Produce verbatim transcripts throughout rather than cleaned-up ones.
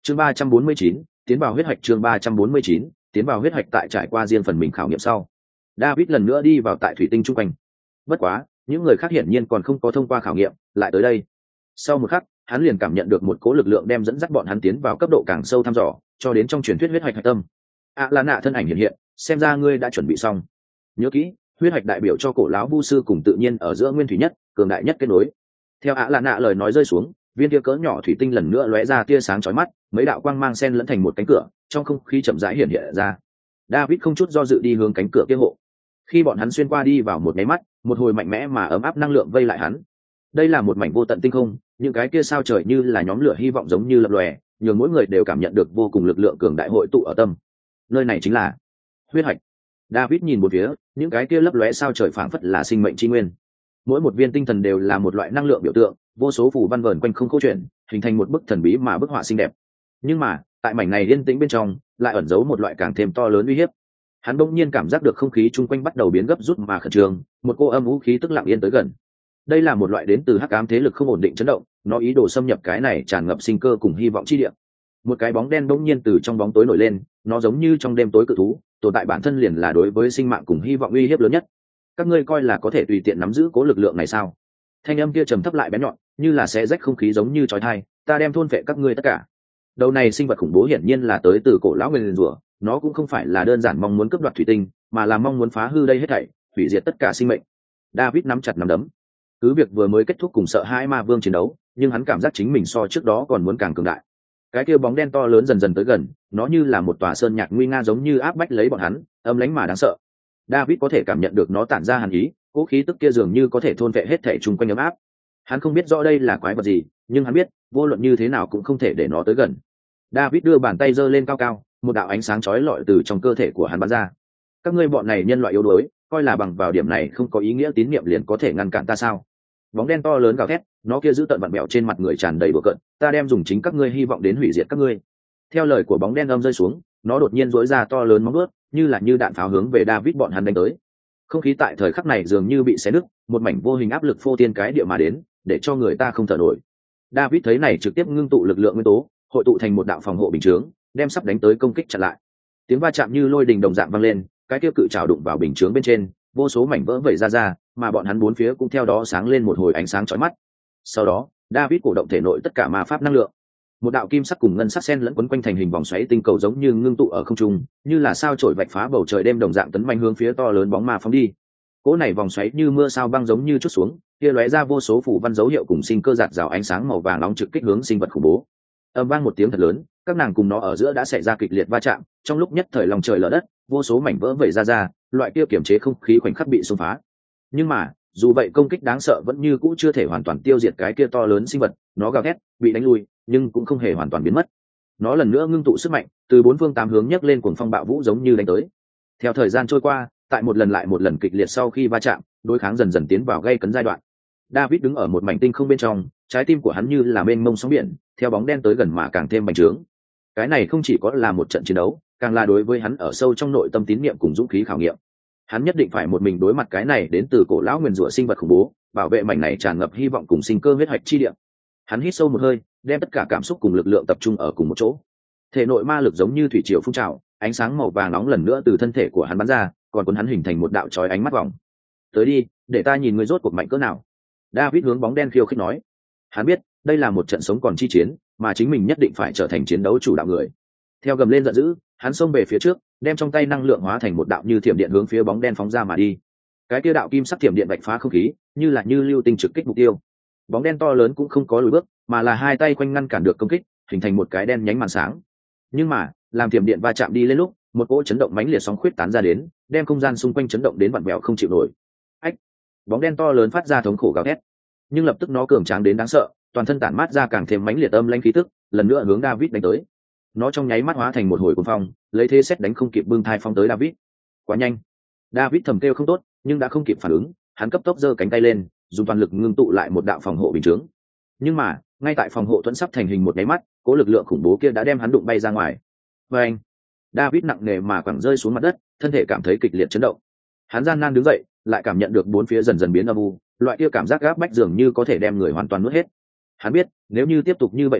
chương ba trăm bốn mươi chín, tiến vào huyết hạch. chương ba trăm bốn mươi chín, tiến vào huyết hạch. Tại trải qua riêng phần mình khảo nghiệm sau, David lần nữa đi vào tại thủy tinh chung quanh. Bất quá những người khác hiển nhiên còn không có thông qua khảo nghiệm lại tới đây. Sau một khắc hắn liền cảm nhận được một cỗ lực lượng đem dẫn dắt bọn hắn tiến vào cấp độ càng sâu thăm dò, cho đến trong truyền thuyết huyết hạch hạch tâm. ạ là nạ thân ảnh hiện hiện, xem ra ngươi đã chuẩn bị xong. Nhớ kỹ, huyết hạch đại biểu cho cổ lão vu sư cùng tự nhiên ở giữa nguyên thủy nhất cường đại nhất kết nối. Theo ạ là nạ lời nói rơi xuống, viên tia cỡ nhỏ thủy tinh lần nữa lóe ra tia sáng chói mắt, mấy đạo quang mang sen lẫn thành một cánh cửa, trong không khí chậm rãi hiện hiện ra. David không chút do dự đi hướng cánh cửa kia hộ. Khi bọn hắn xuyên qua đi vào một máy mắt, một hồi mạnh mẽ mà ấm áp năng lượng vây lại hắn. Đây là một mảnh vô tận tinh không, những cái kia sao trời như là nhóm lửa hy vọng giống như lập lòe, nhường mỗi người đều cảm nhận được vô cùng lực lượng cường đại hội tụ ở tâm. Nơi này chính là huyết hạch. David nhìn một phía, những cái kia lấp lóe sao trời phảng phất là sinh mệnh chi nguyên. Mỗi một viên tinh thần đều là một loại năng lượng biểu tượng, vô số phù văn vờn quanh không câu chuyện, hình thành một bức thần bí mà bức họa xinh đẹp. Nhưng mà, tại mảnh này yên tĩnh bên trong, lại ẩn giấu một loại càng thêm to lớn uy hiếp. Hắn bỗng nhiên cảm giác được không khí chung quanh bắt đầu biến gấp rút mà khẩn trương, một cô âm vũ khí tức lặng yên tới gần. Đây là một loại đến từ hắc ám thế lực không ổn định chấn động, nó ý đồ xâm nhập cái này tràn ngập sinh cơ cùng hy vọng chi địa. Một cái bóng đen bỗng nhiên từ trong bóng tối nổi lên, nó giống như trong đêm tối cự thú, tồn tại bản thân liền là đối với sinh mạng cùng hy vọng uy hiếp lớn nhất. Các ngươi coi là có thể tùy tiện nắm giữ cố lực lượng này sao? Thanh âm kia trầm thấp lại bén nhọn, như là xé rách không khí giống như chói tai, ta đem thôn phệ các ngươi tất cả. Đầu này sinh vật khủng bố hiển nhiên là tới từ cổ lão nguyên rủa, nó cũng không phải là đơn giản mong muốn cướp đoạt thủy tinh, mà là mong muốn phá hư đây hết thảy, hủy diệt tất cả sinh mệnh. David nắm chặt nắm đấm. Cứ việc vừa mới kết thúc cùng sợ hãi ma vương chiến đấu, nhưng hắn cảm giác chính mình so trước đó còn muốn càng cường đại. Cái kia bóng đen to lớn dần dần tới gần, nó như là một tòa sơn nhạc nguy nga giống như áp bách lấy bọn hắn, âm lãnh mà đáng sợ. David có thể cảm nhận được nó tản ra hàn ý, cố khí tức kia dường như có thể thôn vệ hết thảy chung quanh ấm áp. Hắn không biết rõ đây là quái vật gì, nhưng hắn biết, vô luận như thế nào cũng không thể để nó tới gần. David đưa bàn tay giơ lên cao cao, một đạo ánh sáng chói lọi từ trong cơ thể của hắn bắn ra. Các ngươi bọn này nhân loại yếu đuối, coi là bằng vào điểm này không có ý nghĩa tín niệm liền có thể ngăn cản ta sao? Bóng đen to lớn gào thét, nó kia giữ tận vặn mèo trên mặt người tràn đầy đùa cợt, ta đem dùng chính các ngươi hy vọng đến hủy diệt các ngươi. Theo lời của bóng đen âm rơi xuống, nó đột nhiên duỗi ra to lớn móng vuốt, như là như đạn pháo hướng về David bọn hắn đánh tới. Không khí tại thời khắc này dường như bị xé nứt, một mảnh vô hình áp lực phô thiên cái địa mà đến, để cho người ta không thở nổi. David thấy này trực tiếp ngưng tụ lực lượng nguyên tố, hội tụ thành một đạo phòng hộ bình chướng, đem sắp đánh tới công kích chặn lại. Tiếng va chạm như lôi đình đồng dạng vang lên, cái kia cự trảo đụng vào bình chướng bên trên, vô số mảnh vỡ vẩy ra ra, mà bọn hắn bốn phía cũng theo đó sáng lên một hồi ánh sáng chói mắt. Sau đó, David cổ động thể nội tất cả ma pháp năng lượng. Một đạo kim sắc cùng ngân sắc xen lẫn quấn quanh thành hình vòng xoáy tinh cầu giống như ngưng tụ ở không trung, như là sao chổi vạch phá bầu trời đêm đồng dạng tấn manh hướng phía to lớn bóng ma phóng đi. Cỗ này vòng xoáy như mưa sao băng giống như chút xuống, kia lóe ra vô số phủ văn dấu hiệu cùng sinh cơ giạt rào ánh sáng màu vàng nóng trực kích hướng sinh vật khủng bố. Âm vang một tiếng thật lớn, các nàng cùng nó ở giữa đã xảy ra kịch liệt va chạm, trong lúc nhất thời lòng trời lở đất, vô số mảnh vỡ vẩy ra ra, loại kia kiểm chế không khí khoảnh khắc bị xung phá. Nhưng mà, dù vậy công kích đáng sợ vẫn như cũ chưa thể hoàn toàn tiêu diệt cái kia to lớn sinh vật, nó gào thét, bị đánh lui, nhưng cũng không hề hoàn toàn biến mất. Nó lần nữa ngưng tụ sức mạnh, từ bốn phương tám hướng nhấc lên cuồng phong bạo vũ giống như đánh tới. Theo thời gian trôi qua, tại một lần lại một lần kịch liệt sau khi va chạm, đối kháng dần dần tiến vào gây cấn giai đoạn. David đứng ở một mảnh tinh không bên trong, trái tim của hắn như là mênh mông sóng biển, theo bóng đen tới gần mà càng thêm bành trướng. Cái này không chỉ có là một trận chiến đấu, càng là đối với hắn ở sâu trong nội tâm tín niệm cùng dũng khí khảo nghiệm. Hắn nhất định phải một mình đối mặt cái này đến từ cổ lão nguyền rủa sinh vật khủng bố, bảo vệ mảnh này tràn ngập hy vọng cùng sinh cơ huyết hạch chi địa. Hắn hít sâu một hơi, đem tất cả cảm xúc cùng lực lượng tập trung ở cùng một chỗ. Thể nội ma lực giống như thủy triều phun trào, ánh sáng màu vàng nóng lần nữa từ thân thể của hắn bắn ra, còn cuốn hắn hình thành một đạo chói ánh mắt vòng. Tới đi, để ta nhìn ngươi rốt cuộc mạnh cỡ nào. David hướng bóng đen khiêu khích nói. Hắn biết, đây là một trận sống còn chi chiến, mà chính mình nhất định phải trở thành chiến đấu chủ đạo người. Theo gầm lên giận dữ, hắn xông về phía trước, đem trong tay năng lượng hóa thành một đạo như thiểm điện hướng phía bóng đen phóng ra mà đi. Cái kia đạo kim sắc thiểm điện vạch phá không khí, như là như lưu tinh trực kích mục tiêu. Bóng đen to lớn cũng không có lùi bước, mà là hai tay quanh ngăn cản được công kích, hình thành một cái đen nhánh màn sáng. Nhưng mà, làm thiểm điện va chạm đi lên lúc, một cỗ chấn động mãnh liệt sóng khuyết tán ra đến, đem không gian xung quanh chấn động đến vặn vẹo không chịu nổi. Ách! Bóng đen to lớn phát ra thống khổ gào thét, nhưng lập tức nó cường tráng đến đáng sợ, toàn thân tản mát ra càng thêm mãnh liệt âm lãnh khí tức, lần nữa hướng David đánh tới. Nó trong nháy mắt hóa thành một hồi cuồng phong, lấy thế xét đánh không kịp bưng thai phong tới David. Quá nhanh! David thầm kêu không tốt, nhưng đã không kịp phản ứng, hắn cấp tốc giơ cánh tay lên, dùng toàn lực ngưng tụ lại một đạo phòng hộ bình chướng. Nhưng mà, ngay tại phòng hộ thuẫn sắp thành hình một nháy mắt, cố lực lượng khủng bố kia đã đem hắn đụng bay ra ngoài. Và anh, David nặng nề mà quẳng rơi xuống mặt đất, thân thể cảm thấy kịch liệt chấn động. Hắn gian nan đứng dậy, lại cảm nhận được bốn phía dần dần biến âm u, loại kia cảm giác gáp bách dường như có thể đem người hoàn toàn nuốt hết. Hắn biết, nếu như tiếp tục như vậy nữa,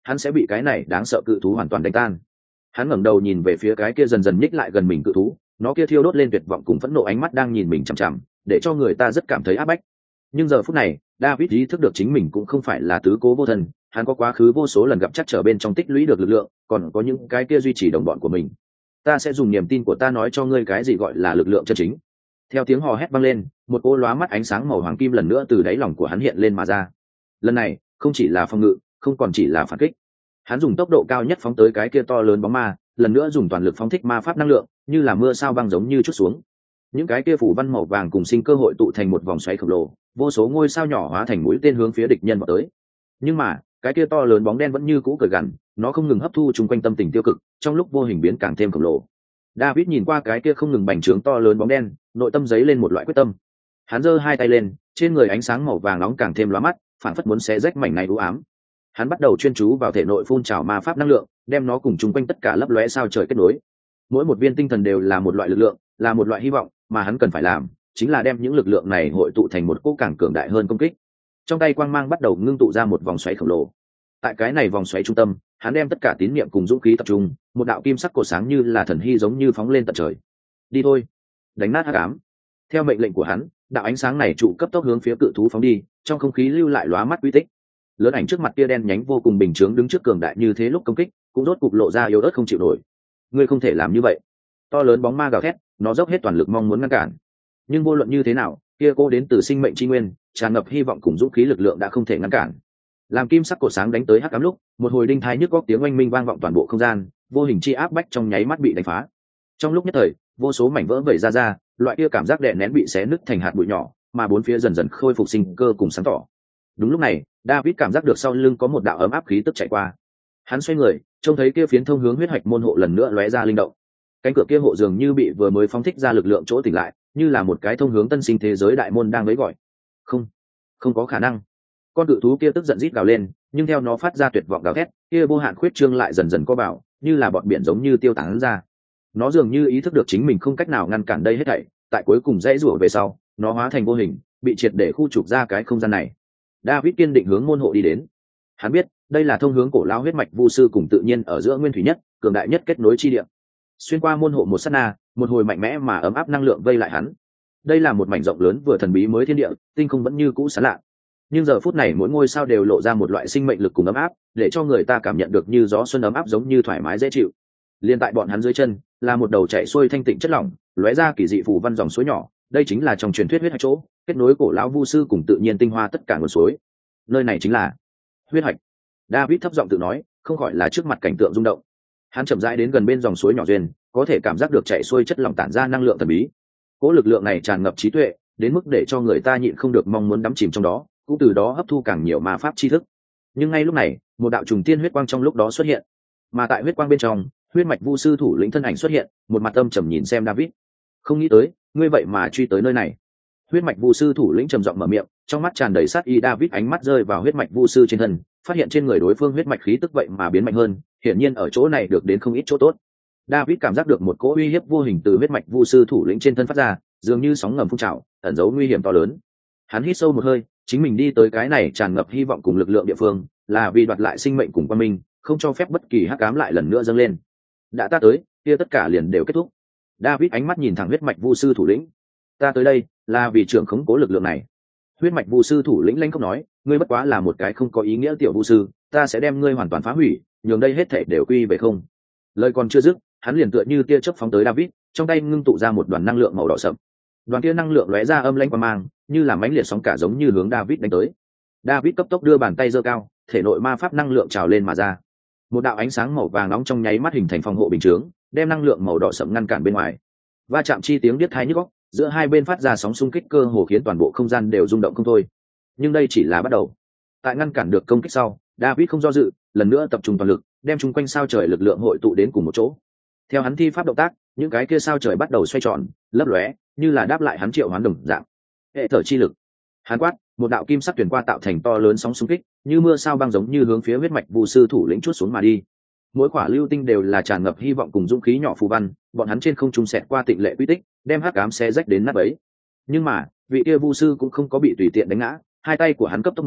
hắn sẽ bị cái này đáng sợ cự thú hoàn toàn đánh tan. Hắn ngẩng đầu nhìn về phía cái kia dần dần nhích lại gần mình cự thú, nó kia thiêu đốt lên tuyệt vọng cùng phẫn nộ ánh mắt đang nhìn mình chằm chằm, để cho người ta rất cảm thấy áp bách. Nhưng giờ phút này, David ý thức được chính mình cũng không phải là tứ cố vô thân, hắn có quá khứ vô số lần gặp chắc trở bên trong tích lũy được lực lượng, còn có những cái kia duy trì đồng bọn của mình. Ta sẽ dùng niềm tin của ta nói cho ngươi cái gì gọi là lực lượng chân chính. Theo tiếng hò hét vang lên, một ô lóa mắt ánh sáng màu hoàng kim lần nữa từ đáy lòng của hắn hiện lên mà ra. Lần này, không chỉ là phòng ngự, không còn chỉ là phản kích. Hắn dùng tốc độ cao nhất phóng tới cái kia to lớn bóng ma, lần nữa dùng toàn lực phóng thích ma pháp năng lượng, như là mưa sao băng giống như chút xuống. Những cái kia phủ văn màu vàng cùng sinh cơ hội tụ thành một vòng xoáy khổng lồ, vô số ngôi sao nhỏ hóa thành mũi tên hướng phía địch nhân vào tới. Nhưng mà, cái kia to lớn bóng đen vẫn như cũ cởi gằn, nó không ngừng hấp thu chung quanh tâm tình tiêu cực, trong lúc vô hình biến càng thêm khổng lồ. David nhìn qua cái kia không ngừng bành trướng to lớn bóng đen, nội tâm giấy lên một loại quyết tâm. Hắn giơ hai tay lên, trên người ánh sáng màu vàng nóng càng thêm lóa mắt, phản phất muốn xé rách mảnh này u ám. Hắn bắt đầu chuyên chú vào thể nội phun trào ma pháp năng lượng, đem nó cùng chung quanh tất cả lấp lóe sao trời kết nối. Mỗi một viên tinh thần đều là một loại lực lượng, là một loại hy vọng, mà hắn cần phải làm chính là đem những lực lượng này hội tụ thành một cỗ càng cường đại hơn công kích. Trong tay quang mang bắt đầu ngưng tụ ra một vòng xoáy khổng lồ. Tại cái này vòng xoáy trung tâm, hắn đem tất cả tín niệm cùng dũng khí tập trung, một đạo kim sắc cổ sáng như là thần hy giống như phóng lên tận trời. Đi thôi, đánh nát hắc ám. Theo mệnh lệnh của hắn, đạo ánh sáng này trụ cấp tốc hướng phía cự thú phóng đi, trong không khí lưu lại lóa mắt quy tích. Lớn ảnh trước mặt kia đen nhánh vô cùng bình chướng đứng trước cường đại như thế lúc công kích, cũng rốt cục lộ ra yếu ớt không chịu nổi. Ngươi không thể làm như vậy. To lớn bóng ma gào thét, nó dốc hết toàn lực mong muốn ngăn cản. Nhưng vô luận như thế nào, kia cô đến từ sinh mệnh chi nguyên, tràn ngập hy vọng cùng dũng khí lực lượng đã không thể ngăn cản. Làm kim sắc cổ sáng đánh tới hắc ám lúc, một hồi đinh thai nhức góc tiếng oanh minh vang vọng toàn bộ không gian, vô hình chi áp bách trong nháy mắt bị đánh phá. Trong lúc nhất thời, vô số mảnh vỡ vẩy ra ra, loại kia cảm giác đè nén bị xé nứt thành hạt bụi nhỏ, mà bốn phía dần dần khôi phục sinh cơ cùng sáng tỏ. Đúng lúc này, David cảm giác được sau lưng có một đạo ấm áp khí tức chạy qua. Hắn xoay người, trông thấy kia phiến thông hướng huyết hạch môn hộ lần nữa lóe ra linh động. Cánh cửa kia hộ dường như bị vừa mới phóng thích ra lực lượng chỗ tỉnh lại, như là một cái thông hướng tân sinh thế giới đại môn đang vẫy gọi. Không, không có khả năng. Con cự thú kia tức giận rít gào lên, nhưng theo nó phát ra tuyệt vọng gào thét, kia vô hạn khuyết trương lại dần dần co vào, như là bọt biển giống như tiêu tán ra. Nó dường như ý thức được chính mình không cách nào ngăn cản đây hết thảy, tại cuối cùng dãy rủa về sau, nó hóa thành vô hình, bị triệt để khu trục ra cái không gian này. David kiên định hướng môn hộ đi đến. Hắn biết, đây là thông hướng cổ lão huyết mạch vu sư cùng tự nhiên ở giữa nguyên thủy nhất, cường đại nhất kết nối chi địa. Xuyên qua môn hộ một sát na, một hồi mạnh mẽ mà ấm áp năng lượng vây lại hắn. Đây là một mảnh rộng lớn vừa thần bí mới thiên địa, tinh không vẫn như cũ sáng lạ. Nhưng giờ phút này mỗi ngôi sao đều lộ ra một loại sinh mệnh lực cùng ấm áp, để cho người ta cảm nhận được như gió xuân ấm áp giống như thoải mái dễ chịu. Liên tại bọn hắn dưới chân, là một đầu chảy xuôi thanh tịnh chất lỏng, lóe ra kỳ dị phù văn dòng suối nhỏ, đây chính là trong truyền thuyết huyết hạch chỗ, kết nối cổ lão vu sư cùng tự nhiên tinh hoa tất cả nguồn suối. Nơi này chính là huyết hạch. David thấp giọng tự nói, không khỏi là trước mặt cảnh tượng rung động. Hắn chậm rãi đến gần bên dòng suối nhỏ duyên, có thể cảm giác được chảy xuôi chất lỏng tản ra năng lượng thần bí. Cỗ lực lượng này tràn ngập trí tuệ, đến mức để cho người ta nhịn không được mong muốn đắm chìm trong đó, cũng từ đó hấp thu càng nhiều ma pháp tri thức. Nhưng ngay lúc này, một đạo trùng tiên huyết quang trong lúc đó xuất hiện, mà tại huyết quang bên trong, huyết mạch vu sư thủ lĩnh thân ảnh xuất hiện, một mặt âm trầm nhìn xem David. Không nghĩ tới, ngươi vậy mà truy tới nơi này. Huyết mạch vu sư thủ lĩnh trầm giọng mở miệng, trong mắt tràn đầy sát ý. David ánh mắt rơi vào huyết mạch vu sư trên thân, phát hiện trên người đối phương huyết mạch khí tức vậy mà biến mạnh hơn, hiển nhiên ở chỗ này được đến không ít chỗ tốt. David cảm giác được một cỗ uy hiếp vô hình từ huyết mạch vu sư thủ lĩnh trên thân phát ra, dường như sóng ngầm phun trào, ẩn giấu nguy hiểm to lớn. Hắn hít sâu một hơi, chính mình đi tới cái này tràn ngập hy vọng cùng lực lượng địa phương, là vì đoạt lại sinh mệnh cùng quang minh, không cho phép bất kỳ hắc ám lại lần nữa dâng lên. Đã ta tới, kia tất cả liền đều kết thúc. David ánh mắt nhìn thẳng huyết mạch vu sư thủ lĩnh. Ta tới đây là vì trưởng khống cố lực lượng này. Huyết mạch vu sư thủ lĩnh lãnh không nói, ngươi bất quá là một cái không có ý nghĩa tiểu vu sư, ta sẽ đem ngươi hoàn toàn phá hủy, nhường đây hết thảy đều quy về không. Lời còn chưa dứt, hắn liền tựa như tia chớp phóng tới David, trong tay ngưng tụ ra một đoàn năng lượng màu đỏ sậm. Đoàn kia năng lượng lóe ra âm lãnh quang mang, như là mãnh liệt sóng cả giống như hướng David đánh tới. David cấp tốc đưa bàn tay giơ cao, thể nội ma pháp năng lượng trào lên mà ra. Một đạo ánh sáng màu vàng nóng trong nháy mắt hình thành phòng hộ bình chướng, đem năng lượng màu đỏ sậm ngăn cản bên ngoài. Va chạm chi tiếng điếc tai nhức óc, giữa hai bên phát ra sóng xung kích cơ hồ khiến toàn bộ không gian đều rung động không thôi. Nhưng đây chỉ là bắt đầu. Tại ngăn cản được công kích sau, David không do dự, lần nữa tập trung toàn lực, đem chung quanh sao trời lực lượng hội tụ đến cùng một chỗ. Theo hắn thi pháp động tác, những cái kia sao trời bắt đầu xoay tròn, lấp lóe, như là đáp lại hắn triệu hoán đồng dạng. Hệ thở chi lực. Hắn quát, một đạo kim sắc truyền qua tạo thành to lớn sóng xung kích, như mưa sao băng giống như hướng phía huyết mạch vu sư thủ lĩnh chuốt xuống mà đi. Mỗi quả lưu tinh đều là tràn ngập hy vọng cùng dũng khí nhỏ phù văn, bọn hắn trên không trung xẹt qua tịnh lệ quy tích, đem hắc ám xé rách đến nát bấy. Nhưng mà, vị kia vu sư cũng không có bị tùy tiện đánh ngã, hai tay của hắn cấp tốc múa,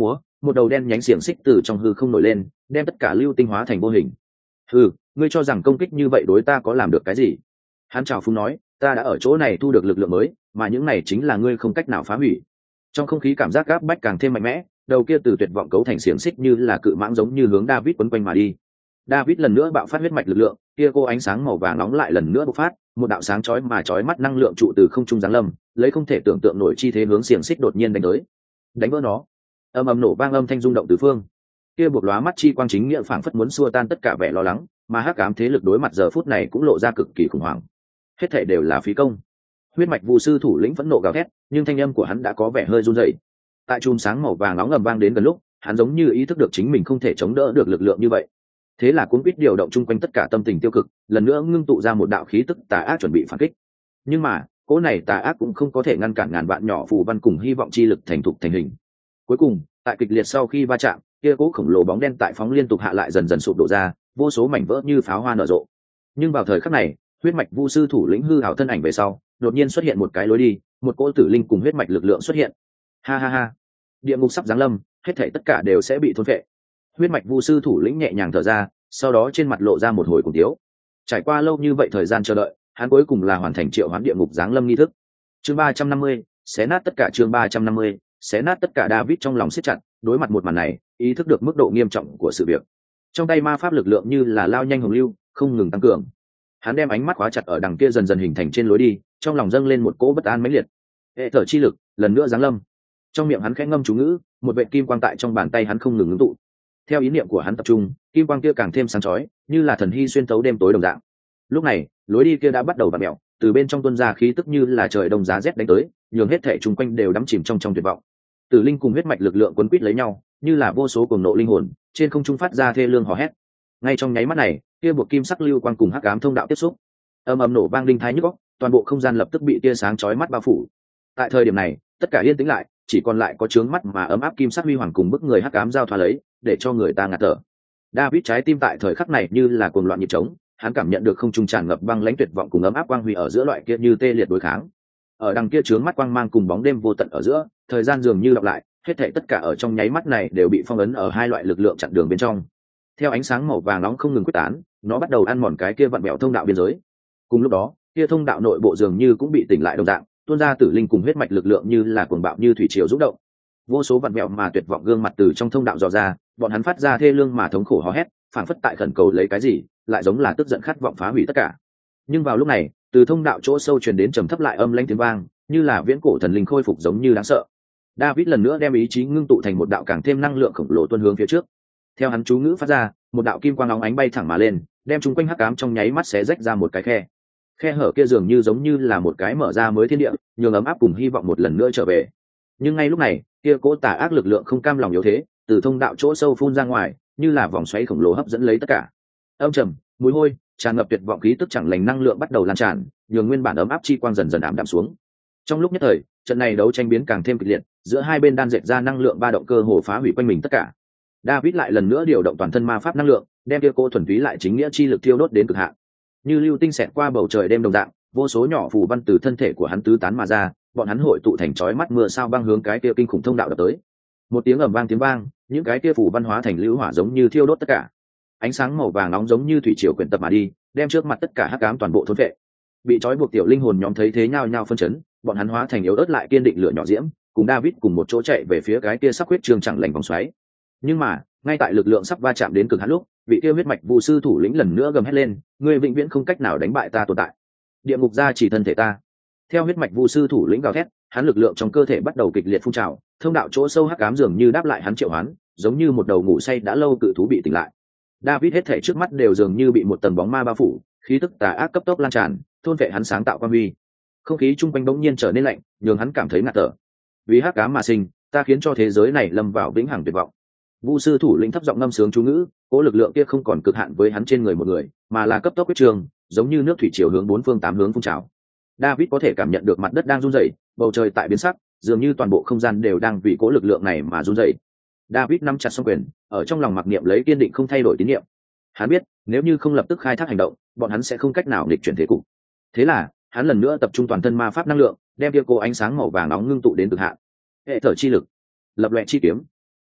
một đầu đen nhánh xiềng xích từ trong hư không nổi lên, đem tất cả lưu tinh hóa thành vô hình. Hừ, ngươi cho rằng công kích như vậy đối ta có làm được cái gì? Hắn chào phúng nói, ta đã ở chỗ này thu được lực lượng mới, mà những này chính là ngươi không cách nào phá hủy. Trong không khí cảm giác gáp bách càng thêm mạnh mẽ, đầu kia từ tuyệt vọng cấu thành xiềng xích như là cự mãng giống như hướng David quấn quanh mà đi. David lần nữa bạo phát huyết mạch lực lượng, kia cô ánh sáng màu vàng nóng lại lần nữa bộc phát, một đạo sáng chói mà chói mắt năng lượng trụ từ không trung giáng lâm, lấy không thể tưởng tượng nổi chi thế hướng xiềng xích đột nhiên đánh tới. Đánh vỡ nó. Âm ầm nổ vang âm thanh rung động tứ phương. Kia buộc lóa mắt chi quang chính nghĩa phảng phất muốn xua tan tất cả vẻ lo lắng, mà hắc ám thế lực đối mặt giờ phút này cũng lộ ra cực kỳ khủng hoảng. Hết thảy đều là phí công. Huyết mạch vu sư thủ lĩnh phẫn nộ gào thét, nhưng thanh âm của hắn đã có vẻ hơi run rẩy. Tại chùm sáng màu vàng nóng ầm vang đến gần lúc, hắn giống như ý thức được chính mình không thể chống đỡ được lực lượng như vậy. Thế là cuốn quýt điều động chung quanh tất cả tâm tình tiêu cực, lần nữa ngưng tụ ra một đạo khí tức tà ác chuẩn bị phản kích. Nhưng mà, cỗ này tà ác cũng không có thể ngăn cản ngàn vạn nhỏ phù văn cùng hy vọng chi lực thành thục thành hình. Cuối cùng, tại kịch liệt sau khi va chạm, kia cỗ khổng lồ bóng đen tại phóng liên tục hạ lại dần dần sụp đổ ra, vô số mảnh vỡ như pháo hoa nở rộ. Nhưng vào thời khắc này, huyết mạch vu sư thủ lĩnh hư hảo thân ảnh về sau, đột nhiên xuất hiện một cái lối đi, một cỗ tử linh cùng huyết mạch lực lượng xuất hiện. Ha ha ha, địa ngục sắp giáng lâm, hết thảy tất cả đều sẽ bị thôn phệ. Huyết mạch vu sư thủ lĩnh nhẹ nhàng thở ra, sau đó trên mặt lộ ra một hồi cùng tiếu. Trải qua lâu như vậy thời gian chờ đợi, hắn cuối cùng là hoàn thành triệu hoán địa ngục giáng lâm nghi thức. Chương ba trăm năm mươi, xé nát tất cả. Chương ba trăm năm mươi, xé nát tất cả. David trong lòng siết chặt, đối mặt một màn này, ý thức được mức độ nghiêm trọng của sự việc. Trong tay ma pháp lực lượng như là lao nhanh hồng lưu, không ngừng tăng cường. Hắn đem ánh mắt khóa chặt ở đằng kia dần dần hình thành trên lối đi, trong lòng dâng lên một cỗ bất an mãnh liệt. Hệ thở chi lực lần nữa giáng lâm. Trong miệng hắn khẽ ngâm chú ngữ, một vệt kim quang tại trong bàn tay hắn không ngừng ngưng tụ. Theo ý niệm của hắn tập trung, kim quang kia càng thêm sáng chói, như là thần hy xuyên tấu đêm tối đồng dạng. Lúc này, lối đi kia đã bắt đầu vặn mèo, từ bên trong tuôn ra khí tức như là trời đông giá rét đánh tới, nhường hết thảy chung quanh đều đắm chìm trong trong tuyệt vọng. Tử linh cùng huyết mạch lực lượng quấn quýt lấy nhau, như là vô số cuồng nộ linh hồn, trên không trung phát ra thê lương hò hét. Ngay trong nháy mắt này, kia buộc kim sắc lưu quang cùng hắc ám thông đạo tiếp xúc, ầm ầm nổ vang đinh thái nhức óc, toàn bộ không gian lập tức bị tia sáng chói mắt bao phủ. Tại thời điểm này, tất cả yên tĩnh lại, chỉ còn lại có chướng mắt mà ấm áp kim sắc huy hoàng cùng bức người hắc ám giao thoa lấy, để cho người ta ngạt thở. David trái tim tại thời khắc này như là cuồng loạn nhịp trống, hắn cảm nhận được không trung tràn ngập băng lãnh tuyệt vọng cùng ấm áp quang huy ở giữa loại kia như tê liệt đối kháng. Ở đằng kia chướng mắt quang mang cùng bóng đêm vô tận ở giữa, thời gian dường như đọc lại, hết thảy tất cả ở trong nháy mắt này đều bị phong ấn ở hai loại lực lượng chặn đường bên trong. Theo ánh sáng màu vàng nóng không ngừng quyết tán, nó bắt đầu ăn mòn cái kia vặn vẹo thông đạo biên giới. Cùng lúc đó, kia thông đạo nội bộ dường như cũng bị tỉnh lại đồng dạng, tuôn ra tử linh cùng huyết mạch lực lượng như là cuồng bạo như thủy triều rung động. Vô số vặn vẹo mà tuyệt vọng gương mặt từ trong thông đạo dò ra, bọn hắn phát ra thê lương mà thống khổ hò hét, phảng phất tại khẩn cầu lấy cái gì, lại giống là tức giận khát vọng phá hủy tất cả. Nhưng vào lúc này, từ thông đạo chỗ sâu truyền đến trầm thấp lại âm lãnh tiếng vang, như là viễn cổ thần linh khôi phục giống như đáng sợ. David lần nữa đem ý chí ngưng tụ thành một đạo càng thêm năng lượng khổng lồ tuôn hướng phía trước. Theo hắn chú ngữ phát ra, một đạo kim quang óng ánh bay thẳng mà lên, đem chúng quanh hắc ám trong nháy mắt xé rách ra một cái khe. Khe hở kia dường như giống như là một cái mở ra mới thiên địa, nhường ấm áp cùng hy vọng một lần nữa trở về. Nhưng ngay lúc này, kia cỗ tà ác lực lượng không cam lòng yếu thế, từ thông đạo chỗ sâu phun ra ngoài, như là vòng xoáy khổng lồ hấp dẫn lấy tất cả. Âm trầm, mùi hôi, tràn ngập tuyệt vọng khí tức chẳng lành năng lượng bắt đầu lan tràn, nhường nguyên bản ấm áp chi quang dần dần ảm đạm xuống. Trong lúc nhất thời, trận này đấu tranh biến càng thêm kịch liệt, giữa hai bên đan dệt ra năng lượng ba động cơ hồ phá hủy quanh mình tất cả. David lại lần nữa điều động toàn thân ma pháp năng lượng, đem kia cô thuần túy lại chính nghĩa chi lực thiêu đốt đến cực hạn. Như lưu tinh xẹt qua bầu trời đêm đồng dạng, vô số nhỏ phù văn từ thân thể của hắn tứ tán mà ra, bọn hắn hội tụ thành chói mắt mưa sao băng hướng cái kia kinh khủng thông đạo đập tới. Một tiếng ầm vang tiếng vang, những cái kia phù văn hóa thành lưu hỏa giống như thiêu đốt tất cả. Ánh sáng màu vàng nóng giống như thủy triều quyển tập mà đi, đem trước mặt tất cả hắc ám toàn bộ thôn phệ. Bị trói buộc tiểu linh hồn nhóm thấy thế nhao nhao phân chấn, bọn hắn hóa thành yếu ớt lại kiên định lửa nhỏ diễm, cùng David cùng một chỗ chạy về phía cái kia sắp huyết trường chẳng lành vòng xoáy. Nhưng mà, ngay tại lực lượng sắp va chạm đến cực hạn lúc, vị kia huyết mạch vu sư thủ lĩnh lần nữa gầm hét lên, ngươi vĩnh viễn không cách nào đánh bại ta tồn tại. Địa ngục gia chỉ thân thể ta. Theo huyết mạch vu sư thủ lĩnh gào thét, hắn lực lượng trong cơ thể bắt đầu kịch liệt phun trào, thông đạo chỗ sâu hắc ám dường như đáp lại hắn triệu hoán, giống như một đầu ngủ say đã lâu cự thú bị tỉnh lại. David hết thể trước mắt đều dường như bị một tầng bóng ma bao phủ, khí tức tà ác cấp tốc lan tràn, thôn vệ hắn sáng tạo quan huy. Không khí chung quanh bỗng nhiên trở nên lạnh, nhường hắn cảm thấy ngạt thở. Vì hắc ám mà sinh, ta khiến cho thế giới này lâm vào vĩnh hằng tuyệt vọng. Vu sư thủ lĩnh thấp giọng ngâm sướng chú ngữ, cố lực lượng kia không còn cực hạn với hắn trên người một người, mà là cấp tốc quyết trường, giống như nước thủy chiều hướng bốn phương tám hướng phun trào. David có thể cảm nhận được mặt đất đang run rẩy, bầu trời tại biến sắc, dường như toàn bộ không gian đều đang vì cố lực lượng này mà run rẩy. David nắm chặt song quyền, ở trong lòng mặc niệm lấy kiên định không thay đổi tín niệm. Hắn biết, nếu như không lập tức khai thác hành động, bọn hắn sẽ không cách nào nghịch chuyển thế cục. Thế là, hắn lần nữa tập trung toàn thân ma pháp năng lượng, đem kia cô ánh sáng màu vàng nóng ngưng tụ đến cực hạn. Hệ thở chi lực, lập loè chi kiếm.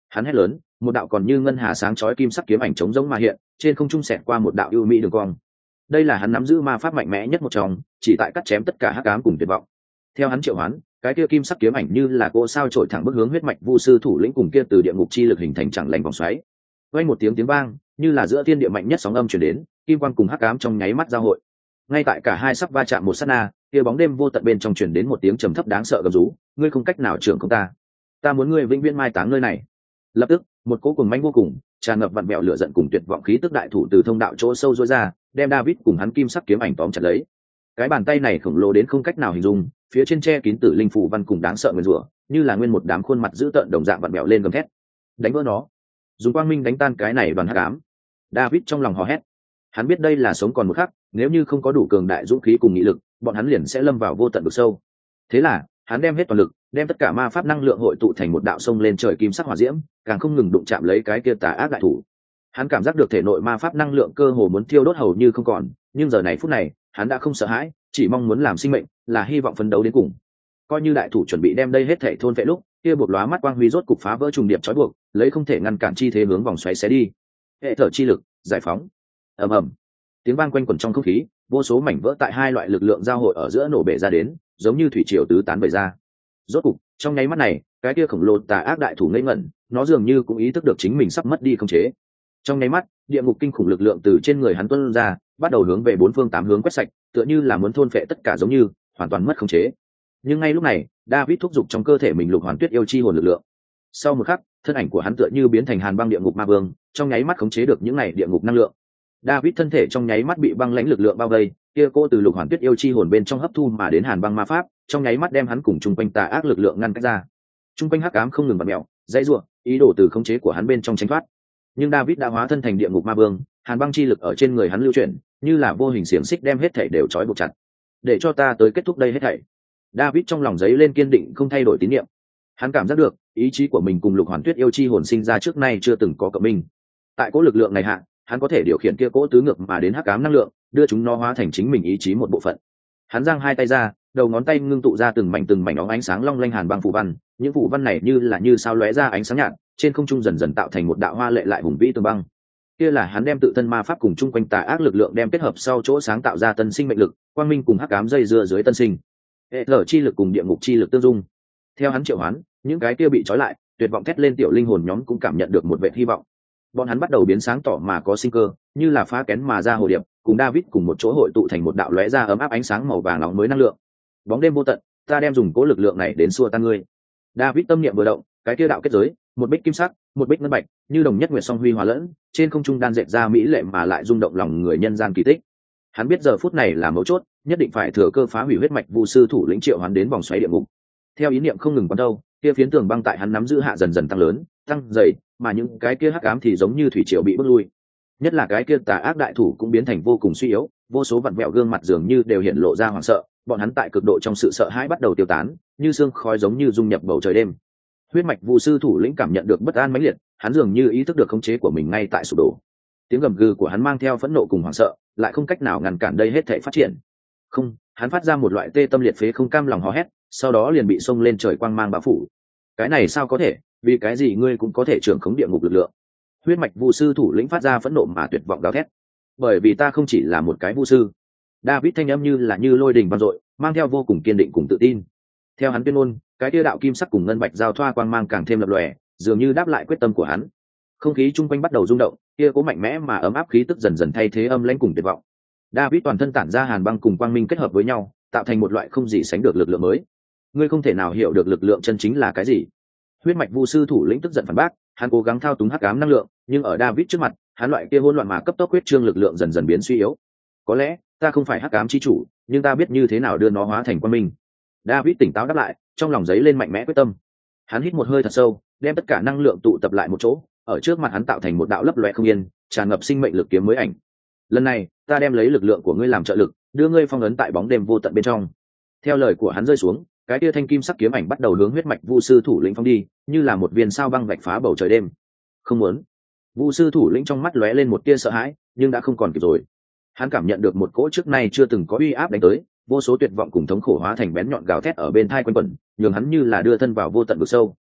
Hắn hét lớn, một đạo còn như ngân hà sáng chói kim sắc kiếm ảnh trống giống mà hiện, trên không trung xẹt qua một đạo ưu mỹ đường cong. Đây là hắn nắm giữ ma pháp mạnh mẽ nhất một trong, chỉ tại cắt chém tất cả hắc ám cùng tuyệt vọng. Theo hắn triệu hoán, cái kia kim sắc kiếm ảnh như là cô sao trổi thẳng bước hướng huyết mạch vu sư thủ lĩnh cùng kia từ địa ngục chi lực hình thành chẳng lành vòng xoáy. Vang một tiếng tiếng vang, như là giữa thiên địa mạnh nhất sóng âm truyền đến, kim quang cùng hắc ám trong nháy mắt giao hội. Ngay tại cả hai sắp va chạm một sát na, kia bóng đêm vô tận bên trong truyền đến một tiếng trầm thấp đáng sợ gầm rú, ngươi không cách nào trưởng không ta, ta muốn ngươi vĩnh viễn mai táng nơi này. Lập tức, một cỗ cuồng mãnh vô cùng, tràn ngập vặn vẹo lửa giận cùng tuyệt vọng khí tức đại thủ từ thông đạo chỗ sâu rối ra, đem David cùng hắn kim sắc kiếm ảnh tóm chặt lấy. Cái bàn tay này khổng lồ đến không cách nào hình dung, phía trên che kín tử linh phù văn cùng đáng sợ nguyên rủa, như là nguyên một đám khuôn mặt dữ tợn đồng dạng vặn vẹo lên gầm thét. Đánh vỡ nó, dùng quang minh đánh tan cái này đoàn hắc ám. David trong lòng hò hét. Hắn biết đây là sống còn một khắc, nếu như không có đủ cường đại dũng khí cùng nghị lực, bọn hắn liền sẽ lâm vào vô tận vực sâu. Thế là, hắn đem hết toàn lực, đem tất cả ma pháp năng lượng hội tụ thành một đạo sông lên trời kim sắc hỏa diễm, càng không ngừng đụng chạm lấy cái kia tà ác đại thủ. Hắn cảm giác được thể nội ma pháp năng lượng cơ hồ muốn thiêu đốt hầu như không còn, nhưng giờ này phút này, hắn đã không sợ hãi, chỉ mong muốn làm sinh mệnh, là hy vọng phấn đấu đến cùng. Coi như đại thủ chuẩn bị đem đây hết thảy thôn phệ lúc, kia buộc lóa mắt quang huy rốt cục phá vỡ trùng điệp trói buộc, lấy không thể ngăn cản chi thế hướng vòng xoáy xé đi. Hệ thở chi lực, giải phóng. Ầm ầm. Tiếng vang quanh quẩn trong không khí, vô số mảnh vỡ tại hai loại lực lượng giao hội ở giữa nổ bể ra đến, giống như thủy triều tứ tán bể ra. Rốt cục, trong nháy mắt này, cái kia khổng lồ tà ác đại thủ ngây ngẩn, nó dường như cũng ý thức được chính mình sắp mất đi khống chế. Trong nháy mắt, địa ngục kinh khủng lực lượng từ trên người hắn tuôn ra, bắt đầu hướng về bốn phương tám hướng quét sạch, tựa như là muốn thôn phệ tất cả, giống như hoàn toàn mất khống chế. Nhưng ngay lúc này, David thúc giục trong cơ thể mình lục hoàn tuyết yêu chi hồn lực lượng. Sau một khắc, thân ảnh của hắn tựa như biến thành hàn băng địa ngục ma vương, trong nháy mắt khống chế được những này địa ngục năng lượng. David thân thể trong nháy mắt bị băng lãnh lực lượng bao vây, kia cô từ lục hoàn tuyết yêu chi hồn bên trong hấp thu mà đến hàn băng ma pháp, trong nháy mắt đem hắn cùng trung quanh tà ác lực lượng ngăn cách ra. Trung quanh hắc ám không ngừng vặn mèo, dãy rủa, ý đồ từ khống chế của hắn bên trong tránh thoát. Nhưng David đã hóa thân thành địa ngục ma vương, hàn băng chi lực ở trên người hắn lưu chuyển, như là vô hình xiềng xích đem hết thảy đều trói buộc chặt. Để cho ta tới kết thúc đây hết thảy. David trong lòng giấy lên kiên định không thay đổi tín niệm. Hắn cảm giác được, ý chí của mình cùng lục hoàn tuyết yêu chi hồn sinh ra trước nay chưa từng có cộng minh. Tại cỗ lực lượng này hạ, hắn có thể điều khiển kia cỗ tứ ngược mà đến hắc ám năng lượng, đưa chúng nó hóa thành chính mình ý chí một bộ phận. Hắn giang hai tay ra, đầu ngón tay ngưng tụ ra từng mảnh từng mảnh óng ánh sáng long lanh hàn băng phù văn, những phù văn này như là như sao lóe ra ánh sáng nhạt, trên không trung dần dần tạo thành một đạo hoa lệ lại hùng vĩ tường băng. Kia là hắn đem tự thân ma pháp cùng chung quanh tà ác lực lượng đem kết hợp sau chỗ sáng tạo ra tân sinh mệnh lực, quang minh cùng hắc ám dây dưa dưới tân sinh. Hệ thở chi lực cùng địa ngục chi lực tương dung. Theo hắn triệu hoán, những cái kia bị trói lại, tuyệt vọng thét lên tiểu linh hồn nhóm cũng cảm nhận được một vệt hy vọng. Bọn hắn bắt đầu biến sáng tỏ mà có sinh cơ, như là phá kén mà ra hồ điệp, cùng David cùng một chỗ hội tụ thành một đạo lóe ra ấm áp ánh sáng màu vàng nóng mới năng lượng. Bóng đêm vô tận, ta đem dùng cố lực lượng này đến xua tan ngươi. David tâm niệm vừa động, cái kia đạo kết giới, một bích kim sắc, một bích ngân bạch, như đồng nhất nguyệt song huy hòa lẫn, trên không trung đan dệt ra mỹ lệ mà lại rung động lòng người nhân gian kỳ tích. Hắn biết giờ phút này là mấu chốt, nhất định phải thừa cơ phá hủy huyết mạch vu sư thủ lĩnh triệu hắn đến vòng xoáy địa ngục. Theo ý niệm không ngừng quán đâu, kia phiến tường băng tại hắn nắm giữ hạ dần dần tăng lớn, tăng dày, mà những cái kia hắc ám thì giống như thủy triều bị bước lui. Nhất là cái kia tà ác đại thủ cũng biến thành vô cùng suy yếu, vô số vặn vẹo gương mặt dường như đều hiện lộ ra hoảng sợ, bọn hắn tại cực độ trong sự sợ hãi bắt đầu tiêu tán, như sương khói giống như dung nhập bầu trời đêm. Huyết mạch vu sư thủ lĩnh cảm nhận được bất an mãnh liệt, hắn dường như ý thức được khống chế của mình ngay tại sụp đổ. Tiếng gầm gừ của hắn mang theo phẫn nộ cùng hoảng sợ, lại không cách nào ngăn cản đây hết thảy phát triển. Không, hắn phát ra một loại tê tâm liệt phế không cam lòng hò hét, sau đó liền bị xông lên trời quang mang bao phủ. Cái này sao có thể, vì cái gì ngươi cũng có thể trưởng khống địa ngục lực lượng? Huyết mạch vu sư thủ lĩnh phát ra phẫn nộ mà tuyệt vọng gào thét. Bởi vì ta không chỉ là một cái vu sư. David thanh âm như là như lôi đình vang dội, mang theo vô cùng kiên định cùng tự tin. Theo hắn tuyên ngôn, cái tia đạo kim sắc cùng ngân bạch giao thoa quang mang càng thêm lập lòe, dường như đáp lại quyết tâm của hắn. Không khí chung quanh bắt đầu rung động, kia cố mạnh mẽ mà ấm áp khí tức dần dần thay thế âm lãnh cùng tuyệt vọng. David toàn thân tản ra hàn băng cùng quang minh kết hợp với nhau, tạo thành một loại không gì sánh được lực lượng mới. Ngươi không thể nào hiểu được lực lượng chân chính là cái gì. Huyết mạch vu sư thủ lĩnh tức giận phản bác, hắn cố gắng thao túng hắc ám năng lượng, nhưng ở David trước mặt, hắn loại kia hỗn loạn mà cấp tốc huyết trương lực lượng dần dần biến suy yếu. Có lẽ, ta không phải hắc ám chi chủ, nhưng ta biết như thế nào đưa nó hóa thành quang minh. David tỉnh táo đáp lại, trong lòng giấy lên mạnh mẽ quyết tâm. Hắn hít một hơi thật sâu, đem tất cả năng lượng tụ tập lại một chỗ, ở trước mặt hắn tạo thành một đạo lấp loé không yên, tràn ngập sinh mệnh lực kiếm mới ảnh. Lần này, ta đem lấy lực lượng của ngươi làm trợ lực, đưa ngươi phong ấn tại bóng đêm vô tận bên trong. Theo lời của hắn rơi xuống, cái tia thanh kim sắc kiếm ảnh bắt đầu hướng huyết mạch vu sư thủ lĩnh phong đi, như là một viên sao băng vạch phá bầu trời đêm. Không muốn. Vu sư thủ lĩnh trong mắt lóe lên một tia sợ hãi, nhưng đã không còn kịp rồi. Hắn cảm nhận được một cỗ trước nay chưa từng có uy áp đánh tới, vô số tuyệt vọng cùng thống khổ hóa thành bén nhọn gào thét ở bên tai quanh quẩn, nhường hắn như là đưa thân vào vô tận vực sâu.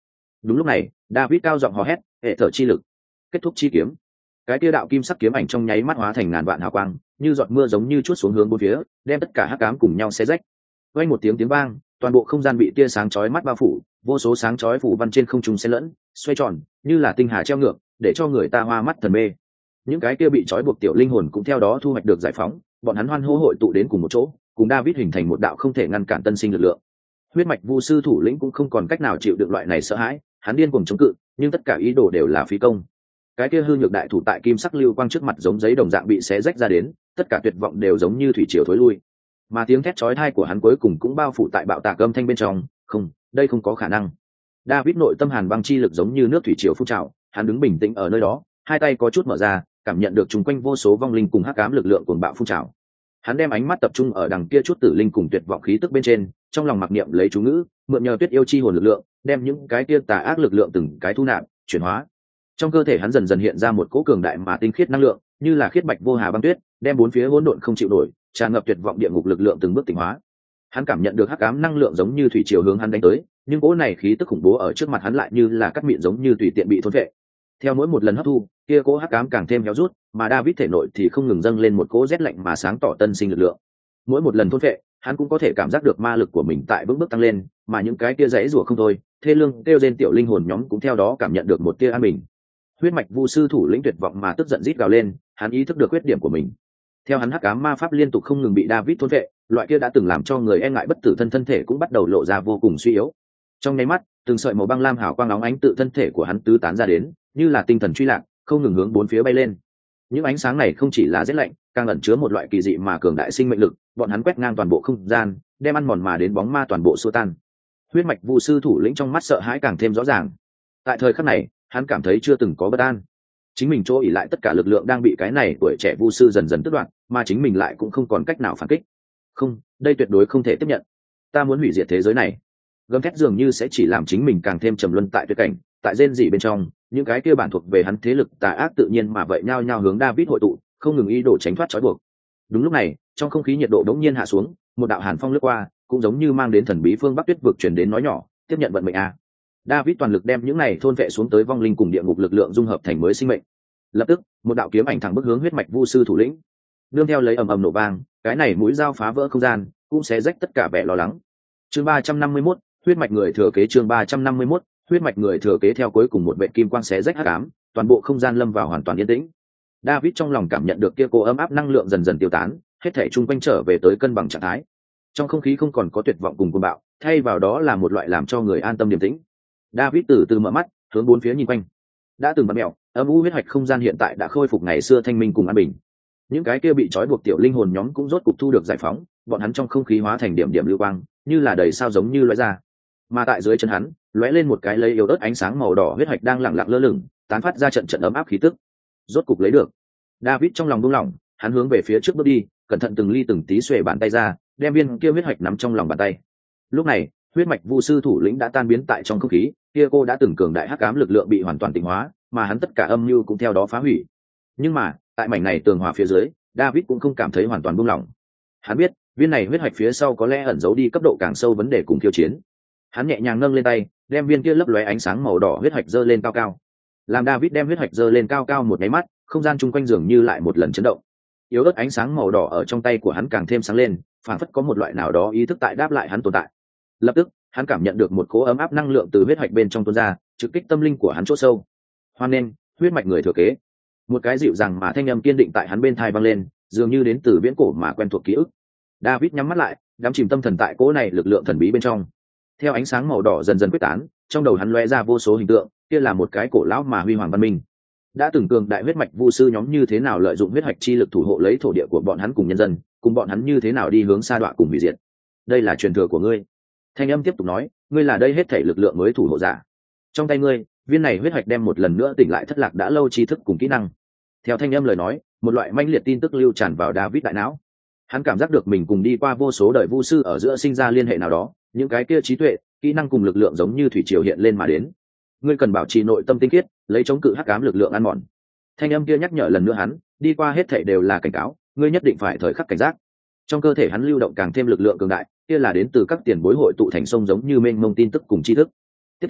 Đúng lúc này David cao giọng hò hét, hệ thở chi lực, kết thúc chi kiếm. Cái tia đạo kim sắc kiếm ảnh trong nháy mắt hóa thành ngàn vạn hào quang, như giọt mưa giống như chuốt xuống hướng bốn phía, đem tất cả hắc ám cùng nhau xé rách. Vang một tiếng tiếng vang, toàn bộ không gian bị tia sáng chói mắt bao phủ, vô số sáng chói phủ văn trên không trung xen lẫn, xoay tròn, như là tinh hà treo ngược, để cho người ta hoa mắt thần mê. Những cái kia bị trói buộc tiểu linh hồn cũng theo đó thu hoạch được giải phóng, bọn hắn hoan hô hội tụ đến cùng một chỗ, cùng David hình thành một đạo không thể ngăn cản tân sinh lực lượng. Huyết mạch vu sư thủ lĩnh cũng không còn cách nào chịu đựng loại này sợ hãi, hắn điên cuồng chống cự, nhưng tất cả ý đồ đều là phí công. Cái kia hư nhược đại thủ tại kim sắc lưu quang trước mặt giống giấy đồng dạng bị xé rách ra đến, tất cả tuyệt vọng đều giống như thủy triều thối lui. Mà tiếng thét chói tai của hắn cuối cùng cũng bao phủ tại bạo tạc âm thanh bên trong, không, đây không có khả năng. David nội tâm hàn băng chi lực giống như nước thủy triều phun trào, hắn đứng bình tĩnh ở nơi đó, hai tay có chút mở ra, cảm nhận được chung quanh vô số vong linh cùng hắc ám lực lượng cuồng bạo phun trào. Hắn đem ánh mắt tập trung ở đằng kia chút tử linh cùng tuyệt vọng khí tức bên trên, trong lòng mặc niệm lấy chú ngữ, mượn nhờ tuyết yêu chi hồn lực lượng, đem những cái kia tà ác lực lượng từng cái thu nạp, chuyển hóa. Trong cơ thể hắn dần dần hiện ra một cỗ cường đại mà tinh khiết năng lượng, như là khiết bạch vô hà băng tuyết, đem bốn phía hỗn độn không chịu nổi, tràn ngập tuyệt vọng địa ngục lực lượng từng bước tỉnh hóa. Hắn cảm nhận được hắc ám năng lượng giống như thủy triều hướng hắn đánh tới, nhưng cỗ này khí tức khủng bố ở trước mặt hắn lại như là cắt mịn giống như tùy tiện bị thôn phệ. Theo mỗi một lần hấp thu, kia cỗ hắc ám càng thêm héo rút, mà David thể nội thì không ngừng dâng lên một cỗ rét lạnh mà sáng tỏ tân sinh lực lượng. Mỗi một lần thôn phệ, hắn cũng có thể cảm giác được ma lực của mình tại bước bước tăng lên, mà những cái kia rãy rủa không thôi, thê lương kêu rên tiểu linh hồn nhóm cũng theo đó cảm nhận được một tia an bình. Huyết mạch vu sư thủ lĩnh tuyệt vọng mà tức giận rít gào lên, hắn ý thức được khuyết điểm của mình. Theo hắn hắc ám ma pháp liên tục không ngừng bị David thôn phệ, loại kia đã từng làm cho người e ngại bất tử thân thân thể cũng bắt đầu lộ ra vô cùng suy yếu. Trong nháy mắt, từng sợi màu băng lam hào quang óng ánh tự thân thể của hắn tứ tán ra đến, như là tinh thần truy lạc, không ngừng hướng bốn phía bay lên. Những ánh sáng này không chỉ là rét lạnh, càng ẩn chứa một loại kỳ dị mà cường đại sinh mệnh lực, bọn hắn quét ngang toàn bộ không gian, đem ăn mòn mà đến bóng ma toàn bộ xua tan. Huyết mạch vu sư thủ lĩnh trong mắt sợ hãi càng thêm rõ ràng. Tại thời khắc này, hắn cảm thấy chưa từng có bất an. Chính mình chỗ ỉ lại tất cả lực lượng đang bị cái này tuổi trẻ vu sư dần dần tước đoạt, mà chính mình lại cũng không còn cách nào phản kích. Không, đây tuyệt đối không thể tiếp nhận. Ta muốn hủy diệt thế giới này. Gầm thét dường như sẽ chỉ làm chính mình càng thêm trầm luân tại tuyệt cảnh, tại rên rỉ bên trong, những cái kia bản thuộc về hắn thế lực tà ác tự nhiên mà vậy nhao nhao hướng David hội tụ, không ngừng ý đồ tránh thoát trói buộc. Đúng lúc này, trong không khí nhiệt độ đống nhiên hạ xuống, một đạo hàn phong lướt qua, cũng giống như mang đến thần bí phương Bắc Tuyết vực truyền đến nói nhỏ, tiếp nhận vận mệnh a. David toàn lực đem những này thôn vệ xuống tới vong linh cùng địa ngục lực lượng dung hợp thành mới sinh mệnh. Lập tức, một đạo kiếm ảnh thẳng bước hướng huyết mạch vu sư thủ lĩnh. Nương theo lấy ầm ầm nổ vang, cái này mũi dao phá vỡ không gian, cũng sẽ rách tất cả vẻ lo lắng. Chương ba trăm năm mươi mốt, huyết mạch người thừa kế chương ba trăm năm mươi mốt, huyết mạch người thừa kế theo cuối cùng một vệt kim quang xé rách hắc ám, toàn bộ không gian lâm vào hoàn toàn yên tĩnh. David trong lòng cảm nhận được kia cô ấm áp năng lượng dần dần tiêu tán, hết thảy chung quanh trở về tới cân bằng trạng thái. Trong không khí không còn có tuyệt vọng cùng cuồng bạo, thay vào đó là một loại làm cho người an tâm điềm tĩnh. David từ từ mở mắt, hướng bốn phía nhìn quanh. Đã từng bật mèo, âm u huyết hoạch không gian hiện tại đã khôi phục ngày xưa thanh minh cùng an bình. Những cái kia bị trói buộc tiểu linh hồn nhóm cũng rốt cục thu được giải phóng, bọn hắn trong không khí hóa thành điểm điểm lưu quang, như là đầy sao giống như lóe ra. Mà tại dưới chân hắn, lóe lên một cái lấy yếu ớt ánh sáng màu đỏ huyết hoạch đang lặng lặng lơ lửng, tán phát ra trận trận ấm áp khí tức. Rốt cục lấy được. David trong lòng buông lỏng, hắn hướng về phía trước bước đi, cẩn thận từng ly từng tí xuề bàn tay ra, đem viên kia huyết hoạch nắm trong lòng bàn tay. Lúc này, huyết mạch vu sư thủ lĩnh đã tan biến tại trong không khí, kia cô đã từng cường đại hắc ám lực lượng bị hoàn toàn tịnh hóa, mà hắn tất cả âm mưu cũng theo đó phá hủy. Nhưng mà, tại mảnh này tường hòa phía dưới, David cũng không cảm thấy hoàn toàn buông lỏng. Hắn biết, viên này huyết hoạch phía sau có lẽ ẩn giấu đi cấp độ càng sâu vấn đề cùng khiêu chiến. Hắn nhẹ nhàng nâng lên tay, đem viên kia lấp lóe ánh sáng màu đỏ huyết hoạch giơ lên cao cao. Làm David đem huyết hoạch giơ lên cao cao một cái mắt, không gian chung quanh dường như lại một lần chấn động. Yếu ớt ánh sáng màu đỏ ở trong tay của hắn càng thêm sáng lên, phản phất có một loại nào đó ý thức tại đáp lại hắn tồn tại. Lập tức, hắn cảm nhận được một cỗ ấm áp năng lượng từ huyết hoạch bên trong tuôn ra, trực kích tâm linh của hắn chỗ sâu. Hoan nên, huyết mạch người thừa kế. Một cái dịu dàng mà thanh âm kiên định tại hắn bên tai vang lên, dường như đến từ viễn cổ mà quen thuộc ký ức. David nhắm mắt lại, đắm chìm tâm thần tại cỗ này lực lượng thần bí bên trong. Theo ánh sáng màu đỏ dần dần quyết tán, trong đầu hắn lóe ra vô số hình tượng, kia là một cái cổ lão mà huy hoàng văn minh. Đã từng cường đại huyết mạch vu sư nhóm như thế nào lợi dụng huyết mạch chi lực thủ hộ lấy thổ địa của bọn hắn cùng nhân dân, cùng bọn hắn như thế nào đi hướng sa đọa cùng hủy diệt. Đây là truyền thừa của ngươi. Thanh âm tiếp tục nói, ngươi là đây hết thảy lực lượng mới thủ hộ giả. Trong tay ngươi, viên này huyết mạch đem một lần nữa tỉnh lại thất lạc đã lâu tri thức cùng kỹ năng. Theo thanh âm lời nói, một loại manh liệt tin tức lưu tràn vào David đại não. Hắn cảm giác được mình cùng đi qua vô số đời vu sư ở giữa sinh ra liên hệ nào đó, những cái kia trí tuệ, kỹ năng cùng lực lượng giống như thủy triều hiện lên mà đến. Ngươi cần bảo trì nội tâm tinh khiết, lấy chống cự hắc ám lực lượng ăn mòn. Thanh âm kia nhắc nhở lần nữa hắn, đi qua hết thảy đều là cảnh cáo, ngươi nhất định phải thời khắc cảnh giác. Trong cơ thể hắn lưu động càng thêm lực lượng cường đại, kia là đến từ các tiền bối hội tụ thành sông giống như mênh mông tin tức cùng tri thức. Tiếp theo,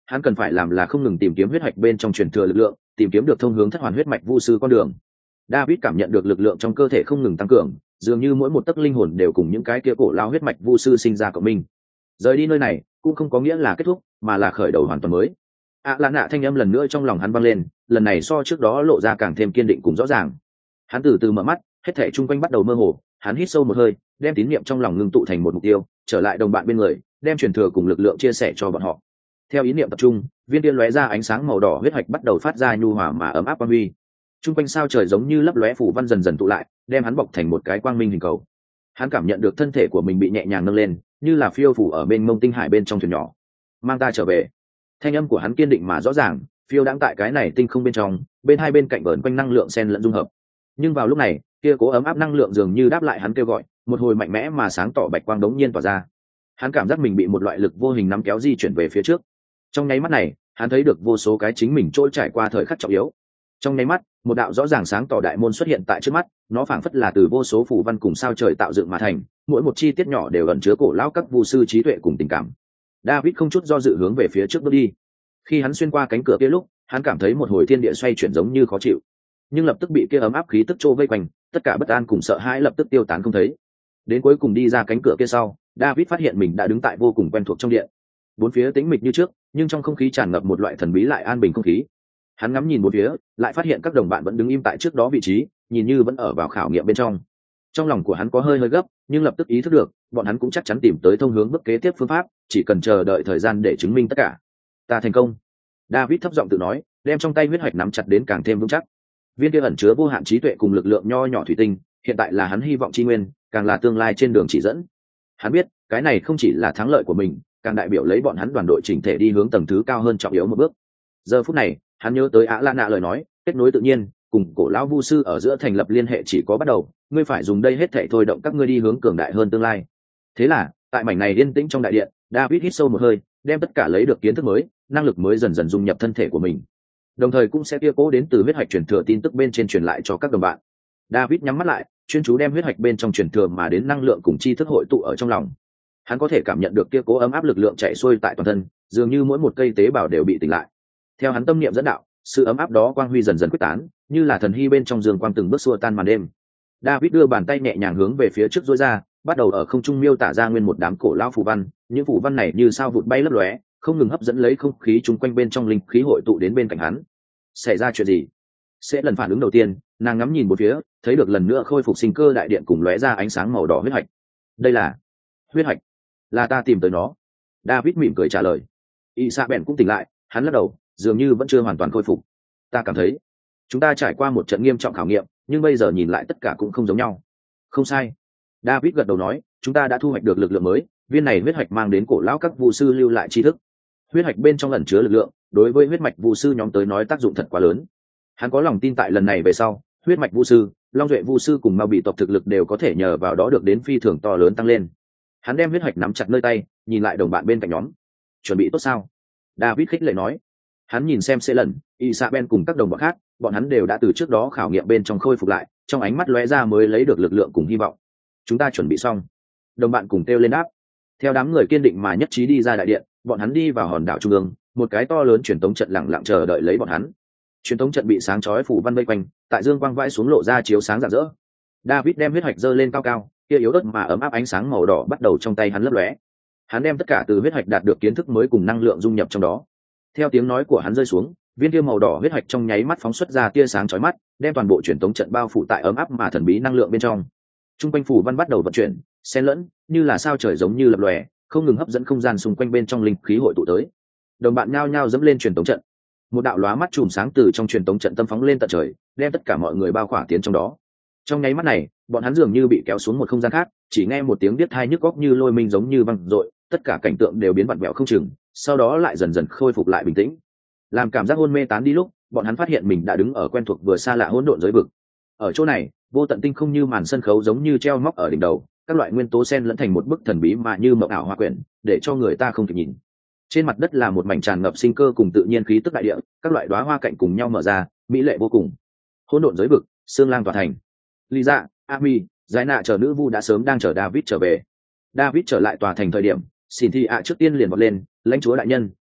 hắn cần phải làm là không ngừng tìm kiếm huyết mạch bên trong truyền thừa lực lượng, tìm kiếm được thông hướng thất hoàn huyết mạch vu sư con đường. David cảm nhận được lực lượng trong cơ thể không ngừng tăng cường, dường như mỗi một tấc linh hồn đều cùng những cái kia cổ lao huyết mạch vu sư sinh ra cộng minh. Rời đi nơi này cũng không có nghĩa là kết thúc, mà là khởi đầu hoàn toàn mới. ạ lạ nạ thanh âm lần nữa trong lòng hắn vang lên, lần này so trước đó lộ ra càng thêm kiên định cùng rõ ràng. Hắn từ từ mở mắt, hết thảy chung quanh bắt đầu mơ hồ, hắn hít sâu một hơi, đem tín niệm trong lòng ngưng tụ thành một mục tiêu, trở lại đồng bạn bên người, đem truyền thừa cùng lực lượng chia sẻ cho bọn họ. Theo ý niệm tập trung, viên tiên lóe ra ánh sáng màu đỏ huyết hạch bắt đầu phát ra nhu hòa mà ấm áp quang huy. Trung quanh sao trời giống như lấp lóe phủ văn dần dần tụ lại, đem hắn bọc thành một cái quang minh hình cầu. Hắn cảm nhận được thân thể của mình bị nhẹ nhàng nâng lên, như là phiêu phủ ở bên mông tinh hải bên trong thuyền nhỏ. Mang ta trở về. Thanh âm của hắn kiên định mà rõ ràng, phiêu đang tại cái này tinh không bên trong, bên hai bên cạnh vờn quanh năng lượng xen lẫn dung hợp. Nhưng vào lúc này, kia cố ấm áp năng lượng dường như đáp lại hắn kêu gọi, một hồi mạnh mẽ mà sáng tỏ bạch quang đống nhiên tỏa ra. Hắn cảm giác mình bị một loại lực vô hình nắm kéo di chuyển về phía trước. Trong nháy mắt này, hắn thấy được vô số cái chính mình trôi trải qua thời khắc trọng yếu. Trong nháy mắt, một đạo rõ ràng sáng tỏ đại môn xuất hiện tại trước mắt, nó phảng phất là từ vô số phù văn cùng sao trời tạo dựng mà thành, mỗi một chi tiết nhỏ đều ẩn chứa cổ lão các vu sư trí tuệ cùng tình cảm. David không chút do dự hướng về phía trước bước đi. Khi hắn xuyên qua cánh cửa kia lúc, hắn cảm thấy một hồi thiên địa xoay chuyển giống như khó chịu, nhưng lập tức bị kia ấm áp khí tức trô vây quanh, tất cả bất an cùng sợ hãi lập tức tiêu tán không thấy. Đến cuối cùng đi ra cánh cửa kia sau, David phát hiện mình đã đứng tại vô cùng quen thuộc trong điện. Bốn phía tĩnh mịch như trước, nhưng trong không khí tràn ngập một loại thần bí lại an bình không khí. Hắn ngắm nhìn một phía, lại phát hiện các đồng bạn vẫn đứng im tại trước đó vị trí, nhìn như vẫn ở vào khảo nghiệm bên trong. Trong lòng của hắn có hơi hơi gấp, nhưng lập tức ý thức được, bọn hắn cũng chắc chắn tìm tới thông hướng bước kế tiếp phương pháp, chỉ cần chờ đợi thời gian để chứng minh tất cả. Ta thành công. David thấp giọng tự nói, đem trong tay huyết hạch nắm chặt đến càng thêm vững chắc. Viên kia ẩn chứa vô hạn trí tuệ cùng lực lượng nho nhỏ thủy tinh, hiện tại là hắn hy vọng chi nguyên, càng là tương lai trên đường chỉ dẫn. Hắn biết, cái này không chỉ là thắng lợi của mình, càng đại biểu lấy bọn hắn đoàn đội chỉnh thể đi hướng tầng thứ cao hơn trọng yếu một bước. Giờ phút này, hắn nhớ tới Á Lan Nạ lời nói, kết nối tự nhiên, cùng cổ lão vu sư ở giữa thành lập liên hệ chỉ có bắt đầu, ngươi phải dùng đây hết thảy thôi động các ngươi đi hướng cường đại hơn tương lai. Thế là, tại mảnh này yên tĩnh trong đại điện, David hít sâu một hơi, đem tất cả lấy được kiến thức mới, năng lực mới dần dần dung nhập thân thể của mình. Đồng thời cũng sẽ kia cố đến từ huyết hạch truyền thừa tin tức bên trên truyền lại cho các đồng bạn. David nhắm mắt lại, chuyên chú đem huyết hạch bên trong truyền thừa mà đến năng lượng cùng tri thức hội tụ ở trong lòng. Hắn có thể cảm nhận được kia cố ấm áp lực lượng chạy xuôi tại toàn thân, dường như mỗi một cây tế bào đều bị tỉnh lại. Theo hắn tâm niệm dẫn đạo, sự ấm áp đó quang huy dần dần quyết tán, như là thần hy bên trong dương quang từng bước xua tan màn đêm. David đưa bàn tay nhẹ nhàng hướng về phía trước duỗi ra, bắt đầu ở không trung miêu tả ra nguyên một đám cổ lão phù văn, những phù văn này như sao vụt bay lấp lóe, không ngừng hấp dẫn lấy không khí chung quanh bên trong linh khí hội tụ đến bên cạnh hắn. Xảy ra chuyện gì? Sẽ lần phản ứng đầu tiên, nàng ngắm nhìn một phía, thấy được lần nữa khôi phục sinh cơ đại điện cùng lóe ra ánh sáng màu đỏ huyết hạch. Đây là huyết hạch, là ta tìm tới nó. David mỉm cười trả lời. Isabel cũng tỉnh lại, hắn lắc đầu, dường như vẫn chưa hoàn toàn khôi phục. Ta cảm thấy chúng ta trải qua một trận nghiêm trọng khảo nghiệm, nhưng bây giờ nhìn lại tất cả cũng không giống nhau. Không sai. David gật đầu nói, chúng ta đã thu hoạch được lực lượng mới, viên này huyết hạch mang đến cổ lão các vu sư lưu lại tri thức. Huyết hạch bên trong ẩn chứa lực lượng, đối với huyết mạch vu sư nhóm tới nói tác dụng thật quá lớn. Hắn có lòng tin tại lần này về sau, huyết mạch vu sư, long duệ vu sư cùng mao bị tộc thực lực đều có thể nhờ vào đó được đến phi thường to lớn tăng lên. Hắn đem huyết hạch nắm chặt nơi tay, nhìn lại đồng bạn bên cạnh nhóm. Chuẩn bị tốt sao? David khích lệ nói. Hắn nhìn xem sẽ lần, Isabel cùng các đồng bọn khác, bọn hắn đều đã từ trước đó khảo nghiệm bên trong khôi phục lại, trong ánh mắt lóe ra mới lấy được lực lượng cùng hy vọng. Chúng ta chuẩn bị xong. Đồng bạn cùng kêu lên đáp. Theo đám người kiên định mà nhất trí đi ra đại điện, bọn hắn đi vào hòn đảo trung ương, một cái to lớn truyền tống trận lặng lặng chờ đợi lấy bọn hắn. Truyền tống trận bị sáng chói phủ văn vây quanh, tại dương quang vãi xuống lộ ra chiếu sáng rạng rỡ. David đem huyết hạch giơ lên cao cao, kia yếu ớt mà ấm áp ánh sáng màu đỏ bắt đầu trong tay hắn lấp lóe. Hắn đem tất cả từ huyết hạch đạt được kiến thức mới cùng năng lượng dung nhập trong đó. Theo tiếng nói của hắn rơi xuống, viên kia màu đỏ huyết hạch trong nháy mắt phóng xuất ra tia sáng chói mắt, đem toàn bộ truyền tống trận bao phủ tại ấm áp mà thần bí năng lượng bên trong. Trung quanh phủ văn bắt đầu vận chuyển, xen lẫn, như là sao trời giống như lập lòe, không ngừng hấp dẫn không gian xung quanh bên trong linh khí hội tụ tới. Đồng bạn nhao nhao dẫm lên truyền tống trận. Một đạo lóa mắt chùm sáng từ trong truyền tống trận tâm phóng lên tận trời, đem tất cả mọi người bao khỏa tiến trong đó. Trong nháy mắt này, bọn hắn dường như bị kéo xuống một không gian khác, chỉ nghe một tiếng điếc tai nhức óc như lôi minh giống như vang dội, tất cả cảnh tượng đều biến vặn vẹo không chừng, sau đó lại dần dần khôi phục lại bình tĩnh. Làm cảm giác hôn mê tán đi lúc, bọn hắn phát hiện mình đã đứng ở quen thuộc vừa xa lạ hỗn độn giới vực. Ở chỗ này, vô tận tinh không như màn sân khấu giống như treo móc ở đỉnh đầu, các loại nguyên tố xen lẫn thành một bức thần bí mà như mộng ảo hoa quyển, để cho người ta không kịp nhìn. Trên mặt đất là một mảnh tràn ngập sinh cơ cùng tự nhiên khí tức đại địa, các loại đóa hoa cạnh cùng nhau mở ra, mỹ lệ vô cùng. Hỗn độn giới vực, xương lang tỏa thành. Lý Dạ, Ami, Giải Nạ chờ nữ vu đã sớm đang chờ David trở về. David trở lại tòa thành thời điểm, Cynthia trước tiên liền vọt lên, lãnh chúa đại nhân,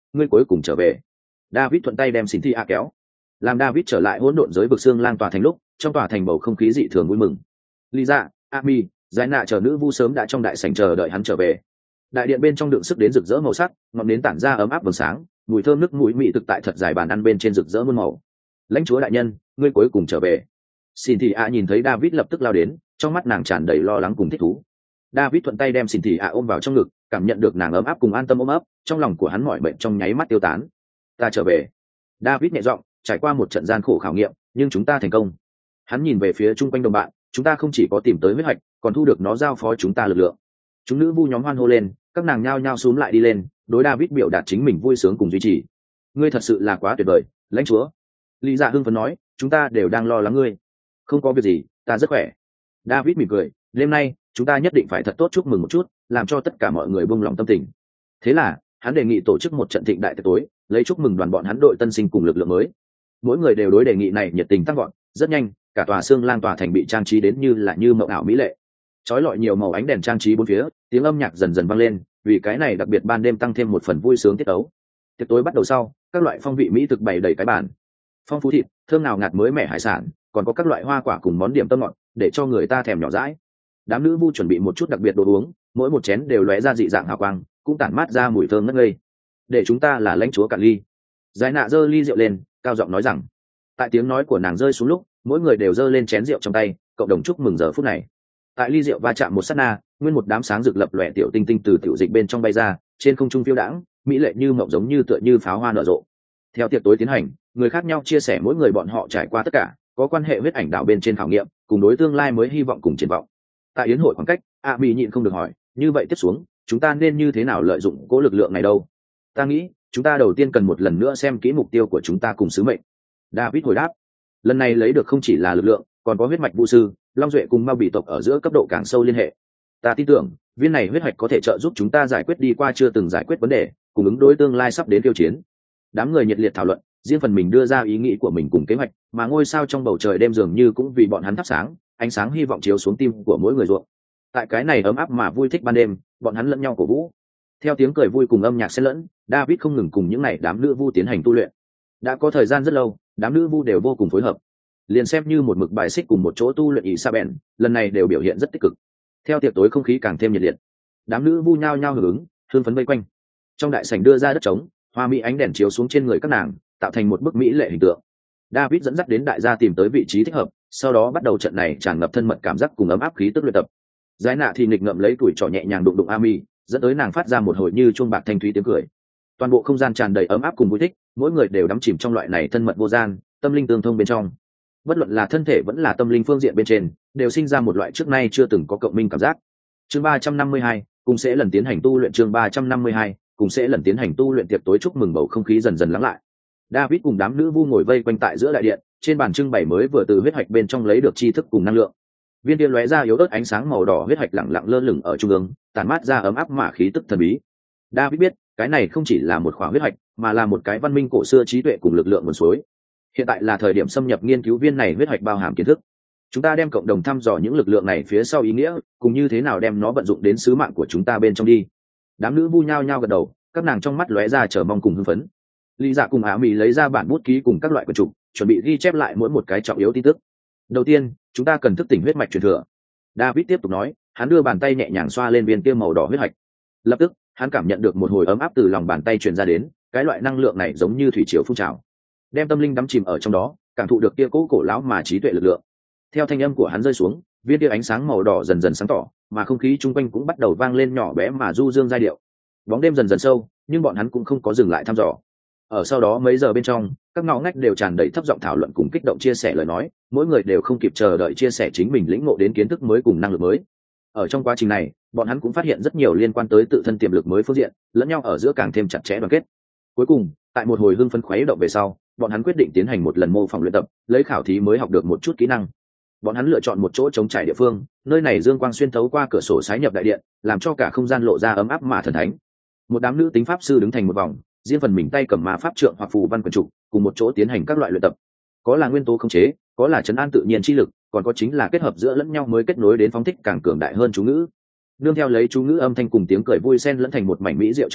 ngươi cuối cùng trở về. David thuận tay đem Cynthia kéo. Làm David trở lại hỗn độn giới vực xương lang tòa thành lúc, trong tòa thành bầu không khí dị thường vui mừng. Lisa, Ami, Giải Nạ chờ nữ vu sớm đã trong đại sảnh chờ đợi hắn trở về. Đại điện bên trong đựng sức đến rực rỡ màu sắc, ngọn nến tản ra ấm áp vầng sáng, mùi thơm nước mũi mị thực tại thật dài bàn ăn bên trên rực rỡ muôn màu. Lãnh chúa đại nhân, ngươi cuối cùng trở về. Cynthia nhìn thấy David lập tức lao đến, trong mắt nàng tràn đầy lo lắng cùng thích thú. David thuận tay đem Cynthia ôm vào trong ngực, cảm nhận được nàng ấm áp cùng an tâm ôm ấp, trong lòng của hắn mỏi mệt trong nháy mắt tiêu tán. Ta trở về. David nhẹ giọng, trải qua một trận gian khổ khảo nghiệm, nhưng chúng ta thành công. Hắn nhìn về phía chung quanh đồng bạn, chúng ta không chỉ có tìm tới huyết hạch, còn thu được nó giao phó chúng ta lực lượng. Chúng nữ vu nhóm hoan hô lên, các nàng nhao nhao xúm lại đi lên, đối David biểu đạt chính mình vui sướng cùng duy trì. Ngươi thật sự là quá tuyệt vời, lãnh chúa. Lý Dạ hưng phấn nói, chúng ta đều đang lo lắng ngươi. Không có việc gì, ta rất khỏe. David mỉm cười, đêm nay chúng ta nhất định phải thật tốt chúc mừng một chút, làm cho tất cả mọi người buông lòng tâm tình. Thế là hắn đề nghị tổ chức một trận thịnh đại tiệc tối, lấy chúc mừng đoàn bọn hắn đội tân sinh cùng lực lượng mới. Mỗi người đều đối đề nghị này nhiệt tình tăng gọn, rất nhanh cả tòa xương lang tòa thành bị trang trí đến như là như mộng ảo mỹ lệ. Chói lọi nhiều màu ánh đèn trang trí bốn phía, tiếng âm nhạc dần dần vang lên, vì cái này đặc biệt ban đêm tăng thêm một phần vui sướng tiết tấu. Tiệc tối bắt đầu sau, các loại phong vị mỹ thực bày đầy cái bàn. Phong phú thịt, thơm nào ngạt mới mẻ hải sản, còn có các loại hoa quả cùng món điểm tâm ngọt, để cho người ta thèm nhỏ dãi. Đám nữ vu chuẩn bị một chút đặc biệt đồ uống, mỗi một chén đều lóe ra dị dạng hào quang, cũng tản mát ra mùi thơm ngất ngây. Để chúng ta là lãnh chúa cạn ly. Giải Nạ giơ ly rượu lên, cao giọng nói rằng. Tại tiếng nói của nàng rơi xuống lúc, mỗi người đều giơ lên chén rượu trong tay, cộng đồng chúc mừng giờ phút này. Tại ly rượu va chạm một sát na, nguyên một đám sáng rực lập lòe tiểu tinh tinh từ tiểu dịch bên trong bay ra, trên không trung phiêu đãng, mỹ lệ như mộng giống như tựa như pháo hoa nở rộ. Theo tiệc tối tiến hành, người khác nhau chia sẻ mỗi người bọn họ trải qua tất cả, có quan hệ huyết ảnh đạo bên trên khảo nghiệm, cùng đối tương lai mới hy vọng cùng triển vọng. Tại yến hội khoảng cách, A Bì nhịn không được hỏi, như vậy tiếp xuống, chúng ta nên như thế nào lợi dụng cố lực lượng này đâu? Ta nghĩ, chúng ta đầu tiên cần một lần nữa xem kỹ mục tiêu của chúng ta cùng sứ mệnh. David hồi đáp, lần này lấy được không chỉ là lực lượng, còn có huyết mạch vũ sư, long duệ cùng ma bị tộc ở giữa cấp độ càng sâu liên hệ. Ta tin tưởng, viên này huyết mạch có thể trợ giúp chúng ta giải quyết đi qua chưa từng giải quyết vấn đề, cùng ứng đối tương lai sắp đến tiêu chiến. Đám người nhiệt liệt thảo luận, riêng phần mình đưa ra ý nghĩ của mình cùng kế hoạch, mà ngôi sao trong bầu trời đêm dường như cũng vì bọn hắn thắp sáng, ánh sáng hy vọng chiếu xuống tim của mỗi người ruộng. Tại cái này ấm áp mà vui thích ban đêm, bọn hắn lẫn nhau cổ vũ. Theo tiếng cười vui cùng âm nhạc xen lẫn, David không ngừng cùng những này đám nữ vu tiến hành tu luyện. Đã có thời gian rất lâu, đám nữ vu đều vô cùng phối hợp. Liền xem như một mực bài xích cùng một chỗ tu luyện ý sa bèn, lần này đều biểu hiện rất tích cực. Theo tiệc tối không khí càng thêm nhiệt liệt, đám nữ vu nhao nhao hưởng ứng, hương phấn vây quanh. Trong đại sảnh đưa ra đất trống, hoa mỹ ánh đèn chiếu xuống trên người các nàng, tạo thành một bức mỹ lệ hình tượng. David dẫn dắt đến đại gia tìm tới vị trí thích hợp, sau đó bắt đầu trận này tràn ngập thân mật cảm giác cùng ấm áp khí tức luyện tập. Giải Nạ thì nghịch ngợm lấy tuổi trò nhẹ nhàng đụng đụng Ami, dẫn tới nàng phát ra một hồi như chuông bạc thanh thúy tiếng cười. Toàn bộ không gian tràn đầy ấm áp cùng vui thích, mỗi người đều đắm chìm trong loại này thân mật vô gian, tâm linh tương thông bên trong. Bất luận là thân thể vẫn là tâm linh phương diện bên trên, đều sinh ra một loại trước nay chưa từng có cộng minh cảm giác. Chương ba trăm năm mươi hai, cùng sẽ lần tiến hành tu luyện chương ba trăm năm mươi hai, cùng sẽ lần tiến hành tu luyện tiệc tối chúc mừng bầu không khí dần dần lắng lại. David cùng đám nữ vu ngồi vây quanh tại giữa đại điện, trên bàn trưng bày mới vừa từ huyết hạch bên trong lấy được tri thức cùng năng lượng. Viên tiên lóe ra yếu ớt ánh sáng màu đỏ huyết hạch lặng lặng lơ lửng ở trung ương, tản mát ra ấm áp mà khí tức thần bí. David biết, cái này không chỉ là một khỏa huyết hạch, mà là một cái văn minh cổ xưa trí tuệ cùng lực lượng nguồn suối. Hiện tại là thời điểm xâm nhập nghiên cứu viên này huyết hạch bao hàm kiến thức. Chúng ta đem cộng đồng thăm dò những lực lượng này phía sau ý nghĩa, cùng như thế nào đem nó vận dụng đến sứ mạng của chúng ta bên trong đi. Đám nữ vu nhao nhao gật đầu, các nàng trong mắt lóe ra chờ mong cùng hưng phấn. Lý Dạ cùng Á Mỹ lấy ra bản bút ký cùng các loại quyển trục, chuẩn bị ghi chép lại mỗi một cái trọng yếu tin tức. Đầu tiên, chúng ta cần thức tỉnh huyết mạch truyền thừa. David tiếp tục nói, hắn đưa bàn tay nhẹ nhàng xoa lên viên kia màu đỏ huyết hạch. Lập tức, hắn cảm nhận được một hồi ấm áp từ lòng bàn tay truyền ra đến, cái loại năng lượng này giống như thủy triều phun trào, đem tâm linh đắm chìm ở trong đó, cảm thụ được kia cố cổ lão mà trí tuệ lực lượng. Theo thanh âm của hắn rơi xuống, viên kia ánh sáng màu đỏ dần dần sáng tỏ, mà không khí chung quanh cũng bắt đầu vang lên nhỏ bé mà du dương giai điệu. Bóng đêm dần dần sâu, nhưng bọn hắn cũng không có dừng lại thăm dò. Ở sau đó mấy giờ bên trong, các ngõ ngách đều tràn đầy thấp giọng thảo luận cùng kích động chia sẻ lời nói, mỗi người đều không kịp chờ đợi chia sẻ chính mình lĩnh ngộ đến kiến thức mới cùng năng lực mới. Ở trong quá trình này, bọn hắn cũng phát hiện rất nhiều liên quan tới tự thân tiềm lực mới phương diện, lẫn nhau ở giữa càng thêm chặt chẽ đoàn kết. Cuối cùng, tại một hồi hưng phấn khuấy động về sau, bọn hắn quyết định tiến hành một lần mô phỏng luyện tập, lấy khảo thí mới học được một chút kỹ năng. Bọn hắn lựa chọn một chỗ trống trải địa phương, nơi này dương quang xuyên thấu qua cửa sổ sái nhập đại điện, làm cho cả không gian lộ ra ấm áp mà thần thánh. Một đám nữ tính pháp sư đứng thành một vòng, riêng phần mình tay cầm ma pháp trượng hoặc phù văn quyển trục, cùng một chỗ tiến hành các loại luyện tập. Có là nguyên tố khống chế, có là trấn an tự nhiên chi lực, còn có chính là kết hợp giữa lẫn nhau mới kết nối đến phóng thích càng cường đại hơn chú ngữ. Nương theo lấy chú ngữ âm thanh cùng tiếng cười vui xen lẫn thành một mảnh mỹ diệu chương nhạc,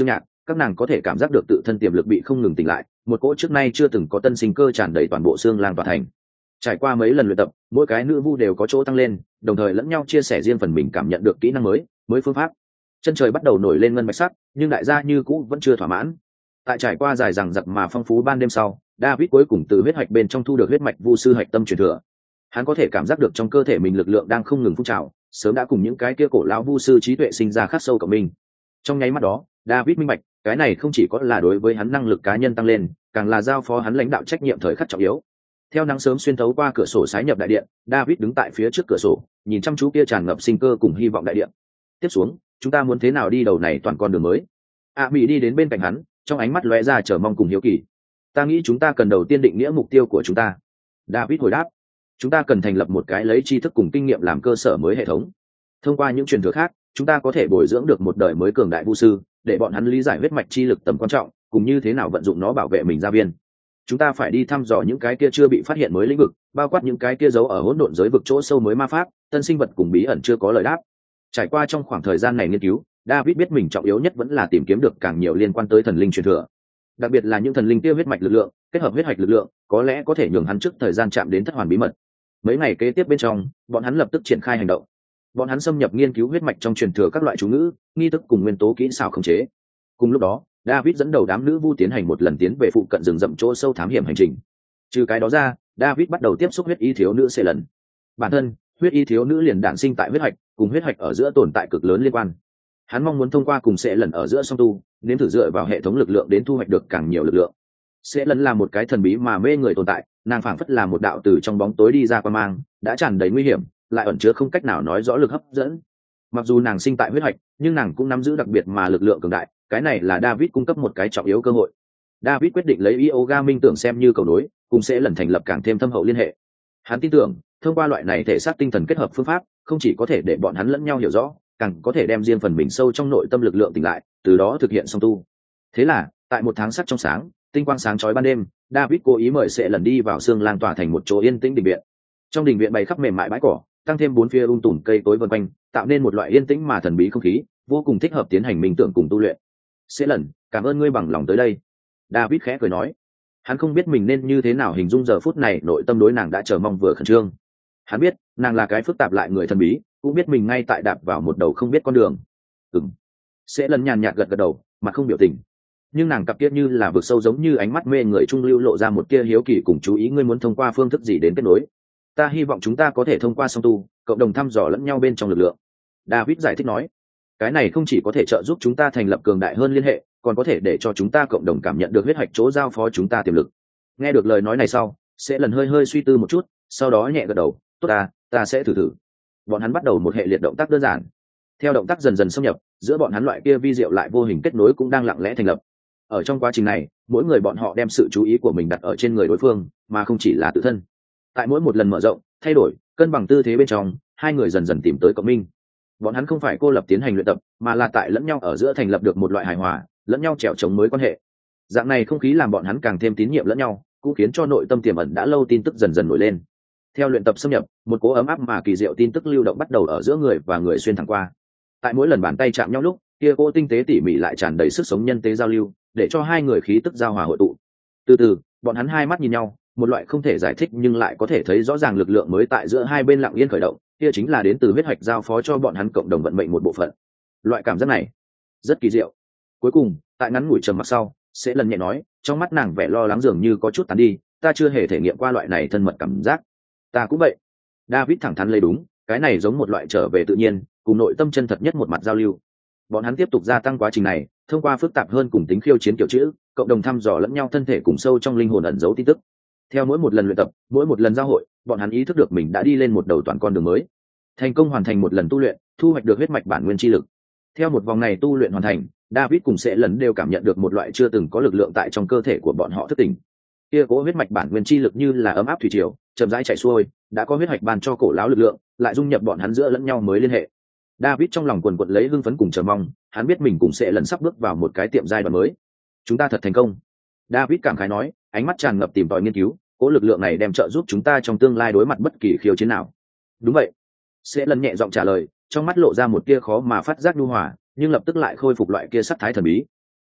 các nàng có thể cảm giác được tự thân tiềm lực bị không ngừng tỉnh lại, một cỗ trước nay chưa từng có tân sinh cơ tràn đầy toàn bộ xương lang tòa thành. Trải qua mấy lần luyện tập, mỗi cái nữ vu đều có chỗ tăng lên, đồng thời lẫn nhau chia sẻ riêng phần mình cảm nhận được kỹ năng mới, mới phương pháp. Chân trời bắt đầu nổi lên ngân bạch sắc, nhưng đại gia như cũ vẫn chưa thỏa mãn. Tại trải qua dài dằng dặc mà phong phú ban đêm sau, David cuối cùng từ huyết hạch bên trong thu được huyết mạch vu sư hạch tâm truyền thừa. Hắn có thể cảm giác được trong cơ thể mình lực lượng đang không ngừng phun trào, sớm đã cùng những cái kia cổ lão vu sư trí tuệ sinh ra khắc sâu cộng mình. Trong nháy mắt đó, David minh bạch, cái này không chỉ có là đối với hắn năng lực cá nhân tăng lên, càng là giao phó hắn lãnh đạo trách nhiệm thời khắc trọng yếu. Theo nắng sớm xuyên thấu qua cửa sổ sái nhập đại điện, David đứng tại phía trước cửa sổ, nhìn chăm chú kia tràn ngập sinh cơ cùng hy vọng đại điện. Tiếp xuống, chúng ta muốn thế nào đi đầu này toàn con đường mới? A Mỹ đi đến bên cạnh hắn, trong ánh mắt lóe ra chờ mong cùng hiếu kỳ. Ta nghĩ chúng ta cần đầu tiên định nghĩa mục tiêu của chúng ta. David hồi đáp, chúng ta cần thành lập một cái lấy tri thức cùng kinh nghiệm làm cơ sở mới hệ thống. Thông qua những truyền thừa khác, chúng ta có thể bồi dưỡng được một đời mới cường đại vu sư, để bọn hắn lý giải huyết mạch chi lực tầm quan trọng, cùng như thế nào vận dụng nó bảo vệ mình gia viên. Chúng ta phải đi thăm dò những cái kia chưa bị phát hiện mới lĩnh vực, bao quát những cái kia giấu ở hỗn độn giới vực chỗ sâu mới ma pháp, tân sinh vật cùng bí ẩn chưa có lời đáp. Trải qua trong khoảng thời gian này nghiên cứu, David biết mình trọng yếu nhất vẫn là tìm kiếm được càng nhiều liên quan tới thần linh truyền thừa, đặc biệt là những thần linh kia huyết mạch lực lượng, kết hợp huyết mạch lực lượng, có lẽ có thể nhường hắn trước thời gian chạm đến thất hoàn bí mật. Mấy ngày kế tiếp bên trong, bọn hắn lập tức triển khai hành động. Bọn hắn xâm nhập nghiên cứu huyết mạch trong truyền thừa các loại chú ngữ, nghi thức cùng nguyên tố kỹ xảo khống chế. Cùng lúc đó, David dẫn đầu đám nữ vu tiến hành một lần tiến về phụ cận rừng rậm chỗ sâu thám hiểm hành trình. Trừ cái đó ra, David bắt đầu tiếp xúc huyết y thiếu nữ sẽ lần. Bản thân, huyết y thiếu nữ liền đản sinh tại huyết hạch, cùng huyết hạch ở giữa tồn tại cực lớn liên quan. Hắn mong muốn thông qua cùng sẽ lần ở giữa song tu, nếm thử dựa vào hệ thống lực lượng đến thu hoạch được càng nhiều lực lượng. Sẽ lần là một cái thần bí mà mê người tồn tại, nàng phảng phất là một đạo từ trong bóng tối đi ra qua mang, đã tràn đầy nguy hiểm, lại ẩn chứa không cách nào nói rõ lực hấp dẫn. Mặc dù nàng sinh tại huyết hạch, nhưng nàng cũng nắm giữ đặc biệt mà lực lượng cường đại, cái này là David cung cấp một cái trọng yếu cơ hội. David quyết định lấy yoga minh tưởng xem như cầu nối, cùng sẽ lần thành lập càng thêm thâm hậu liên hệ. Hắn tin tưởng, thông qua loại này thể xác tinh thần kết hợp phương pháp, không chỉ có thể để bọn hắn lẫn nhau hiểu rõ, càng có thể đem riêng phần mình sâu trong nội tâm lực lượng tỉnh lại, từ đó thực hiện song tu. Thế là, tại một tháng sắc trong sáng, tinh quang sáng chói ban đêm, David cố ý mời sẽ lần đi vào xương lang tòa thành một chỗ yên tĩnh đình viện. Trong đình viện bày khắp mềm mại bãi cỏ, tăng thêm bốn phía um tùm cây tối vần quanh, tạo nên một loại yên tĩnh mà thần bí không khí, vô cùng thích hợp tiến hành minh tưởng cùng tu luyện. Sẽ lần, cảm ơn ngươi bằng lòng tới đây. David khẽ cười nói. Hắn không biết mình nên như thế nào hình dung giờ phút này nội tâm đối nàng đã chờ mong vừa khẩn trương. Hắn biết, nàng là cái phức tạp lại người thần bí, cũng biết mình ngay tại đạp vào một đầu không biết con đường. Ừm. Sẽ lần nhàn nhạt gật gật đầu, mặt không biểu tình. Nhưng nàng cặp kia như là vực sâu giống như ánh mắt mê người trung lưu lộ ra một tia hiếu kỳ cùng chú ý, ngươi muốn thông qua phương thức gì đến kết nối? Ta hy vọng chúng ta có thể thông qua song tu, cộng đồng thăm dò lẫn nhau bên trong lực lượng. David giải thích nói, cái này không chỉ có thể trợ giúp chúng ta thành lập cường đại hơn liên hệ, còn có thể để cho chúng ta cộng đồng cảm nhận được huyết hạch chỗ giao phó chúng ta tiềm lực. Nghe được lời nói này sau, sẽ lần hơi hơi suy tư một chút, sau đó nhẹ gật đầu, tốt ta, ta sẽ thử thử. Bọn hắn bắt đầu một hệ liệt động tác đơn giản. Theo động tác dần dần xâm nhập, giữa bọn hắn loại kia vi diệu lại vô hình kết nối cũng đang lặng lẽ thành lập. Ở trong quá trình này, mỗi người bọn họ đem sự chú ý của mình đặt ở trên người đối phương, mà không chỉ là tự thân. Tại mỗi một lần mở rộng, thay đổi, cân bằng tư thế bên trong, hai người dần dần tìm tới cộng minh. Bọn hắn không phải cô lập tiến hành luyện tập, mà là tại lẫn nhau ở giữa thành lập được một loại hài hòa, lẫn nhau trèo chống mới quan hệ. Dạng này không khí làm bọn hắn càng thêm tín nhiệm lẫn nhau, cũng khiến cho nội tâm tiềm ẩn đã lâu tin tức dần dần nổi lên. Theo luyện tập xâm nhập, một cỗ ấm áp mà kỳ diệu tin tức lưu động bắt đầu ở giữa người và người xuyên thẳng qua. Tại mỗi lần bàn tay chạm nhau lúc, kia cỗ tinh tế tỉ mỉ lại tràn đầy sức sống nhân tế giao lưu, để cho hai người khí tức giao hòa hội tụ. Từ từ, bọn hắn hai mắt nhìn nhau, một loại không thể giải thích nhưng lại có thể thấy rõ ràng lực lượng mới tại giữa hai bên lặng yên khởi động, kia chính là đến từ huyết hoạch giao phó cho bọn hắn cộng đồng vận mệnh một bộ phận. Loại cảm giác này rất kỳ diệu. Cuối cùng, tại ngắn ngủi trầm mặc sau, sẽ lần nhẹ nói, trong mắt nàng vẻ lo lắng dường như có chút tán đi, ta chưa hề thể nghiệm qua loại này thân mật cảm giác. Ta cũng vậy. David thẳng thắn lấy đúng, cái này giống một loại trở về tự nhiên, cùng nội tâm chân thật nhất một mặt giao lưu. Bọn hắn tiếp tục gia tăng quá trình này, thông qua phức tạp hơn cùng tính khiêu chiến kiểu chữ, cộng đồng thăm dò lẫn nhau thân thể cùng sâu trong linh hồn ẩn giấu tin tức. Theo mỗi một lần luyện tập, mỗi một lần giao hội, bọn hắn ý thức được mình đã đi lên một đầu toàn con đường mới. Thành công hoàn thành một lần tu luyện, thu hoạch được huyết mạch bản nguyên chi lực. Theo một vòng này tu luyện hoàn thành, David cùng sẽ lần đều cảm nhận được một loại chưa từng có lực lượng tại trong cơ thể của bọn họ thức tỉnh. Kia cố huyết mạch bản nguyên chi lực như là ấm áp thủy triều, chậm rãi chảy xuôi, đã có huyết mạch ban cho cổ lão lực lượng, lại dung nhập bọn hắn giữa lẫn nhau mới liên hệ. David trong lòng quần quật lấy hưng phấn cùng chờ mong, hắn biết mình cũng sẽ lần sắp bước vào một cái tiệm giai đoạn mới. Chúng ta thật thành công. David cảm khái nói, ánh mắt tràn ngập tìm tòi nghiên cứu, cố lực lượng này đem trợ giúp chúng ta trong tương lai đối mặt bất kỳ khiêu chiến nào. Đúng vậy. Sẽ lần nhẹ giọng trả lời, trong mắt lộ ra một tia khó mà phát giác nhu hòa, nhưng lập tức lại khôi phục loại kia sắc thái thần bí.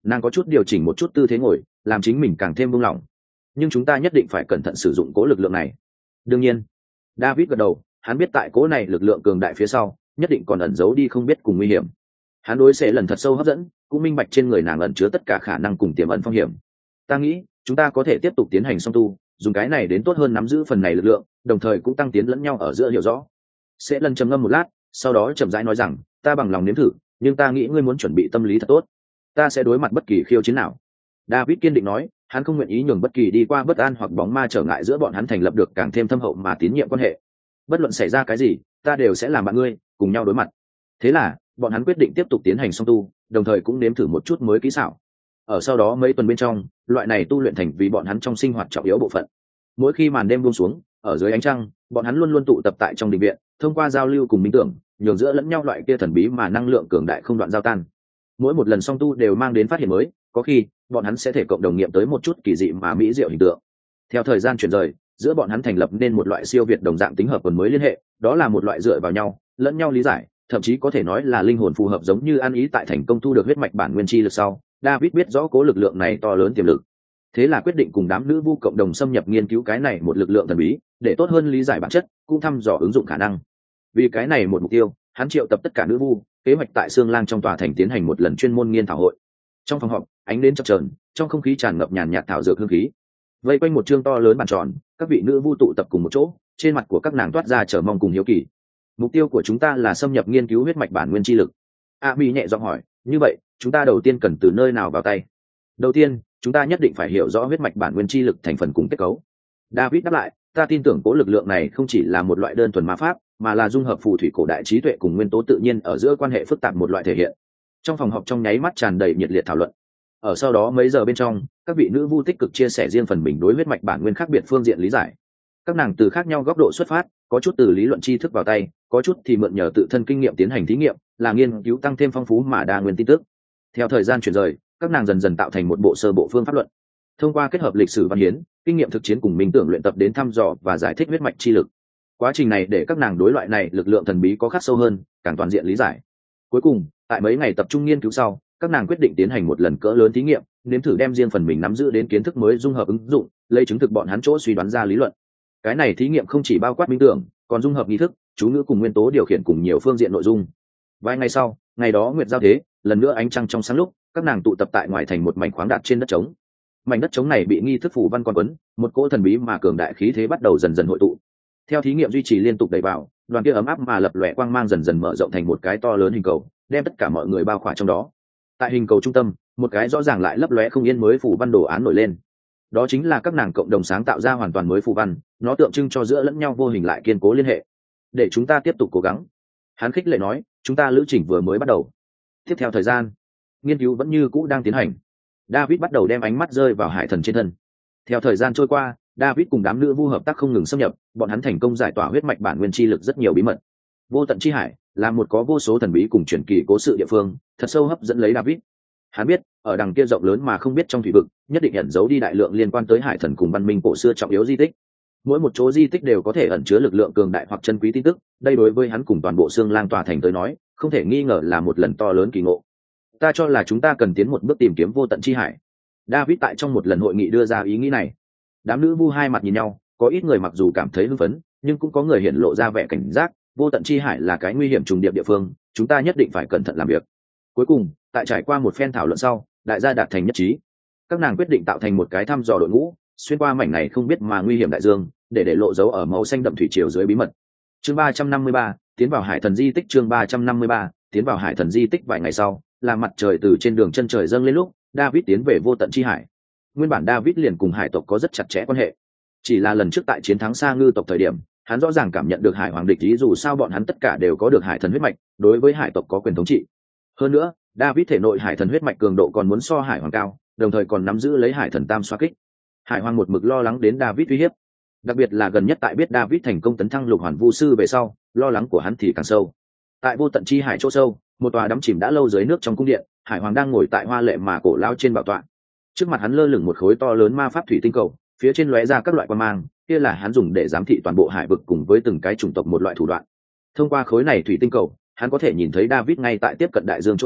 Nàng có chút điều chỉnh một chút tư thế ngồi, làm chính mình càng thêm buông lỏng. Nhưng chúng ta nhất định phải cẩn thận sử dụng cố lực lượng này. Đương nhiên. David gật đầu, hắn biết tại cố này lực lượng cường đại phía sau nhất định còn ẩn giấu đi không biết cùng nguy hiểm. Hắn đối sẽ lần thật sâu hấp dẫn, cũng minh bạch trên người nàng ẩn chứa tất cả khả năng cùng tiềm ẩn phong hiểm. Ta nghĩ chúng ta có thể tiếp tục tiến hành song tu, dùng cái này đến tốt hơn nắm giữ phần này lực lượng, đồng thời cũng tăng tiến lẫn nhau ở giữa hiểu rõ. Sẽ lần trầm ngâm một lát, sau đó chậm rãi nói rằng, ta bằng lòng nếm thử, nhưng ta nghĩ ngươi muốn chuẩn bị tâm lý thật tốt. Ta sẽ đối mặt bất kỳ khiêu chiến nào. David kiên định nói, hắn không nguyện ý nhường bất kỳ đi qua bất an hoặc bóng ma trở ngại giữa bọn hắn thành lập được càng thêm thâm hậu mà tín nhiệm quan hệ. Bất luận xảy ra cái gì, ta đều sẽ làm bạn ngươi, cùng nhau đối mặt. Thế là bọn hắn quyết định tiếp tục tiến hành song tu, đồng thời cũng nếm thử một chút mới kỹ xảo. Ở sau đó mấy tuần bên trong, loại này tu luyện thành vì bọn hắn trong sinh hoạt trọng yếu bộ phận. Mỗi khi màn đêm buông xuống, ở dưới ánh trăng, bọn hắn luôn luôn tụ tập tại trong đình viện, thông qua giao lưu cùng minh tưởng, nhường giữa lẫn nhau loại kia thần bí mà năng lượng cường đại không đoạn giao tan. Mỗi một lần song tu đều mang đến phát hiện mới, có khi bọn hắn sẽ thể cộng đồng nghiệm tới một chút kỳ dị mà mỹ diệu hình tượng. Theo thời gian chuyển rời, giữa bọn hắn thành lập nên một loại siêu việt đồng dạng tính hợp quần mới liên hệ, đó là một loại dựa vào nhau, lẫn nhau lý giải, thậm chí có thể nói là linh hồn phù hợp, giống như ăn ý tại thành công thu được huyết mạch bản nguyên chi lực sau, David biết rõ cố lực lượng này to lớn tiềm lực. Thế là quyết định cùng đám nữ vu cộng đồng xâm nhập nghiên cứu cái này một lực lượng thần bí, để tốt hơn lý giải bản chất, cũng thăm dò ứng dụng khả năng. Vì cái này một mục tiêu, hắn triệu tập tất cả nữ vu, kế hoạch tại Sương Lang trong tòa thành tiến hành một lần chuyên môn nghiên thảo hội. Trong phòng họp, ánh đến chập chờn, trong không khí tràn ngập nhàn nhạt thảo dược hương khí. Vây quanh một chương to lớn bàn tròn, các vị nữ vu tụ tập cùng một chỗ, trên mặt của các nàng toát ra chờ mong cùng hiếu kỳ. Mục tiêu của chúng ta là xâm nhập nghiên cứu huyết mạch bản nguyên chi lực. A Mi nhẹ giọng hỏi, như vậy, chúng ta đầu tiên cần từ nơi nào vào tay? Đầu tiên, chúng ta nhất định phải hiểu rõ huyết mạch bản nguyên chi lực thành phần cùng kết cấu. David đáp lại, ta tin tưởng cố lực lượng này không chỉ là một loại đơn thuần ma pháp, mà là dung hợp phù thủy cổ đại trí tuệ cùng nguyên tố tự nhiên ở giữa quan hệ phức tạp một loại thể hiện. Trong phòng họp trong nháy mắt tràn đầy nhiệt liệt thảo luận. Ở sau đó mấy giờ bên trong, các vị nữ vu tích cực chia sẻ riêng phần mình đối huyết mạch bản nguyên khác biệt phương diện lý giải. Các nàng từ khác nhau góc độ xuất phát, có chút từ lý luận tri thức vào tay, có chút thì mượn nhờ tự thân kinh nghiệm tiến hành thí nghiệm, là nghiên cứu tăng thêm phong phú mà đa nguyên tin tức. Theo thời gian chuyển rời, các nàng dần dần tạo thành một bộ sơ bộ phương pháp luận. Thông qua kết hợp lịch sử văn hiến, kinh nghiệm thực chiến cùng minh tưởng luyện tập đến thăm dò và giải thích huyết mạch chi lực. Quá trình này để các nàng đối loại này lực lượng thần bí có khắc sâu hơn, càng toàn diện lý giải. Cuối cùng, tại mấy ngày tập trung nghiên cứu sau, các nàng quyết định tiến hành một lần cỡ lớn thí nghiệm, nếm thử đem riêng phần mình nắm giữ đến kiến thức mới dung hợp ứng dụng, lấy chứng thực bọn hắn chỗ suy đoán ra lý luận. Cái này thí nghiệm không chỉ bao quát minh tưởng, còn dung hợp nghi thức, chú ngữ cùng nguyên tố điều khiển cùng nhiều phương diện nội dung. Vài ngày sau, ngày đó nguyệt giao thế, lần nữa ánh trăng trong sáng lúc, các nàng tụ tập tại ngoài thành một mảnh khoáng đạt trên đất trống. Mảnh đất trống này bị nghi thức phủ văn con quấn, một cỗ thần bí mà cường đại khí thế bắt đầu dần dần hội tụ. Theo thí nghiệm duy trì liên tục đẩy vào, đoàn kia ấm áp mà lập lòe quang mang dần dần mở rộng thành một cái to lớn hình cầu, đem tất cả mọi người bao khỏa trong đó. Tại hình cầu trung tâm, một cái rõ ràng lại lấp lóe không yên mới phủ văn đồ án nổi lên. Đó chính là các nàng cộng đồng sáng tạo ra hoàn toàn mới phù văn, nó tượng trưng cho giữa lẫn nhau vô hình lại kiên cố liên hệ. Để chúng ta tiếp tục cố gắng. Hắn khích lệ nói, chúng ta lữ trình vừa mới bắt đầu. Tiếp theo thời gian, nghiên cứu vẫn như cũ đang tiến hành. David bắt đầu đem ánh mắt rơi vào hải thần trên thân. Theo thời gian trôi qua, David cùng đám nữ vu hợp tác không ngừng xâm nhập, bọn hắn thành công giải tỏa huyết mạch bản nguyên chi lực rất nhiều bí mật. Vô tận chi hải là một có vô số thần bí cùng truyền kỳ cố sự địa phương, thật sâu hấp dẫn lấy David. Hắn biết, ở đằng kia rộng lớn mà không biết trong thủy vực, nhất định ẩn giấu đi đại lượng liên quan tới hải thần cùng văn minh cổ xưa trọng yếu di tích. Mỗi một chỗ di tích đều có thể ẩn chứa lực lượng cường đại hoặc chân quý tin tức, đây đối với hắn cùng toàn bộ Sương Lang tòa thành tới nói, không thể nghi ngờ là một lần to lớn kỳ ngộ. Ta cho là chúng ta cần tiến một bước tìm kiếm vô tận chi hải. David tại trong một lần hội nghị đưa ra ý nghĩ này. Đám nữ vu hai mặt nhìn nhau, có ít người mặc dù cảm thấy hưng phấn, nhưng cũng có người hiện lộ ra vẻ cảnh giác, vô tận chi hải là cái nguy hiểm trùng điệp địa phương, chúng ta nhất định phải cẩn thận làm việc. Cuối cùng, tại trải qua một phen thảo luận sau, đại gia đạt thành nhất trí. Các nàng quyết định tạo thành một cái thăm dò đội ngũ, xuyên qua mảnh này không biết mà nguy hiểm đại dương, để để lộ dấu ở màu xanh đậm thủy triều dưới bí mật. Chương ba trăm năm mươi ba, tiến vào hải thần di tích. Chương ba trăm năm mươi ba, tiến vào hải thần di tích. Vài ngày sau, là mặt trời từ trên đường chân trời dâng lên lúc David tiến về vô tận chi hải. Nguyên bản David liền cùng hải tộc có rất chặt chẽ quan hệ, chỉ là lần trước tại chiến thắng Sa Ngư tộc thời điểm, hắn rõ ràng cảm nhận được hải hoàng địch ý, dù sao bọn hắn tất cả đều có được hải thần huyết mạch, đối với hải tộc có quyền thống trị. Hơn nữa, David thể nội hải thần huyết mạch cường độ còn muốn so hải hoàng cao, đồng thời còn nắm giữ lấy hải thần tam xoa kích. Hải hoàng một mực lo lắng đến David uy hiếp, đặc biệt là gần nhất tại biết David thành công tấn thăng lục hoàn vu sư về sau, lo lắng của hắn thì càng sâu. Tại vô tận chi hải chỗ sâu, một tòa đắm chìm đã lâu dưới nước trong cung điện, hải hoàng đang ngồi tại hoa lệ mà cổ lao trên bảo tọa. Trước mặt hắn lơ lửng một khối to lớn ma pháp thủy tinh cầu, phía trên lóe ra các loại quang mang, kia là hắn dùng để giám thị toàn bộ hải vực cùng với từng cái chủng tộc một loại thủ đoạn. Thông qua khối này thủy tinh cầu, hắn có thể nhìn thấy David ngay tại tiếp cận đại dương chỗ sâu,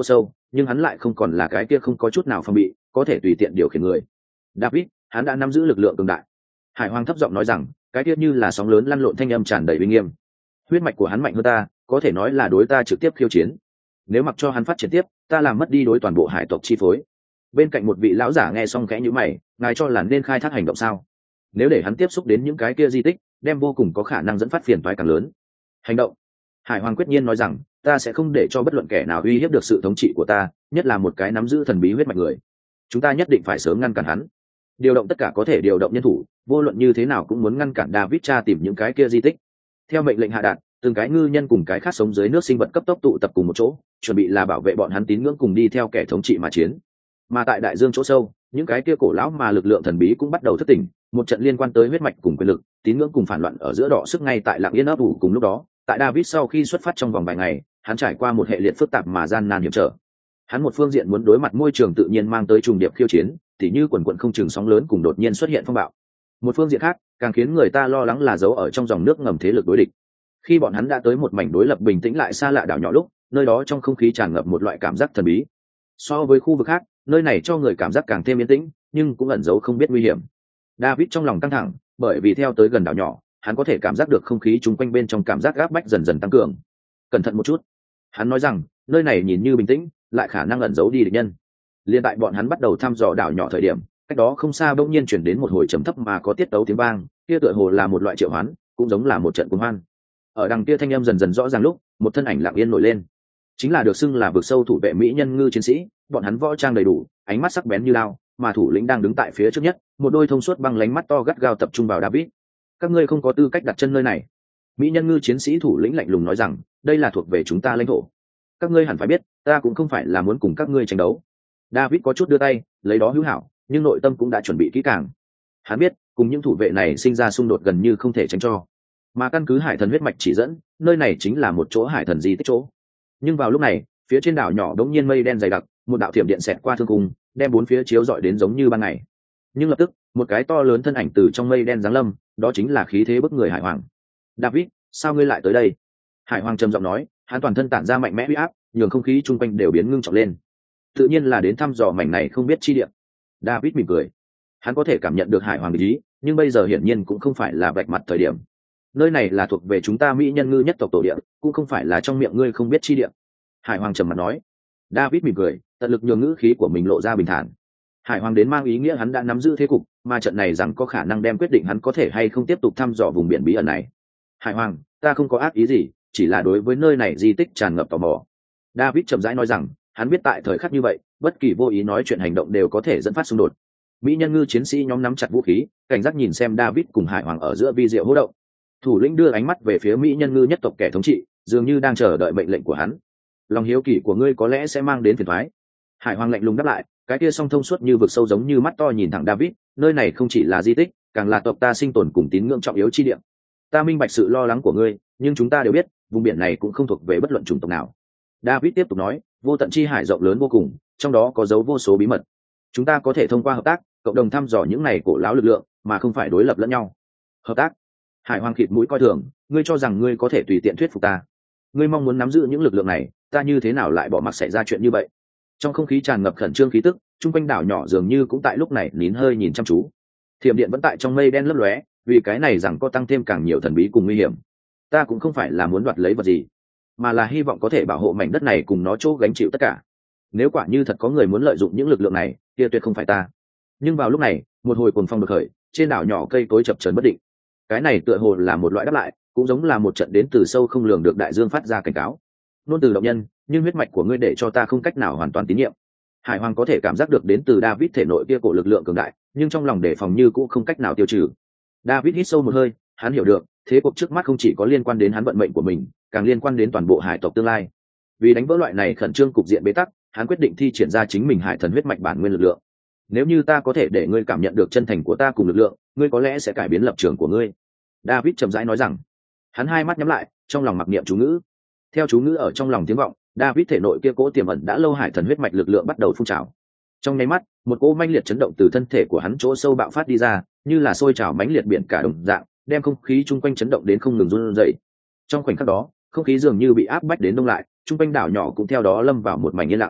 nhưng hắn lại không còn là cái kia không có chút nào phòng bị có thể tùy tiện điều khiển người. David, hắn đã nắm giữ lực lượng cường đại. Hải Hoàng thấp giọng nói rằng, cái kia như là sóng lớn lăn lộn thanh âm tràn đầy uy nghiêm. Huyết mạch của hắn mạnh hơn ta, có thể nói là đối ta trực tiếp khiêu chiến. Nếu mặc cho hắn phát triển tiếp, ta làm mất đi đối toàn bộ hải tộc chi phối. Bên cạnh một vị lão giả nghe xong khẽ nhíu mày, ngài cho là nên khai thác hành động sao? Nếu để hắn tiếp xúc đến những cái kia di tích, đem vô cùng có khả năng dẫn phát phiền toái càng lớn. Hành động. Hải Hoàng quyết nhiên nói rằng, ta sẽ không để cho bất luận kẻ nào uy hiếp được sự thống trị của ta, nhất là một cái nắm giữ thần bí huyết mạch người. Chúng ta nhất định phải sớm ngăn cản hắn. Điều động tất cả có thể điều động nhân thủ, vô luận như thế nào cũng muốn ngăn cản David tra tìm những cái kia di tích. Theo mệnh lệnh hạ đạt, từng cái ngư nhân cùng cái khác sống dưới nước sinh vật cấp tốc tụ tập cùng một chỗ, chuẩn bị là bảo vệ bọn hắn tín ngưỡng cùng đi theo kẻ thống trị mà chiến. Mà tại đại dương chỗ sâu, những cái kia cổ lão mà lực lượng thần bí cũng bắt đầu thức tỉnh, một trận liên quan tới huyết mạch cùng quyền lực, tín ngưỡng cùng phản loạn ở giữa đỏ sức ngay tại lặng yên ấp ủ cùng lúc đó. Tại David sau khi xuất phát trong vòng vài ngày, hắn trải qua một hệ liệt phức tạp mà gian nan hiểm trở. Hắn một phương diện muốn đối mặt môi trường tự nhiên mang tới trùng điệp khiêu chiến, tỉ như quần quần không chừng sóng lớn cùng đột nhiên xuất hiện phong bạo. Một phương diện khác, càng khiến người ta lo lắng là giấu ở trong dòng nước ngầm thế lực đối địch. Khi bọn hắn đã tới một mảnh đối lập bình tĩnh lại xa lạ đảo nhỏ lúc, nơi đó trong không khí tràn ngập một loại cảm giác thần bí. So với khu vực khác, nơi này cho người cảm giác càng thêm yên tĩnh, nhưng cũng ẩn giấu không biết nguy hiểm. David trong lòng căng thẳng, bởi vì theo tới gần đảo nhỏ, hắn có thể cảm giác được không khí chung quanh bên trong cảm giác áp bách dần dần tăng cường. Cẩn thận một chút, hắn nói rằng, nơi này nhìn như bình tĩnh, lại khả năng ẩn giấu đi địch nhân. Liên tại bọn hắn bắt đầu thăm dò đảo nhỏ thời điểm, cách đó không xa bỗng nhiên chuyển đến một hồi trầm thấp mà có tiết tấu tiếng vang, kia tựa hồ là một loại triệu hoán, cũng giống là một trận cuồng hoan. Ở đằng kia thanh âm dần dần rõ ràng lúc, một thân ảnh lặng yên nổi lên, chính là được xưng là vực sâu thủ vệ mỹ nhân ngư chiến sĩ. Bọn hắn võ trang đầy đủ, ánh mắt sắc bén như lao, mà thủ lĩnh đang đứng tại phía trước nhất, một đôi thông suốt băng lánh mắt to gắt gao tập trung vào David. Các ngươi không có tư cách đặt chân nơi này. Mỹ nhân ngư chiến sĩ thủ lĩnh lạnh lùng nói rằng, đây là thuộc về chúng ta lãnh thổ. Các ngươi hẳn phải biết, ta cũng không phải là muốn cùng các ngươi tranh đấu. David có chút đưa tay, lấy đó hữu hảo, nhưng nội tâm cũng đã chuẩn bị kỹ càng. Hắn biết, cùng những thủ vệ này sinh ra xung đột gần như không thể tránh cho. Mà căn cứ hải thần huyết mạch chỉ dẫn, nơi này chính là một chỗ hải thần di tích chỗ. Nhưng vào lúc này, phía trên đảo nhỏ đống nhiên mây đen dày đặc, một đạo thiểm điện xẹt qua thương cung, đem bốn phía chiếu rọi đến giống như ban ngày. Nhưng lập tức, một cái to lớn thân ảnh từ trong mây đen giáng lâm, đó chính là khí thế bức người Hải Hoàng. David, sao ngươi lại tới đây? Hải Hoàng trầm giọng nói, hắn toàn thân tản ra mạnh mẽ uy áp, nhường không khí chung quanh đều biến ngưng trọng lên. Tự nhiên là đến thăm dò mảnh này không biết chi địa. David mỉm cười, hắn có thể cảm nhận được Hải Hoàng ý, nhưng bây giờ hiển nhiên cũng không phải là vạch mặt thời điểm. Nơi này là thuộc về chúng ta mỹ nhân ngư nhất tộc tổ địa, cũng không phải là trong miệng ngươi không biết chi địa. Hải Hoàng trầm mặt nói. David mỉm cười, tận lực nhường ngữ khí của mình lộ ra bình thản. Hải Hoàng đến mang ý nghĩa hắn đã nắm giữ thế cục, mà trận này rằng có khả năng đem quyết định hắn có thể hay không tiếp tục thăm dò vùng biển bí ẩn này. Hải Hoàng, ta không có ác ý gì, chỉ là đối với nơi này di tích tràn ngập tò mò. David chậm rãi nói rằng, hắn biết tại thời khắc như vậy, bất kỳ vô ý nói chuyện hành động đều có thể dẫn phát xung đột. Mỹ nhân ngư chiến sĩ nhóm nắm chặt vũ khí, cảnh giác nhìn xem David cùng Hải Hoàng ở giữa vi diệu hô động. Thủ lĩnh đưa ánh mắt về phía Mỹ nhân ngư nhất tộc kẻ thống trị, dường như đang chờ đợi mệnh lệnh của hắn. Lòng hiếu kỳ của ngươi có lẽ sẽ mang đến phiền toái. Hải Hoàng lạnh lùng đáp lại, cái kia song thông suốt như vực sâu giống như mắt to nhìn thẳng David, nơi này không chỉ là di tích, càng là tộc ta sinh tồn cùng tín ngưỡng trọng yếu chi địa. Ta minh bạch sự lo lắng của ngươi, nhưng chúng ta đều biết, vùng biển này cũng không thuộc về bất luận chủng tộc nào. David tiếp tục nói, vô tận chi hải rộng lớn vô cùng, trong đó có dấu vô số bí mật. Chúng ta có thể thông qua hợp tác, cộng đồng thăm dò những này cổ lão lực lượng, mà không phải đối lập lẫn nhau. Hợp tác? Hải Hoàng khịt mũi coi thường, ngươi cho rằng ngươi có thể tùy tiện thuyết phục ta? Ngươi mong muốn nắm giữ những lực lượng này, ta như thế nào lại bỏ mặc xảy ra chuyện như vậy? Trong không khí tràn ngập khẩn trương khí tức, chung quanh đảo nhỏ dường như cũng tại lúc này nín hơi nhìn chăm chú. Thiểm điện vẫn tại trong mây đen lấp lóe, vì cái này rằng có tăng thêm càng nhiều thần bí cùng nguy hiểm. Ta cũng không phải là muốn đoạt lấy vật gì, mà là hy vọng có thể bảo hộ mảnh đất này cùng nó chỗ gánh chịu tất cả. Nếu quả như thật có người muốn lợi dụng những lực lượng này, kia tuyệt không phải ta. Nhưng vào lúc này, một hồi cuồng phong được khởi, trên đảo nhỏ cây cối chập chờn bất định. Cái này tựa hồ là một loại đáp lại, cũng giống là một trận đến từ sâu không lường được đại dương phát ra cảnh cáo. Nôn từ động nhân, nhưng huyết mạch của ngươi để cho ta không cách nào hoàn toàn tín nhiệm. Hải Hoàng có thể cảm giác được đến từ David thể nội kia cổ lực lượng cường đại, nhưng trong lòng đề phòng như cũng không cách nào tiêu trừ. David hít sâu một hơi, hắn hiểu được, thế cuộc trước mắt không chỉ có liên quan đến hắn vận mệnh của mình, càng liên quan đến toàn bộ hải tộc tương lai. Vì đánh vỡ loại này khẩn trương cục diện bế tắc, hắn quyết định thi triển ra chính mình hải thần huyết mạch bản nguyên lực lượng. Nếu như ta có thể để ngươi cảm nhận được chân thành của ta cùng lực lượng, ngươi có lẽ sẽ cải biến lập trường của ngươi. David chậm rãi nói rằng. Hắn hai mắt nhắm lại, trong lòng mặc niệm chú ngữ. Theo chú ngữ ở trong lòng tiếng vọng, David thể nội kia cố tiềm ẩn đã lâu hải thần huyết mạch lực lượng bắt đầu phun trào. Trong nháy mắt, một cỗ mãnh liệt chấn động từ thân thể của hắn chỗ sâu bạo phát đi ra, như là sôi trào mãnh liệt biển cả đồng dạng, đem không khí chung quanh chấn động đến không ngừng run rẩy. Trong khoảnh khắc đó, không khí dường như bị áp bách đến đông lại, chung quanh đảo nhỏ cũng theo đó lâm vào một mảnh yên lặng.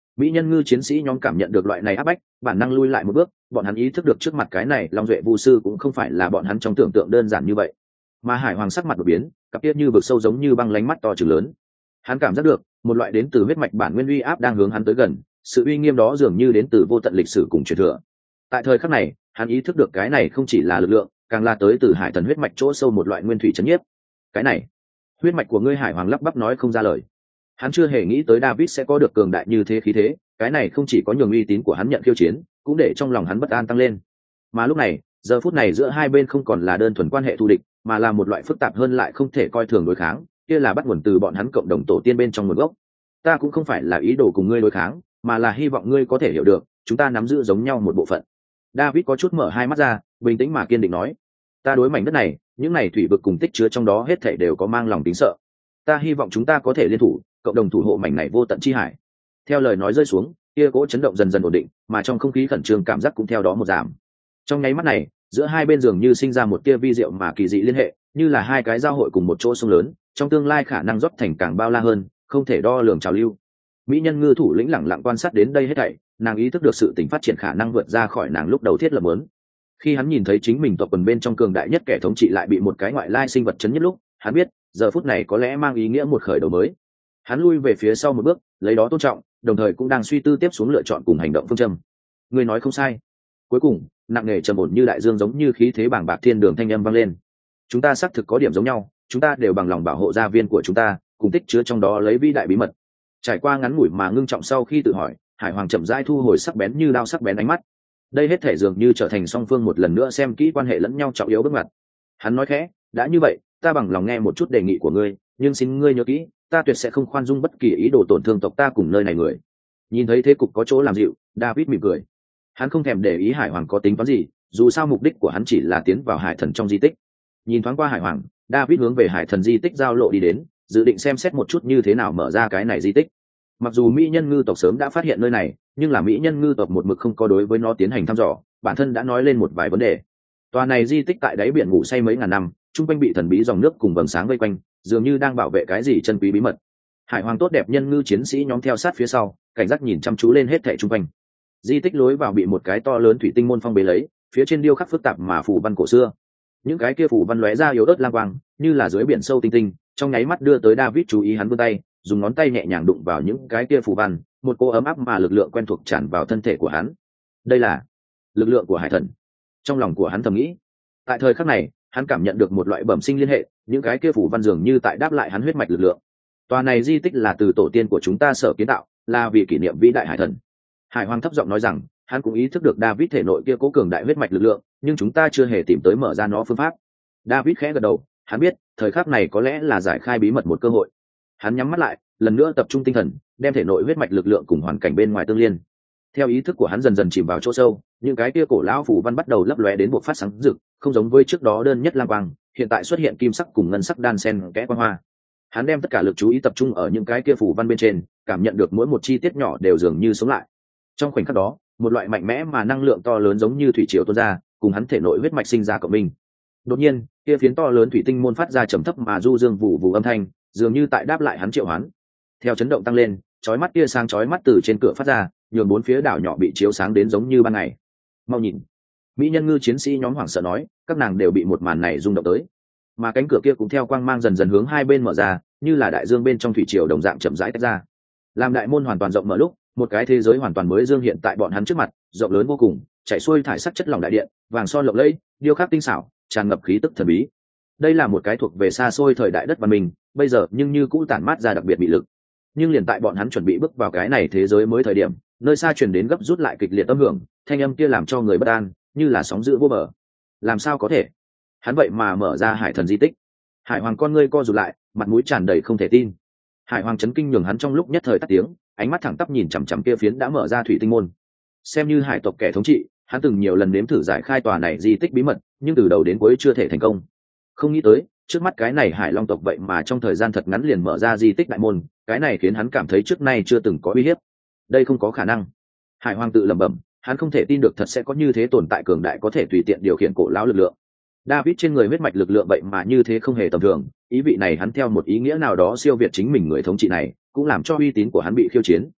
Mỹ nhân ngư chiến sĩ nhóm cảm nhận được loại này áp bách, bản năng lui lại một bước, bọn hắn ý thức được trước mặt cái này long duệ vu sư cũng không phải là bọn hắn trong tưởng tượng đơn giản như vậy. Mà Hải Hoàng sắc mặt đột biến, cặp tiết như vực sâu giống như băng lánh mắt to trừng lớn. Hắn cảm giác được một loại đến từ huyết mạch bản nguyên uy áp đang hướng hắn tới gần, sự uy nghiêm đó dường như đến từ vô tận lịch sử cùng truyền thừa. Tại thời khắc này, hắn ý thức được cái này không chỉ là lực lượng, càng là tới từ hải thần huyết mạch chỗ sâu một loại nguyên thủy chấn nhiếp. Cái này, huyết mạch của ngươi Hải Hoàng lắp bắp nói không ra lời. Hắn chưa hề nghĩ tới David sẽ có được cường đại như thế khí thế, cái này không chỉ có nhường uy tín của hắn nhận khiêu chiến, cũng để trong lòng hắn bất an tăng lên. Mà lúc này, giờ phút này giữa hai bên không còn là đơn thuần quan hệ thù địch, mà là một loại phức tạp hơn lại không thể coi thường đối kháng, kia là bắt nguồn từ bọn hắn cộng đồng tổ tiên bên trong nguồn gốc. Ta cũng không phải là ý đồ cùng ngươi đối kháng, mà là hy vọng ngươi có thể hiểu được, chúng ta nắm giữ giống nhau một bộ phận. David có chút mở hai mắt ra, bình tĩnh mà kiên định nói, ta đối mảnh đất này, những này thủy vực cùng tích chứa trong đó hết thảy đều có mang lòng tính sợ. Ta hy vọng chúng ta có thể liên thủ, cộng đồng thủ hộ mảnh này vô tận chi hải. Theo lời nói rơi xuống, kia cỗ chấn động dần dần ổn định, mà trong không khí khẩn trương cảm giác cũng theo đó một giảm. Trong nháy mắt này, giữa hai bên dường như sinh ra một tia vi diệu mà kỳ dị liên hệ, như là hai cái giao hội cùng một chỗ sông lớn, trong tương lai khả năng rót thành càng bao la hơn, không thể đo lường trào lưu. Mỹ nhân ngư thủ lĩnh lẳng lặng quan sát đến đây hết thảy, nàng ý thức được sự tình phát triển khả năng vượt ra khỏi nàng lúc đầu thiết lập muốn. Khi hắn nhìn thấy chính mình tộc quần bên trong cường đại nhất kẻ thống trị lại bị một cái ngoại lai sinh vật chấn nhất lúc, hắn biết, giờ phút này có lẽ mang ý nghĩa một khởi đầu mới. Hắn lui về phía sau một bước, lấy đó tôn trọng, đồng thời cũng đang suy tư tiếp xuống lựa chọn cùng hành động phương châm. Người nói không sai. Cuối cùng, nặng nề trầm ổn như đại dương giống như khí thế bàng bạc thiên đường thanh âm vang lên. Chúng ta xác thực có điểm giống nhau, chúng ta đều bằng lòng bảo hộ gia viên của chúng ta, cùng tích chứa trong đó lấy vĩ đại bí mật. Trải qua ngắn ngủi mà ngưng trọng sau khi tự hỏi, Hải Hoàng chậm rãi thu hồi sắc bén như đao sắc bén ánh mắt. Đây hết thể dường như trở thành song phương một lần nữa xem kỹ quan hệ lẫn nhau trọng yếu bước ngoặt. Hắn nói khẽ, đã như vậy, ta bằng lòng nghe một chút đề nghị của ngươi, nhưng xin ngươi nhớ kỹ, ta tuyệt sẽ không khoan dung bất kỳ ý đồ tổn thương tộc ta cùng nơi này người. Nhìn thấy thế cục có chỗ làm dịu, David mỉm cười. Hắn không thèm để ý Hải Hoàng có tính toán gì, dù sao mục đích của hắn chỉ là tiến vào hải thần trong di tích. Nhìn thoáng qua Hải Hoàng, David hướng về hải thần di tích giao lộ đi đến, dự định xem xét một chút như thế nào mở ra cái này di tích. Mặc dù Mỹ nhân ngư tộc sớm đã phát hiện nơi này, nhưng là Mỹ nhân ngư tộc một mực không có đối với nó tiến hành thăm dò, bản thân đã nói lên một vài vấn đề. Tòa này di tích tại đáy biển ngủ say mấy ngàn năm, trung quanh bị thần bí dòng nước cùng vầng sáng vây quanh, dường như đang bảo vệ cái gì chân quý bí mật. Hải Hoàng tốt đẹp nhân ngư chiến sĩ nhóm theo sát phía sau, cảnh giác nhìn chăm chú lên hết thảy trung quanh. Di tích lối vào bị một cái to lớn thủy tinh môn phong bế lấy, phía trên điêu khắc phức tạp mà phù văn cổ xưa. Những cái kia phù văn lóe ra yếu ớt lang quang, như là dưới biển sâu tinh tinh, trong nháy mắt đưa tới David chú ý, hắn vươn tay, dùng ngón tay nhẹ nhàng đụng vào những cái kia phù văn, một cô ấm áp mà lực lượng quen thuộc tràn vào thân thể của hắn. Đây là lực lượng của hải thần. Trong lòng của hắn thầm nghĩ. Tại thời khắc này, hắn cảm nhận được một loại bẩm sinh liên hệ, những cái kia phù văn dường như tại đáp lại hắn huyết mạch lực lượng. Tòa này di tích là từ tổ tiên của chúng ta sở kiến tạo, là vì kỷ niệm vĩ đại hải thần. Hải Hoàng thấp giọng nói rằng, hắn cũng ý thức được David thể nội kia cố cường đại huyết mạch lực lượng, nhưng chúng ta chưa hề tìm tới mở ra nó phương pháp. David khẽ gật đầu, hắn biết, thời khắc này có lẽ là giải khai bí mật một cơ hội. Hắn nhắm mắt lại, lần nữa tập trung tinh thần, đem thể nội huyết mạch lực lượng cùng hoàn cảnh bên ngoài tương liên. Theo ý thức của hắn dần dần chìm vào chỗ sâu, những cái kia cổ lão phù văn bắt đầu lấp lóe đến buộc phát sáng rực, không giống với trước đó đơn nhất lam quang, hiện tại xuất hiện kim sắc cùng ngân sắc đan xen kẽ quang hoa. Hắn đem tất cả lực chú ý tập trung ở những cái kia phù văn bên trên, cảm nhận được mỗi một chi tiết nhỏ đều dường như sống lại. Trong khoảnh khắc đó, một loại mạnh mẽ mà năng lượng to lớn giống như thủy triều tuôn ra, cùng hắn thể nội huyết mạch sinh ra cộng minh. Đột nhiên, kia phiến to lớn thủy tinh môn phát ra trầm thấp mà du dương vụ vụ âm thanh, dường như tại đáp lại hắn triệu hoán. Theo chấn động tăng lên, chói mắt tia sáng chói mắt từ trên cửa phát ra, nhường bốn phía đảo nhỏ bị chiếu sáng đến giống như ban ngày. Mau nhìn! Mỹ nhân ngư chiến sĩ nhóm hoảng sợ nói, các nàng đều bị một màn này rung động tới. Mà cánh cửa kia cũng theo quang mang dần dần hướng hai bên mở ra, như là đại dương bên trong thủy triều đồng dạng chậm rãi tách ra. Làm đại môn hoàn toàn rộng mở lúc, một cái thế giới hoàn toàn mới dương hiện tại bọn hắn trước mặt, rộng lớn vô cùng, chảy xuôi thải sắc chất lỏng đại điện, vàng son lộng lẫy, điêu khắc tinh xảo, tràn ngập khí tức thần bí. Đây là một cái thuộc về xa xôi thời đại đất văn minh, bây giờ nhưng như cũ tản mát ra đặc biệt bị lực. Nhưng liền tại bọn hắn chuẩn bị bước vào cái này thế giới mới thời điểm, nơi xa truyền đến gấp rút lại kịch liệt âm hưởng, thanh âm kia làm cho người bất an, như là sóng dữ vô bờ. Làm sao có thể? Hắn vậy mà mở ra hải thần di tích. Hải Hoàng con ngươi co rụt lại, mặt mũi tràn đầy không thể tin. Hải Hoàng chấn kinh nhường hắn trong lúc nhất thời tắt tiếng, ánh mắt thẳng tắp nhìn chằm chằm kia phiến đã mở ra thủy tinh môn. Xem như hải tộc kẻ thống trị, hắn từng nhiều lần nếm thử giải khai tòa này di tích bí mật, nhưng từ đầu đến cuối chưa thể thành công. Không nghĩ tới, trước mắt cái này hải long tộc vậy mà trong thời gian thật ngắn liền mở ra di tích đại môn, cái này khiến hắn cảm thấy trước nay chưa từng có uy hiếp. Đây không có khả năng. Hải Hoàng tự lẩm bẩm, hắn không thể tin được thật sẽ có như thế tồn tại cường đại có thể tùy tiện điều khiển cổ lão lực lượng. David trên người huyết mạch lực lượng vậy mà như thế không hề tầm thường, ý vị này hắn theo một ý nghĩa nào đó siêu việt chính mình người thống trị này, cũng làm cho uy tín của hắn bị khiêu chiến.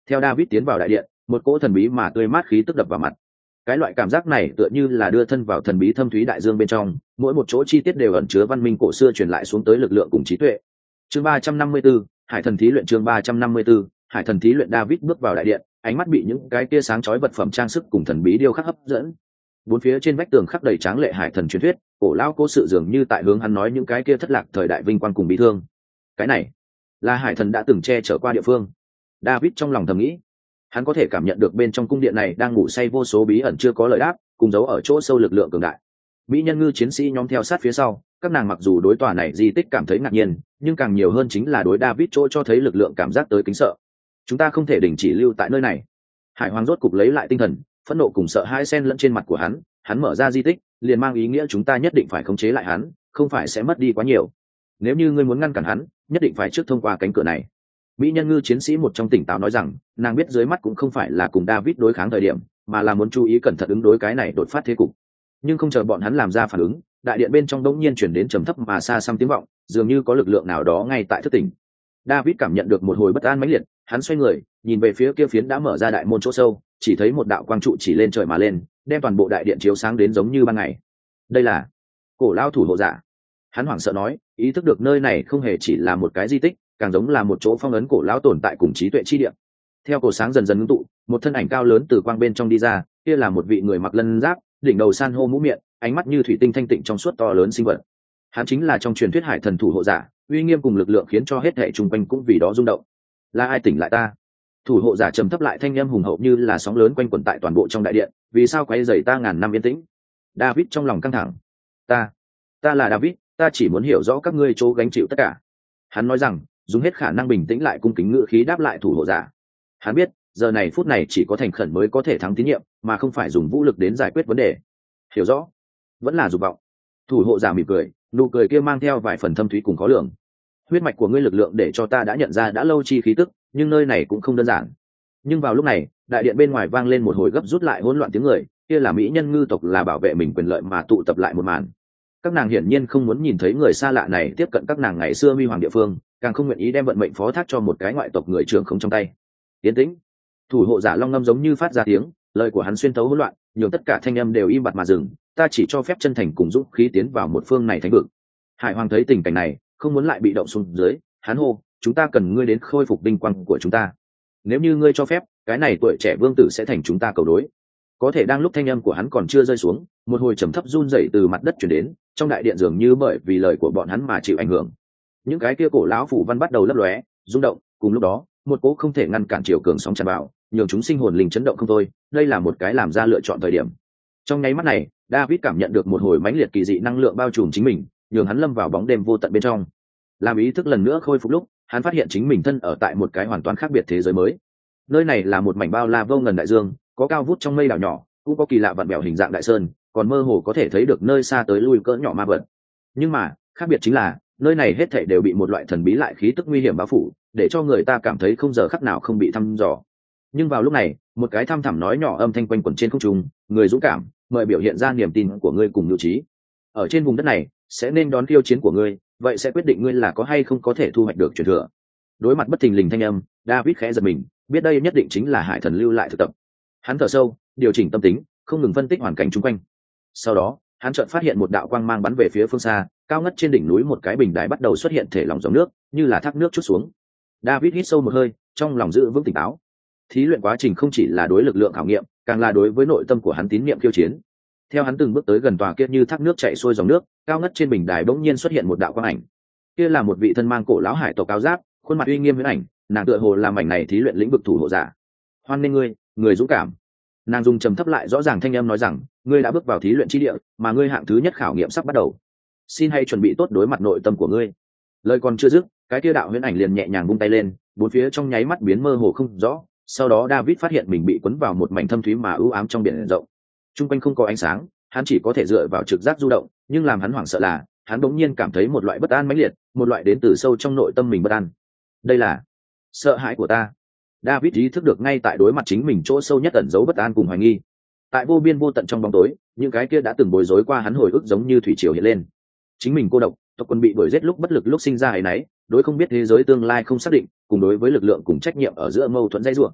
Theo David tiến vào đại điện, một cỗ thần bí mà tươi mát khí tức đập vào mặt. Cái loại cảm giác này tựa như là đưa thân vào thần bí thâm thúy đại dương bên trong, mỗi một chỗ chi tiết đều ẩn chứa văn minh cổ xưa truyền lại xuống tới lực lượng cùng trí tuệ. Chương ba trăm năm mươi 34, Hải thần thí luyện chương ba trăm năm mươi 34, Hải thần thí luyện. David bước vào đại điện, ánh mắt bị những cái tia sáng chói vật phẩm trang sức cùng thần bí điêu khắc hấp dẫn. Bốn phía trên vách tường khắc đầy tráng lệ hải thần truyền thuyết, cổ lão cố sự dường như tại hướng hắn nói những cái kia thất lạc thời đại vinh quang cùng bí thương. Cái này là hải thần đã từng che chở qua địa phương. David trong lòng thầm nghĩ, hắn có thể cảm nhận được bên trong cung điện này đang ngủ say vô số bí ẩn chưa có lời đáp, cùng giấu ở chỗ sâu lực lượng cường đại. Mỹ nhân ngư chiến sĩ nhóm theo sát phía sau, các nàng mặc dù đối tòa này di tích cảm thấy ngạc nhiên, nhưng càng nhiều hơn chính là đối David chỗ cho thấy lực lượng cảm giác tới kính sợ. Chúng ta không thể đình chỉ lưu tại nơi này. Hải Hoàng rốt cục lấy lại tinh thần, phẫn nộ cùng sợ hãi xen lẫn trên mặt của hắn. Hắn mở ra di tích, liền mang ý nghĩa chúng ta nhất định phải khống chế lại hắn, không phải sẽ mất đi quá nhiều. Nếu như ngươi muốn ngăn cản hắn, nhất định phải trước thông qua cánh cửa này. Mỹ nhân ngư chiến sĩ một trong tỉnh táo nói rằng, nàng biết dưới mắt cũng không phải là cùng David đối kháng thời điểm, mà là muốn chú ý cẩn thận ứng đối cái này đột phát thế cục. Nhưng không chờ bọn hắn làm ra phản ứng, đại điện bên trong đống nhiên chuyển đến trầm thấp mà xa xăm tiếng vọng, dường như có lực lượng nào đó ngay tại thức tỉnh. David cảm nhận được một hồi bất an mãnh liệt, hắn xoay người, nhìn về phía kia phiến đã mở ra đại môn chỗ sâu, chỉ thấy một đạo quang trụ chỉ lên trời mà lên, đem toàn bộ đại điện chiếu sáng đến giống như ban ngày. Đây là cổ lao thủ hộ giả. Hắn hoảng sợ nói, ý thức được nơi này không hề chỉ là một cái di tích, càng giống là một chỗ phong ấn cổ lão tồn tại cùng trí tuệ chi địa. Theo cổ sáng dần dần ngưng tụ, một thân ảnh cao lớn từ quang bên trong đi ra, kia là một vị người mặc lân giáp, đỉnh đầu san hô mũ miệng, ánh mắt như thủy tinh thanh tịnh trong suốt to lớn sinh vật. Hắn chính là trong truyền thuyết hải thần thủ hộ giả, uy nghiêm cùng lực lượng khiến cho hết thảy xung quanh cũng vì đó rung động. Là ai tỉnh lại ta? Thủ hộ giả trầm thấp lại thanh âm hùng hậu như là sóng lớn quanh quẩn tại toàn bộ trong đại điện, vì sao quấy rầy ta ngàn năm yên tĩnh? David trong lòng căng thẳng. Ta, ta là David, ta chỉ muốn hiểu rõ các ngươi chỗ gánh chịu tất cả. Hắn nói rằng, dùng hết khả năng bình tĩnh lại cung kính ngữ khí đáp lại thủ hộ giả. Hắn biết, giờ này phút này chỉ có thành khẩn mới có thể thắng tín nhiệm, mà không phải dùng vũ lực đến giải quyết vấn đề. Hiểu rõ, vẫn là dục vọng. Thủ hộ giả mỉm cười, nụ cười kia mang theo vài phần thâm thúy cùng khó lường. Huyết mạch của ngươi lực lượng để cho ta đã nhận ra đã lâu chi khí tức, nhưng nơi này cũng không đơn giản. Nhưng vào lúc này, đại điện bên ngoài vang lên một hồi gấp rút lại hỗn loạn tiếng người, kia là mỹ nhân ngư tộc là bảo vệ mình quyền lợi mà tụ tập lại một màn. Các nàng hiển nhiên không muốn nhìn thấy người xa lạ này tiếp cận các nàng ngày xưa huy hoàng địa phương, càng không nguyện ý đem vận mệnh phó thác cho một cái ngoại tộc người trưởng không trong tay. Tiến tĩnh. Thủ hộ giả long ngâm giống như phát ra tiếng, lời của hắn xuyên thấu hỗn loạn, nhường tất cả thanh âm đều im bặt mà dừng. Ta chỉ cho phép chân thành cùng dũng khí tiến vào một phương này thánh vực. Hải Hoàng thấy tình cảnh này, không muốn lại bị động xuống dưới, hắn hô, chúng ta cần ngươi đến khôi phục vinh quang của chúng ta. Nếu như ngươi cho phép, cái này tuổi trẻ vương tử sẽ thành chúng ta cầu đối. Có thể đang lúc thanh âm của hắn còn chưa rơi xuống, một hồi trầm thấp run rẩy từ mặt đất truyền đến, trong đại điện dường như bởi vì lời của bọn hắn mà chịu ảnh hưởng. Những cái kia cổ lão phủ văn bắt đầu lấp lóe, rung động, cùng lúc đó, một cỗ không thể ngăn cản chiều cường sóng tràn vào, nhường chúng sinh hồn linh chấn động không thôi. Đây là một cái làm ra lựa chọn thời điểm. Trong nháy mắt này, David cảm nhận được một hồi mãnh liệt kỳ dị năng lượng bao trùm chính mình, nhường hắn lâm vào bóng đêm vô tận bên trong. Làm ý thức lần nữa khôi phục lúc, hắn phát hiện chính mình thân ở tại một cái hoàn toàn khác biệt thế giới mới. Nơi này là một mảnh bao la vô ngần đại dương, có cao vút trong mây đảo nhỏ, cũng có kỳ lạ vặn vẹo hình dạng đại sơn, còn mơ hồ có thể thấy được nơi xa tới lui cỡ nhỏ ma vật. Nhưng mà, khác biệt chính là, nơi này hết thảy đều bị một loại thần bí lại khí tức nguy hiểm bao phủ, để cho người ta cảm thấy không giờ khắc nào không bị thăm dò. Nhưng vào lúc này, một cái thăm thẳm nói nhỏ âm thanh quanh quẩn trên không trung, người dũng cảm, mời biểu hiện ra niềm tin của ngươi cùng nhu trí. Ở trên vùng đất này, sẽ nên đón khiêu chiến của ngươi, vậy sẽ quyết định ngươi là có hay không có thể thu hoạch được truyền thừa. Đối mặt bất thình lình thanh âm, David khẽ giật mình, biết đây nhất định chính là hải thần lưu lại thực tập. Hắn thở sâu, điều chỉnh tâm tính, không ngừng phân tích hoàn cảnh xung quanh. Sau đó, hắn chợt phát hiện một đạo quang mang bắn về phía phương xa, cao ngất trên đỉnh núi một cái bình đài bắt đầu xuất hiện thể lỏng dòng nước, như là thác nước trút xuống. David hít sâu một hơi, trong lòng giữ vững tỉnh táo. Thí luyện quá trình không chỉ là đối lực lượng khảo nghiệm, càng là đối với nội tâm của hắn tín niệm khiêu chiến. Theo hắn từng bước tới gần tòa kia như thác nước chảy xuôi dòng nước, cao ngất trên bình đài bỗng nhiên xuất hiện một đạo quang ảnh. Kia là một vị thân mang cổ lão hải tộc áo giáp, khuôn mặt uy nghiêm huyễn ảnh, nàng tựa hồ làm mảnh này thí luyện lĩnh vực thủ hộ giả. Hoan nghênh ngươi, người dũng cảm. Nàng dùng trầm thấp lại rõ ràng thanh âm nói rằng, ngươi đã bước vào thí luyện chi địa, mà ngươi hạng thứ nhất khảo nghiệm sắp bắt đầu. Xin hãy chuẩn bị tốt đối mặt nội tâm của ngươi. Lời còn chưa dứt, cái kia đạo huyễn ảnh liền nhẹ nhàng vung tay lên, bốn phía trong nháy mắt biến mơ hồ không rõ. Sau đó David phát hiện mình bị cuốn vào một mảnh thâm thúy mà u ám trong biển rộng. Trung quanh không có ánh sáng, hắn chỉ có thể dựa vào trực giác du động, nhưng làm hắn hoảng sợ là, hắn bỗng nhiên cảm thấy một loại bất an mãnh liệt, một loại đến từ sâu trong nội tâm mình bất an. Đây là sợ hãi của ta. David ý thức được ngay tại đối mặt chính mình chỗ sâu nhất ẩn giấu bất an cùng hoài nghi. Tại vô biên vô tận trong bóng tối, những cái kia đã từng bối rối qua hắn hồi ức giống như thủy triều hiện lên. Chính mình cô độc, tộc quân bị đuổi giết lúc bất lực lúc sinh ra ấy nấy, đối không biết thế giới tương lai không xác định, cùng đối với lực lượng cùng trách nhiệm ở giữa mâu thuẫn dây rủa.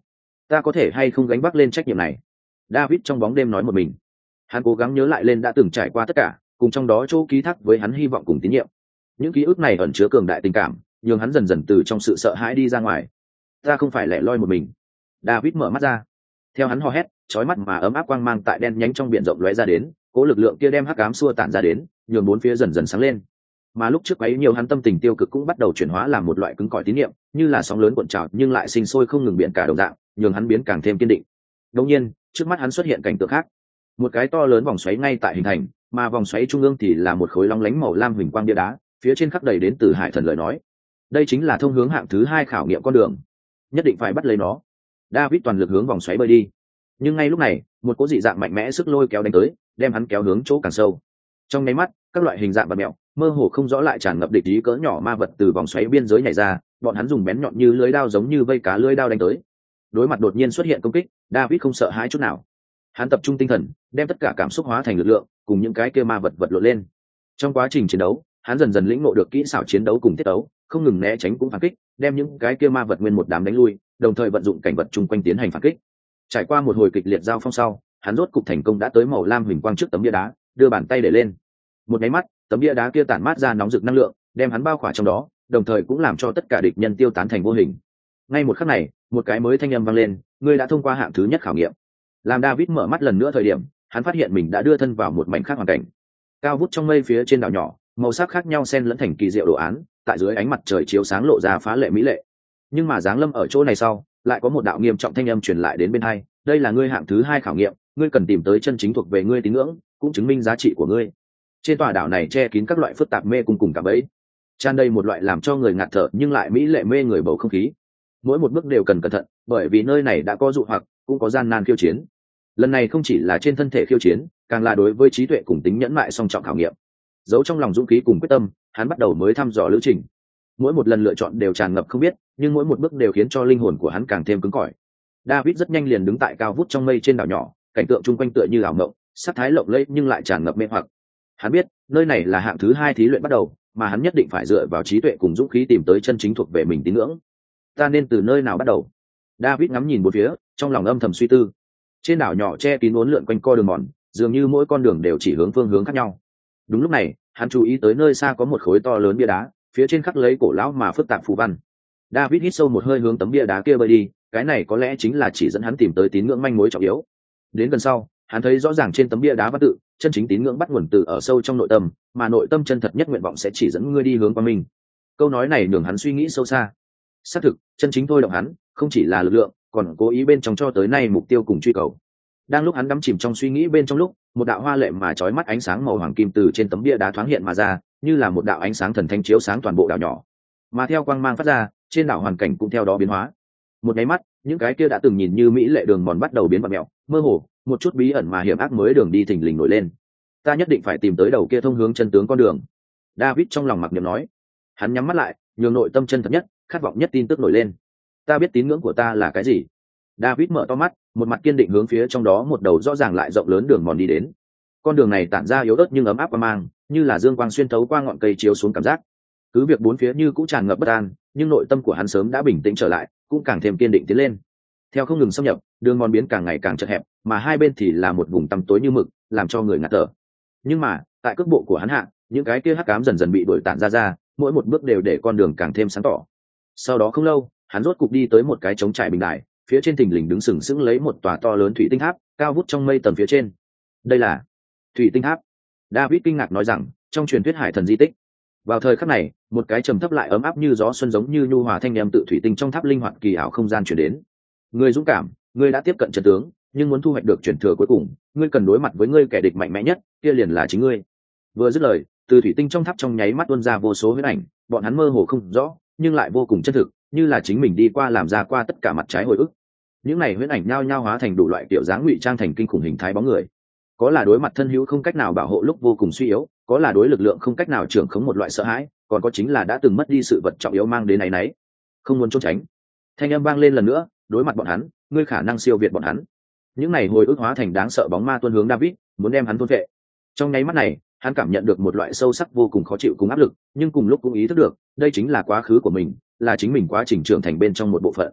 ta có thể hay không gánh vác lên trách nhiệm này? David trong bóng đêm nói một mình. Hắn cố gắng nhớ lại lên đã từng trải qua tất cả, cùng trong đó chỗ ký thác với hắn hy vọng cùng tín nhiệm. Những ký ức này ẩn chứa cường đại tình cảm, nhưng hắn dần dần từ trong sự sợ hãi đi ra ngoài. Ta không phải lẻ loi một mình. David mở mắt ra. Theo hắn hò hét, chói mắt mà ấm áp quang mang tại đen nhánh trong biển rộng lóe ra đến, cố lực lượng kia đem hắc ám xua tản ra đến, nhường bốn phía dần dần sáng lên. Mà lúc trước ấy nhiều hắn tâm tình tiêu cực cũng bắt đầu chuyển hóa làm một loại cứng cỏi tín niệm, như là sóng lớn cuộn trào nhưng lại sinh sôi không ngừng biển cả đồng dạng, nhường hắn biến càng thêm kiên định. Đột nhiên, trước mắt hắn xuất hiện cảnh tượng khác. Một cái to lớn vòng xoáy ngay tại hình thành, mà vòng xoáy trung ương thì là một khối long lánh màu lam huỳnh quang bia đá, phía trên khắc đầy đến từ Hải Thần lời nói. Đây chính là thông hướng hạng thứ hai khảo nghiệm con đường, nhất định phải bắt lấy nó. David toàn lực hướng vòng xoáy bơi đi. Nhưng ngay lúc này, một cỗ dị dạng mạnh mẽ sức lôi kéo đánh tới, đem hắn kéo hướng chỗ càng sâu. Trong nháy mắt, các loại hình dạng vật mèo, mơ hồ không rõ lại tràn ngập địch ý cỡ nhỏ ma vật từ vòng xoáy biên giới nhảy ra, bọn hắn dùng bén nhọn như lưới đao giống như vây cá lưới đao đánh tới. Đối mặt đột nhiên xuất hiện công kích, David không sợ hãi chút nào. Hắn tập trung tinh thần, đem tất cả cảm xúc hóa thành lực lượng, cùng những cái kia ma vật vật lộn lên. Trong quá trình chiến đấu, hắn dần dần lĩnh ngộ được kỹ xảo chiến đấu cùng tiết đấu, không ngừng né tránh cũng phản kích, đem những cái kia ma vật nguyên một đám đánh lui, đồng thời vận dụng cảnh vật chung quanh tiến hành phản kích. Trải qua một hồi kịch liệt giao phong sau, hắn rốt cục thành công đã tới màu lam huỳnh quang trước tấm bia đá, đưa bàn tay để lên. Một cái mắt, tấm bia đá kia tản mát ra nóng rực năng lượng, đem hắn bao khỏa trong đó, đồng thời cũng làm cho tất cả địch nhân tiêu tán thành vô hình. Ngay một khắc này, một cái mới thanh âm vang lên, ngươi đã thông qua hạng thứ nhất khảo nghiệm. Làm David mở mắt lần nữa thời điểm, hắn phát hiện mình đã đưa thân vào một mảnh khác hoàn cảnh. Cao vút trong mây phía trên đảo nhỏ, màu sắc khác nhau xen lẫn thành kỳ diệu đồ án, tại dưới ánh mặt trời chiếu sáng lộ ra phá lệ mỹ lệ. Nhưng mà giáng lâm ở chỗ này sau, lại có một đạo nghiêm trọng thanh âm truyền lại đến bên tai, đây là ngươi hạng thứ hai khảo nghiệm, ngươi cần tìm tới chân chính thuộc về ngươi tín ngưỡng, cũng chứng minh giá trị của ngươi. Trên tòa đảo này che kín các loại phức tạp mê cung cùng cả bẫy, tràn đầy một loại làm cho người ngạt thở nhưng lại mỹ lệ mê người bầu không khí. Mỗi một bước đều cần cẩn thận, bởi vì nơi này đã có dụ hoặc, cũng có gian nan khiêu chiến. Lần này không chỉ là trên thân thể khiêu chiến, càng là đối với trí tuệ cùng tính nhẫn mại song trọng khảo nghiệm. Giấu trong lòng dũng khí cùng quyết tâm, hắn bắt đầu mới thăm dò lữ trình. Mỗi một lần lựa chọn đều tràn ngập không biết, nhưng mỗi một bước đều khiến cho linh hồn của hắn càng thêm cứng cỏi. David rất nhanh liền đứng tại cao vút trong mây trên đảo nhỏ, cảnh tượng chung quanh tựa như ảo mộng, sắc thái lộng lẫy nhưng lại tràn ngập mê hoặc. Hắn biết, nơi này là hạng thứ hai thí luyện bắt đầu, mà hắn nhất định phải dựa vào trí tuệ cùng dũng khí tìm tới chân chính thuộc về mình tín ngưỡng. Ta nên từ nơi nào bắt đầu? David ngắm nhìn bốn phía, trong lòng âm thầm suy tư. Trên đảo nhỏ che kín uốn lượn quanh co đường mòn, dường như mỗi con đường đều chỉ hướng phương hướng khác nhau. Đúng lúc này, hắn chú ý tới nơi xa có một khối to lớn bia đá, phía trên khắc lấy cổ lão mà phức tạp phù văn. David hít sâu một hơi hướng tấm bia đá kia bơi đi, cái này có lẽ chính là chỉ dẫn hắn tìm tới tín ngưỡng manh mối trọng yếu. Đến gần sau, hắn thấy rõ ràng trên tấm bia đá văn tự, chân chính tín ngưỡng bắt nguồn từ ở sâu trong nội tâm, mà nội tâm chân thật nhất nguyện vọng sẽ chỉ dẫn ngươi đi hướng qua mình. Câu nói này nhường hắn suy nghĩ sâu xa. Xác thực, chân chính thôi động hắn, không chỉ là lực lượng, còn cố ý bên trong cho tới nay mục tiêu cùng truy cầu. Đang lúc hắn đắm chìm trong suy nghĩ bên trong lúc, một đạo hoa lệ mà chói mắt ánh sáng màu hoàng kim từ trên tấm bia đá thoáng hiện mà ra, như là một đạo ánh sáng thần thánh chiếu sáng toàn bộ đảo nhỏ. Mà theo quang mang phát ra, trên đảo hoàn cảnh cũng theo đó biến hóa. Một cái mắt, những cái kia đã từng nhìn như mỹ lệ đường mòn bắt đầu biến vặn mèo, mơ hồ, một chút bí ẩn mà hiểm ác mới đường đi thình lình nổi lên. Ta nhất định phải tìm tới đầu kia thông hướng chân tướng con đường. David trong lòng mặc niệm nói. Hắn nhắm mắt lại, nhường nội tâm chân thật nhất, khát vọng nhất tin tức nổi lên. Ta biết tín ngưỡng của ta là cái gì. David mở to mắt, một mặt kiên định hướng phía trong đó một đầu rõ ràng lại rộng lớn đường mòn đi đến. Con đường này tản ra yếu ớt nhưng ấm áp và mang, như là dương quang xuyên thấu qua ngọn cây chiếu xuống cảm giác. Cứ việc bốn phía như cũng tràn ngập bất an, nhưng nội tâm của hắn sớm đã bình tĩnh trở lại, cũng càng thêm kiên định tiến lên. Theo không ngừng xâm nhập, đường mòn biến càng ngày càng chật hẹp, mà hai bên thì là một vùng tăm tối như mực, làm cho người ngạt thở. Nhưng mà, tại cước bộ của hắn hạ, những cái kia hắc ám dần dần bị đuổi tản ra ra, mỗi một bước đều để con đường càng thêm sáng tỏ. Sau đó không lâu, hắn rốt cục đi tới một cái trống trải bình đài, phía trên thình lình đứng sừng sững lấy một tòa to lớn thủy tinh tháp, cao vút trong mây tầng phía trên. Đây là thủy tinh tháp. David kinh ngạc nói rằng, trong truyền thuyết hải thần di tích. Vào thời khắc này, một cái trầm thấp lại ấm áp như gió xuân giống như nhu hòa thanh âm tự thủy tinh trong tháp linh hoạt kỳ ảo không gian truyền đến. Người dũng cảm, ngươi đã tiếp cận chân tướng, nhưng muốn thu hoạch được truyền thừa cuối cùng, ngươi cần đối mặt với ngươi kẻ địch mạnh mẽ nhất, kia liền là chính ngươi. Vừa dứt lời, từ thủy tinh trong tháp trong nháy mắt tuôn ra vô số huyễn ảnh, bọn hắn mơ hồ không rõ, nhưng lại vô cùng chân thực, như là chính mình đi qua làm ra qua tất cả mặt trái hồi ức. Những này huyễn ảnh nhao nhao hóa thành đủ loại kiểu dáng ngụy trang thành kinh khủng hình thái bóng người. Có là đối mặt thân hữu không cách nào bảo hộ lúc vô cùng suy yếu, có là đối lực lượng không cách nào trưởng khống một loại sợ hãi, còn có chính là đã từng mất đi sự vật trọng yếu mang đến này nấy, không muốn trốn tránh. Thanh âm vang lên lần nữa, đối mặt bọn hắn, ngươi khả năng siêu việt bọn hắn. Những này hồi ức hóa thành đáng sợ bóng ma tuôn hướng David, muốn đem hắn thôn vệ. Trong nháy mắt này, hắn cảm nhận được một loại sâu sắc vô cùng khó chịu cùng áp lực, nhưng cùng lúc cũng ý thức được, đây chính là quá khứ của mình, là chính mình quá trình trưởng thành bên trong một bộ phận.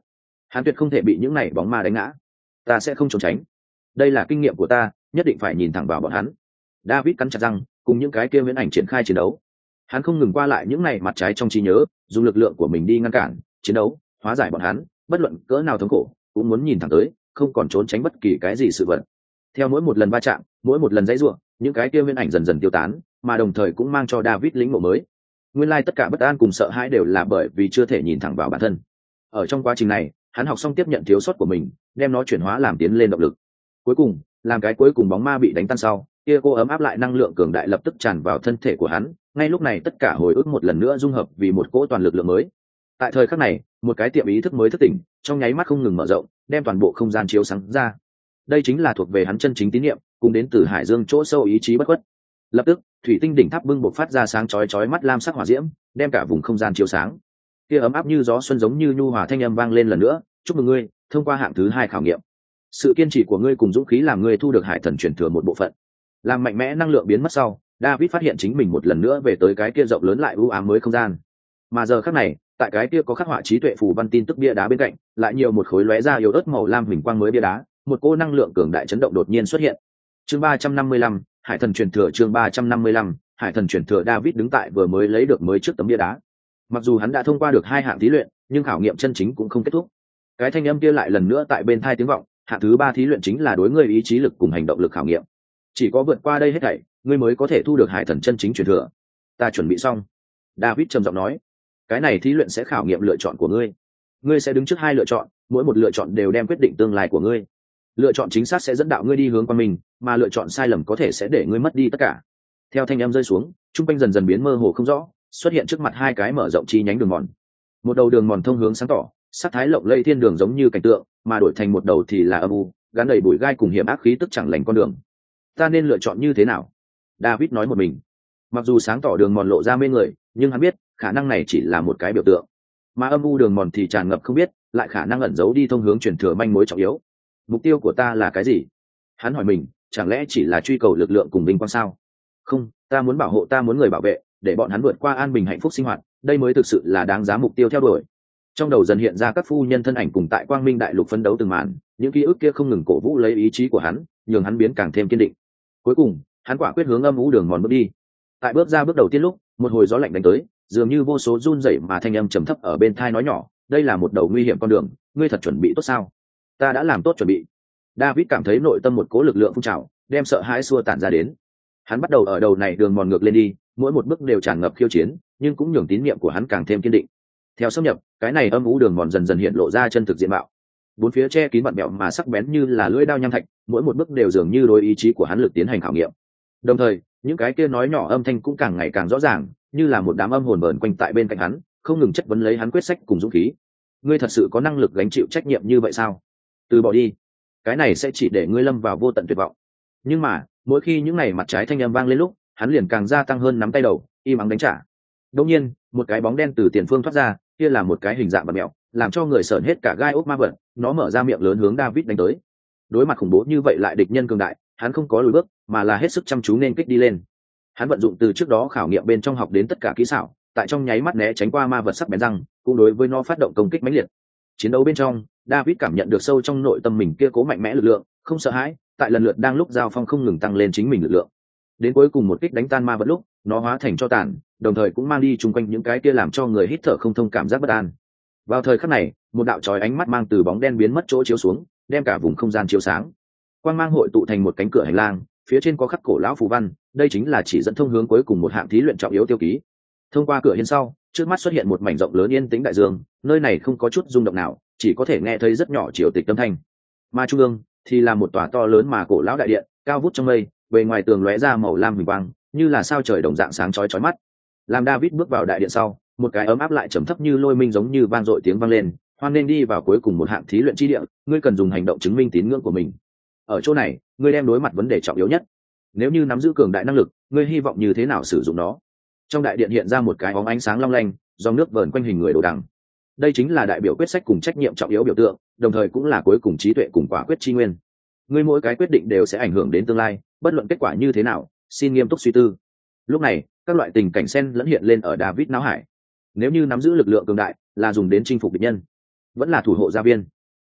hắn tuyệt không thể bị những này bóng ma đánh ngã. Ta sẽ không trốn tránh, đây là kinh nghiệm của ta, nhất định phải nhìn thẳng vào bọn hắn. David cắn chặt răng, cùng những cái kia viễn ảnh triển khai chiến đấu. Hắn không ngừng qua lại những này mặt trái trong trí nhớ, dùng lực lượng của mình đi ngăn cản chiến đấu, hóa giải bọn hắn, bất luận cỡ nào thống khổ cũng muốn nhìn thẳng tới, không còn trốn tránh bất kỳ cái gì sự vật. Theo mỗi một lần va chạm, mỗi một lần dãy rủa, những cái kia viễn ảnh dần dần tiêu tán, mà đồng thời cũng mang cho David lĩnh ngộ mới. Nguyên lai tất cả bất an cùng sợ hãi đều là bởi vì chưa thể nhìn thẳng vào bản thân. Ở trong quá trình này, hắn học xong tiếp nhận thiếu sót của mình, đem nó chuyển hóa làm tiến lên động lực. Cuối cùng, làm cái cuối cùng bóng ma bị đánh tan sau, kia cô ấm áp lại năng lượng cường đại lập tức tràn vào thân thể của hắn. Ngay lúc này tất cả hồi ức một lần nữa dung hợp vì một cỗ toàn lực lượng mới. Tại thời khắc này, một cái tiệm ý thức mới thức tỉnh, trong nháy mắt không ngừng mở rộng, đem toàn bộ không gian chiếu sáng ra. Đây chính là thuộc về hắn chân chính tín niệm, cùng đến từ hải dương chỗ sâu ý chí bất khuất. Lập tức, thủy tinh đỉnh tháp bưng bộc phát ra sáng chói chói mắt lam sắc hỏa diễm, đem cả vùng không gian chiếu sáng. Kia ấm áp như gió xuân giống như nhu hòa thanh âm vang lên lần nữa, chúc mừng ngươi thông qua hạng thứ hai khảo nghiệm. Sự kiên trì của ngươi cùng dũng khí làm ngươi thu được hải thần truyền thừa một bộ phận. Làm mạnh mẽ năng lượng biến mất sau, David phát hiện chính mình một lần nữa về tới cái kia rộng lớn lại u ám mới không gian. Mà giờ khắc này, tại cái kia có khắc họa trí tuệ phù văn tin tức bia đá bên cạnh, lại nhiều một khối lóe ra yếu ớt màu lam huỳnh quang mới bia đá, một cô năng lượng cường đại chấn động đột nhiên xuất hiện. Chương ba trăm năm mươi lăm, Hải thần truyền thừa. Chương ba trăm năm mươi lăm, Hải thần truyền thừa. David đứng tại vừa mới lấy được mới trước tấm bia đá. Mặc dù hắn đã thông qua được hai hạng thí luyện, nhưng khảo nghiệm chân chính cũng không kết thúc. Cái thanh âm kia lại lần nữa tại bên tai tiếng vọng, hạng thứ ba thí luyện chính là đối ngươi ý chí lực cùng hành động lực khảo nghiệm. Chỉ có vượt qua đây hết thảy, ngươi mới có thể thu được hải thần chân chính truyền thừa. Ta chuẩn bị xong. David trầm giọng nói. Cái này thí luyện sẽ khảo nghiệm lựa chọn của ngươi. Ngươi sẽ đứng trước hai lựa chọn, mỗi một lựa chọn đều đem quyết định tương lai của ngươi. Lựa chọn chính xác sẽ dẫn đạo ngươi đi hướng qua mình, mà lựa chọn sai lầm có thể sẽ để ngươi mất đi tất cả. Theo thanh âm rơi xuống, trung quanh dần dần biến mơ hồ không rõ, xuất hiện trước mặt hai cái mở rộng chi nhánh đường mòn. Một đầu đường mòn thông hướng sáng tỏ, sắc thái lộng lẫy thiên đường giống như cảnh tượng, mà đổi thành một đầu thì là âm u, gắn đầy bụi gai cùng hiểm ác khí tức chẳng lành con đường. Ta nên lựa chọn như thế nào? David nói một mình. Mặc dù sáng tỏ đường mòn lộ ra mê người, nhưng hắn biết khả năng này chỉ là một cái biểu tượng, mà âm u đường mòn thì tràn ngập không biết, lại khả năng ẩn giấu đi thông hướng truyền thừa manh mối trọng yếu. Mục tiêu của ta là cái gì? Hắn hỏi mình, chẳng lẽ chỉ là truy cầu lực lượng cùng vinh quang sao? Không, ta muốn bảo hộ, ta muốn người bảo vệ, để bọn hắn vượt qua an bình hạnh phúc sinh hoạt, đây mới thực sự là đáng giá mục tiêu theo đuổi. Trong đầu dần hiện ra các phu nhân thân ảnh cùng tại Quang Minh Đại Lục phấn đấu từng màn, những ký ức kia không ngừng cổ vũ lấy ý chí của hắn, nhường hắn biến càng thêm kiên định. Cuối cùng, hắn quả quyết hướng âm u đường mòn bước đi. Tại bước ra bước đầu tiên lúc, một hồi gió lạnh đánh tới, dường như vô số run rẩy mà thanh âm trầm thấp ở bên tai nói nhỏ, đây là một đầu nguy hiểm con đường, ngươi thật chuẩn bị tốt sao? Ta đã làm tốt chuẩn bị. David cảm thấy nội tâm một cố lực lượng phun trào, đem sợ hãi xua tản ra đến. Hắn bắt đầu ở đầu này đường mòn ngược lên đi, mỗi một bước đều tràn ngập khiêu chiến, nhưng cũng nhường tín niệm của hắn càng thêm kiên định. Theo xâm nhập, cái này âm u đường mòn dần dần hiện lộ ra chân thực diện mạo. Bốn phía che kín vặn bẹo mà sắc bén như là lưỡi dao nham thạch, mỗi một bước đều dường như đối ý chí của hắn lực tiến hành khảo nghiệm. Đồng thời, những cái kia nói nhỏ âm thanh cũng càng ngày càng rõ ràng, như là một đám âm hồn vờn quanh tại bên cạnh hắn, không ngừng chất vấn lấy hắn quyết sách cùng dũng khí. Ngươi thật sự có năng lực gánh chịu trách nhiệm như vậy sao? Từ bỏ đi, cái này sẽ chỉ để ngươi lâm vào vô tận tuyệt vọng. Nhưng mà, mỗi khi những này mặt trái thanh âm vang lên lúc, hắn liền càng gia tăng hơn nắm tay đầu, im ắng đánh trả. Đột nhiên, một cái bóng đen từ tiền phương thoát ra, kia là một cái hình dạng bạt mèo, làm cho người sởn hết cả gai ốc ma vật, nó mở ra miệng lớn hướng David đánh tới. Đối mặt khủng bố như vậy lại địch nhân cường đại, hắn không có lùi bước, mà là hết sức chăm chú nên kích đi lên. Hắn vận dụng từ trước đó khảo nghiệm bên trong học đến tất cả kỹ xảo, tại trong nháy mắt né tránh qua ma vật sắc bén răng, cũng đối với nó phát động công kích mãnh liệt. Chiến đấu bên trong, David cảm nhận được sâu trong nội tâm mình kia cố mạnh mẽ lực lượng, không sợ hãi, tại lần lượt đang lúc giao phong không ngừng tăng lên chính mình lực lượng. Đến cuối cùng một kích đánh tan ma vật lúc, nó hóa thành tro tàn, đồng thời cũng mang đi chung quanh những cái kia làm cho người hít thở không thông cảm giác bất an. Vào thời khắc này, một đạo chói ánh mắt mang từ bóng đen biến mất chỗ chiếu xuống, đem cả vùng không gian chiếu sáng. Quang mang hội tụ thành một cánh cửa hành lang, phía trên có khắc cổ lão phù văn, đây chính là chỉ dẫn thông hướng cuối cùng một hạng thí luyện trọng yếu tiêu ký. Thông qua cửa hiên sau, trước mắt xuất hiện một mảnh rộng lớn yên tĩnh đại dương, nơi này không có chút rung động nào, chỉ có thể nghe thấy rất nhỏ triều tịch âm thanh. Mà trung ương thì là một tòa to lớn mà cổ lão đại điện, cao vút trong mây, bề ngoài tường lóe ra màu lam huỳnh quang, như là sao trời đồng dạng sáng chói chói mắt. Làm David bước vào đại điện sau, một cái ấm áp lại trầm thấp như lôi minh giống như vang dội tiếng vang lên, hoan nên đi vào cuối cùng một hạng thí luyện chi địa, ngươi cần dùng hành động chứng minh tín ngưỡng của mình. Ở chỗ này, ngươi đem đối mặt vấn đề trọng yếu nhất. Nếu như nắm giữ cường đại năng lực, ngươi hy vọng như thế nào sử dụng nó? Trong đại điện hiện ra một cái bóng ánh sáng long lanh, dòng nước vờn quanh hình người đồ đằng. Đây chính là đại biểu quyết sách cùng trách nhiệm trọng yếu biểu tượng, đồng thời cũng là cuối cùng trí tuệ cùng quả quyết chi nguyên. Ngươi mỗi cái quyết định đều sẽ ảnh hưởng đến tương lai, bất luận kết quả như thế nào, xin nghiêm túc suy tư. Lúc này, các loại tình cảnh xen lẫn hiện lên ở David não hải. Nếu như nắm giữ lực lượng cường đại, là dùng đến chinh phục địch nhân, vẫn là thủ hộ gia viên,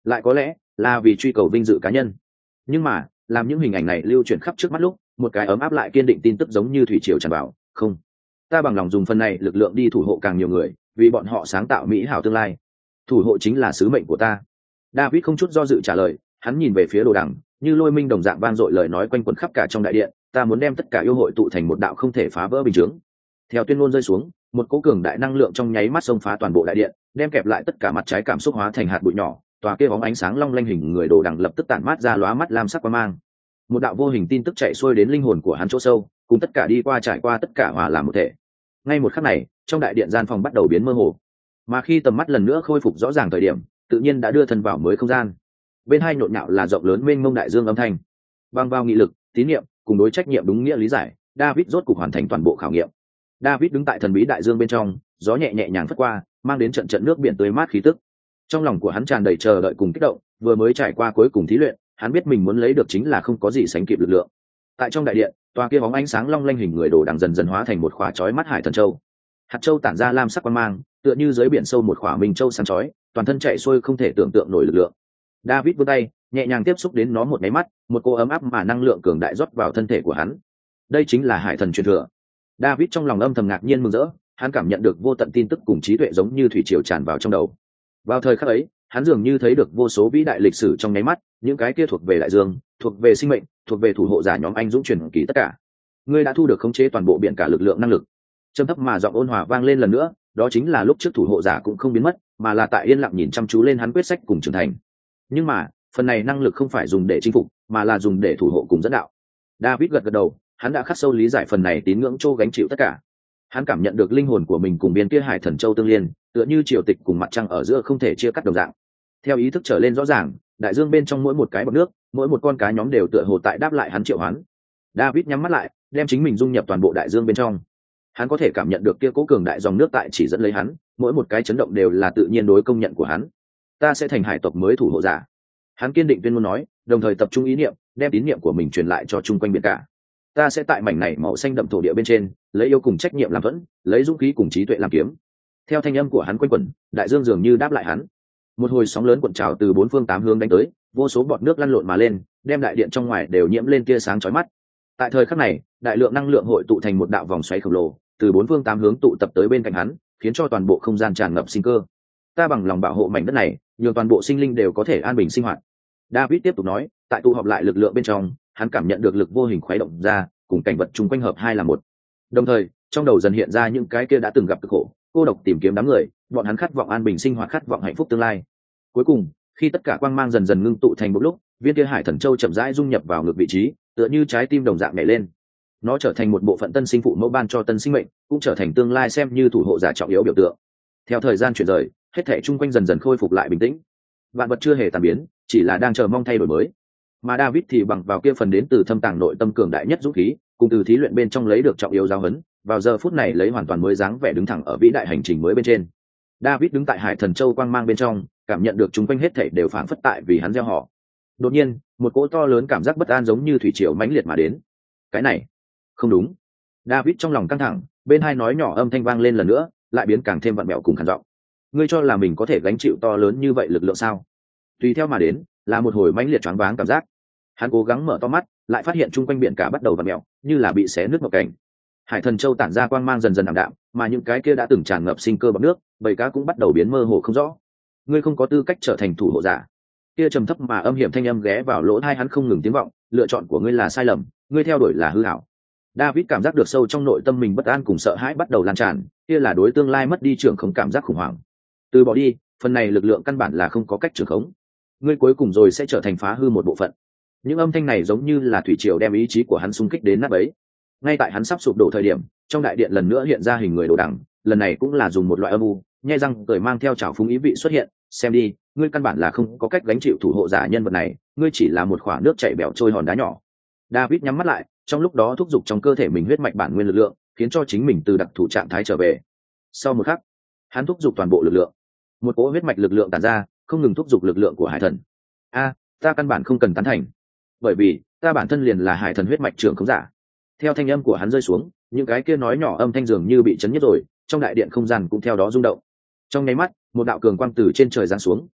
lại có lẽ là vì truy cầu vinh dự cá nhân. Nhưng mà làm những hình ảnh này lưu chuyển khắp trước mắt lúc, một cái ấm áp lại kiên định tin tức giống như thủy triều tràn vào. Không, ta bằng lòng dùng phần này lực lượng đi thủ hộ càng nhiều người, vì bọn họ sáng tạo mỹ hảo tương lai. Thủ hộ chính là sứ mệnh của ta. David không chút do dự trả lời. Hắn nhìn về phía đồ đằng, như lôi minh đồng dạng vang dội lời nói quanh quẩn khắp cả trong đại điện. Ta muốn đem tất cả yêu hội tụ thành một đạo không thể phá vỡ bình chướng. Theo tuyên ngôn rơi xuống, một cỗ cường đại năng lượng trong nháy mắt xông phá toàn bộ đại điện, đem kẹp lại tất cả mặt trái cảm xúc hóa thành hạt bụi nhỏ. Tòa kia bóng ánh sáng long lanh hình người đồ đằng lập tức tản mát ra lóa mắt lam sắc quang mang. Một đạo vô hình tin tức chạy xuôi đến linh hồn của hắn chỗ sâu, cùng tất cả đi qua trải qua tất cả hòa làm một thể. Ngay một khắc này, trong đại điện gian phòng bắt đầu biến mơ hồ, mà khi tầm mắt lần nữa khôi phục rõ ràng thời điểm, tự nhiên đã đưa thân vào mới không gian. Bên hai nhộn nhạo là rộng lớn mênh mông đại dương âm thanh. Bằng vào nghị lực, tín nhiệm cùng đối trách nhiệm đúng nghĩa lý giải, David rốt cục hoàn thành toàn bộ khảo nghiệm. David đứng tại thần bí đại dương bên trong, gió nhẹ nhẹ nhàng phất qua, mang đến trận trận nước biển tươi mát khí tức. Trong lòng của hắn tràn đầy chờ đợi cùng kích động, vừa mới trải qua cuối cùng thí luyện, hắn biết mình muốn lấy được chính là không có gì sánh kịp lực lượng. Tại trong đại điện, tòa kia bóng ánh sáng long lanh hình người đồ đằng dần dần hóa thành một khỏa chói mắt hải thần châu. Hạt châu tản ra lam sắc quang mang, tựa như dưới biển sâu một khỏa minh châu sáng chói, toàn thân chạy xuôi không thể tưởng tượng nổi lực lượng. David vươn tay, nhẹ nhàng tiếp xúc đến nó một cái mắt, một cô ấm áp mà năng lượng cường đại rót vào thân thể của hắn. Đây chính là hải thần truyền thừa. David trong lòng âm thầm ngạc nhiên mừng rỡ, hắn cảm nhận được vô tận tin tức cùng trí tuệ giống như thủy triều tràn vào trong đầu. Vào thời khắc ấy, hắn dường như thấy được vô số vĩ đại lịch sử trong nháy mắt, những cái kia thuộc về đại dương, thuộc về sinh mệnh, thuộc về thủ hộ giả nhóm anh dũng truyền kỳ tất cả. Ngươi đã thu được khống chế toàn bộ biển cả lực lượng năng lực. Trầm thấp mà giọng ôn hòa vang lên lần nữa, đó chính là lúc trước thủ hộ giả cũng không biến mất, mà là tại yên lặng nhìn chăm chú lên hắn quyết sách cùng trưởng thành. Nhưng mà, phần này năng lực không phải dùng để chinh phục, mà là dùng để thủ hộ cùng dẫn đạo. David gật gật đầu, hắn đã khắc sâu lý giải phần này tín ngưỡng châu gánh chịu tất cả. Hắn cảm nhận được linh hồn của mình cùng biên kia hải thần châu tương liên, tựa như triều tịch cùng mặt trăng ở giữa không thể chia cắt đồng dạng. Theo ý thức trở lên rõ ràng, đại dương bên trong mỗi một cái bọt nước, mỗi một con cá nhóm đều tựa hồ tại đáp lại hắn triệu hoán. David nhắm mắt lại, đem chính mình dung nhập toàn bộ đại dương bên trong. Hắn có thể cảm nhận được kia cố cường đại dòng nước tại chỉ dẫn lấy hắn, mỗi một cái chấn động đều là tự nhiên đối công nhận của hắn. Ta sẽ thành hải tộc mới thủ hộ giả. Hắn kiên định tuyên ngôn nói, đồng thời tập trung ý niệm, đem tín niệm của mình truyền lại cho chung quanh biển cả. Ta sẽ tại mảnh này màu xanh đậm thổ địa bên trên, lấy yêu cùng trách nhiệm làm thuẫn, lấy dũng khí cùng trí tuệ làm kiếm. Theo thanh âm của hắn quanh quẩn, đại dương dường như đáp lại hắn. Một hồi sóng lớn cuộn trào từ bốn phương tám hướng đánh tới, vô số bọt nước lăn lộn mà lên, đem đại điện trong ngoài đều nhiễm lên tia sáng chói mắt. Tại thời khắc này, đại lượng năng lượng hội tụ thành một đạo vòng xoáy khổng lồ, từ bốn phương tám hướng tụ tập tới bên cạnh hắn, khiến cho toàn bộ không gian tràn ngập sinh cơ. Ta bằng lòng bảo hộ mảnh đất này, nhường toàn bộ sinh linh đều có thể an bình sinh hoạt. David tiếp tục nói, tại tụ họp lại lực lượng bên trong, hắn cảm nhận được lực vô hình khuấy động ra, cùng cảnh vật chung quanh hợp hai là một. Đồng thời, trong đầu dần hiện ra những cái kia đã từng gặp cực khổ, cô độc tìm kiếm đám người, bọn hắn khát vọng an bình sinh hoạt, khát vọng hạnh phúc tương lai. Cuối cùng, khi tất cả quang mang dần dần ngưng tụ thành một lúc, viên kia hải thần châu chậm rãi dung nhập vào ngược vị trí, tựa như trái tim đồng dạng nhảy lên. Nó trở thành một bộ phận tân sinh phụ mẫu ban cho tân sinh mệnh, cũng trở thành tương lai xem như thủ hộ giả trọng yếu biểu tượng. Theo thời gian chuyển rời, hết thảy chung quanh dần dần khôi phục lại bình tĩnh. Vạn vật chưa hề tan biến, chỉ là đang chờ mong thay đổi mới. Mà David thì bằng vào kia phần đến từ thâm tàng nội tâm cường đại nhất dũng khí, cùng từ thí luyện bên trong lấy được trọng yếu giáo huấn, vào giờ phút này lấy hoàn toàn mới dáng vẻ đứng thẳng ở vĩ đại hành trình mới bên trên. David đứng tại hải thần châu quang mang bên trong, cảm nhận được chung quanh hết thảy đều phảng phất tại vì hắn gieo họ. Đột nhiên, một cỗ to lớn cảm giác bất an giống như thủy triều mãnh liệt mà đến. Cái này, không đúng. David trong lòng căng thẳng, bên hai nói nhỏ âm thanh vang lên lần nữa, lại biến càng thêm vặn vẹo cùng khàn giọng. Ngươi cho là mình có thể gánh chịu to lớn như vậy lực lượng sao? Tùy theo mà đến, là một hồi mãnh liệt choáng váng cảm giác. Hắn cố gắng mở to mắt, lại phát hiện chung quanh biển cả bắt đầu vặn mèo, như là bị xé nứt một cảnh. Hải thần châu tản ra quang mang dần dần ảm đạm, mà những cái kia đã từng tràn ngập sinh cơ bọt nước, bầy cá cũng bắt đầu biến mơ hồ không rõ. Ngươi không có tư cách trở thành thủ hộ giả. Kia trầm thấp mà âm hiểm thanh âm ghé vào lỗ tai hắn không ngừng tiếng vọng, lựa chọn của ngươi là sai lầm, ngươi theo đuổi là hư ảo. David cảm giác được sâu trong nội tâm mình bất an cùng sợ hãi bắt đầu lan tràn, kia là đối tương lai mất đi trưởng không cảm giác khủng hoảng. Từ bỏ đi, phần này lực lượng căn bản là không có cách trưởng khống. Ngươi cuối cùng rồi sẽ trở thành phá hư một bộ phận. Những âm thanh này giống như là thủy triều đem ý chí của hắn xung kích đến nát bấy. Ngay tại hắn sắp sụp đổ thời điểm, trong đại điện lần nữa hiện ra hình người đồ đằng, lần này cũng là dùng một loại âm u, nhai răng cười mang theo trào phúng ý vị xuất hiện. Xem đi, ngươi căn bản là không có cách gánh chịu thủ hộ giả nhân vật này, ngươi chỉ là một khoảng nước chảy bẻo trôi hòn đá nhỏ. David nhắm mắt lại, trong lúc đó thúc giục trong cơ thể mình huyết mạch bản nguyên lực lượng, khiến cho chính mình từ đặc thù trạng thái trở về. Sau một khắc, hắn thúc giục toàn bộ lực lượng, một cỗ huyết mạch lực lượng tản ra, không ngừng thúc giục lực lượng của hải thần. A, ta căn bản không cần tán thành, bởi vì ta bản thân liền là hải thần huyết mạch trưởng khống giả. Theo thanh âm của hắn rơi xuống, những cái kia nói nhỏ âm thanh dường như bị chấn nhất rồi, trong đại điện không gian cũng theo đó rung động. Trong nháy mắt, một đạo cường quang từ trên trời giáng xuống,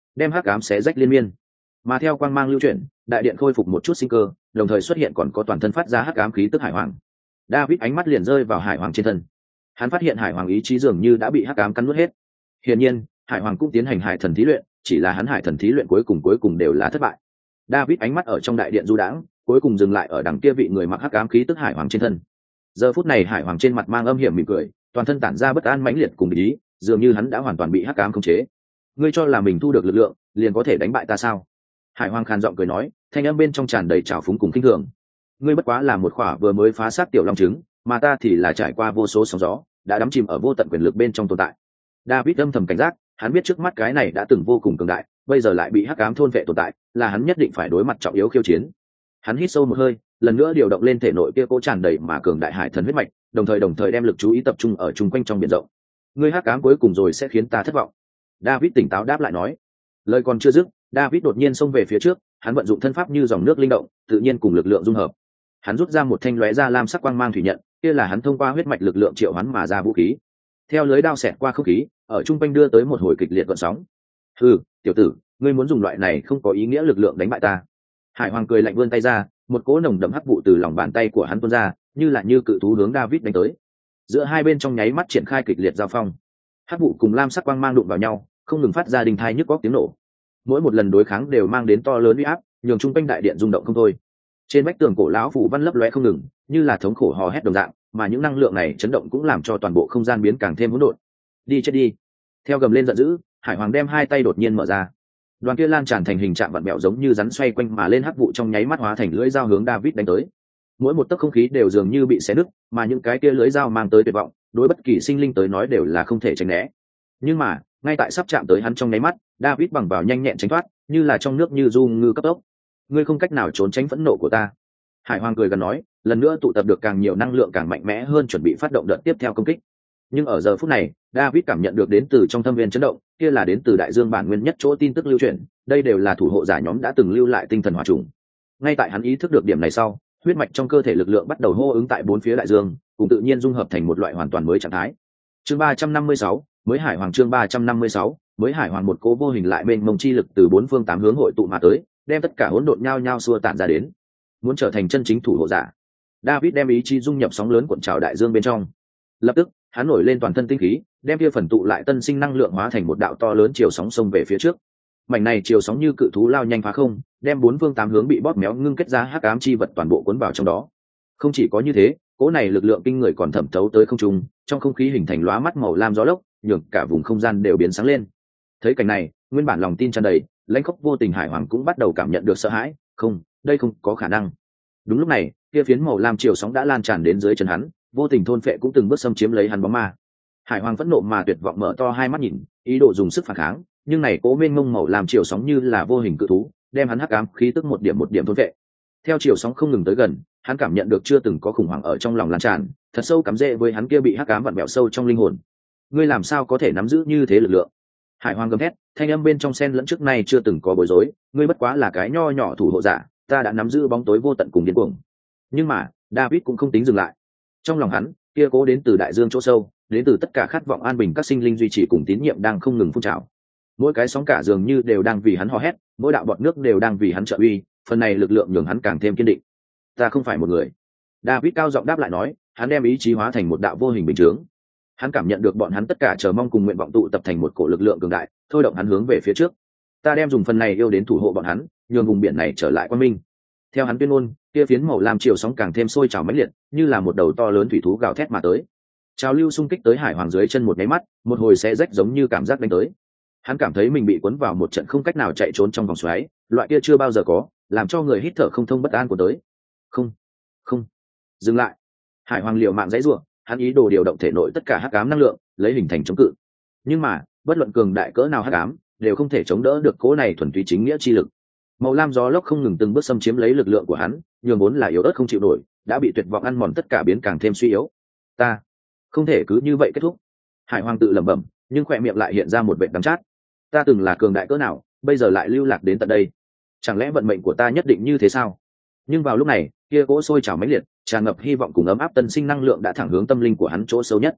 đem hắc ám xé rách liên miên. Mà theo quang mang lưu chuyển, đại điện khôi phục một chút sinh cơ, đồng thời xuất hiện còn có toàn thân phát ra hắc ám khí tức hải hoàng. David ánh mắt liền rơi vào hải hoàng trên thân. Hắn phát hiện hải hoàng ý chí dường như đã bị hắc ám cắn nuốt hết. Hiển nhiên, hải hoàng cũng tiến hành hải thần thí luyện, chỉ là hắn hải thần thí luyện cuối cùng cuối cùng đều là thất bại. David ánh mắt ở trong đại điện du đãng, cuối cùng dừng lại ở đằng kia vị người mặc hắc ám khí tức hải hoàng trên thân. Giờ phút này hải hoàng trên mặt mang âm hiểm mỉm cười, toàn thân tản ra bất an mãnh liệt cùng ý, dường như hắn đã hoàn toàn bị hắc ám khống chế. Ngươi cho là mình thu được lực lượng, liền có thể đánh bại ta sao? Hải hoàng khàn giọng cười nói, thanh âm bên trong tràn đầy trào phúng cùng khinh thường. Ngươi bất quá là một khỏa vừa mới phá xác tiểu long trứng, mà ta thì là trải qua vô số sóng gió, đã đắm chìm ở vô tận quyền lực bên trong tồn tại. David âm thầm cảnh giác, hắn biết trước mắt cái này đã từng vô cùng cường đại, bây giờ lại bị hắc ám thôn vệ tồn tại, là hắn nhất định phải đối mặt trọng yếu khiêu chiến. Hắn hít sâu một hơi, lần nữa điều động lên thể nội kia cố tràn đầy mà cường đại hải thần huyết mạch, đồng thời đồng thời đem lực chú ý tập trung ở chung quanh trong biển rộng. Ngươi hắc ám cuối cùng rồi sẽ khiến ta thất vọng. David tỉnh táo đáp lại nói. Lời còn chưa dứt, David đột nhiên xông về phía trước, hắn vận dụng thân pháp như dòng nước linh động, tự nhiên cùng lực lượng dung hợp. Hắn rút ra một thanh lóe ra lam sắc quang mang thủy nhận, kia là hắn thông qua huyết mạch lực lượng triệu hắn mà ra vũ khí. Theo lưới đao xẹt qua không khí, ở trung quanh đưa tới một hồi kịch liệt gợn sóng. "Hừ, tiểu tử, ngươi muốn dùng loại này không có ý nghĩa lực lượng đánh bại ta?" Hải Hoàng cười lạnh vươn tay ra, một cỗ nồng đậm hắc vụ từ lòng bàn tay của hắn tuôn ra, như là như cự thú hướng David đánh tới. Giữa hai bên trong nháy mắt triển khai kịch liệt giao phong. Hắc vụ cùng lam sắc quang mang đụng vào nhau, không ngừng phát ra đình thai nhức óc tiếng nổ. Mỗi một lần đối kháng đều mang đến to lớn uy áp, nhường trung quanh đại điện rung động không thôi. Trên vách tường cổ lão phủ văn lấp lóe không ngừng, như là thống khổ hò hét đồng dạng, mà những năng lượng này chấn động cũng làm cho toàn bộ không gian biến càng thêm hỗn độn. Đi chết đi! Theo gầm lên giận dữ, Hải Hoàng đem hai tay đột nhiên mở ra. Đoàn kia lan tràn thành hình trạng vặn bẹo giống như rắn xoay quanh mà lên hắc vụ trong nháy mắt hóa thành lưỡi dao hướng David đánh tới. Mỗi một tấc không khí đều dường như bị xé nứt, mà những cái kia lưỡi dao mang tới tuyệt vọng, đối bất kỳ sinh linh tới nói đều là không thể tránh né. Nhưng mà, ngay tại sắp chạm tới hắn trong nháy mắt, David bằng vào nhanh nhẹn tránh thoát, như là trong nước như du ngư cấp tốc. Ngươi không cách nào trốn tránh phẫn nộ của ta. Hải Hoàng cười gần nói, lần nữa tụ tập được càng nhiều năng lượng càng mạnh mẽ hơn, chuẩn bị phát động đợt tiếp theo công kích. Nhưng ở giờ phút này, David cảm nhận được đến từ trong thâm viên chấn động, kia là đến từ đại dương bản nguyên nhất chỗ tin tức lưu truyền, đây đều là thủ hộ giả nhóm đã từng lưu lại tinh thần hỏa trùng. Ngay tại hắn ý thức được điểm này sau, huyết mạch trong cơ thể lực lượng bắt đầu hô ứng tại bốn phía đại dương, cùng tự nhiên dung hợp thành một loại hoàn toàn mới trạng thái. Chương ba trăm năm mươi sáu, mới Hải Hoàng chương ba trăm năm mươi sáu, mới Hải Hoàng, một cố vô hình lại mênh mông chi lực từ bốn phương tám hướng hội tụ mà tới, đem tất cả hỗn độn nhao nhao xua tản ra đến. Muốn trở thành chân chính thủ hộ giả, David đem ý chí dung nhập sóng lớn cuộn trào đại dương bên trong. Lập tức, hắn nổi lên toàn thân tinh khí, đem kia phần tụ lại tân sinh năng lượng hóa thành một đạo to lớn chiều sóng sông về phía trước. Mảnh này chiều sóng như cự thú lao nhanh phá không, đem bốn phương tám hướng bị bóp méo ngưng kết ra hắc ám chi vật toàn bộ cuốn vào trong đó. Không chỉ có như thế, cỗ này lực lượng kinh người còn thẩm thấu tới không trung, trong không khí hình thành lóa mắt màu lam gió lốc, nhường cả vùng không gian đều biến sáng lên. Thấy cảnh này, nguyên bản lòng tin tràn đầy, lãnh khốc vô tình Hải Hoàng cũng bắt đầu cảm nhận được sợ hãi. Không, đây không có khả năng. Đúng lúc này, kia phiến màu lam chiều sóng đã lan tràn đến dưới chân hắn, vô tình thôn phệ cũng từng bước xâm chiếm lấy hắn bóng ma. Hải Hoàng phẫn nộ mà tuyệt vọng mở to hai mắt nhìn, ý đồ dùng sức phản kháng, nhưng này cố mênh mông màu lam chiều sóng như là vô hình cự thú, đem hắn hắc ám khí tức một điểm một điểm thôn phệ. Theo chiều sóng không ngừng tới gần, hắn cảm nhận được chưa từng có khủng hoảng ở trong lòng lan tràn, thật sâu cắm rễ với hắn kia bị hắc ám vặn vẹo sâu trong linh hồn. Ngươi làm sao có thể nắm giữ như thế lực lượng? Hải Hoàng gầm thét, thanh âm bên trong xen lẫn trước nay chưa từng có bối rối, ngươi bất quá là cái nho nhỏ thủ hộ giả, ta đã nắm giữ bóng tối vô tận cùng điên cuồng. Nhưng mà, David cũng không tính dừng lại. Trong lòng hắn, kia cố đến từ đại dương chỗ sâu, đến từ tất cả khát vọng an bình các sinh linh duy trì cùng tín nhiệm đang không ngừng phun trào. Mỗi cái sóng cả dường như đều đang vì hắn hò hét, mỗi đạo bọt nước đều đang vì hắn trợ uy, phần này lực lượng nhường hắn càng thêm kiên định. Ta không phải một người. David cao giọng đáp lại nói, hắn đem ý chí hóa thành một đạo vô hình bình chướng. Hắn cảm nhận được bọn hắn tất cả chờ mong cùng nguyện vọng tụ tập thành một cổ lực lượng cường đại, thôi động hắn hướng về phía trước. Ta đem dùng phần này yêu đến thủ hộ bọn hắn, nhường vùng biển này trở lại quang minh. Theo hắn tuyên ngôn, kia phiến màu lam chiều sóng càng thêm sôi trào mãnh liệt, như là một đầu to lớn thủy thú gào thét mà tới. Trào lưu xung kích tới Hải Hoàng dưới chân một nháy mắt, một hồi xé rách giống như cảm giác đánh tới. Hắn cảm thấy mình bị cuốn vào một trận không cách nào chạy trốn trong vòng xoáy, loại kia chưa bao giờ có, làm cho người hít thở không thông bất an của tới. Không, không, dừng lại! Hải Hoàng liều mạng giãy giụa, hắn ý đồ điều động thể nội tất cả hắc ám năng lượng, lấy hình thành chống cự. Nhưng mà, bất luận cường đại cỡ nào hắc ám, đều không thể chống đỡ được cỗ này thuần túy chính nghĩa chi lực. Màu lam gió lốc không ngừng từng bước xâm chiếm lấy lực lượng của hắn, nhường vốn là yếu ớt không chịu nổi, đã bị tuyệt vọng ăn mòn tất cả biến càng thêm suy yếu. Ta không thể cứ như vậy kết thúc. Hải Hoàng tự lẩm bẩm, nhưng khỏe miệng lại hiện ra một vệt đắng chát. Ta từng là cường đại cỡ nào, bây giờ lại lưu lạc đến tận đây. Chẳng lẽ vận mệnh của ta nhất định như thế sao? Nhưng vào lúc này, kia cỗ sôi trào mãnh liệt, tràn ngập hy vọng cùng ấm áp tân sinh năng lượng đã thẳng hướng tâm linh của hắn chỗ sâu nhất.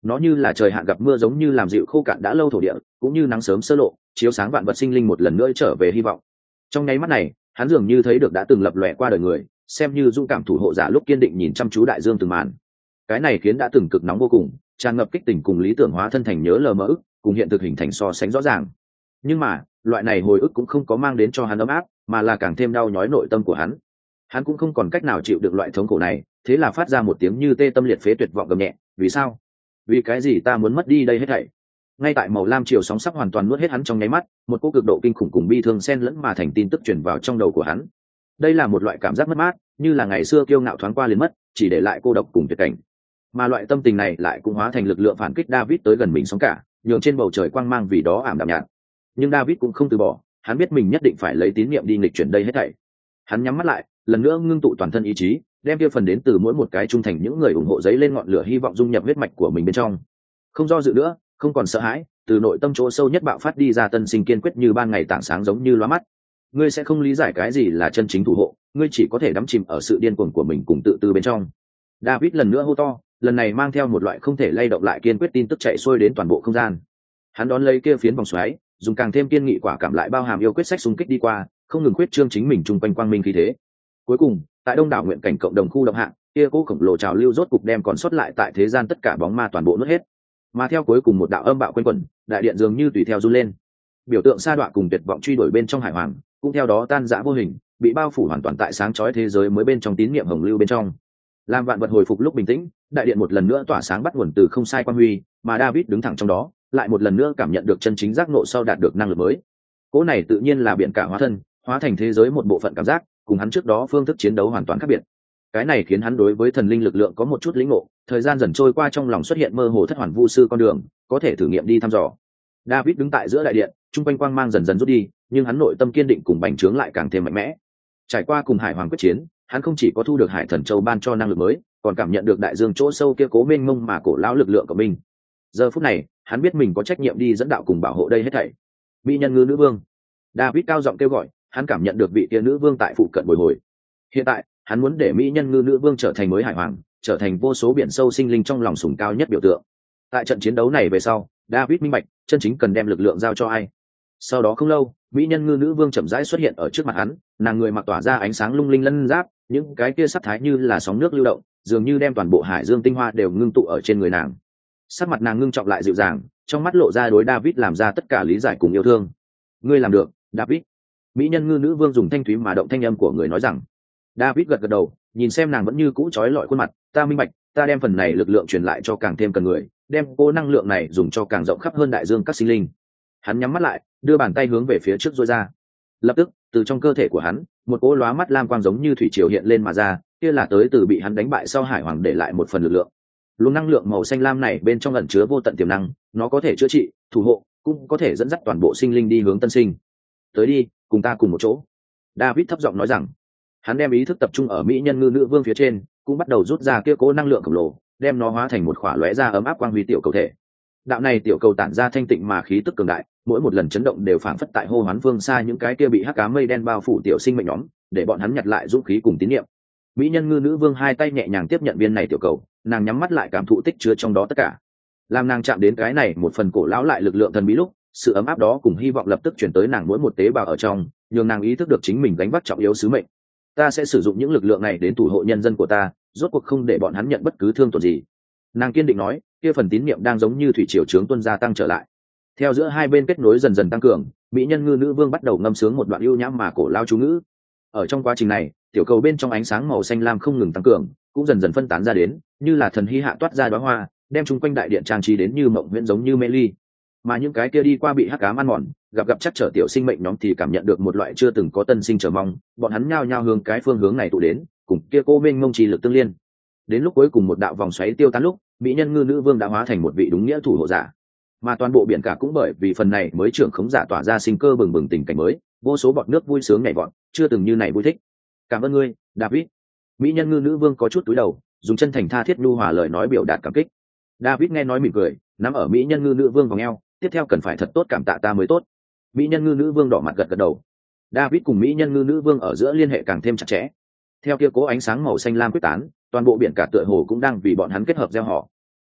nó như là trời hạn gặp mưa, giống như làm dịu khô cạn đã lâu thổ địa, cũng như nắng sớm sơ lộ chiếu sáng vạn vật sinh linh một lần nữa trở về hy vọng. Trong nháy mắt này, hắn dường như thấy được đã từng lập lòe qua đời người, xem như dũng cảm thủ hộ giả lúc kiên định nhìn chăm chú đại dương từng màn. Cái này khiến đã từng cực nóng vô cùng, tràn ngập kích tình cùng lý tưởng hóa thân thành nhớ lờ mơ ức, cùng hiện thực hình thành so sánh rõ ràng. Nhưng mà loại này hồi ức cũng không có mang đến cho hắn ấm áp, mà là càng thêm đau nhói nội tâm của hắn. Hắn cũng không còn cách nào chịu được loại thống khổ này, thế là phát ra một tiếng như tê tâm liệt phế tuyệt vọng gầm nhẹ. Vì sao? Vì cái gì ta muốn mất đi đây hết thảy? Ngay tại màu lam chiều sóng sắp hoàn toàn nuốt hết hắn trong nháy mắt, một cỗ cực độ kinh khủng cùng bi thương xen lẫn mà thành tin tức truyền vào trong đầu của hắn. Đây là một loại cảm giác mất mát, như là ngày xưa kiêu ngạo thoáng qua liền mất, chỉ để lại cô độc cùng tuyệt cảnh. Mà loại tâm tình này lại cũng hóa thành lực lượng phản kích David tới gần mình sóng cả, nhường trên bầu trời quang mang vì đó ảm đạm nhạt. Nhưng David cũng không từ bỏ, hắn biết mình nhất định phải lấy tín niệm đi nghịch chuyển đây hết thảy. Hắn nhắm mắt lại, lần nữa ngưng tụ toàn thân ý chí, đem kia phần đến từ mỗi một cái trung thành những người ủng hộ giấy lên ngọn lửa hy vọng dung nhập huyết mạch của mình bên trong. Không do dự nữa, không còn sợ hãi, từ nội tâm chỗ sâu nhất bạo phát đi ra tân sinh kiên quyết như ban ngày tảng sáng giống như lóa mắt. Ngươi sẽ không lý giải cái gì là chân chính thủ hộ, ngươi chỉ có thể đắm chìm ở sự điên cuồng của mình cùng tự tư bên trong. David lần nữa hô to, lần này mang theo một loại không thể lay động lại kiên quyết tin tức chạy xuôi đến toàn bộ không gian. Hắn đón lấy kia phiến vòng xoáy, dùng càng thêm kiên nghị quả cảm lại bao hàm yêu quyết sách xung kích đi qua, không ngừng quyết trương chính mình trung quanh quang minh khí thế. Cuối cùng, tại đông đảo nguyện cảnh cộng đồng khu động hạng, kia cố khổng lồ trào lưu rốt cục đem còn sót lại tại thế gian tất cả bóng ma toàn bộ nuốt hết. Mà theo cuối cùng một đạo âm bạo quanh quẩn, đại điện dường như tùy theo run lên. Biểu tượng sa đọa cùng tuyệt vọng truy đuổi bên trong hải hoàng, cũng theo đó tan rã vô hình, bị bao phủ hoàn toàn tại sáng chói thế giới mới bên trong tín niệm hồng lưu bên trong. Làm vạn vật hồi phục lúc bình tĩnh, đại điện một lần nữa tỏa sáng bắt nguồn từ không sai quan huy, mà David đứng thẳng trong đó, lại một lần nữa cảm nhận được chân chính giác ngộ sau đạt được năng lực mới. Cỗ này tự nhiên là biển cả hóa thân, hóa thành thế giới một bộ phận cảm giác, cùng hắn trước đó phương thức chiến đấu hoàn toàn khác biệt. Cái này khiến hắn đối với thần linh lực lượng có một chút lĩnh ngộ, thời gian dần trôi qua trong lòng xuất hiện mơ hồ thất hoàn vu sư con đường, có thể thử nghiệm đi thăm dò. David đứng tại giữa đại điện, trung quanh quang mang dần dần rút đi, nhưng hắn nội tâm kiên định cùng bành trướng lại càng thêm mạnh mẽ. Trải qua cùng hải hoàng quyết chiến, hắn không chỉ có thu được hải thần châu ban cho năng lực mới, còn cảm nhận được đại dương chỗ sâu kia cố mênh mông mà cổ lão lực lượng của mình. Giờ phút này, hắn biết mình có trách nhiệm đi dẫn đạo cùng bảo hộ đây hết thảy. Mỹ nhân ngư nữ vương, David cao giọng kêu gọi, hắn cảm nhận được vị kia nữ vương tại phụ cận bồi hồi. Hiện tại, hắn muốn để Mỹ nhân ngư nữ vương trở thành mới hải hoàng, trở thành vô số biển sâu sinh linh trong lòng sùng cao nhất biểu tượng. Tại trận chiến đấu này về sau, David minh bạch, chân chính cần đem lực lượng giao cho ai. Sau đó không lâu, Mỹ nhân ngư nữ vương chậm rãi xuất hiện ở trước mặt hắn, nàng người mặc tỏa ra ánh sáng lung linh lân giáp, những cái kia sắc thái như là sóng nước lưu động, dường như đem toàn bộ hải dương tinh hoa đều ngưng tụ ở trên người nàng. Sắc mặt nàng ngưng trọng lại dịu dàng, trong mắt lộ ra đối David làm ra tất cả lý giải cùng yêu thương. Ngươi làm được, David. Mỹ nhân ngư nữ vương dùng thanh thúy mà động thanh âm của người nói rằng. David gật gật đầu, nhìn xem nàng vẫn như cũ trói lọi khuôn mặt, ta minh bạch, ta đem phần này lực lượng truyền lại cho càng thêm cần người, đem cô năng lượng này dùng cho càng rộng khắp hơn đại dương các sinh linh. Hắn nhắm mắt lại, đưa bàn tay hướng về phía trước duỗi ra. Lập tức, từ trong cơ thể của hắn, một cỗ lóa mắt lam quang giống như thủy triều hiện lên mà ra, kia là tới từ bị hắn đánh bại sau hải hoàng để lại một phần lực lượng. Luồng năng lượng màu xanh lam này bên trong ẩn chứa vô tận tiềm năng, nó có thể chữa trị, thủ hộ, cũng có thể dẫn dắt toàn bộ sinh linh đi hướng tân sinh. Tới đi, cùng ta cùng một chỗ. David thấp giọng nói rằng. Hắn đem ý thức tập trung ở mỹ nhân ngư nữ vương phía trên, cũng bắt đầu rút ra kia cố năng lượng khổng lồ, đem nó hóa thành một khỏa lóe ra ấm áp quang huy tiểu cầu thể. Đạo này tiểu cầu tản ra thanh tịnh mà khí tức cường đại, mỗi một lần chấn động đều phảng phất tại hô hoán phương xa những cái kia bị hắc ám mây đen bao phủ tiểu sinh mệnh nhóm, để bọn hắn nhặt lại dũng khí cùng tín niệm. Mỹ nhân ngư nữ vương hai tay nhẹ nhàng tiếp nhận viên này tiểu cầu, nàng nhắm mắt lại cảm thụ tích chứa trong đó tất cả. Làm nàng chạm đến cái này một phần cổ lão lại lực lượng thần bí lúc, sự ấm áp đó cùng hy vọng lập tức chuyển tới nàng mỗi một tế bào ở trong, nhường nàng ý thức được chính mình gánh vác trọng yếu sứ mệnh. Ta sẽ sử dụng những lực lượng này đến thủ hộ nhân dân của ta, rốt cuộc không để bọn hắn nhận bất cứ thương tổn gì. Nàng kiên định nói, kia phần tín niệm đang giống như thủy triều trướng tuôn ra tăng trở lại. Theo giữa hai bên kết nối dần dần tăng cường, mỹ nhân ngư nữ vương bắt đầu ngâm sướng một đoạn ưu nhã mà cổ lao chú ngữ. Ở trong quá trình này, tiểu cầu bên trong ánh sáng màu xanh lam không ngừng tăng cường, cũng dần dần phân tán ra đến, như là thần hy hạ toát ra đóa hoa, đem chung quanh đại điện trang trí đến như mộng huyễn giống như mê ly. Mà những cái kia đi qua bị hắc ám ăn mòn, gặp gặp chắc trở tiểu sinh mệnh nhóm thì cảm nhận được một loại chưa từng có tân sinh chờ mong, bọn hắn nhao nhao hướng cái phương hướng này tụ đến, cùng kia cô mênh mông trì lực tương liên. Đến lúc cuối cùng một đạo vòng xoáy tiêu tán lúc, mỹ nhân ngư nữ vương đã hóa thành một vị đúng nghĩa thủ hộ giả, mà toàn bộ biển cả cũng bởi vì phần này mới trưởng khống giả tỏa ra sinh cơ bừng bừng tình cảnh mới, vô số bọt nước vui sướng nhảy vọt, chưa từng như này vui thích. Cảm ơn ngươi, David. Mỹ nhân ngư nữ vương có chút túi đầu, dùng chân thành tha thiết nhu hòa lời nói biểu đạt cảm kích. David nghe nói mỉm cười, nắm ở mỹ nhân ngư nữ vương vòng eo, tiếp theo cần phải thật tốt cảm tạ ta mới tốt. Mỹ nhân ngư nữ vương đỏ mặt gật gật đầu. David cùng mỹ nhân ngư nữ vương ở giữa liên hệ càng thêm chặt chẽ. Theo kia cố ánh sáng màu xanh lam quyết tán, toàn bộ biển cả tựa hồ cũng đang vì bọn hắn kết hợp gieo họ.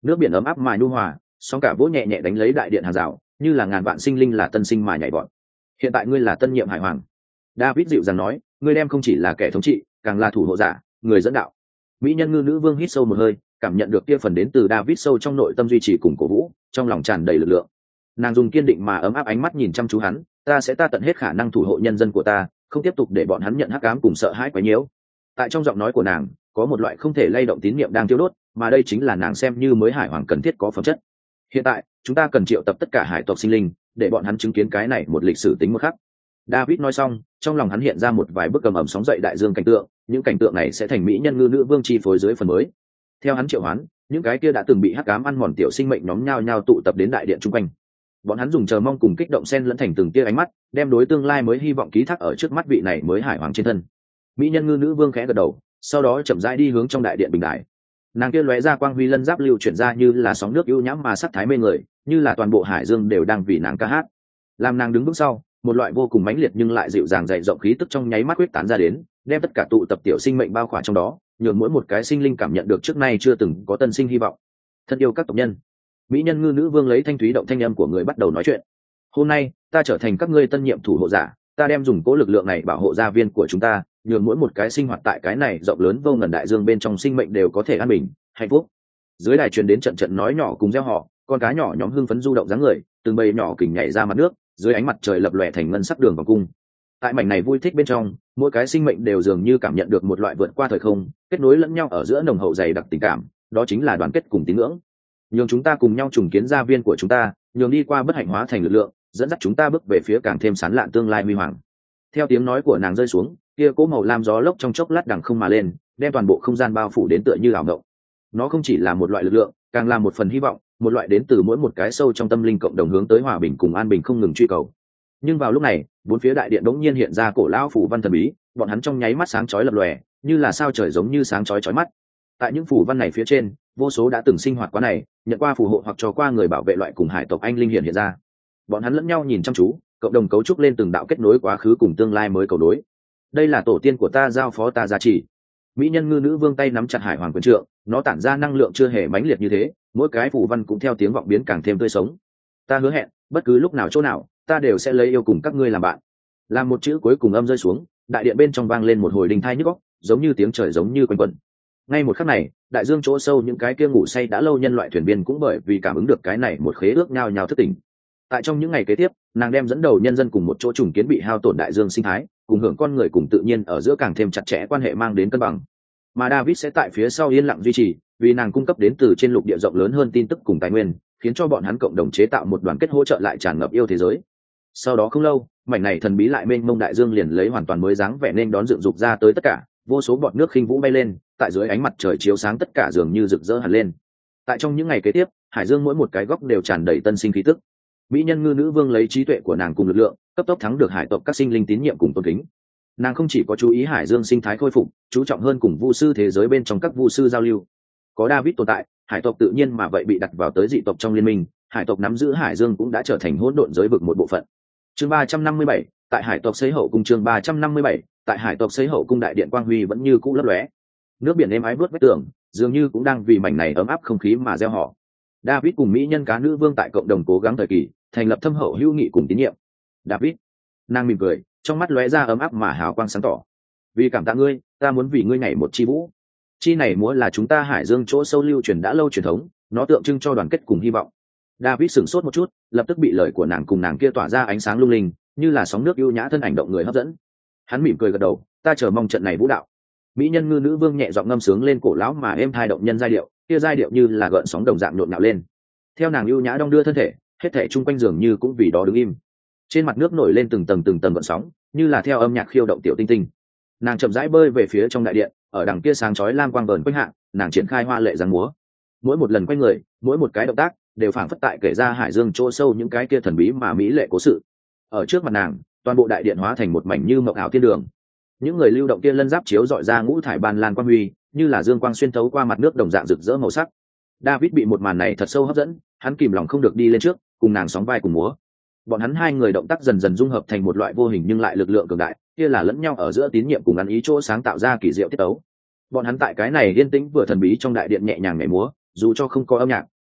nước biển ấm áp mà nhu hòa, sóng cả vỗ nhẹ nhẹ đánh lấy đại điện hàng rào, như là ngàn vạn sinh linh là tân sinh mà nhảy vọt. Hiện tại ngươi là tân nhiệm hải hoàng. David dịu dàng nói, ngươi đem không chỉ là kẻ thống trị, càng là thủ hộ giả, người dẫn đạo. Mỹ nhân ngư nữ vương hít sâu một hơi, cảm nhận được kia phần đến từ David sâu trong nội tâm duy trì cùng cổ vũ, trong lòng tràn đầy lực lượng. Nàng dùng kiên định mà ấm áp ánh mắt nhìn chăm chú hắn, ta sẽ ta tận hết khả năng thủ hộ nhân dân của ta, không tiếp tục để bọn hắn nhận hắc ám cùng sợ hãi quấy nhiễu. Tại trong giọng nói của nàng, có một loại không thể lay động tín niệm đang thiêu đốt, mà đây chính là nàng xem như mới hải hoàng cần thiết có phẩm chất. Hiện tại, chúng ta cần triệu tập tất cả hải tộc sinh linh, để bọn hắn chứng kiến cái này một lịch sử tính một khắc. David nói xong, trong lòng hắn hiện ra một vài bức cầm ẩm sóng dậy đại dương cảnh tượng, những cảnh tượng này sẽ thành mỹ nhân ngư nữ vương chi phối dưới phần mới. Theo hắn triệu hoán, những cái kia đã từng bị hắc ám ăn mòn tiểu sinh mệnh nhóm nhao nhao tụ tập đến đại điện chung quanh. Bọn hắn dùng chờ mong cùng kích động xen lẫn thành từng tia ánh mắt, đem đối tương lai mới hy vọng ký thác ở trước mắt vị này mới hải hoàng trên thân. Mỹ nhân ngư nữ vương khẽ gật đầu, sau đó chậm rãi đi hướng trong đại điện bình đài. Nàng kia lóe ra quang huy lân giáp lưu chuyển ra như là sóng nước ưu nhãm mà sắc thái mê người, như là toàn bộ hải dương đều đang vì nàng ca hát. Làm nàng đứng vững sau, một loại vô cùng mãnh liệt nhưng lại dịu dàng dày rộng khí tức trong nháy mắt quyết tán ra đến, đem tất cả tụ tập tiểu sinh mệnh bao khỏa trong đó, nhường mỗi một cái sinh linh cảm nhận được trước nay chưa từng có tân sinh hy vọng. Thân yêu các tộc nhân, mỹ nhân ngư nữ vương lấy thanh thúy động thanh âm của người bắt đầu nói chuyện. Hôm nay, ta trở thành các ngươi tân nhiệm thủ hộ giả, ta đem dùng cố lực lượng này bảo hộ gia viên của chúng ta, nhường mỗi một cái sinh hoạt tại cái này rộng lớn vô ngần đại dương bên trong sinh mệnh đều có thể an bình, hạnh phúc. Dưới đài truyền đến trận trận nói nhỏ cùng reo hò, con cá nhỏ nhóm hưng phấn du động dáng người, từng bầy nhỏ kình nhảy ra mặt nước, dưới ánh mặt trời lập lòe thành ngân sắc đường vòng cung. Tại mảnh này vui thích bên trong, mỗi cái sinh mệnh đều dường như cảm nhận được một loại vượt qua thời không, kết nối lẫn nhau ở giữa nồng hậu dày đặc tình cảm, đó chính là đoàn kết cùng tín ngưỡng. Nhường chúng ta cùng nhau trùng kiến gia viên của chúng ta, nhường đi qua bất hạnh hóa thành lực lượng, dẫn dắt chúng ta bước về phía càng thêm sáng lạn tương lai huy hoàng. Theo tiếng nói của nàng rơi xuống, kia cỗ màu lam gió lốc trong chốc lát đằng không mà lên, đem toàn bộ không gian bao phủ đến tựa như ảo ngộng. Nó không chỉ là một loại lực lượng, càng là một phần hy vọng, một loại đến từ mỗi một cái sâu trong tâm linh cộng đồng hướng tới hòa bình cùng an bình không ngừng truy cầu. Nhưng vào lúc này, bốn phía đại điện đống nhiên hiện ra cổ lão phủ văn thần bí, bọn hắn trong nháy mắt sáng chói lập lòe, như là sao trời giống như sáng chói chói mắt. Tại những phủ văn này phía trên, vô số đã từng sinh hoạt qua này, nhận qua phù hộ hoặc cho qua người bảo vệ loại cùng hải tộc anh linh hiện hiện ra. Bọn hắn lẫn nhau nhìn chăm chú, cộng đồng cấu trúc lên từng đạo kết nối quá khứ cùng tương lai mới cầu nối. Đây là tổ tiên của ta giao phó ta giá trị. Mỹ nhân ngư nữ vương tay nắm chặt hải hoàng quyền trượng, nó tản ra năng lượng chưa hề mãnh liệt như thế, mỗi cái phủ văn cũng theo tiếng vọng biến càng thêm tươi sống. Ta hứa hẹn, bất cứ lúc nào chỗ nào, ta đều sẽ lấy yêu cùng các ngươi làm bạn. Làm một chữ cuối cùng âm rơi xuống, đại điện bên trong vang lên một hồi đình thai nhức óc, giống như tiếng trời giống như quanh quẩn. Ngay một khắc này, đại dương chỗ sâu những cái kia ngủ say đã lâu nhân loại thuyền viên cũng bởi vì cảm ứng được cái này một khế ước nhao nhao thức tỉnh. Tại trong những ngày kế tiếp, nàng đem dẫn đầu nhân dân cùng một chỗ trùng kiến bị hao tổn đại dương sinh thái, cùng hưởng con người cùng tự nhiên ở giữa càng thêm chặt chẽ quan hệ mang đến cân bằng. Mà David sẽ tại phía sau yên lặng duy trì, vì nàng cung cấp đến từ trên lục địa rộng lớn hơn tin tức cùng tài nguyên, khiến cho bọn hắn cộng đồng chế tạo một đoàn kết hỗ trợ lại tràn ngập yêu thế giới. Sau đó không lâu, mảnh này thần bí lại mênh mông đại dương liền lấy hoàn toàn mới dáng vẻ nên đón dựng dục ra tới tất cả, vô số bọt nước khinh vũ bay lên, tại dưới ánh mặt trời chiếu sáng tất cả dường như rực rỡ hẳn lên. Tại trong những ngày kế tiếp, hải dương mỗi một cái góc đều tràn đầy tân sinh khí tức. Mỹ nhân ngư nữ vương lấy trí tuệ của nàng cùng lực lượng, cấp tốc thắng được hải tộc các sinh linh tín nhiệm cùng tôn kính. Nàng không chỉ có chú ý hải dương sinh thái khôi phục, chú trọng hơn cùng vu sư thế giới bên trong các vu sư giao lưu. Có David tồn tại, hải tộc tự nhiên mà vậy bị đặt vào tới dị tộc trong liên minh, hải tộc nắm giữ hải dương cũng đã trở thành hỗn độn giới vực một bộ phận. Chương ba trăm năm mươi bảy, tại hải tộc xây hậu cung. Chương ba trăm năm mươi bảy, tại hải tộc xây hậu cung đại điện quang huy vẫn như cũ lấp lóe. Nước biển êm ái vớt vách tường, dường như cũng đang vì mảnh này ấm áp không khí mà gieo họ. David cùng mỹ nhân cá nữ vương tại cộng đồng cố gắng thời kỳ, thành lập thâm hậu hữu nghị cùng tín nhiệm. David, nàng mỉm cười, trong mắt lóe ra ấm áp mà hào quang sáng tỏ. Vì cảm tạ ngươi, ta muốn vì ngươi nhảy một chi vũ. Chi này múa là chúng ta hải dương chỗ sâu lưu truyền đã lâu truyền thống, nó tượng trưng cho đoàn kết cùng hy vọng. David sửng sốt một chút, lập tức bị lời của nàng cùng nàng kia tỏa ra ánh sáng lung linh, như là sóng nước ưu nhã thân ảnh động người hấp dẫn. Hắn mỉm cười gật đầu, ta chờ mong trận này vũ đạo. Mỹ nhân ngư nữ vương nhẹ giọng ngâm sướng lên cổ lão mà êm thai động nhân giai điệu, kia giai điệu như là gợn sóng đồng dạng nhộn nhạo lên. Theo nàng ưu nhã đong đưa thân thể, hết thảy chung quanh dường như cũng vì đó đứng im. Trên mặt nước nổi lên từng tầng từng tầng gợn sóng, như là theo âm nhạc khiêu động tiểu tinh tinh. Nàng chậm rãi bơi về phía trong đại điện, ở đằng kia sáng chói lam quang vờn quanh hạ, nàng triển khai hoa lệ dáng múa. Mỗi một lần quay người, mỗi một cái động tác đều phảng phất tại kể ra hải dương chỗ sâu những cái kia thần bí mà mỹ lệ cố sự. Ở trước mặt nàng, toàn bộ đại điện hóa thành một mảnh như mộng ảo thiên đường. Những người lưu động kia lân giáp chiếu dọi ra ngũ thải ban lan quang huy, như là dương quang xuyên thấu qua mặt nước đồng dạng rực rỡ màu sắc. David bị một màn này thật sâu hấp dẫn, hắn kìm lòng không được đi lên trước, cùng nàng sóng vai cùng múa. Bọn hắn hai người động tác dần dần dung hợp thành một loại vô hình nhưng lại lực lượng cường đại, kia là lẫn nhau ở giữa tín nhiệm cùng ăn ý chỗ sáng tạo ra kỳ diệu tiết tấu. Bọn hắn tại cái này yên tĩnh vừa thần bí trong đại điện nhẹ nhàng nhảy múa, dù cho không có âm nhạc,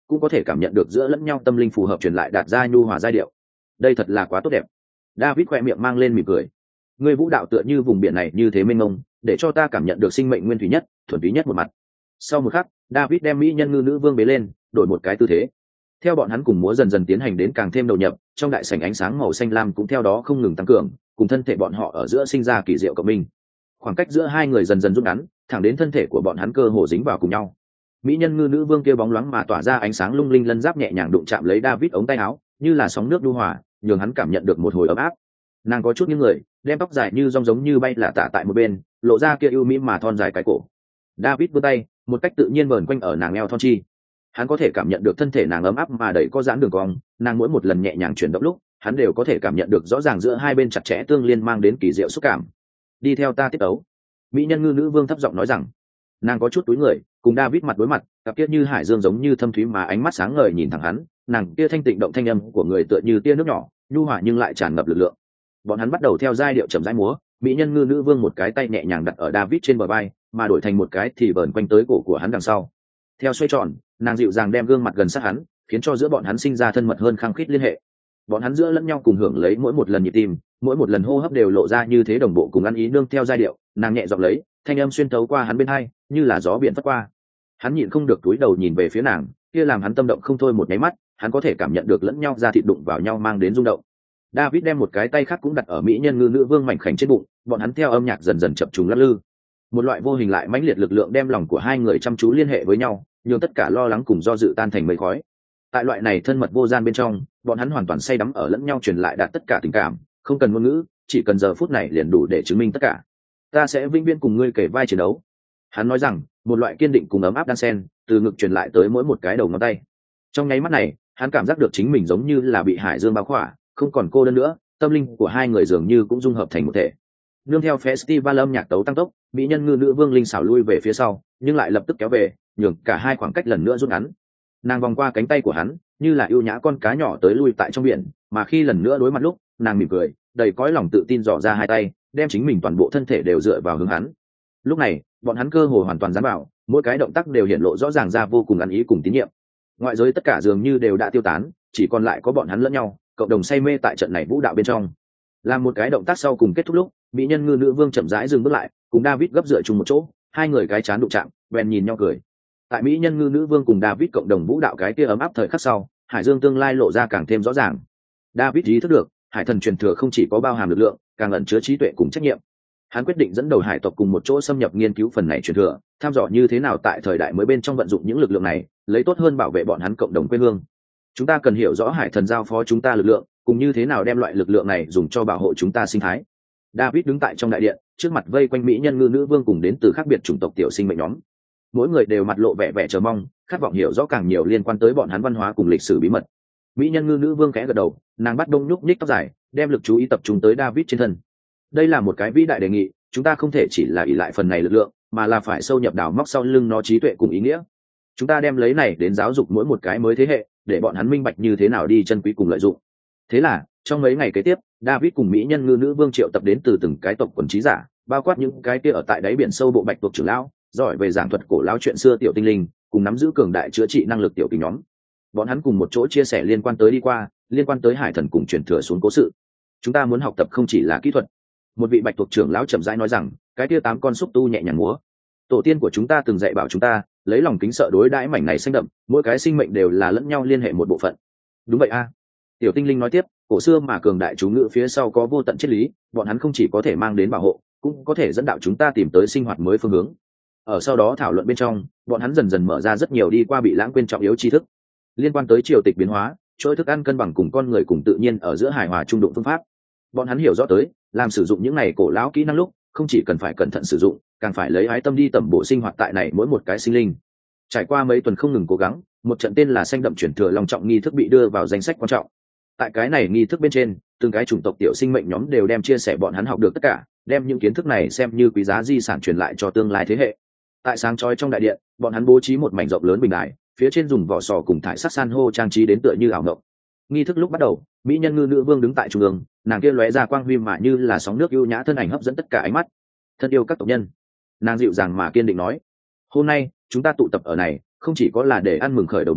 cũng có thể cảm nhận được giữa lẫn nhau tâm linh phù hợp truyền lại đạt ra nhu hòa giai điệu. Đây thật là quá tốt đẹp. David khoe miệng mang lên mỉm cười. Ngươi vũ đạo tựa như vùng biển này như thế mênh mông, để cho ta cảm nhận được sinh mệnh nguyên thủy nhất, thuần túy nhất một mặt. Sau một khắc, David đem mỹ nhân ngư nữ vương bế lên, đổi một cái tư thế. Theo bọn hắn cùng múa dần dần tiến hành đến càng thêm đầu nhập, trong đại sảnh ánh sáng màu xanh lam cũng theo đó không ngừng tăng cường, cùng thân thể bọn họ ở giữa sinh ra kỳ diệu cộng minh. Khoảng cách giữa hai người dần dần rút ngắn, thẳng đến thân thể của bọn hắn cơ hồ dính vào cùng nhau. Mỹ nhân ngư nữ vương kia bóng loáng mà tỏa ra ánh sáng lung linh lân giáp nhẹ nhàng đụng chạm lấy David ống tay áo, như là sóng nước nhu hòa, nhường hắn cảm nhận được một hồi ấm áp. Nàng có chút những người, đem tóc dài như rong giống như bay lả tả tại một bên, lộ ra kia ưu mỹ mà thon dài cái cổ. David vươn tay, một cách tự nhiên vờn quanh ở nàng eo thon chi. Hắn có thể cảm nhận được thân thể nàng ấm áp mà đầy có giãn đường cong, nàng mỗi một lần nhẹ nhàng chuyển động lúc, hắn đều có thể cảm nhận được rõ ràng giữa hai bên chặt chẽ tương liên mang đến kỳ diệu xúc cảm. Đi theo ta tiết ấu. Mỹ nhân ngư nữ vương thấp giọng nói rằng. Nàng có chút túi người, cùng David mặt đối mặt, cặp kia như hải dương giống như thâm thúy mà ánh mắt sáng ngời nhìn thẳng hắn, nàng kia thanh tịnh động thanh âm của người tựa như tia nước nhỏ, nhu hòa nhưng lại tràn ngập lực lượng. Bọn hắn bắt đầu theo giai điệu chậm rãi múa, mỹ nhân ngư nữ vương một cái tay nhẹ nhàng đặt ở David trên bờ vai, mà đổi thành một cái thì vờn quanh tới cổ của hắn đằng sau. Theo xoay tròn, nàng dịu dàng đem gương mặt gần sát hắn, khiến cho giữa bọn hắn sinh ra thân mật hơn khăng khít liên hệ. Bọn hắn giữa lẫn nhau cùng hưởng lấy mỗi một lần nhịp tim, mỗi một lần hô hấp đều lộ ra như thế đồng bộ cùng ăn ý nương theo giai điệu, nàng nhẹ giọng lấy, thanh âm xuyên thấu qua hắn bên hai, như là gió biển phất qua. Hắn nhịn không được túi đầu nhìn về phía nàng, kia làm hắn tâm động không thôi một nháy mắt, hắn có thể cảm nhận được lẫn nhau ra thịt đụng vào nhau mang đến rung động. David đem một cái tay khác cũng đặt ở mỹ nhân ngư nữ vương mảnh khảnh trên bụng, bọn hắn theo âm nhạc dần dần chập trùng lắc lư. Một loại vô hình lại mãnh liệt lực lượng đem lòng của hai người chăm chú liên hệ với nhau, nhường tất cả lo lắng cùng do dự tan thành mây khói. Tại loại này thân mật vô gian bên trong, bọn hắn hoàn toàn say đắm ở lẫn nhau truyền lại đạt tất cả tình cảm, không cần ngôn ngữ, chỉ cần giờ phút này liền đủ để chứng minh tất cả. Ta sẽ vĩnh viễn cùng ngươi kể vai chiến đấu. Hắn nói rằng, một loại kiên định cùng ấm áp đan sen từ ngực truyền lại tới mỗi một cái đầu ngón tay. Trong nháy mắt này, hắn cảm giác được chính mình giống như là bị hải dương bao khỏa, không còn cô đơn nữa, tâm linh của hai người dường như cũng dung hợp thành một thể. Nương theo festival âm nhạc tấu tăng tốc, mỹ nhân ngư nữ vương linh xảo lui về phía sau, nhưng lại lập tức kéo về, nhường cả hai khoảng cách lần nữa rút ngắn. Nàng vòng qua cánh tay của hắn, như là yêu nhã con cá nhỏ tới lui tại trong biển, mà khi lần nữa đối mặt lúc, nàng mỉm cười, đầy cõi lòng tự tin dò ra hai tay, đem chính mình toàn bộ thân thể đều dựa vào hướng hắn. Lúc này, bọn hắn cơ hồ hoàn toàn dán vào, mỗi cái động tác đều hiển lộ rõ ràng ra vô cùng ăn ý cùng tín nhiệm. Ngoại giới tất cả dường như đều đã tiêu tán, chỉ còn lại có bọn hắn lẫn nhau, cộng đồng say mê tại trận này vũ đạo bên trong. Làm một cái động tác sau cùng kết thúc lúc, mỹ nhân ngư nữ vương chậm rãi dừng bước lại, cùng David gấp dựa chung một chỗ, hai người cái chán đụng chạm, bèn nhìn nhau cười. Tại mỹ nhân ngư nữ vương cùng David cộng đồng vũ đạo cái kia ấm áp thời khắc sau, hải dương tương lai lộ ra càng thêm rõ ràng. David ý thức được, hải thần truyền thừa không chỉ có bao hàm lực lượng, càng ẩn chứa trí tuệ cùng trách nhiệm. Hắn quyết định dẫn đầu hải tộc cùng một chỗ xâm nhập nghiên cứu phần này truyền thừa, tham dò như thế nào tại thời đại mới bên trong vận dụng những lực lượng này, lấy tốt hơn bảo vệ bọn hắn cộng đồng quê hương. Chúng ta cần hiểu rõ hải thần giao phó chúng ta lực lượng, cùng như thế nào đem loại lực lượng này dùng cho bảo hộ chúng ta sinh thái. David đứng tại trong đại điện, trước mặt vây quanh mỹ nhân ngư nữ vương cùng đến từ khác biệt chủng tộc tiểu sinh mệnh nhóm. Mỗi người đều mặt lộ vẻ vẻ chờ mong, khát vọng hiểu rõ càng nhiều liên quan tới bọn hắn văn hóa cùng lịch sử bí mật. Mỹ nhân ngư nữ vương khẽ gật đầu, nàng bắt đông nhúc nhích tóc dài, đem lực chú ý tập trung tới David trên thân. Đây là một cái vĩ đại đề nghị, chúng ta không thể chỉ là ỷ lại phần này lực lượng, mà là phải sâu nhập đào móc sau lưng nó trí tuệ cùng ý nghĩa. Chúng ta đem lấy này đến giáo dục mỗi một cái mới thế hệ, để bọn hắn minh bạch như thế nào đi chân quý cùng lợi dụng. Thế là, trong mấy ngày kế tiếp, David cùng mỹ nhân ngư nữ vương triệu tập đến từ từng cái tộc quần trí giả, bao quát những cái kia ở tại đáy biển sâu bộ bạch tuộc trưởng lão, giỏi về giảng thuật cổ lão chuyện xưa tiểu tinh linh, cùng nắm giữ cường đại chữa trị năng lực tiểu kỳ nhóm. Bọn hắn cùng một chỗ chia sẻ liên quan tới đi qua, liên quan tới hải thần cùng truyền thừa xuống cố sự. Chúng ta muốn học tập không chỉ là kỹ thuật. Một vị bạch tuộc trưởng lão chậm rãi nói rằng, cái kia tám con xúc tu nhẹ nhàng múa. Tổ tiên của chúng ta từng dạy bảo chúng ta, lấy lòng kính sợ đối đãi mảnh này xanh đậm, mỗi cái sinh mệnh đều là lẫn nhau liên hệ một bộ phận. Đúng vậy a. Tiểu tinh linh nói tiếp, cổ xưa mà cường đại chú ngữ phía sau có vô tận triết lý, bọn hắn không chỉ có thể mang đến bảo hộ, cũng có thể dẫn đạo chúng ta tìm tới sinh hoạt mới phương hướng. Ở sau đó thảo luận bên trong, bọn hắn dần dần mở ra rất nhiều đi qua bị lãng quên trọng yếu tri thức, liên quan tới triều tịch biến hóa, chuỗi thức ăn cân bằng cùng con người cùng tự nhiên ở giữa hài hòa trung đụng phương pháp. Bọn hắn hiểu rõ tới, làm sử dụng những này cổ lão kỹ năng lúc, không chỉ cần phải cẩn thận sử dụng, càng phải lấy ái tâm đi tẩm bổ sinh hoạt tại này mỗi một cái sinh linh. Trải qua mấy tuần không ngừng cố gắng, một trận tên là xanh đậm truyền thừa long trọng nghi thức bị đưa vào danh sách quan trọng. Tại cái này nghi thức bên trên, từng cái chủng tộc tiểu sinh mệnh nhóm đều đem chia sẻ bọn hắn học được tất cả, đem những kiến thức này xem như quý giá di sản truyền lại cho tương lai thế hệ. Tại sáng chói trong đại điện, bọn hắn bố trí một mảnh rộng lớn bình đài, phía trên dùng vỏ sò cùng thải sắt san hô trang trí đến tựa như ảo ngộng. Nghi thức lúc bắt đầu, mỹ nhân ngư nữ vương đứng tại trung ương, nàng kia lóe ra quang huy mà như là sóng nước ưu nhã thân ảnh hấp dẫn tất cả ánh mắt. Thân yêu các tộc nhân, nàng dịu dàng mà kiên định nói, hôm nay chúng ta tụ tập ở này, không chỉ có là để ăn mừng khởi đầu mới,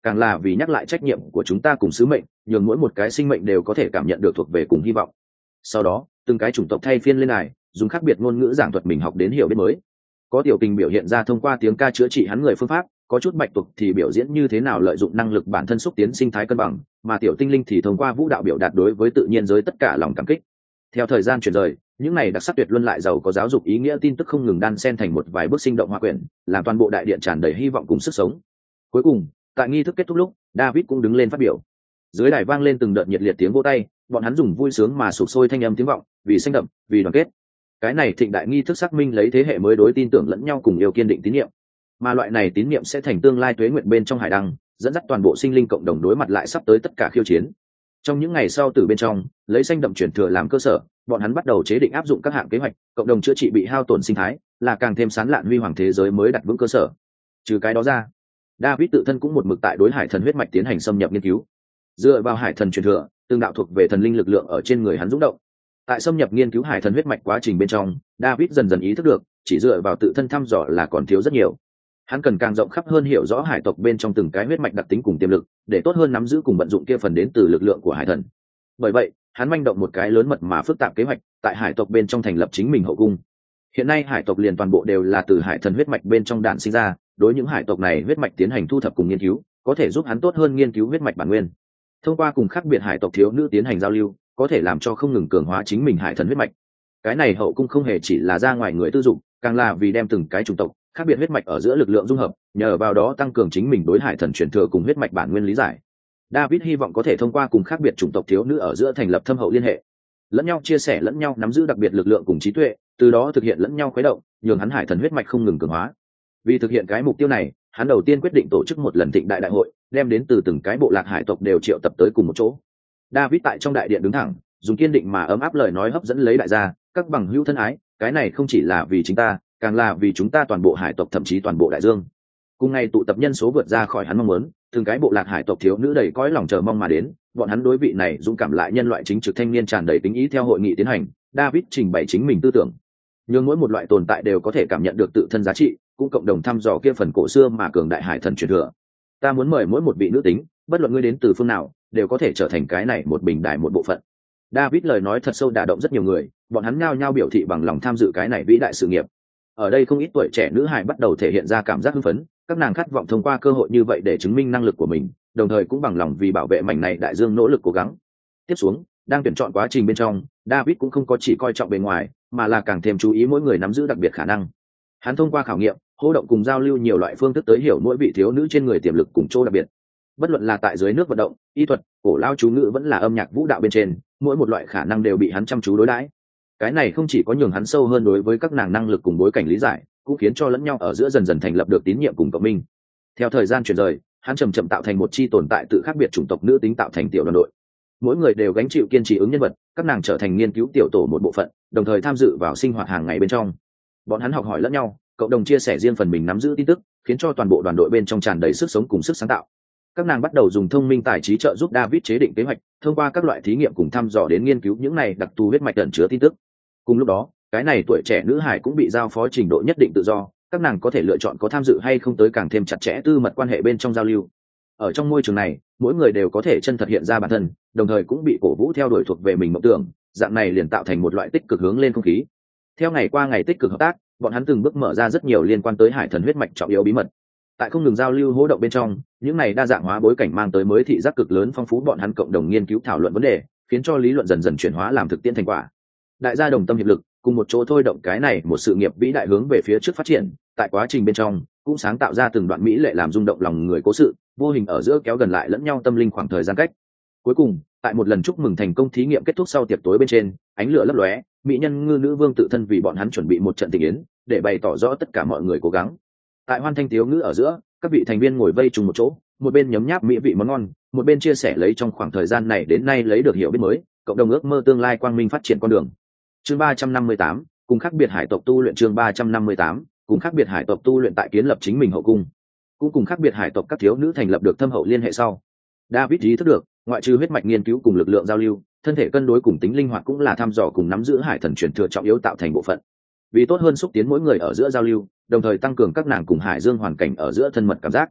càng là vì nhắc lại trách nhiệm của chúng ta cùng sứ mệnh, nhường mỗi một cái sinh mệnh đều có thể cảm nhận được thuộc về cùng hy vọng. Sau đó từng cái chủng tộc thay phiên lên này dùng khác biệt ngôn ngữ giảng thuật mình học đến hiểu biết mới. Có tiểu tình biểu hiện ra thông qua tiếng ca chữa trị hắn người phương pháp, có chút bạch tuộc thì biểu diễn như thế nào lợi dụng năng lực bản thân xúc tiến sinh thái cân bằng, mà tiểu tinh linh thì thông qua vũ đạo biểu đạt đối với tự nhiên giới tất cả lòng cảm kích. Theo thời gian chuyển rời, những này đặc sắc tuyệt luân lại giàu có giáo dục ý nghĩa tin tức không ngừng đan xen thành một vài bức sinh động hoa quyển, làm toàn bộ đại điện tràn đầy hy vọng cùng sức sống. Cuối cùng, tại nghi thức kết thúc lúc, David cũng đứng lên phát biểu. Dưới đài vang lên từng đợt nhiệt liệt tiếng vỗ tay, bọn hắn dùng vui sướng mà sục sôi thanh âm tiếng vọng, vì xanh đậm, vì đoàn kết. Cái này thịnh đại nghi thức xác minh lấy thế hệ mới đối tin tưởng lẫn nhau cùng yêu kiên định tín nhiệm, mà loại này tín nhiệm sẽ thành tương lai tuế nguyện bên trong hải đăng, dẫn dắt toàn bộ sinh linh cộng đồng đối mặt lại sắp tới tất cả khiêu chiến. Trong những ngày sau từ bên trong, lấy xanh đậm chuyển thừa làm cơ sở, bọn hắn bắt đầu chế định áp dụng các hạng kế hoạch, cộng đồng chữa trị bị hao tổn sinh thái, là càng thêm sán lạn huy hoàng thế giới mới đặt vững cơ sở. Trừ cái đó ra, David tự thân cũng một mực tại đối hải thần huyết mạch tiến hành xâm nhập nghiên cứu. Dựa vào hải thần truyền thừa, tương đạo thuộc về thần linh lực lượng ở trên người hắn dũng động. Tại xâm nhập nghiên cứu hải thần huyết mạch quá trình bên trong, David dần dần ý thức được, chỉ dựa vào tự thân thăm dò là còn thiếu rất nhiều. Hắn cần càng rộng khắp hơn hiểu rõ hải tộc bên trong từng cái huyết mạch đặc tính cùng tiềm lực, để tốt hơn nắm giữ cùng vận dụng kia phần đến từ lực lượng của hải thần. Bởi vậy, hắn manh động một cái lớn mật mà phức tạp kế hoạch, tại hải tộc bên trong thành lập chính mình hậu cung. Hiện nay hải tộc liền toàn bộ đều là từ hải thần huyết mạch bên trong đạn sinh ra, đối những hải tộc này huyết mạch tiến hành thu thập cùng nghiên cứu, có thể giúp hắn tốt hơn nghiên cứu huyết mạch bản nguyên. Thông qua cùng khác biệt hải tộc thiếu nữ tiến hành giao lưu, có thể làm cho không ngừng cường hóa chính mình hải thần huyết mạch. Cái này hậu cung không hề chỉ là ra ngoài người tư dụng, càng là vì đem từng cái chủng tộc khác biệt huyết mạch ở giữa lực lượng dung hợp, nhờ vào đó tăng cường chính mình đối hải thần truyền thừa cùng huyết mạch bản nguyên lý giải. David hy vọng có thể thông qua cùng khác biệt chủng tộc thiếu nữ ở giữa thành lập thâm hậu liên hệ, lẫn nhau chia sẻ lẫn nhau nắm giữ đặc biệt lực lượng cùng trí tuệ, từ đó thực hiện lẫn nhau khuấy động, nhường hắn hải thần huyết mạch không ngừng cường hóa. Vì thực hiện cái mục tiêu này, hắn đầu tiên quyết định tổ chức một lần thịnh đại đại hội, đem đến từ từng cái bộ lạc hải tộc đều triệu tập tới cùng một chỗ. David tại trong đại điện đứng thẳng, dùng kiên định mà ấm áp lời nói hấp dẫn lấy đại gia, các bằng hữu thân ái, cái này không chỉ là vì chính ta, càng là vì chúng ta toàn bộ hải tộc, thậm chí toàn bộ đại dương. Cùng ngày tụ tập nhân số vượt ra khỏi hắn mong muốn, từng cái bộ lạc hải tộc thiếu nữ đầy cõi lòng chờ mong mà đến, bọn hắn đối vị này dũng cảm lại nhân loại chính trực thanh niên tràn đầy tính ý theo hội nghị tiến hành. David trình bày chính mình tư tưởng, nhưng mỗi một loại tồn tại đều có thể cảm nhận được tự thân giá trị, cũng cộng đồng thăm dò kia phần cổ xưa mà cường đại hải thần truyền thừa. Ta muốn mời mỗi một vị nữ tính, bất luận ngươi đến từ phương nào, đều có thể trở thành cái này một bình đại một bộ phận. David lời nói thật sâu đả động rất nhiều người, bọn hắn nhao nhao biểu thị bằng lòng tham dự cái này vĩ đại sự nghiệp. Ở đây không ít tuổi trẻ nữ hài bắt đầu thể hiện ra cảm giác hưng phấn, các nàng khát vọng thông qua cơ hội như vậy để chứng minh năng lực của mình, đồng thời cũng bằng lòng vì bảo vệ mảnh này đại dương nỗ lực cố gắng. Tiếp xuống, đang tuyển chọn quá trình bên trong, David cũng không có chỉ coi trọng bề ngoài, mà là càng thêm chú ý mỗi người nắm giữ đặc biệt khả năng. Hắn thông qua khảo nghiệm, hô động cùng giao lưu nhiều loại phương thức tới hiểu mỗi vị thiếu nữ trên người tiềm lực cùng chỗ đặc biệt. Bất luận là tại dưới nước vận động, y thuật, cổ lao chú ngữ vẫn là âm nhạc vũ đạo bên trên, mỗi một loại khả năng đều bị hắn chăm chú đối đãi. Cái này không chỉ có nhường hắn sâu hơn đối với các nàng năng lực cùng bối cảnh lý giải, cũng khiến cho lẫn nhau ở giữa dần dần thành lập được tín nhiệm cùng cộng minh. Theo thời gian chuyển rời, hắn chậm chậm tạo thành một chi tồn tại tự khác biệt chủng tộc nữ tính tạo thành tiểu đoàn đội. Mỗi người đều gánh chịu kiên trì ứng nhân vật, các nàng trở thành nghiên cứu tiểu tổ một bộ phận, đồng thời tham dự vào sinh hoạt hàng ngày bên trong. Bọn hắn học hỏi lẫn nhau, cộng đồng chia sẻ riêng phần mình nắm giữ tin tức, khiến cho toàn bộ đoàn đội bên trong tràn đầy sức sống cùng sức sáng tạo. Các nàng bắt đầu dùng thông minh tài trí trợ giúp David chế định kế hoạch, thông qua các loại thí nghiệm cùng thăm dò đến nghiên cứu những này đặc thù huyết mạch ẩn chứa tin tức. Cùng lúc đó, cái này tuổi trẻ nữ hải cũng bị giao phó trình độ nhất định tự do, các nàng có thể lựa chọn có tham dự hay không tới càng thêm chặt chẽ tư mật quan hệ bên trong giao lưu. Ở trong môi trường này, mỗi người đều có thể chân thật hiện ra bản thân, đồng thời cũng bị cổ vũ theo đuổi thuộc về mình mộng tưởng, dạng này liền tạo thành một loại tích cực hướng lên không khí. Theo ngày qua ngày tích cực hợp tác, bọn hắn từng bước mở ra rất nhiều liên quan tới hải thần huyết mạch trọng yếu bí mật. Tại không ngừng giao lưu hỗ động bên trong, những này đa dạng hóa bối cảnh mang tới mới thị giác cực lớn phong phú bọn hắn cộng đồng nghiên cứu thảo luận vấn đề, khiến cho lý luận dần dần chuyển hóa làm thực tiễn thành quả. Đại gia đồng tâm hiệp lực, cùng một chỗ thôi động cái này một sự nghiệp vĩ đại hướng về phía trước phát triển. Tại quá trình bên trong, cũng sáng tạo ra từng đoạn mỹ lệ làm rung động lòng người cố sự, vô hình ở giữa kéo gần lại lẫn nhau tâm linh khoảng thời gian cách. Cuối cùng, tại một lần chúc mừng thành công thí nghiệm kết thúc sau tiệc tối bên trên, ánh lửa lấp lóe, mỹ nhân ngư nữ vương tự thân vì bọn hắn chuẩn bị một trận tình yến, để bày tỏ rõ tất cả mọi người cố gắng. Tại hoan thanh tiếu ngữ ở giữa, các vị thành viên ngồi vây trùng một chỗ, một bên nhấm nháp mỹ vị món ngon, một bên chia sẻ lấy trong khoảng thời gian này đến nay lấy được hiểu biết mới, cộng đồng ước mơ tương lai quang minh phát triển con đường. Chương ba trăm năm mươi tám, cùng khác biệt hải tộc tu luyện. Chương ba trăm năm mươi tám, cùng khác biệt hải tộc tu luyện tại kiến lập chính mình hậu cung. Cũng cùng khác biệt hải tộc các thiếu nữ thành lập được thâm hậu liên hệ sau, David ý thức được, ngoại trừ huyết mạch nghiên cứu cùng lực lượng giao lưu, thân thể cân đối cùng tính linh hoạt cũng là thăm dò cùng nắm giữ hải thần truyền thừa trọng yếu tạo thành bộ phận. Vì tốt hơn xúc tiến mỗi người ở giữa giao lưu, đồng thời tăng cường các nàng cùng hải dương hoàn cảnh ở giữa thân mật cảm giác,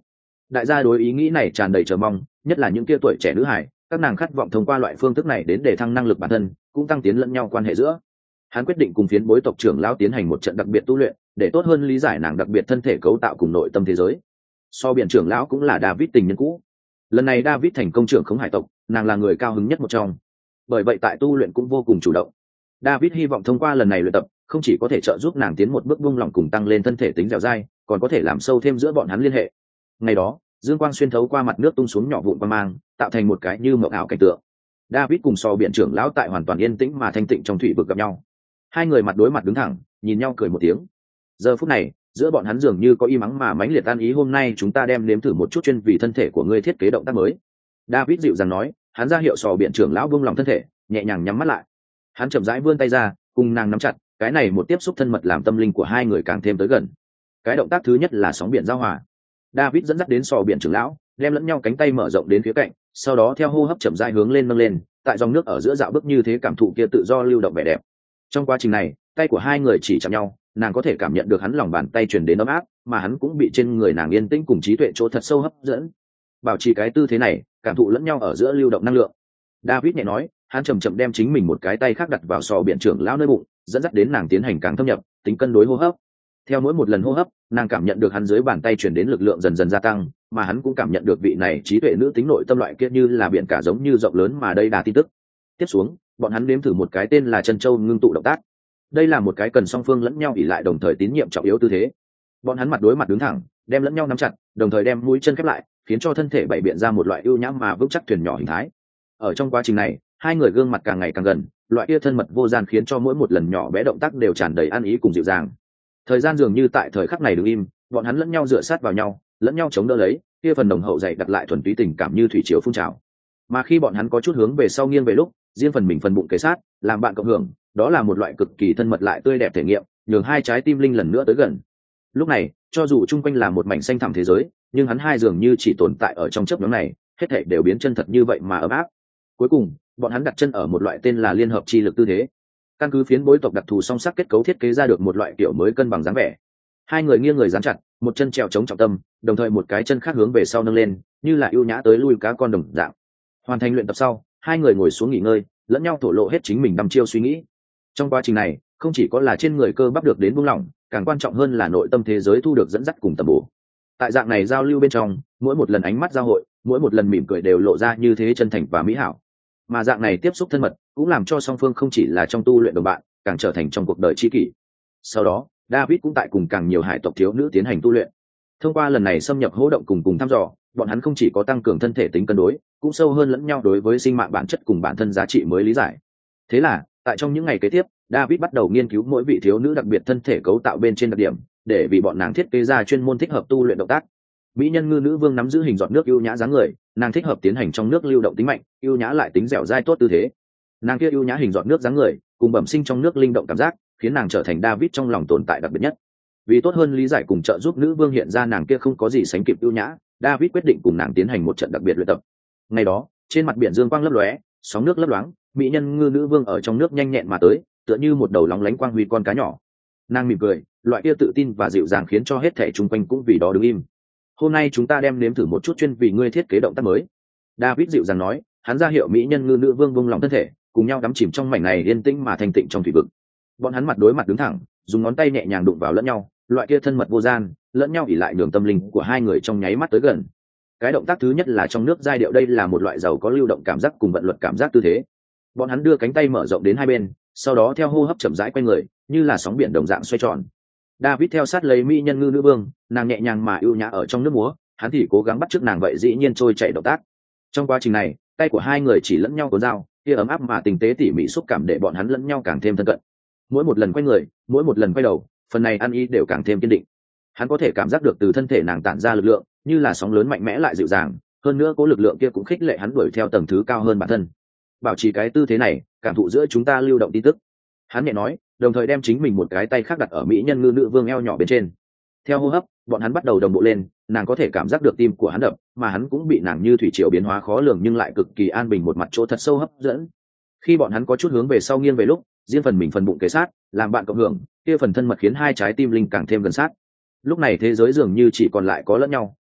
Đại gia đối ý nghĩ này tràn đầy chờ mong, nhất là những kia tuổi trẻ nữ hải, các nàng khát vọng thông qua loại phương thức này đến để thăng năng lực bản thân, cũng tăng tiến lẫn nhau quan hệ giữa. Hắn quyết định cùng phiến bối tộc trưởng lão tiến hành một trận đặc biệt tu luyện, để tốt hơn lý giải nàng đặc biệt thân thể cấu tạo cùng nội tâm thế giới. So biển trưởng lão cũng là David tình nhân cũ. Lần này David thành công trưởng khống hải tộc, nàng là người cao hứng nhất một trong. Bởi vậy tại tu luyện cũng vô cùng chủ động. David hy vọng thông qua lần này luyện tập, không chỉ có thể trợ giúp nàng tiến một bước buông lỏng cùng tăng lên thân thể tính dẻo dai, còn có thể làm sâu thêm giữa bọn hắn liên hệ. Ngày đó, dương quang xuyên thấu qua mặt nước tung xuống nhỏ vụn quang mang, tạo thành một cái như mộng ảo cảnh tượng. David cùng So biển trưởng lão tại hoàn toàn yên tĩnh mà thanh tịnh trong thủy vực gặp nhau. Hai người mặt đối mặt đứng thẳng, nhìn nhau cười một tiếng. Giờ phút này, giữa bọn hắn dường như có y mắng mà mãnh liệt tan ý. Hôm nay chúng ta đem nếm thử một chút chuyên vì thân thể của ngươi thiết kế động tác mới. David dịu dàng nói, hắn ra hiệu So biển trưởng lão buông lòng thân thể, nhẹ nhàng nhắm mắt lại. Hắn chậm rãi vươn tay ra, cùng nàng nắm chặt, cái này một tiếp xúc thân mật làm tâm linh của hai người càng thêm tới gần. Cái động tác thứ nhất là sóng biển giao hòa. David dẫn dắt đến So biển trưởng lão, đem lẫn nhau cánh tay mở rộng đến phía cạnh, sau đó theo hô hấp chậm rãi hướng lên nâng lên, tại dòng nước ở giữa dạo bước như thế cảm thụ kia tự do lưu động vẻ đẹp. Trong quá trình này, tay của hai người chỉ chạm nhau, nàng có thể cảm nhận được hắn lòng bàn tay truyền đến ấm áp, mà hắn cũng bị trên người nàng yên tĩnh cùng trí tuệ chỗ thật sâu hấp dẫn. Bảo trì cái tư thế này, cảm thụ lẫn nhau ở giữa lưu động năng lượng. David nhẹ nói, hắn chậm chậm đem chính mình một cái tay khác đặt vào So biển trưởng lão nơi bụng, dẫn dắt đến nàng tiến hành càng thâm nhập, tính cân đối hô hấp. Theo mỗi một lần hô hấp, nàng cảm nhận được hắn dưới bàn tay truyền đến lực lượng dần dần gia tăng, mà hắn cũng cảm nhận được vị này trí tuệ nữ tính nội tâm loại kia như là biển cả giống như rộng lớn mà đây đà tin tức. Tiếp xuống, bọn hắn nếm thử một cái tên là chân châu ngưng tụ động tác. Đây là một cái cần song phương lẫn nhau ỷ lại đồng thời tín nhiệm trọng yếu tư thế. Bọn hắn mặt đối mặt đứng thẳng, đem lẫn nhau nắm chặt, đồng thời đem mũi chân khép lại, khiến cho thân thể bày biện ra một loại ưu nhãm mà vững chắc thuyền nhỏ hình thái. Ở trong quá trình này, hai người gương mặt càng ngày càng gần, loại kia thân mật vô gian khiến cho mỗi một lần nhỏ bé động tác đều tràn đầy ăn ý cùng dịu dàng. Thời gian dường như tại thời khắc này đứng im, bọn hắn lẫn nhau dựa sát vào nhau, lẫn nhau chống đỡ lấy, kia phần đồng hậu dày đặt lại thuần túy tình cảm như thủy triều phun trào. Mà khi bọn hắn có chút hướng về sau nghiêng về lúc, riêng phần mình phần bụng kế sát, làm bạn cộng hưởng, đó là một loại cực kỳ thân mật lại tươi đẹp thể nghiệm, nhường hai trái tim linh lần nữa tới gần. Lúc này, cho dù chung quanh là một mảnh xanh thẳm thế giới, nhưng hắn hai dường như chỉ tồn tại ở trong chớp nhoáng này, hết thảy đều biến chân thật như vậy mà ấm áp. Cuối cùng, bọn hắn đặt chân ở một loại tên là liên hợp chi lực tư thế. Căn cứ phiến bối tộc đặc thù song sắc kết cấu thiết kế ra được một loại kiểu mới cân bằng dáng vẻ. Hai người nghiêng người dán chặt, một chân trèo chống trọng tâm, đồng thời một cái chân khác hướng về sau nâng lên, như là ưu nhã tới lui cá con đồng dạng. Hoàn thành luyện tập sau, hai người ngồi xuống nghỉ ngơi, lẫn nhau thổ lộ hết chính mình đăm chiêu suy nghĩ. Trong quá trình này, không chỉ có là trên người cơ bắp được đến buông lỏng, càng quan trọng hơn là nội tâm thế giới thu được dẫn dắt cùng tầm bổ. Tại dạng này giao lưu bên trong, mỗi một lần ánh mắt giao hội, mỗi một lần mỉm cười đều lộ ra như thế chân thành và mỹ hảo. Mà dạng này tiếp xúc thân mật cũng làm cho song phương không chỉ là trong tu luyện đồng bạn, càng trở thành trong cuộc đời tri kỷ. Sau đó, David cũng tại cùng càng nhiều hải tộc thiếu nữ tiến hành tu luyện. Thông qua lần này xâm nhập hỗ động cùng cùng thăm dò, bọn hắn không chỉ có tăng cường thân thể tính cân đối, cũng sâu hơn lẫn nhau đối với sinh mạng bản chất cùng bản thân giá trị mới lý giải. Thế là, tại trong những ngày kế tiếp, David bắt đầu nghiên cứu mỗi vị thiếu nữ đặc biệt thân thể cấu tạo bên trên đặc điểm, để vì bọn nàng thiết kế ra chuyên môn thích hợp tu luyện động tác. Mỹ nhân ngư nữ vương nắm giữ hình giọt nước ưu nhã dáng người, nàng thích hợp tiến hành trong nước lưu động tính mạnh, ưu nhã lại tính dẻo dai tốt tư thế. Nàng kia ưu nhã hình giọt nước dáng người, cùng bẩm sinh trong nước linh động cảm giác, khiến nàng trở thành David trong lòng tồn tại đặc biệt nhất. Vì tốt hơn lý giải cùng trợ giúp nữ vương hiện ra nàng kia không có gì sánh kịp ưu nhã, David quyết định cùng nàng tiến hành một trận đặc biệt luyện tập. Ngày đó, trên mặt biển dương quang lấp lóe, sóng nước lấp loáng, mỹ nhân ngư nữ vương ở trong nước nhanh nhẹn mà tới, tựa như một đầu lóng lánh quang huy con cá nhỏ. Nàng mỉm cười, loại kia tự tin và dịu dàng khiến cho hết thảy xung quanh cũng vì đó đứng im. Hôm nay chúng ta đem nếm thử một chút chuyên vì ngươi thiết kế động tác mới. David dịu dàng nói, hắn ra hiệu mỹ nhân ngư nữ vương buông lòng thân thể, cùng nhau đắm chìm trong mảnh này yên tĩnh mà thanh tịnh trong thủy vực. Bọn hắn mặt đối mặt đứng thẳng, dùng ngón tay nhẹ nhàng đụng vào lẫn nhau, loại kia thân mật vô gian, lẫn nhau ỉ lại nhường tâm linh của hai người trong nháy mắt tới gần. Cái động tác thứ nhất là trong nước giai điệu, đây là một loại giàu có lưu động cảm giác cùng vận luật cảm giác tư thế. Bọn hắn đưa cánh tay mở rộng đến hai bên, sau đó theo hô hấp chậm rãi quay người, như là sóng biển đồng dạng xoay tròn. David theo sát lấy mỹ nhân ngư nữ vương, nàng nhẹ nhàng mà ưu nhã ở trong nước múa, hắn thì cố gắng bắt chước nàng vậy dĩ nhiên trôi chảy động tác. Trong quá trình này, tay của hai người chỉ lẫn nhau cuốn dao, kia ấm áp mà tinh tế tỉ mỉ xúc cảm để bọn hắn lẫn nhau càng thêm thân cận. Mỗi một lần quay người, mỗi một lần quay đầu, phần này ăn ý đều càng thêm kiên định. Hắn có thể cảm giác được từ thân thể nàng tản ra lực lượng, như là sóng lớn mạnh mẽ lại dịu dàng, hơn nữa cố lực lượng kia cũng khích lệ hắn đuổi theo tầng thứ cao hơn bản thân. Bảo trì cái tư thế này, cảm thụ giữa chúng ta lưu động tin tức. Hắn nhẹ nói, đồng thời đem chính mình một cái tay khác đặt ở mỹ nhân ngư nữ vương eo nhỏ bên trên. Theo hô hấp, bọn hắn bắt đầu đồng bộ lên, nàng có thể cảm giác được tim của hắn đập, mà hắn cũng bị nàng như thủy triều biến hóa khó lường nhưng lại cực kỳ an bình một mặt chỗ thật sâu hấp dẫn. Khi bọn hắn có chút hướng về sau nghiêng về lúc, riêng phần mình phần bụng kế sát, làm bạn cộng hưởng, kia phần thân mật khiến hai trái tim linh càng thêm gần sát. Lúc này thế giới dường như chỉ còn lại có lẫn nhau,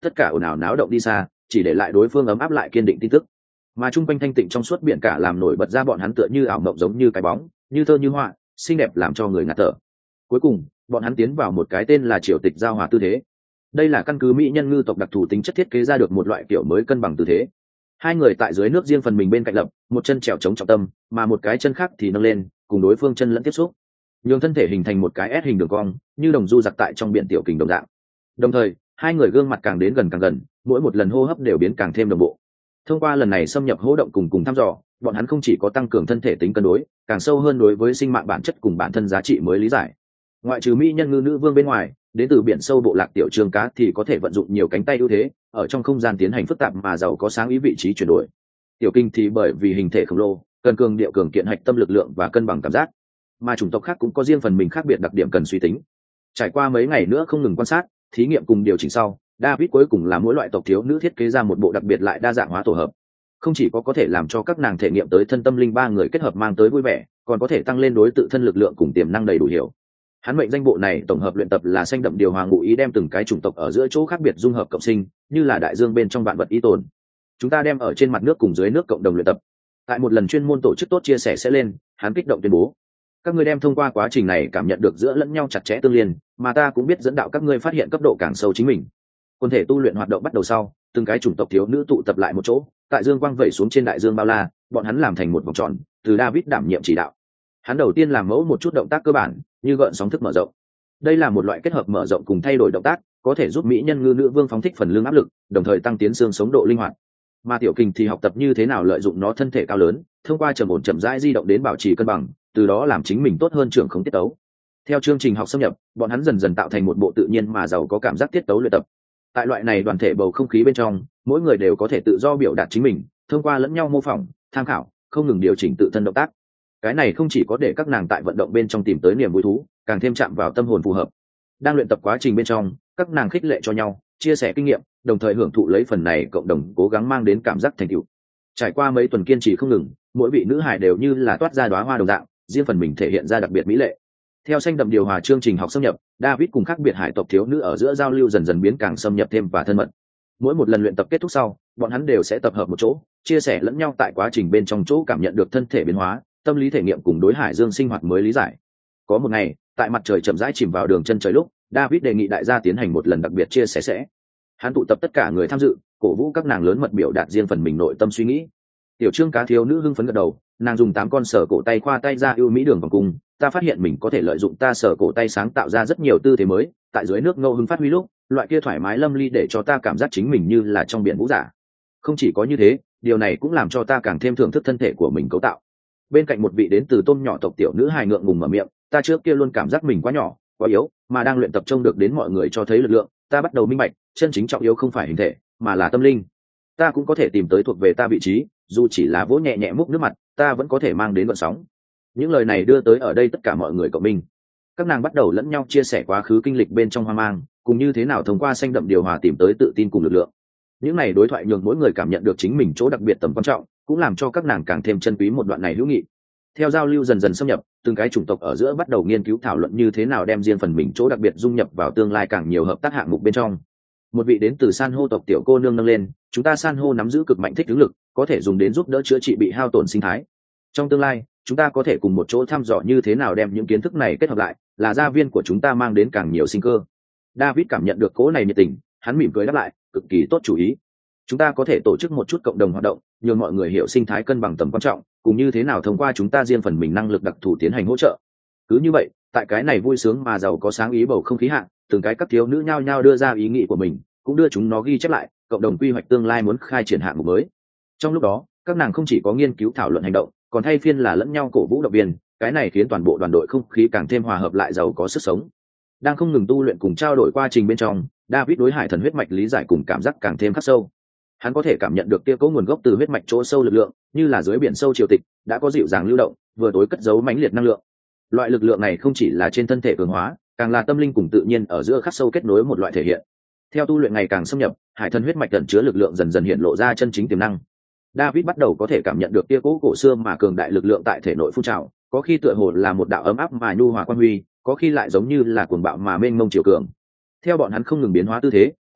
tất cả ồn ào náo động đi xa, chỉ để lại đối phương ấm áp lại kiên định tin tức. Mà trung quanh thanh tịnh trong suốt biển cả làm nổi bật ra bọn hắn tựa như ảo mộng, giống như cái bóng, như thơ như họa, xinh đẹp làm cho người ngạt thở. Cuối cùng bọn hắn tiến vào một cái tên là triều tịch giao hòa tư thế. Đây là căn cứ mỹ nhân ngư tộc đặc thù tính chất thiết kế ra được một loại kiểu mới cân bằng tư thế. Hai người tại dưới nước riêng phần mình bên cạnh lập, một chân trèo chống trọng tâm, mà một cái chân khác thì nâng lên, cùng đối phương chân lẫn tiếp xúc, nhường thân thể hình thành một cái S hình đường cong, như đồng du giặc tại trong biển tiểu kình đồng dạng. Đồng thời hai người gương mặt càng đến gần càng gần, mỗi một lần hô hấp đều biến càng thêm đồng bộ. Thông qua lần này xâm nhập hô động cùng cùng thăm dò, bọn hắn không chỉ có tăng cường thân thể tính cân đối, càng sâu hơn đối với sinh mạng bản chất cùng bản thân giá trị mới lý giải. Ngoại trừ mỹ nhân ngư nữ vương bên ngoài, đến từ biển sâu bộ lạc tiểu trương cá thì có thể vận dụng nhiều cánh tay ưu thế, ở trong không gian tiến hành phức tạp mà giàu có sáng ý vị trí chuyển đổi. Tiểu kinh thì bởi vì hình thể khổng lồ, cần cường điệu cường kiện hạch tâm lực lượng và cân bằng cảm giác, mà chủng tộc khác cũng có riêng phần mình khác biệt đặc điểm cần suy tính. Trải qua mấy ngày nữa không ngừng quan sát, thí nghiệm cùng điều chỉnh sau, David cuối cùng là mỗi loại tộc thiếu nữ thiết kế ra một bộ đặc biệt lại đa dạng hóa tổ hợp. Không chỉ có có thể làm cho các nàng thể nghiệm tới thân tâm linh ba người kết hợp mang tới vui vẻ, còn có thể tăng lên đối tự thân lực lượng cùng tiềm năng đầy đủ hiểu. Hắn mệnh danh bộ này tổng hợp luyện tập là xanh đậm điều hòa, ngụ ý đem từng cái chủng tộc ở giữa chỗ khác biệt dung hợp cộng sinh, như là đại dương bên trong vạn vật ý tồn. Chúng ta đem ở trên mặt nước cùng dưới nước cộng đồng luyện tập. Tại một lần chuyên môn tổ chức tốt chia sẻ sẽ lên, hắn kích động tuyên bố: các ngươi đem thông qua quá trình này cảm nhận được giữa lẫn nhau chặt chẽ tương liên, mà ta cũng biết dẫn đạo các ngươi phát hiện cấp độ càng sâu chính mình. Quân thể tu luyện hoạt động bắt đầu sau, từng cái chủng tộc thiếu nữ tụ tập lại một chỗ, tại dương quang vẩy xuống trên đại dương bao la, bọn hắn làm thành một vòng tròn, từ David đảm nhiệm chỉ đạo. Hắn đầu tiên làm mẫu một chút động tác cơ bản, như gợn sóng thức mở rộng. Đây là một loại kết hợp mở rộng cùng thay đổi động tác, có thể giúp mỹ nhân ngư nữ vương phóng thích phần lưng áp lực, đồng thời tăng tiến xương sống độ linh hoạt. Mà tiểu kình thì học tập như thế nào lợi dụng nó thân thể cao lớn, thông qua trầm ổn chậm rãi di động đến bảo trì cân bằng, từ đó làm chính mình tốt hơn trưởng không tiết tấu. Theo chương trình học xâm nhập, bọn hắn dần dần tạo thành một bộ tự nhiên mà giàu có cảm giác tiết tấu luyện tập. Tại loại này đoàn thể bầu không khí bên trong, mỗi người đều có thể tự do biểu đạt chính mình, thông qua lẫn nhau mô phỏng, tham khảo, không ngừng điều chỉnh tự thân động tác. Cái này không chỉ có để các nàng tại vận động bên trong tìm tới niềm vui thú, càng thêm chạm vào tâm hồn phù hợp. Đang luyện tập quá trình bên trong, các nàng khích lệ cho nhau, chia sẻ kinh nghiệm, đồng thời hưởng thụ lấy phần này cộng đồng cố gắng mang đến cảm giác thành tựu. Trải qua mấy tuần kiên trì không ngừng, mỗi vị nữ hài đều như là toát ra đóa hoa đồng dạng, riêng phần mình thể hiện ra đặc biệt mỹ lệ. Theo xanh đậm điều hòa chương trình học xâm nhập, David cùng khác biệt hải tộc thiếu nữ ở giữa giao lưu dần dần biến càng xâm nhập thêm và thân mật. Mỗi một lần luyện tập kết thúc sau, bọn hắn đều sẽ tập hợp một chỗ, chia sẻ lẫn nhau tại quá trình bên trong chỗ cảm nhận được thân thể biến hóa, tâm lý thể nghiệm cùng đối hải dương sinh hoạt mới lý giải. Có một ngày, tại mặt trời chậm rãi chìm vào đường chân trời lúc, David đề nghị đại gia tiến hành một lần đặc biệt chia sẻ sẽ. Hắn tụ tập tất cả người tham dự, cổ vũ các nàng lớn mật biểu đạt riêng phần mình nội tâm suy nghĩ. Tiểu trương cá thiếu nữ hưng phấn gật đầu, nàng dùng tám con sở cổ tay khoa tay ra ưu mỹ đường vòng cung. Ta phát hiện mình có thể lợi dụng ta sở cổ tay sáng tạo ra rất nhiều tư thế mới, tại dưới nước ngẫu hứng phát huy lúc, loại kia thoải mái lâm ly để cho ta cảm giác chính mình như là trong biển vũ giả. Không chỉ có như thế, điều này cũng làm cho ta càng thêm thưởng thức thân thể của mình cấu tạo. Bên cạnh một vị đến từ tôm nhỏ tộc tiểu nữ hài ngượng ngùng mở miệng, ta trước kia luôn cảm giác mình quá nhỏ, quá yếu, mà đang luyện tập trông được đến mọi người cho thấy lực lượng, ta bắt đầu minh bạch, chân chính trọng yếu không phải hình thể, mà là tâm linh. Ta cũng có thể tìm tới thuộc về ta vị trí, dù chỉ là vỗ nhẹ nhẹ múc nước mặt, ta vẫn có thể mang đến gợn sóng. Những lời này đưa tới ở đây tất cả mọi người cộng minh. Các nàng bắt đầu lẫn nhau chia sẻ quá khứ kinh lịch bên trong hoang mang, cùng như thế nào thông qua xanh đậm điều hòa tìm tới tự tin cùng lực lượng. Những này đối thoại nhường mỗi người cảm nhận được chính mình chỗ đặc biệt tầm quan trọng, cũng làm cho các nàng càng thêm trân quý một đoạn này hữu nghị. Theo giao lưu dần dần xâm nhập, từng cái chủng tộc ở giữa bắt đầu nghiên cứu thảo luận như thế nào đem riêng phần mình chỗ đặc biệt dung nhập vào tương lai càng nhiều hợp tác hạng mục bên trong. Một vị đến từ san hô tộc tiểu cô nương nâng lên, chúng ta san hô nắm giữ cực mạnh thích ứng lực, có thể dùng đến giúp đỡ chữa trị bị hao tổn sinh thái. Trong tương lai, chúng ta có thể cùng một chỗ thăm dò như thế nào đem những kiến thức này kết hợp lại, là gia viên của chúng ta mang đến càng nhiều sinh cơ. David cảm nhận được cố này nhiệt tình, hắn mỉm cười đáp lại, cực kỳ tốt chủ ý. Chúng ta có thể tổ chức một chút cộng đồng hoạt động, nhường mọi người hiểu sinh thái cân bằng tầm quan trọng, cùng như thế nào thông qua chúng ta riêng phần mình năng lực đặc thù tiến hành hỗ trợ. Cứ như vậy, tại cái này vui sướng mà giàu có sáng ý bầu không khí hạ, từng cái các thiếu nữ nhao nhao đưa ra ý nghĩ của mình, cũng đưa chúng nó ghi chép lại, cộng đồng quy hoạch tương lai muốn khai triển hạng mục mới. Trong lúc đó, các nàng không chỉ có nghiên cứu thảo luận hành động, còn thay phiên là lẫn nhau cổ vũ động viên, cái này khiến toàn bộ đoàn đội không khí càng thêm hòa hợp lại giàu có sức sống. Đang không ngừng tu luyện cùng trao đổi quá trình bên trong, David đối hải thần huyết mạch lý giải cùng cảm giác càng thêm khắc sâu. Hắn có thể cảm nhận được kia cấu nguồn gốc từ huyết mạch chỗ sâu lực lượng, như là dưới biển sâu triều tịch, đã có dịu dàng lưu động, vừa tối cất giấu mãnh liệt năng lượng. Loại lực lượng này không chỉ là trên thân thể cường hóa, càng là tâm linh cùng tự nhiên ở giữa khắc sâu kết nối một loại thể hiện. Theo tu luyện ngày càng xâm nhập, hải thần huyết mạch ẩn chứa lực lượng dần dần hiện lộ ra chân chính tiềm năng. David bắt đầu có thể cảm nhận được kia cố cổ xưa mà cường đại lực lượng tại thể nội phun trào, có khi tựa hồ là một đạo ấm áp mà nhu hòa quan huy, có khi lại giống như là cuồng bạo mà mênh mông chiều cường. Theo bọn hắn không ngừng biến hóa tư thế,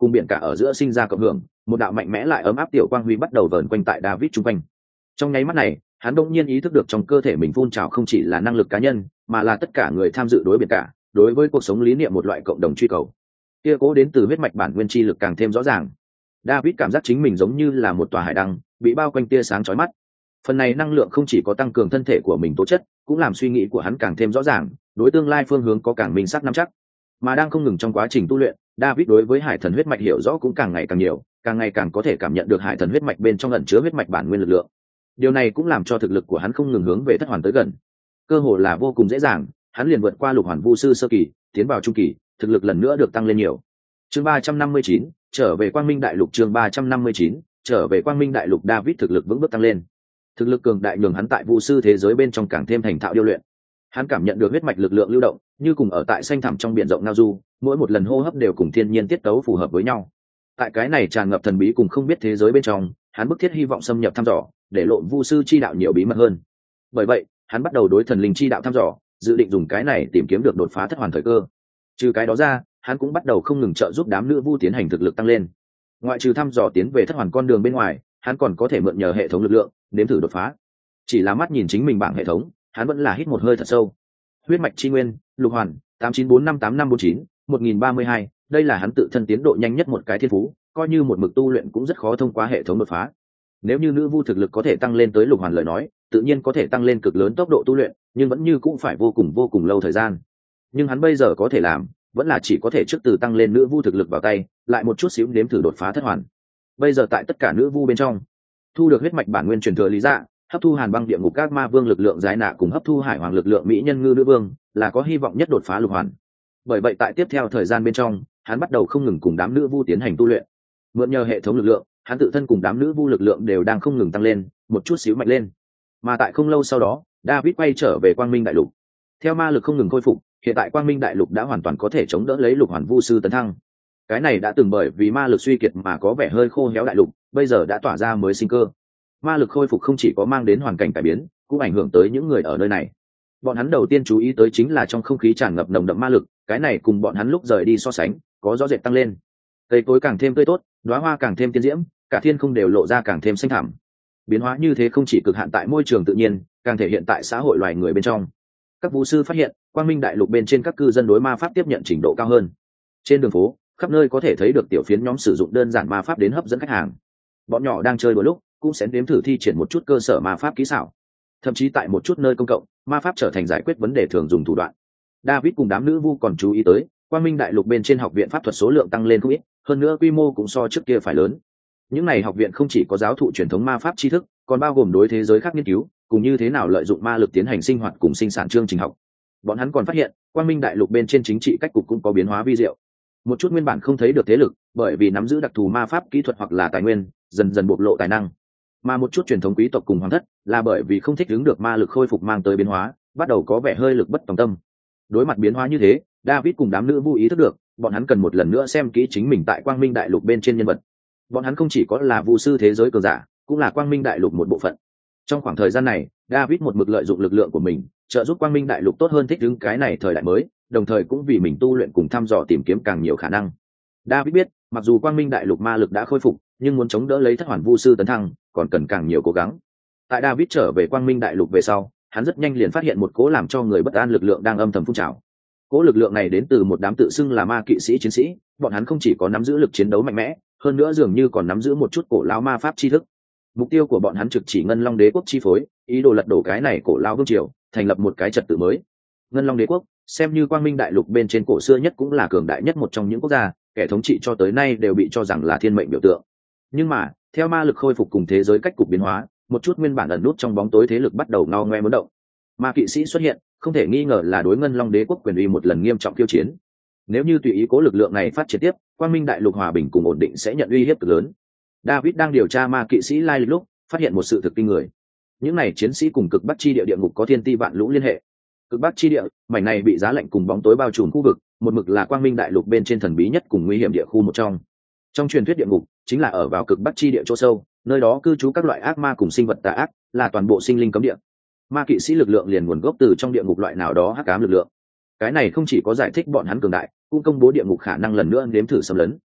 cùng biển cả ở giữa sinh ra cộng hưởng, một đạo mạnh mẽ lại ấm áp tiểu quang huy bắt đầu vờn quanh tại David chung quanh. Trong nháy mắt này, hắn đột nhiên ý thức được trong cơ thể mình phun trào không chỉ là năng lực cá nhân, mà là tất cả người tham dự đối biển cả, đối với cuộc sống lý niệm một loại cộng đồng truy cầu. Kia cố đến từ huyết mạch bản nguyên chi lực càng thêm rõ ràng. David cảm giác chính mình giống như là một tòa hải đăng, bị bao quanh tia sáng chói mắt. Phần này năng lượng không chỉ có tăng cường thân thể của mình tố chất, cũng làm suy nghĩ của hắn càng thêm rõ ràng, đối tương lai phương hướng có càng minh xác nắm chắc. Mà đang không ngừng trong quá trình tu luyện, David đối với hải thần huyết mạch hiểu rõ cũng càng ngày càng nhiều, càng ngày càng có thể cảm nhận được hải thần huyết mạch bên trong ẩn chứa huyết mạch bản nguyên lực lượng. Điều này cũng làm cho thực lực của hắn không ngừng hướng về thất hoàn tới gần. Cơ hội là vô cùng dễ dàng, hắn liền vượt qua lục hoàn vu sư sơ kỳ, tiến vào trung kỳ, thực lực lần nữa được tăng lên nhiều. Chương ba trăm năm mươi chín, trở về Quang Minh Đại Lục. Chương ba trăm năm mươi chín, trở về Quang Minh Đại Lục. David thực lực vững bước tăng lên. Thực lực cường đại nhường hắn tại vu sư thế giới bên trong càng thêm thành thạo điêu luyện. Hắn cảm nhận được huyết mạch lực lượng lưu động, như cùng ở tại xanh thẳm trong biển rộng ngao du, mỗi một lần hô hấp đều cùng thiên nhiên tiết tấu phù hợp với nhau. Tại cái này tràn ngập thần bí cùng không biết thế giới bên trong, hắn bức thiết hy vọng xâm nhập thăm dò, để lộ vu sư chi đạo nhiều bí mật hơn. Bởi vậy, hắn bắt đầu đối thần linh chi đạo thăm dò, dự định dùng cái này tìm kiếm được đột phá thất hoàn thời cơ. Trừ cái đó ra, hắn cũng bắt đầu không ngừng trợ giúp đám nữ vu tiến hành thực lực tăng lên. Ngoại trừ thăm dò tiến về thất hoàn con đường bên ngoài, hắn còn có thể mượn nhờ hệ thống lực lượng, nếm thử đột phá. Chỉ là mắt nhìn chính mình bảng hệ thống, hắn vẫn là hít một hơi thật sâu. Huyết mạch chi nguyên, lục hoàn, tám chín bốn năm tám năm bốn chín, một nghìn ba mươi hai, đây là hắn tự thân tiến độ nhanh nhất một cái thiên phú, coi như một mực tu luyện cũng rất khó thông qua hệ thống đột phá. Nếu như nữ vu thực lực có thể tăng lên tới lục hoàn lời nói, tự nhiên có thể tăng lên cực lớn tốc độ tu luyện, nhưng vẫn như cũng phải vô cùng vô cùng lâu thời gian. Nhưng hắn bây giờ có thể làm, vẫn là chỉ có thể trước từ tăng lên nữ vu thực lực vào tay, lại một chút xíu nếm thử đột phá thất hoàn. Bây giờ tại tất cả nữ vu bên trong, thu được huyết mạch bản nguyên truyền thừa lý dạ, hấp thu hàn băng địa ngục các ma vương lực lượng giái nạ cùng hấp thu hải hoàng lực lượng mỹ nhân ngư nữ vương, là có hy vọng nhất đột phá lục hoàn. Bởi vậy tại tiếp theo thời gian bên trong, hắn bắt đầu không ngừng cùng đám nữ vu tiến hành tu luyện. Mượn nhờ hệ thống lực lượng, hắn tự thân cùng đám nữ vu lực lượng đều đang không ngừng tăng lên, một chút xíu mạnh lên. Mà tại không lâu sau đó, David quay trở về Quang Minh Đại Lục. Theo ma lực không ngừng khôi phục, hiện tại Quang Minh Đại Lục đã hoàn toàn có thể chống đỡ lấy lục hoàn vu sư tấn thăng. Cái này đã từng bởi vì ma lực suy kiệt mà có vẻ hơi khô héo đại lục, bây giờ đã tỏa ra mới sinh cơ. Ma lực khôi phục không chỉ có mang đến hoàn cảnh cải biến, cũng ảnh hưởng tới những người ở nơi này. Bọn hắn đầu tiên chú ý tới chính là trong không khí tràn ngập nồng đậm ma lực, cái này cùng bọn hắn lúc rời đi so sánh, có rõ rệt tăng lên. Cây cối càng thêm tươi tốt, đóa hoa càng thêm tiên diễm, cả thiên không đều lộ ra càng thêm xanh thẳm. Biến hóa như thế không chỉ cực hạn tại môi trường tự nhiên, càng thể hiện tại xã hội loài người bên trong. Các vũ sư phát hiện, Quang Minh Đại Lục bên trên các cư dân đối ma pháp tiếp nhận trình độ cao hơn. Trên đường phố, khắp nơi có thể thấy được tiểu phiến nhóm sử dụng đơn giản ma pháp đến hấp dẫn khách hàng. Bọn nhỏ đang chơi đôi lúc, cũng sẽ nếm thử thi triển một chút cơ sở ma pháp kỹ xảo. Thậm chí tại một chút nơi công cộng, ma pháp trở thành giải quyết vấn đề thường dùng thủ đoạn. David cùng đám nữ vu còn chú ý tới, Quang Minh Đại Lục bên trên học viện pháp thuật số lượng tăng lên không ít, hơn nữa quy mô cũng so trước kia phải lớn. Những này học viện không chỉ có giáo thụ truyền thống ma pháp tri thức, còn bao gồm đối thế giới khác nghiên cứu, cùng như thế nào lợi dụng ma lực tiến hành sinh hoạt cùng sinh sản chương trình học. Bọn hắn còn phát hiện, Quang Minh Đại Lục bên trên chính trị cách cục cũng có biến hóa vi diệu. Một chút nguyên bản không thấy được thế lực, bởi vì nắm giữ đặc thù ma pháp kỹ thuật hoặc là tài nguyên, dần dần bộc lộ tài năng. Mà một chút truyền thống quý tộc cùng hoàng thất, là bởi vì không thích ứng được ma lực khôi phục mang tới biến hóa, bắt đầu có vẻ hơi lực bất tòng tâm. Đối mặt biến hóa như thế, David cùng đám nữ vu ý thức được, bọn hắn cần một lần nữa xem kỹ chính mình tại Quang Minh Đại Lục bên trên nhân vật. Bọn hắn không chỉ có là vu sư thế giới cường giả, cũng là Quang Minh Đại Lục một bộ phận. Trong khoảng thời gian này, David một mực lợi dụng lực lượng của mình, trợ giúp Quang Minh Đại Lục tốt hơn thích ứng cái này thời đại mới, đồng thời cũng vì mình tu luyện cùng thăm dò tìm kiếm càng nhiều khả năng. David biết, mặc dù Quang Minh Đại Lục ma lực đã khôi phục, nhưng muốn chống đỡ lấy thất hoàn vu sư tấn thăng, còn cần càng nhiều cố gắng. Tại David trở về Quang Minh Đại Lục về sau, hắn rất nhanh liền phát hiện một cố làm cho người bất an lực lượng đang âm thầm phun trào. Cố lực lượng này đến từ một đám tự xưng là ma kỵ sĩ chiến sĩ, bọn hắn không chỉ có nắm giữ lực chiến đấu mạnh mẽ, hơn nữa dường như còn nắm giữ một chút cổ lao ma pháp tri thức. Mục tiêu của bọn hắn trực chỉ Ngân Long Đế quốc chi phối, ý đồ lật đổ cái này cổ lao vương triều, thành lập một cái trật tự mới. Ngân Long Đế quốc, xem như Quang Minh Đại Lục bên trên cổ xưa nhất cũng là cường đại nhất một trong những quốc gia, kẻ thống trị cho tới nay đều bị cho rằng là thiên mệnh biểu tượng. Nhưng mà, theo ma lực khôi phục cùng thế giới cách cục biến hóa, một chút nguyên bản ẩn nút trong bóng tối thế lực bắt đầu ngao ngoe muốn động. Ma kỵ sĩ xuất hiện, không thể nghi ngờ là đối Ngân Long Đế quốc quyền uy một lần nghiêm trọng khiêu chiến. Nếu như tùy ý cố lực lượng này phát triển tiếp, Quang Minh Đại Lục hòa bình cùng ổn định sẽ nhận uy hiếp cực lớn. David đang điều tra ma kỵ sĩ lai lịch lúc, phát hiện một sự thực kinh người. Những này chiến sĩ cùng cực bắc chi địa địa ngục có thiên ti vạn lũ liên hệ. Cực bắc chi địa, mảnh này bị giá lạnh cùng bóng tối bao trùm khu vực, một mực là Quang Minh Đại Lục bên trên thần bí nhất cùng nguy hiểm địa khu một trong. Trong truyền thuyết địa ngục, chính là ở vào cực bắc chi địa chỗ sâu, nơi đó cư trú các loại ác ma cùng sinh vật tà ác, là toàn bộ sinh linh cấm địa. Ma kỵ sĩ lực lượng liền nguồn gốc từ trong địa ngục loại nào đó hắc ám lực lượng. Cái này không chỉ có giải thích bọn hắn cường đại, cũng công bố địa ngục khả năng lần nữa nếm thử xâm lấn.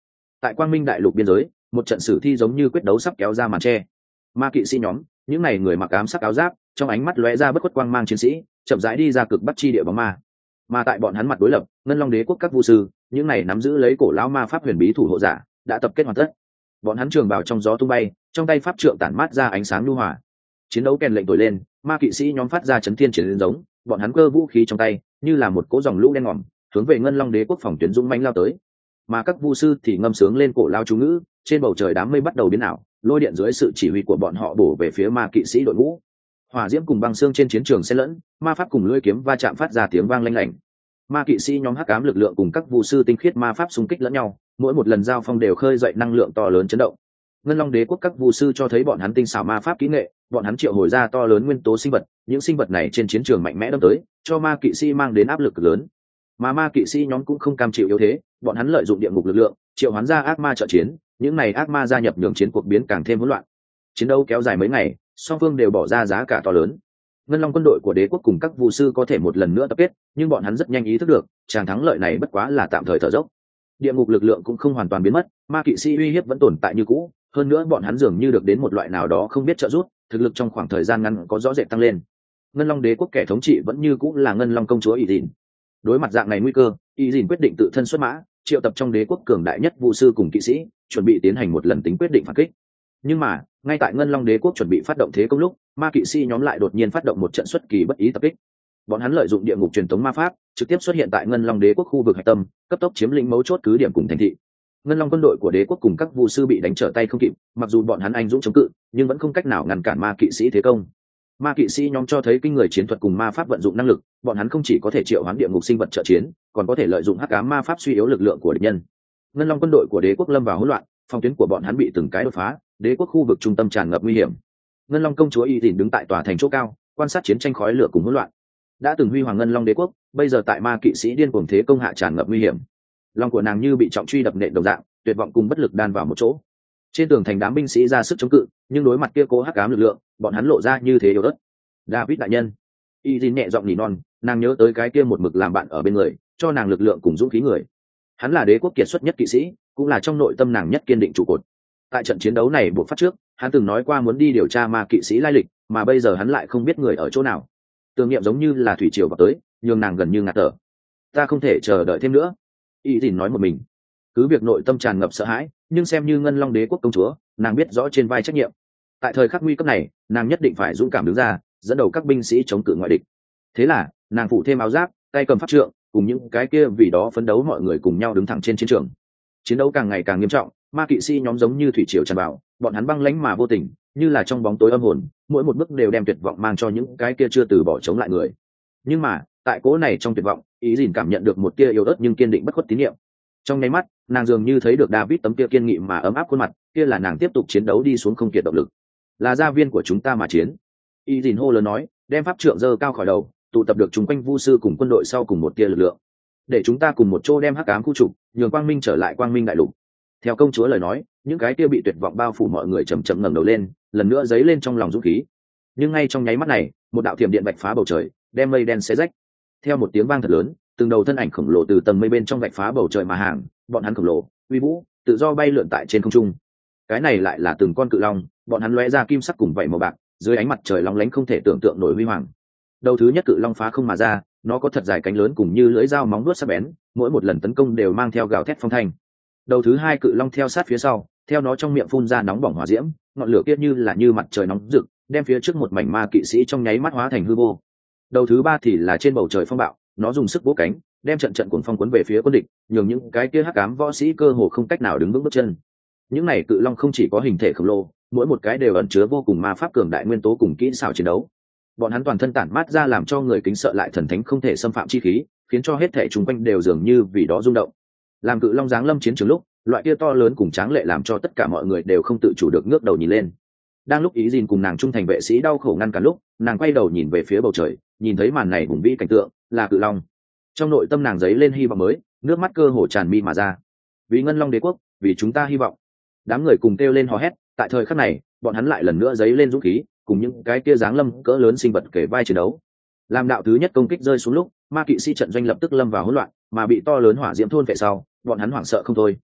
Tại quang minh đại lục biên giới, một trận sử thi giống như quyết đấu sắp kéo ra màn tre. Ma kỵ sĩ nhóm, những này người mặc ám sắc áo giáp, trong ánh mắt lóe ra bất khuất quang mang chiến sĩ, chậm rãi đi ra cực bắc chi địa bóng ma. Mà tại bọn hắn mặt đối lập, ngân long đế quốc các vu sư, những này nắm giữ lấy cổ lão ma pháp huyền bí thủ hộ giả, đã tập kết hoàn tất. Bọn hắn trường bào trong gió tung bay, trong tay pháp trượng tản mát ra ánh sáng nhu hòa. Chiến đấu kèn lệnh thổi lên, ma kỵ sĩ nhóm phát ra chấn thiên chiến giống, bọn hắn cơ vũ khí trong tay, như là một cỗ dòng lũ đen ngòm, hướng về ngân long đế quốc phòng tuyến dũng mãnh lao tới. Mà các vu sư thì ngâm sướng lên cổ lao chú ngữ, trên bầu trời đám mây bắt đầu biến ảo, lôi điện dưới sự chỉ huy của bọn họ bổ về phía ma kỵ sĩ đội ngũ. Hỏa diễm cùng băng xương trên chiến trường xen lẫn, ma pháp cùng lưỡi kiếm va chạm phát ra tiếng vang lanh lảnh. Ma kỵ sĩ nhóm hắc ám lực lượng cùng các vu sư tinh khiết ma pháp xung kích lẫn nhau, mỗi một lần giao phong đều khơi dậy năng lượng to lớn chấn động. Ngân long đế quốc các vu sư cho thấy bọn hắn tinh xảo ma pháp kỹ nghệ, bọn hắn triệu hồi ra to lớn nguyên tố sinh vật, những sinh vật này trên chiến trường mạnh mẽ đâm tới, cho ma kỵ sĩ mang đến áp lực lớn. Mà ma kỵ sĩ nhóm cũng không cam chịu yếu thế, bọn hắn lợi dụng địa ngục lực lượng, triệu hoán ra ác ma trợ chiến, những này ác ma gia nhập nhường chiến cuộc biến càng thêm hỗn loạn. Chiến đấu kéo dài mấy ngày, song phương đều bỏ ra giá cả to lớn. Ngân long quân đội của đế quốc cùng các vu sư có thể một lần nữa tập kết, nhưng bọn hắn rất nhanh ý thức được, tràng thắng lợi này bất quá là tạm thời thở dốc. Địa ngục lực lượng cũng không hoàn toàn biến mất, ma kỵ sĩ uy hiếp vẫn tồn tại như cũ, hơn nữa bọn hắn dường như được đến một loại nào đó không biết trợ giúp, thực lực trong khoảng thời gian ngắn có rõ rệt tăng lên. Ngân long đế quốc kẻ thống trị vẫn như cũ là ngân long công chúa Y Dìn. Đối mặt dạng này nguy cơ, Y Dìn quyết định tự thân xuất mã, triệu tập trong đế quốc cường đại nhất vu sư cùng kỵ sĩ, chuẩn bị tiến hành một lần tính quyết định phản kích. Nhưng mà ngay tại ngân long đế quốc chuẩn bị phát động thế công lúc, ma kỵ sĩ nhóm lại đột nhiên phát động một trận xuất kỳ bất ý tập kích. Bọn hắn lợi dụng địa ngục truyền thống ma pháp, trực tiếp xuất hiện tại ngân long đế quốc khu vực hạch tâm, cấp tốc chiếm lĩnh mấu chốt cứ điểm cùng thành thị. Ngân long quân đội của đế quốc cùng các vu sư bị đánh trở tay không kịp, mặc dù bọn hắn anh dũng chống cự, nhưng vẫn không cách nào ngăn cản ma kỵ sĩ thế công. Ma kỵ sĩ nhóm cho thấy kinh người chiến thuật cùng ma pháp vận dụng năng lực, bọn hắn không chỉ có thể triệu hoán địa ngục sinh vật trợ chiến, còn có thể lợi dụng hắc ám ma pháp suy yếu lực lượng của địch nhân. Ngân long quân đội của đế quốc lâm vào hỗn loạn, phòng tuyến của bọn hắn bị từng cái đột phá, đế quốc khu vực trung tâm tràn ngập nguy hiểm. Ngân long công chúa Y Dìn đứng tại tòa thành chỗ cao, quan sát chiến tranh khói lửa cùng hỗn loạn. Đã từng huy hoàng ngân long đế quốc, bây giờ tại ma kỵ sĩ điên cuồng thế công hạ tràn ngập nguy hiểm. Lòng của nàng như bị trọng truy đập nện đồng dạng, tuyệt vọng cùng bất lực đan vào một chỗ. Trên tường thành đám binh sĩ ra sức chống cự, nhưng đối mặt kia cố hắc ám lực lượng, bọn hắn lộ ra như thế yếu ớt. David đại nhân, Y Dìn nhẹ giọng nỉ non, nàng nhớ tới cái kia một mực làm bạn ở bên người, cho nàng lực lượng cùng dũng khí người. Hắn là đế quốc kiệt xuất nhất kỵ sĩ, cũng là trong nội tâm nàng nhất kiên định trụ cột. Tại trận chiến đấu này buộc phát trước, hắn từng nói qua muốn đi điều tra ma kỵ sĩ lai lịch, mà bây giờ hắn lại không biết người ở chỗ nào. Tưởng niệm giống như là thủy triều vào tới, nhường nàng gần như ngạt thở. Ta không thể chờ đợi thêm nữa, Y Dìn nói một mình. Cứ việc nội tâm tràn ngập sợ hãi, nhưng xem như ngân long đế quốc công chúa, nàng biết rõ trên vai trách nhiệm. Tại thời khắc nguy cấp này, nàng nhất định phải dũng cảm đứng ra, dẫn đầu các binh sĩ chống cự ngoại địch. Thế là nàng phủ thêm áo giáp, tay cầm pháp trượng, cùng những cái kia vì đó phấn đấu mọi người cùng nhau đứng thẳng trên chiến trường. Chiến đấu càng ngày càng nghiêm trọng, ma kỵ sĩ nhóm giống như thủy triều tràn vào, bọn hắn băng lãnh mà vô tình, như là trong bóng tối âm hồn, mỗi một bước đều đem tuyệt vọng mang cho những cái kia chưa từ bỏ chống lại người. Nhưng mà tại cố này trong tuyệt vọng, Ý Dìn cảm nhận được một tia yếu ớt nhưng kiên định bất khuất tín nhiệm. Trong nháy mắt, nàng dường như thấy được David tấm kia kiên nghị mà ấm áp khuôn mặt, kia là nàng tiếp tục chiến đấu đi xuống không kiệt động lực. Là gia viên của chúng ta mà chiến. Ý Dìn hô lớn nói, đem pháp trượng giơ cao khỏi đầu, tụ tập được chúng quanh vu sư cùng quân đội sau cùng một tia lực lượng, để chúng ta cùng một chỗ đem hắc ám khu trục, nhường quang minh trở lại quang minh đại lục. Theo công chúa lời nói, những cái kia bị tuyệt vọng bao phủ mọi người chậm chậm ngẩng đầu lên, lần nữa dấy lên trong lòng dũng khí. Nhưng ngay trong nháy mắt này, một đạo thiểm điện vạch phá bầu trời, đem mây đen xé rách. Theo một tiếng vang thật lớn, từng đầu thân ảnh khổng lồ từ tầng mây bên trong vạch phá bầu trời mà hàng, bọn hắn khổng lồ, uy vũ, tự do bay lượn tại trên không trung. Cái này lại là từng con cự long, bọn hắn lóe ra kim sắc cùng vảy màu bạc, dưới ánh mặt trời long lánh không thể tưởng tượng nổi huy hoàng. Đầu thứ nhất cự long phá không mà ra, nó có thật dài cánh lớn cùng như lưỡi dao móng vuốt sắc bén, mỗi một lần tấn công đều mang theo gào thét phong thanh. Đầu thứ hai cự long theo sát phía sau, theo nó trong miệng phun ra nóng bỏng hỏa diễm, ngọn lửa kia như là như mặt trời nóng rực, đem phía trước một mảnh ma kỵ sĩ trong nháy mắt hóa thành hư vô. Đầu thứ ba thì là trên bầu trời phong bạo, nó dùng sức vỗ cánh, đem trận trận cuồng phong cuốn về phía quân địch, nhường những cái kia hắc ám võ sĩ cơ hồ không cách nào đứng vững bước chân. Những này cự long không chỉ có hình thể khổng lồ, mỗi một cái đều ẩn chứa vô cùng ma pháp cường đại nguyên tố cùng kỹ xảo chiến đấu. Bọn hắn toàn thân tản mát ra làm cho người kính sợ lại thần thánh không thể xâm phạm chi khí, khiến cho hết thể chúng quanh đều dường như vì đó rung động. Làm cự long giáng lâm chiến trường lúc, loại kia to lớn cùng tráng lệ làm cho tất cả mọi người đều không tự chủ được ngước đầu nhìn lên. Đang lúc Ý Dìn cùng nàng trung thành vệ sĩ đau khổ ngăn cả lúc, nàng quay đầu nhìn về phía bầu trời, nhìn thấy màn này hùng vĩ cảnh tượng, là cự long. Trong nội tâm nàng dấy lên hy vọng mới, nước mắt cơ hồ tràn mi mà ra. Vì ngân long đế quốc, vì chúng ta hy vọng. Đám người cùng kêu lên hò hét, tại thời khắc này, bọn hắn lại lần nữa dấy lên dũng khí, cùng những cái kia giáng lâm cỡ lớn sinh vật kể vai chiến đấu. Làm đạo thứ nhất công kích rơi xuống lúc, ma kỵ sĩ trận doanh lập tức lâm vào hỗn loạn, mà bị to lớn hỏa diễm thôn vệ sau, bọn hắn hoảng sợ không thôi,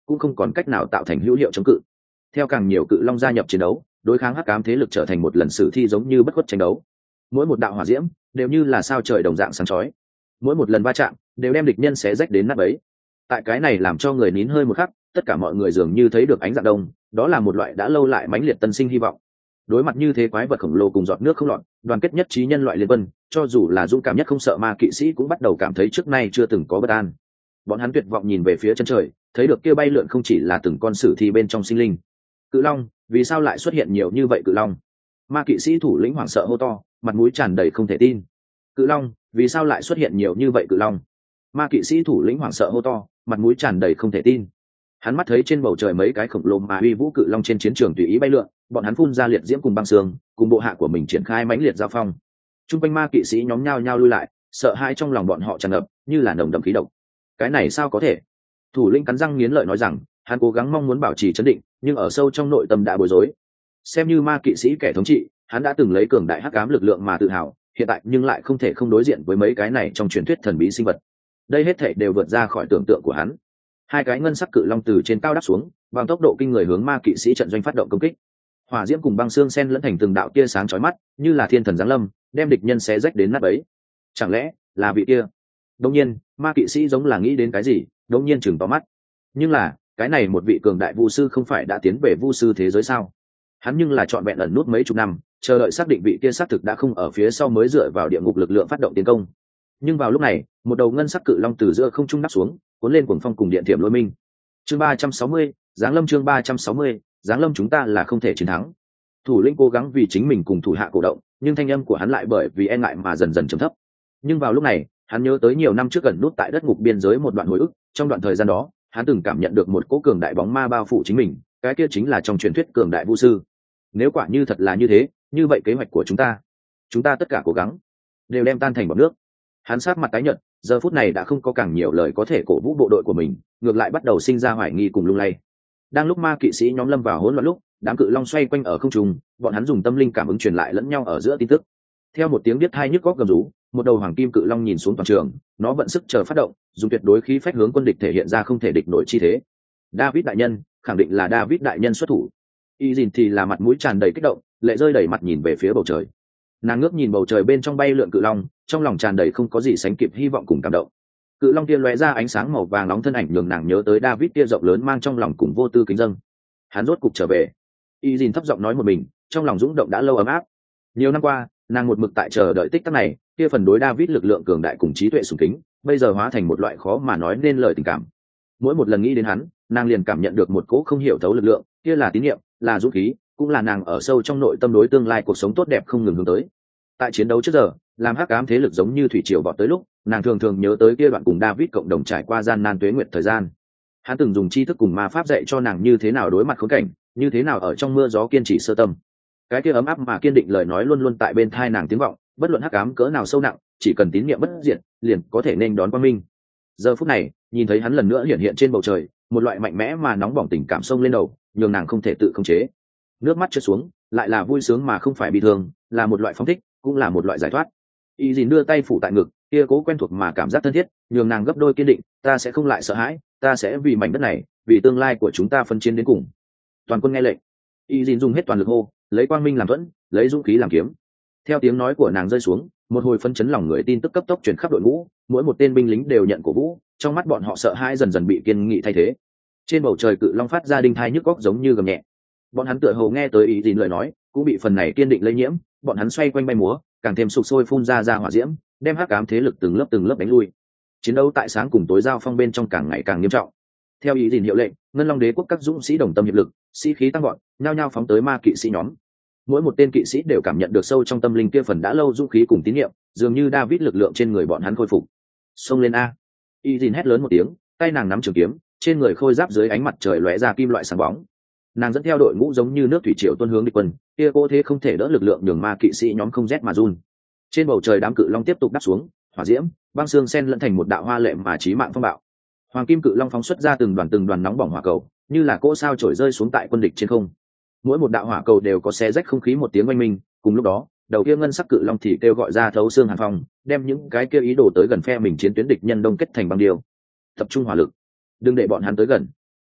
cũng không còn cách nào tạo thành hữu hiệu chống cự. Theo càng nhiều cự long gia nhập chiến đấu, đối kháng hắc ám thế lực trở thành một lần sử thi giống như bất khuất tranh đấu. Mỗi một đạo hỏa diễm đều như là sao trời đồng dạng sáng chói, mỗi một lần va chạm đều đem địch nhân xé rách đến nát bấy. Tại cái này làm cho người nín hơi một khắc, tất cả mọi người dường như thấy được ánh dạng đông, đó là một loại đã lâu lại mãnh liệt tân sinh hy vọng. Đối mặt như thế quái vật khổng lồ cùng giọt nước không lọt, đoàn kết nhất trí nhân loại liên quân, cho dù là dũng cảm nhất không sợ ma kỵ sĩ cũng bắt đầu cảm thấy trước nay chưa từng có bất an. Bọn hắn tuyệt vọng nhìn về phía chân trời, thấy được kia bay lượn không chỉ là từng con sử thi bên trong sinh linh. Cự long, vì sao lại xuất hiện nhiều như vậy cự long? Ma kỵ sĩ thủ lĩnh hoảng sợ hô to, mặt mũi tràn đầy không thể tin. Cự long, vì sao lại xuất hiện nhiều như vậy cự long? Ma kỵ sĩ thủ lĩnh hoảng sợ hô to, mặt mũi tràn đầy không thể tin. Hắn mắt thấy trên bầu trời mấy cái khổng lồ mà uy vũ cự long trên chiến trường tùy ý bay lượn, bọn hắn phun ra liệt diễm cùng băng xương, cùng bộ hạ của mình triển khai mãnh liệt giao phong. Trung quanh ma kỵ sĩ nhóm nhao nhao lui lại, sợ hãi trong lòng bọn họ tràn ngập, như là nồng đậm khí độc. Cái này sao có thể? Thủ lĩnh cắn răng nghiến lợi nói rằng, hắn cố gắng mong muốn bảo trì trấn định, nhưng ở sâu trong nội tâm đã bối rối. Xem như ma kỵ sĩ kẻ thống trị, hắn đã từng lấy cường đại hắc ám lực lượng mà tự hào, hiện tại nhưng lại không thể không đối diện với mấy cái này trong truyền thuyết thần bí sinh vật. Đây hết thảy đều vượt ra khỏi tưởng tượng của hắn. Hai cái ngân sắc cự long từ trên cao đáp xuống, bằng tốc độ kinh người hướng ma kỵ sĩ trận doanh phát động công kích. Hỏa diễm cùng băng xương xen lẫn thành từng đạo tia sáng chói mắt, như là thiên thần giáng lâm, đem địch nhân xé rách đến nát bấy. Chẳng lẽ là vị kia? Đương nhiên, ma kỵ sĩ giống là nghĩ đến cái gì, đương nhiên chừng to mắt. Nhưng là, cái này một vị cường đại vu sư không phải đã tiến về vu sư thế giới sao? Hắn nhưng là chọn vẹn ẩn nút mấy chục năm, chờ đợi xác định vị kia xác thực đã không ở phía sau mới dựa vào địa ngục lực lượng phát động tiến công. Nhưng vào lúc này, một đầu ngân sắc cự long từ giữa không trung đáp xuống, cuốn lên cuồng phong cùng điện thiểm lôi minh. Chương ba trăm sáu mươi, Giáng lâm chương ba trăm sáu mươi, Giáng lâm chúng ta là không thể chiến thắng. Thủ lĩnh cố gắng vì chính mình cùng thủ hạ cổ động, nhưng thanh âm của hắn lại bởi vì e ngại mà dần dần trầm thấp. Nhưng vào lúc này, hắn nhớ tới nhiều năm trước gần nút tại đất ngục biên giới một đoạn hồi ức, trong đoạn thời gian đó, hắn từng cảm nhận được một cỗ cường đại bóng ma bao phủ chính mình, cái kia chính là trong truyền thuyết cường đại vu sư. Nếu quả như thật là như thế, như vậy kế hoạch của chúng ta, chúng ta tất cả cố gắng đều đem tan thành bọt nước. Hắn sát mặt tái nhợt, giờ phút này đã không có càng nhiều lời có thể cổ vũ bộ đội của mình, ngược lại bắt đầu sinh ra hoài nghi cùng lung lay. Đang lúc ma kỵ sĩ nhóm lâm vào hỗn loạn lúc, đám cự long xoay quanh ở không trung, bọn hắn dùng tâm linh cảm ứng truyền lại lẫn nhau ở giữa tin tức. Theo một tiếng biết hai nhức góc gầm rú, một đầu hoàng kim cự long nhìn xuống toàn trường, nó vận sức chờ phát động, dùng tuyệt đối khí phách hướng quân địch thể hiện ra không thể địch nổi chi thế. David đại nhân, khẳng định là David đại nhân xuất thủ. Y Dìn thì là mặt mũi tràn đầy kích động, lệ rơi đầy mặt nhìn về phía bầu trời. Nàng ngước nhìn bầu trời bên trong bay lượn cự long, trong lòng tràn đầy không có gì sánh kịp hy vọng cùng cảm động. Cự long kia lóe ra ánh sáng màu vàng nóng thân ảnh nhường nàng nhớ tới David kia rộng lớn mang trong lòng cùng vô tư kính dâng. Hắn rốt cục trở về. Y Dìn thấp giọng nói một mình, trong lòng rung động đã lâu ấm áp. Nhiều năm qua, nàng một mực tại chờ đợi tích tắc này, kia phần đối David lực lượng cường đại cùng trí tuệ sùng kính, bây giờ hóa thành một loại khó mà nói nên lời tình cảm. Mỗi một lần nghĩ đến hắn, nàng liền cảm nhận được một cỗ không hiểu thấu lực lượng, kia là tín nhiệm, là dũng khí, cũng là nàng ở sâu trong nội tâm đối tương lai cuộc sống tốt đẹp không ngừng hướng tới. Tại chiến đấu trước giờ, làm hắc ám thế lực giống như thủy triều vọt tới lúc, nàng thường thường nhớ tới kia đoạn cùng David cộng đồng trải qua gian nan tuế nguyệt thời gian. Hắn từng dùng tri thức cùng ma pháp dạy cho nàng như thế nào đối mặt khốn cảnh, như thế nào ở trong mưa gió kiên trì sơ tâm. Cái kia ấm áp mà kiên định lời nói luôn luôn tại bên tai nàng tiếng vọng, bất luận hắc ám cỡ nào sâu nặng, chỉ cần tín niệm bất diệt, liền có thể nên đón quang minh. Giờ phút này, nhìn thấy hắn lần nữa hiện hiện trên bầu trời, một loại mạnh mẽ mà nóng bỏng tình cảm xông lên đầu, nhường nàng không thể tự khống chế. Nước mắt trượt xuống, lại là vui sướng mà không phải bị thương, là một loại phóng thích, cũng là một loại giải thoát. Y Dìn đưa tay phủ tại ngực, kia cố quen thuộc mà cảm giác thân thiết, nhường nàng gấp đôi kiên định, ta sẽ không lại sợ hãi, ta sẽ vì mảnh đất này, vì tương lai của chúng ta phân chiến đến cùng. Toàn quân nghe lệnh. Y Dìn dùng hết toàn lực hô, lấy quang minh làm thuẫn, lấy dũng khí làm kiếm. Theo tiếng nói của nàng rơi xuống, một hồi phân chấn lòng người tin tức cấp tốc truyền khắp đội ngũ, mỗi một tên binh lính đều nhận cổ vũ, trong mắt bọn họ sợ hãi dần dần bị kiên nghị thay thế. Trên bầu trời cự long phát ra đinh thai nhức góc giống như gầm nhẹ. Bọn hắn tựa hồ nghe tới ý Dìn lời nói, cũng bị phần này kiên định lây nhiễm, bọn hắn xoay quanh bay múa, càng thêm sục sôi phun ra ra hỏa diễm, đem hắc ám thế lực từng lớp từng lớp đánh lui. Chiến đấu tại sáng cùng tối giao phong bên trong càng ngày càng nghiêm trọng. Theo ý Dìn hiệu lệnh, Ngân Long Đế quốc các dũng sĩ đồng tâm hiệp lực, sĩ khí tăng vọt, nhao nhao phóng tới ma kỵ sĩ nhóm. Mỗi một tên kỵ sĩ đều cảm nhận được sâu trong tâm linh kia phần đã lâu dũng khí cùng tín nhiệm, dường như David lực lượng trên người bọn hắn khôi phục. Xông lên a! Ý Dìn hét lớn một tiếng, tay nàng nắm trường kiếm, trên người khôi giáp dưới ánh mặt trời lóe ra kim loại sáng bóng. Nàng dẫn theo đội ngũ giống như nước thủy triều tuôn hướng địch quân, kia cô thế không thể đỡ lực lượng nhường ma kỵ sĩ nhóm không rét mà run. Trên bầu trời đám cự long tiếp tục đáp xuống, hỏa diễm, băng xương xen lẫn thành một đạo hoa lệ mà chí mạng phong bạo. Hoàng kim cự long phóng xuất ra từng đoàn từng đoàn nóng bỏng hỏa cầu, như là cỗ sao trổi rơi xuống tại quân địch trên không. Mỗi một đạo hỏa cầu đều có xé rách không khí một tiếng oanh minh, cùng lúc đó, đầu kia ngân sắc cự long thì kêu gọi ra thấu xương hàn phong, đem những cái kia ý đồ tới gần phe mình chiến tuyến địch nhân đông kết thành băng điêu. Tập trung hỏa lực, đừng để bọn hắn tới gần.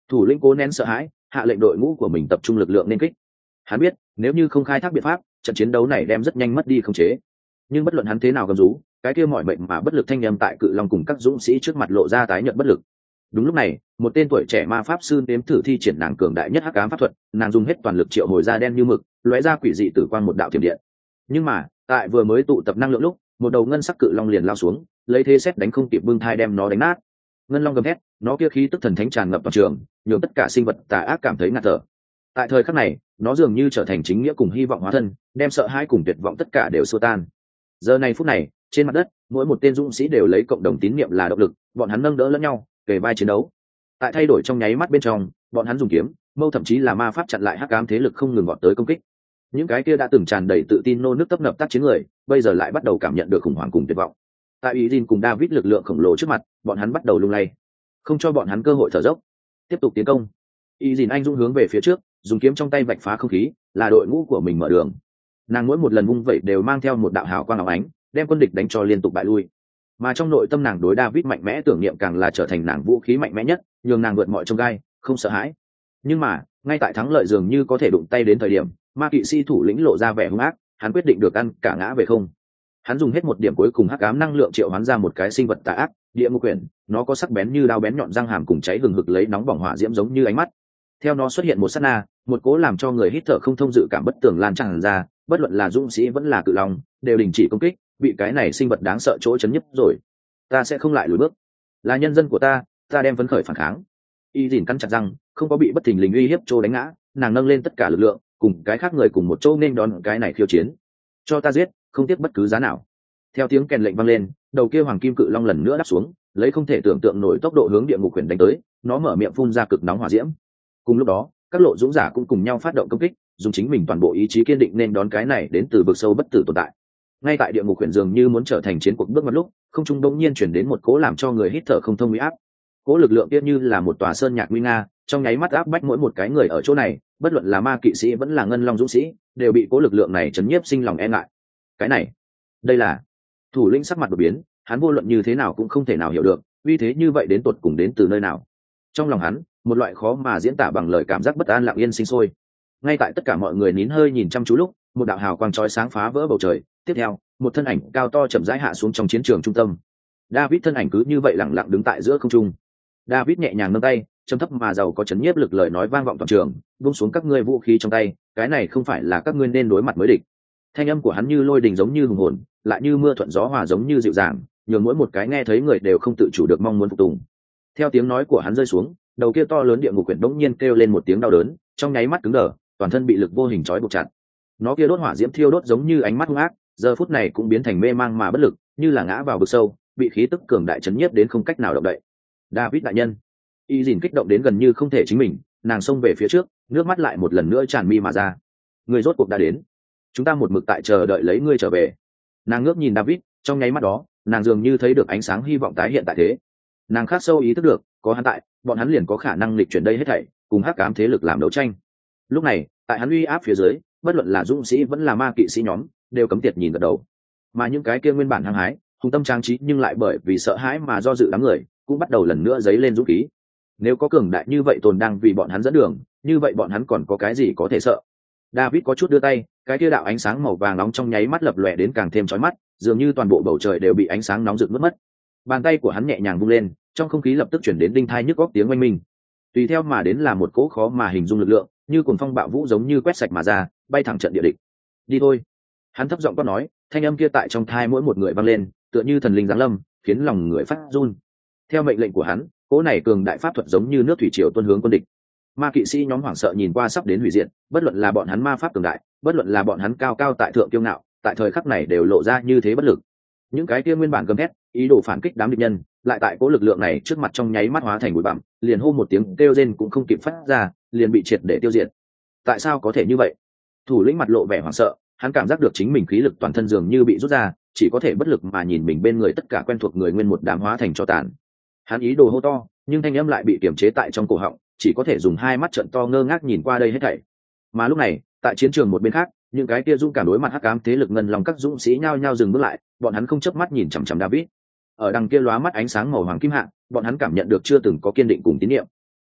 Thủ lĩnh cố nén sợ hãi, hạ lệnh đội ngũ của mình tập trung lực lượng nên kích. Hắn biết nếu như không khai thác biện pháp, trận chiến đấu này đem rất nhanh mất đi khống chế. Nhưng bất luận hắn thế nào gầm rú, cái kia mọi mệnh mà bất lực thanh âm tại cự long cùng các dũng sĩ trước mặt lộ ra tái nhợt bất lực. Đúng lúc này, một tên tuổi trẻ ma pháp sư nếm thử thi triển nàng cường đại nhất hắc ám pháp thuật, nàng dùng hết toàn lực triệu hồi ra đen như mực, lóe ra quỷ dị tử quang một đạo thiểm điện. Nhưng mà, tại vừa mới tụ tập năng lượng lúc, một đầu ngân sắc cự long liền lao xuống, lấy thế xét đánh không kịp bưng thai đem nó đánh nát. Ngân long gầm thét, nó kia khí tức thần thánh tràn ngập toàn trường, nhường tất cả sinh vật tà ác cảm thấy ngạt thở. Tại thời khắc này, nó dường như trở thành chính nghĩa cùng hy vọng hóa thân, đem sợ hãi cùng tuyệt vọng tất cả đều xua tan. Giờ này phút này, trên mặt đất, mỗi một tên dũng sĩ đều lấy cộng đồng tín niệm là động lực, bọn hắn nâng đỡ lẫn nhau, kề vai chiến đấu. Tại thay đổi trong nháy mắt bên trong, bọn hắn dùng kiếm, mâu thậm chí là ma pháp chặn lại hắc ám thế lực không ngừng vọt tới công kích. Những cái kia đã từng tràn đầy tự tin nô nước tấp nập tác chiến người, bây giờ lại bắt đầu cảm nhận được khủng hoảng cùng tuyệt vọng. Tại Izin cùng David lực lượng khổng lồ trước mặt, bọn hắn bắt đầu lung lay, không cho bọn hắn cơ hội thở dốc, tiếp tục tiến công. Izin anh dũng hướng về phía trước, dùng kiếm trong tay vạch phá không khí, là đội ngũ của mình mở đường. Nàng mỗi một lần vung vẩy đều mang theo một đạo hào quang óng ánh, đem quân địch đánh cho liên tục bại lui. Mà trong nội tâm nàng đối David mạnh mẽ tưởng niệm càng là trở thành nàng vũ khí mạnh mẽ nhất, nhường nàng vượt mọi chông gai, không sợ hãi. Nhưng mà, ngay tại thắng lợi dường như có thể đụng tay đến thời điểm, ma kỵ sĩ thủ lĩnh lộ ra vẻ hung ác, hắn quyết định được ăn cả ngã về không. Hắn dùng hết một điểm cuối cùng hắc ám năng lượng triệu hoán ra một cái sinh vật tà ác, địa ngục quyển, nó có sắc bén như đao bén nhọn răng hàm cùng cháy hừng hực lấy nóng bỏng hỏa diễm giống như ánh mắt. Theo nó xuất hiện một sát na, một cố làm cho người hít thở không thông dự cảm bất tường lan tràn ra, bất luận là dũng sĩ vẫn là cự long, đều đình chỉ công kích, bị cái này sinh vật đáng sợ chỗ chấn nhức rồi. Ta sẽ không lại lùi bước, là nhân dân của ta, ta đem phấn khởi phản kháng. Y Dìn cắn chặt răng, không có bị bất thình lình uy hiếp trô đánh ngã, nàng nâng lên tất cả lực lượng, cùng cái khác người cùng một chỗ nên đón cái này khiêu chiến. Cho ta giết, không tiếc bất cứ giá nào. Theo tiếng kèn lệnh vang lên, đầu kia hoàng kim cự long lần nữa đáp xuống, lấy không thể tưởng tượng nổi tốc độ hướng địa ngục quyển đánh tới, nó mở miệng phun ra cực nóng hỏa diễm. Cùng lúc đó, các lộ dũng giả cũng cùng nhau phát động công kích, dùng chính mình toàn bộ ý chí kiên định nên đón cái này đến từ vực sâu bất tử tồn tại. Ngay tại địa ngục quyển dường như muốn trở thành chiến cuộc bước ngoặt lúc, không trung bỗng nhiên chuyển đến một cỗ làm cho người hít thở không thông uy áp. Cỗ lực lượng kia như là một tòa sơn nhạc nguy nga, trong nháy mắt áp bách mỗi một cái người ở chỗ này, bất luận là ma kỵ sĩ vẫn là ngân long dũng sĩ, đều bị cỗ lực lượng này chấn nhiếp sinh lòng e ngại. Cái này, đây là thủ lĩnh sắc mặt đột biến, hắn vô luận như thế nào cũng không thể nào hiểu được, uy thế như vậy đến tột cùng đến từ nơi nào. Trong lòng hắn, một loại khó mà diễn tả bằng lời cảm giác bất an lặng yên sinh sôi. Ngay tại tất cả mọi người nín hơi nhìn chăm chú lúc, một đạo hào quang chói sáng phá vỡ bầu trời, tiếp theo, một thân ảnh cao to chậm rãi hạ xuống trong chiến trường trung tâm. David thân ảnh cứ như vậy lặng lặng đứng tại giữa không trung. David nhẹ nhàng nâng tay, trầm thấp mà giàu có chấn nhiếp lực lời nói vang vọng toàn trường, buông xuống các ngươi vũ khí trong tay, cái này không phải là các ngươi nên đối mặt mới địch. Thanh âm của hắn như lôi đình giống như hùng hồn, lại như mưa thuận gió hòa giống như dịu dàng, nhường mỗi một cái nghe thấy người đều không tự chủ được mong muốn phục tùng. Theo tiếng nói của hắn rơi xuống, đầu kia to lớn địa ngục quyển đống nhiên kêu lên một tiếng đau đớn, trong nháy mắt cứng đờ, toàn thân bị lực vô hình trói buộc chặt. Nó kia đốt hỏa diễm thiêu đốt giống như ánh mắt hung ác, giờ phút này cũng biến thành mê mang mà bất lực, như là ngã vào vực sâu, bị khí tức cường đại chấn nhiếp đến không cách nào động đậy. David đại nhân, Y Dìn kích động đến gần như không thể chính mình, nàng xông về phía trước, nước mắt lại một lần nữa tràn mi mà ra. Người rốt cuộc đã đến, chúng ta một mực tại chờ đợi lấy ngươi trở về. Nàng ngước nhìn David, trong nháy mắt đó, nàng dường như thấy được ánh sáng hy vọng tái hiện tại thế. Nàng khắc sâu ý thức được, có hắn tại, bọn hắn liền có khả năng lịch chuyển đây hết thảy, cùng hắc ám thế lực làm đấu tranh. Lúc này, tại hắn uy áp phía dưới, bất luận là dũng sĩ vẫn là ma kỵ sĩ nhóm, đều cấm tiệt nhìn gật đầu. Mà những cái kia nguyên bản hăng hái, hùng tâm trang trí nhưng lại bởi vì sợ hãi mà do dự đám người, cũng bắt đầu lần nữa dấy lên dũng khí. Nếu có cường đại như vậy tồn đang vì bọn hắn dẫn đường, như vậy bọn hắn còn có cái gì có thể sợ? David có chút đưa tay, cái kia đạo ánh sáng màu vàng nóng trong nháy mắt lập lòe đến càng thêm chói mắt, dường như toàn bộ bầu trời đều bị ánh sáng nóng rực mất mất. Bàn tay của hắn nhẹ nhàng vung lên, trong không khí lập tức chuyển đến đinh thai nhức góc tiếng oanh minh. Tùy theo mà đến là một cỗ khó mà hình dung lực lượng, như cuồng phong bạo vũ giống như quét sạch mà ra, bay thẳng trận địa địch. Đi thôi. Hắn thấp giọng quát nói, thanh âm kia tại trong thai mỗi một người vang lên, tựa như thần linh giáng lâm, khiến lòng người phát run. Theo mệnh lệnh của hắn, cỗ này cường đại pháp thuật giống như nước thủy triều tuôn hướng quân địch. Ma kỵ sĩ nhóm hoảng sợ nhìn qua sắp đến hủy diệt, bất luận là bọn hắn ma pháp cường đại, bất luận là bọn hắn cao cao tại thượng kiêu ngạo, tại thời khắc này đều lộ ra như thế bất lực. Những cái kia nguyên bản gầm thét, ý đồ phản kích đám địch nhân, lại tại cỗ lực lượng này trước mặt trong nháy mắt hóa thành bụi bặm, liền hô một tiếng kêu rên cũng không kịp phát ra, liền bị triệt để tiêu diệt. Tại sao có thể như vậy? Thủ lĩnh mặt lộ vẻ hoảng sợ, hắn cảm giác được chính mình khí lực toàn thân dường như bị rút ra, chỉ có thể bất lực mà nhìn mình bên người tất cả quen thuộc người nguyên một đám hóa thành tro tàn. Hắn ý đồ hô to, nhưng thanh âm lại bị kiềm chế tại trong cổ họng, chỉ có thể dùng hai mắt trợn to ngơ ngác nhìn qua đây hết thảy. Mà lúc này, tại chiến trường một bên khác, những cái kia dũng cảm đối mặt hắc ám thế lực ngân lòng các dũng sĩ nhao nhao dừng bước lại, bọn hắn không chớp mắt nhìn chằm chằm David. Ở đằng kia lóa mắt ánh sáng màu hoàng kim hạ, bọn hắn cảm nhận được chưa từng có kiên định cùng tín niệm.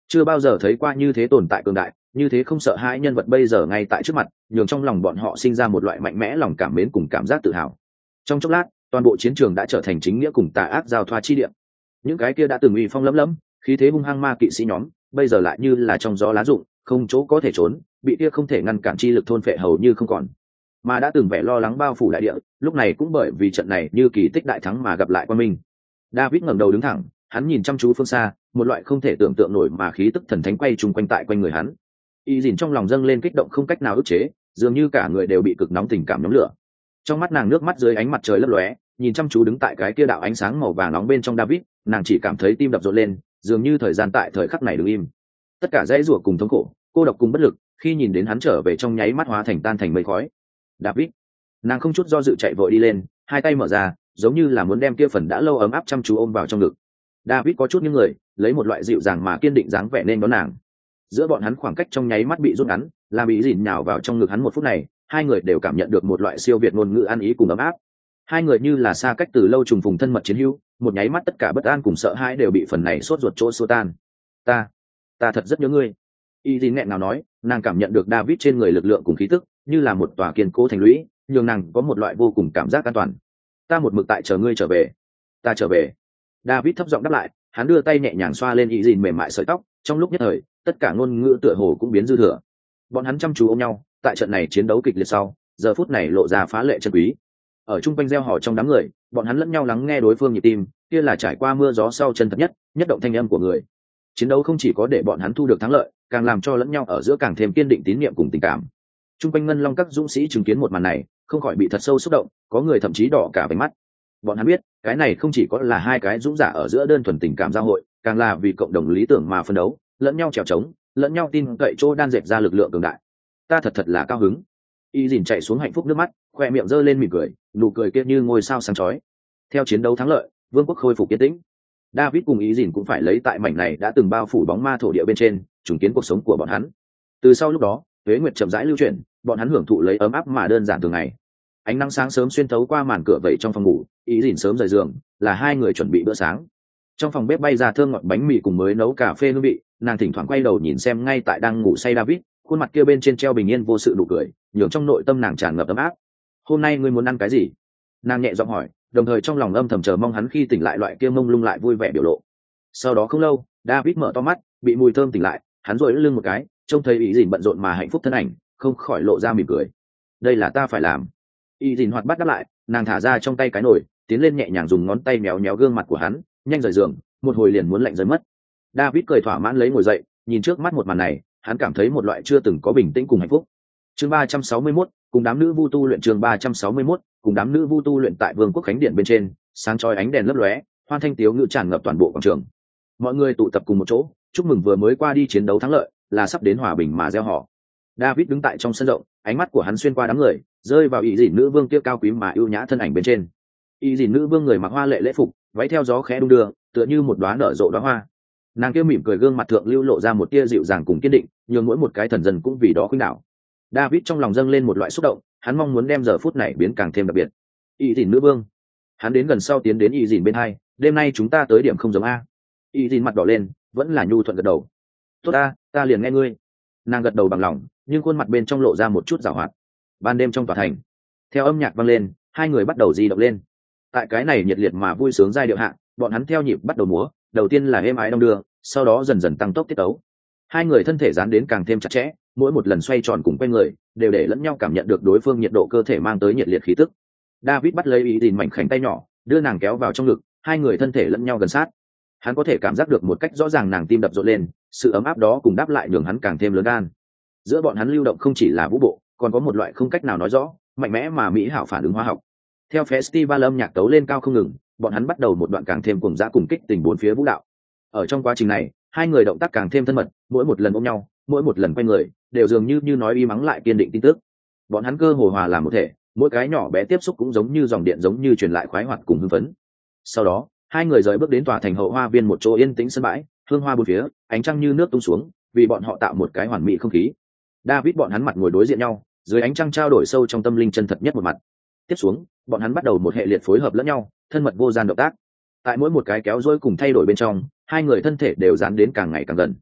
Chưa bao giờ thấy qua như thế tồn tại cường đại, như thế không sợ hãi nhân vật bây giờ ngay tại trước mặt, nhường trong lòng bọn họ sinh ra một loại mạnh mẽ lòng cảm mến cùng cảm giác tự hào. Trong chốc lát, toàn bộ chiến trường đã trở thành chính nghĩa cùng tà ác giao thoa chi địa. Những cái kia đã từng uy phong lẫm lẫm, khí thế hung hăng ma kỵ sĩ nhóm, bây giờ lại như là trong gió lá rụng, không chỗ có thể trốn, bị kia không thể ngăn cản chi lực thôn phệ hầu như không còn. Mà đã từng vẻ lo lắng bao phủ đại địa, lúc này cũng bởi vì trận này như kỳ tích đại thắng mà gặp lại quan minh. David ngẩng đầu đứng thẳng, hắn nhìn chăm chú phương xa, một loại không thể tưởng tượng nổi mà khí tức thần thánh quay trùng quanh tại quanh người hắn. Y Dìn trong lòng dâng lên kích động không cách nào ức chế, dường như cả người đều bị cực nóng tình cảm nhóm lửa. Trong mắt nàng nước mắt dưới ánh mặt trời lấp lóe, nhìn chăm chú đứng tại cái kia đạo ánh sáng màu vàng nóng bên trong David, nàng chỉ cảm thấy tim đập rộn lên, dường như thời gian tại thời khắc này đứng im. Tất cả dãy rủa cùng thống khổ, cô độc cùng bất lực, khi nhìn đến hắn trở về trong nháy mắt hóa thành tan thành mây khói. David, nàng không chút do dự chạy vội đi lên, hai tay mở ra, giống như là muốn đem kia phần đã lâu ấm áp chăm chú ôm vào trong ngực. David có chút những người, lấy một loại dịu dàng mà kiên định dáng vẻ nên đón nàng. Giữa bọn hắn khoảng cách trong nháy mắt bị rút ngắn, làm ý dịn nhào vào trong ngực hắn một phút này, hai người đều cảm nhận được một loại siêu việt ngôn ngữ ăn ý cùng ấm áp. Hai người như là xa cách từ lâu trùng phùng thân mật chiến hữu, một nháy mắt tất cả bất an cùng sợ hãi đều bị phần này sốt ruột chỗ xua tan. Ta, ta thật rất nhớ ngươi. Y dịn nghẹn nào nói, nàng cảm nhận được David trên người lực lượng cùng khí tức, như là một tòa kiên cố thành lũy, nhường nàng có một loại vô cùng cảm giác an toàn. Ta một mực tại chờ ngươi trở về. Ta trở về. David thấp giọng đáp lại, hắn đưa tay nhẹ nhàng xoa lên Y dìn mềm mại sợi tóc, trong lúc nhất thời, tất cả ngôn ngữ tựa hồ cũng biến dư thừa. Bọn hắn chăm chú ôm nhau, tại trận này chiến đấu kịch liệt sau, giờ phút này lộ ra phá lệ chân quý. Ở trung quanh reo hò trong đám người, bọn hắn lẫn nhau lắng nghe đối phương nhịp tim, kia là trải qua mưa gió sau chân thật nhất, nhất động thanh âm của người. Chiến đấu không chỉ có để bọn hắn thu được thắng lợi, càng làm cho lẫn nhau ở giữa càng thêm kiên định tín nhiệm cùng tình cảm. Trung quanh ngân long các dũng sĩ chứng kiến một màn này, không khỏi bị thật sâu xúc động, có người thậm chí đỏ cả váy mắt. Bọn hắn biết, cái này không chỉ có là hai cái dũng giả ở giữa đơn thuần tình cảm giao hội, càng là vì cộng đồng lý tưởng mà phân đấu, lẫn nhau trèo trống, lẫn nhau tin cậy chỗ đan dệt ra lực lượng cường đại. Ta thật thật là cao hứng. Y dìn chạy xuống hạnh phúc nước mắt, khoe miệng giơ lên mỉm cười, nụ cười kia như ngôi sao sáng chói. Theo chiến đấu thắng lợi, vương quốc khôi phục yên tĩnh. David cùng Y dìn cũng phải lấy tại mảnh này đã từng bao phủ bóng ma thổ địa bên trên, trùng kiến cuộc sống của bọn hắn. Từ sau lúc đó, tuế nguyệt chậm rãi lưu chuyển, bọn hắn hưởng thụ lấy ấm áp mà đơn giản thường ngày. Ánh nắng sáng sớm xuyên thấu qua màn cửa vẩy trong phòng ngủ, Y dìn sớm rời giường, là hai người chuẩn bị bữa sáng. Trong phòng bếp bay ra thơm ngọt bánh mì cùng mới nấu cà phê hương vị, nàng thỉnh thoảng quay đầu nhìn xem ngay tại đang ngủ say David, khuôn mặt kia bên trên treo bình yên vô sự nụ cười, nhường trong nội tâm nàng tràn ngập ấm áp. Hôm nay ngươi muốn ăn cái gì? Nàng nhẹ giọng hỏi, đồng thời trong lòng âm thầm chờ mong hắn khi tỉnh lại loại kia mông lung lại vui vẻ biểu lộ. Sau đó không lâu, David mở to mắt, bị mùi thơm tỉnh lại, hắn duỗi lưng một cái, trông thấy ý dìn bận rộn mà hạnh phúc thân ảnh, không khỏi lộ ra mỉm cười. Đây là ta phải làm. Ý dìn hoạt bát đáp lại, nàng thả ra trong tay cái nồi, tiến lên nhẹ nhàng dùng ngón tay méo méo gương mặt của hắn, nhanh rời giường, một hồi liền muốn lạnh rơi mất. David cười thỏa mãn lấy ngồi dậy, nhìn trước mắt một màn này, hắn cảm thấy một loại chưa từng có bình tĩnh cùng hạnh phúc. Chương ba trăm sáu mươi mốt, cùng đám nữ vu tu luyện chương ba trăm sáu mươi mốt, cùng đám nữ vu tu luyện tại Vương quốc Khánh Điện bên trên, sáng chói ánh đèn lấp lóe, hoan thanh tiếu ngữ tràn ngập toàn bộ quảng trường. Mọi người tụ tập cùng một chỗ, chúc mừng vừa mới qua đi chiến đấu thắng lợi, là sắp đến hòa bình mà gieo họ. David đứng tại trong sân rộng, ánh mắt của hắn xuyên qua đám người, rơi vào ý dìn nữ vương kia cao quý mà ưu nhã thân ảnh bên trên. Ý dìn nữ vương người mặc hoa lệ lễ phục, váy theo gió khẽ đung đưa, tựa như một đóa nở rộ đóa hoa. Nàng kia mỉm cười gương mặt thượng lưu lộ ra một tia dịu dàng cùng kiên định, nhường mỗi một cái thần dân cũng vì đó khuynh đảo. David trong lòng dâng lên một loại xúc động, hắn mong muốn đem giờ phút này biến càng thêm đặc biệt. Y dìn nữ vương. Hắn đến gần sau tiến đến Y dìn bên hai, đêm nay chúng ta tới điểm không giống a. Y dìn mặt đỏ lên, vẫn là nhu thuận gật đầu. Tốt a, ta liền nghe ngươi. Nàng gật đầu bằng lòng, nhưng khuôn mặt bên trong lộ ra một chút giảo hoạt. Ban đêm trong tòa thành, theo âm nhạc vang lên, hai người bắt đầu di động lên. Tại cái này nhiệt liệt mà vui sướng giai điệu hạ, bọn hắn theo nhịp bắt đầu múa, đầu tiên là êm ái đong đưa, sau đó dần dần tăng tốc tiết tấu. Hai người thân thể dán đến càng thêm chặt chẽ, mỗi một lần xoay tròn cùng quay người, đều để lẫn nhau cảm nhận được đối phương nhiệt độ cơ thể mang tới nhiệt liệt khí tức. David bắt lấy ý dìn mảnh khảnh tay nhỏ, đưa nàng kéo vào trong ngực, hai người thân thể lẫn nhau gần sát. Hắn có thể cảm giác được một cách rõ ràng nàng tim đập rộn lên, sự ấm áp đó cùng đáp lại nhường hắn càng thêm lớn gan. Giữa bọn hắn lưu động không chỉ là vũ bộ, còn có một loại không cách nào nói rõ, mạnh mẽ mà mỹ hảo phản ứng hóa học. Theo festival âm nhạc tấu lên cao không ngừng, bọn hắn bắt đầu một đoạn càng thêm cuồng dã cùng kích tình bốn phía vũ đạo. Ở trong quá trình này, hai người động tác càng thêm thân mật, mỗi một lần ôm nhau, mỗi một lần quay người, đều dường như như nói y mắng lại kiên định tin tức. Bọn hắn cơ hồ hòa làm một thể, mỗi cái nhỏ bé tiếp xúc cũng giống như dòng điện giống như truyền lại khoái hoạt cùng hưng phấn. Sau đó, hai người rời bước đến tòa thành hậu hoa viên một chỗ yên tĩnh sân bãi, hương hoa bốn phía, ánh trăng như nước tung xuống, vì bọn họ tạo một cái hoàn mỹ không khí. David bọn hắn mặt ngồi đối diện nhau, dưới ánh trăng trao đổi sâu trong tâm linh chân thật nhất một mặt. Tiếp xuống, bọn hắn bắt đầu một hệ liệt phối hợp lẫn nhau, thân mật vô gian động tác. Tại mỗi một cái kéo dối cùng thay đổi bên trong, hai người thân thể đều dán đến càng ngày càng gần.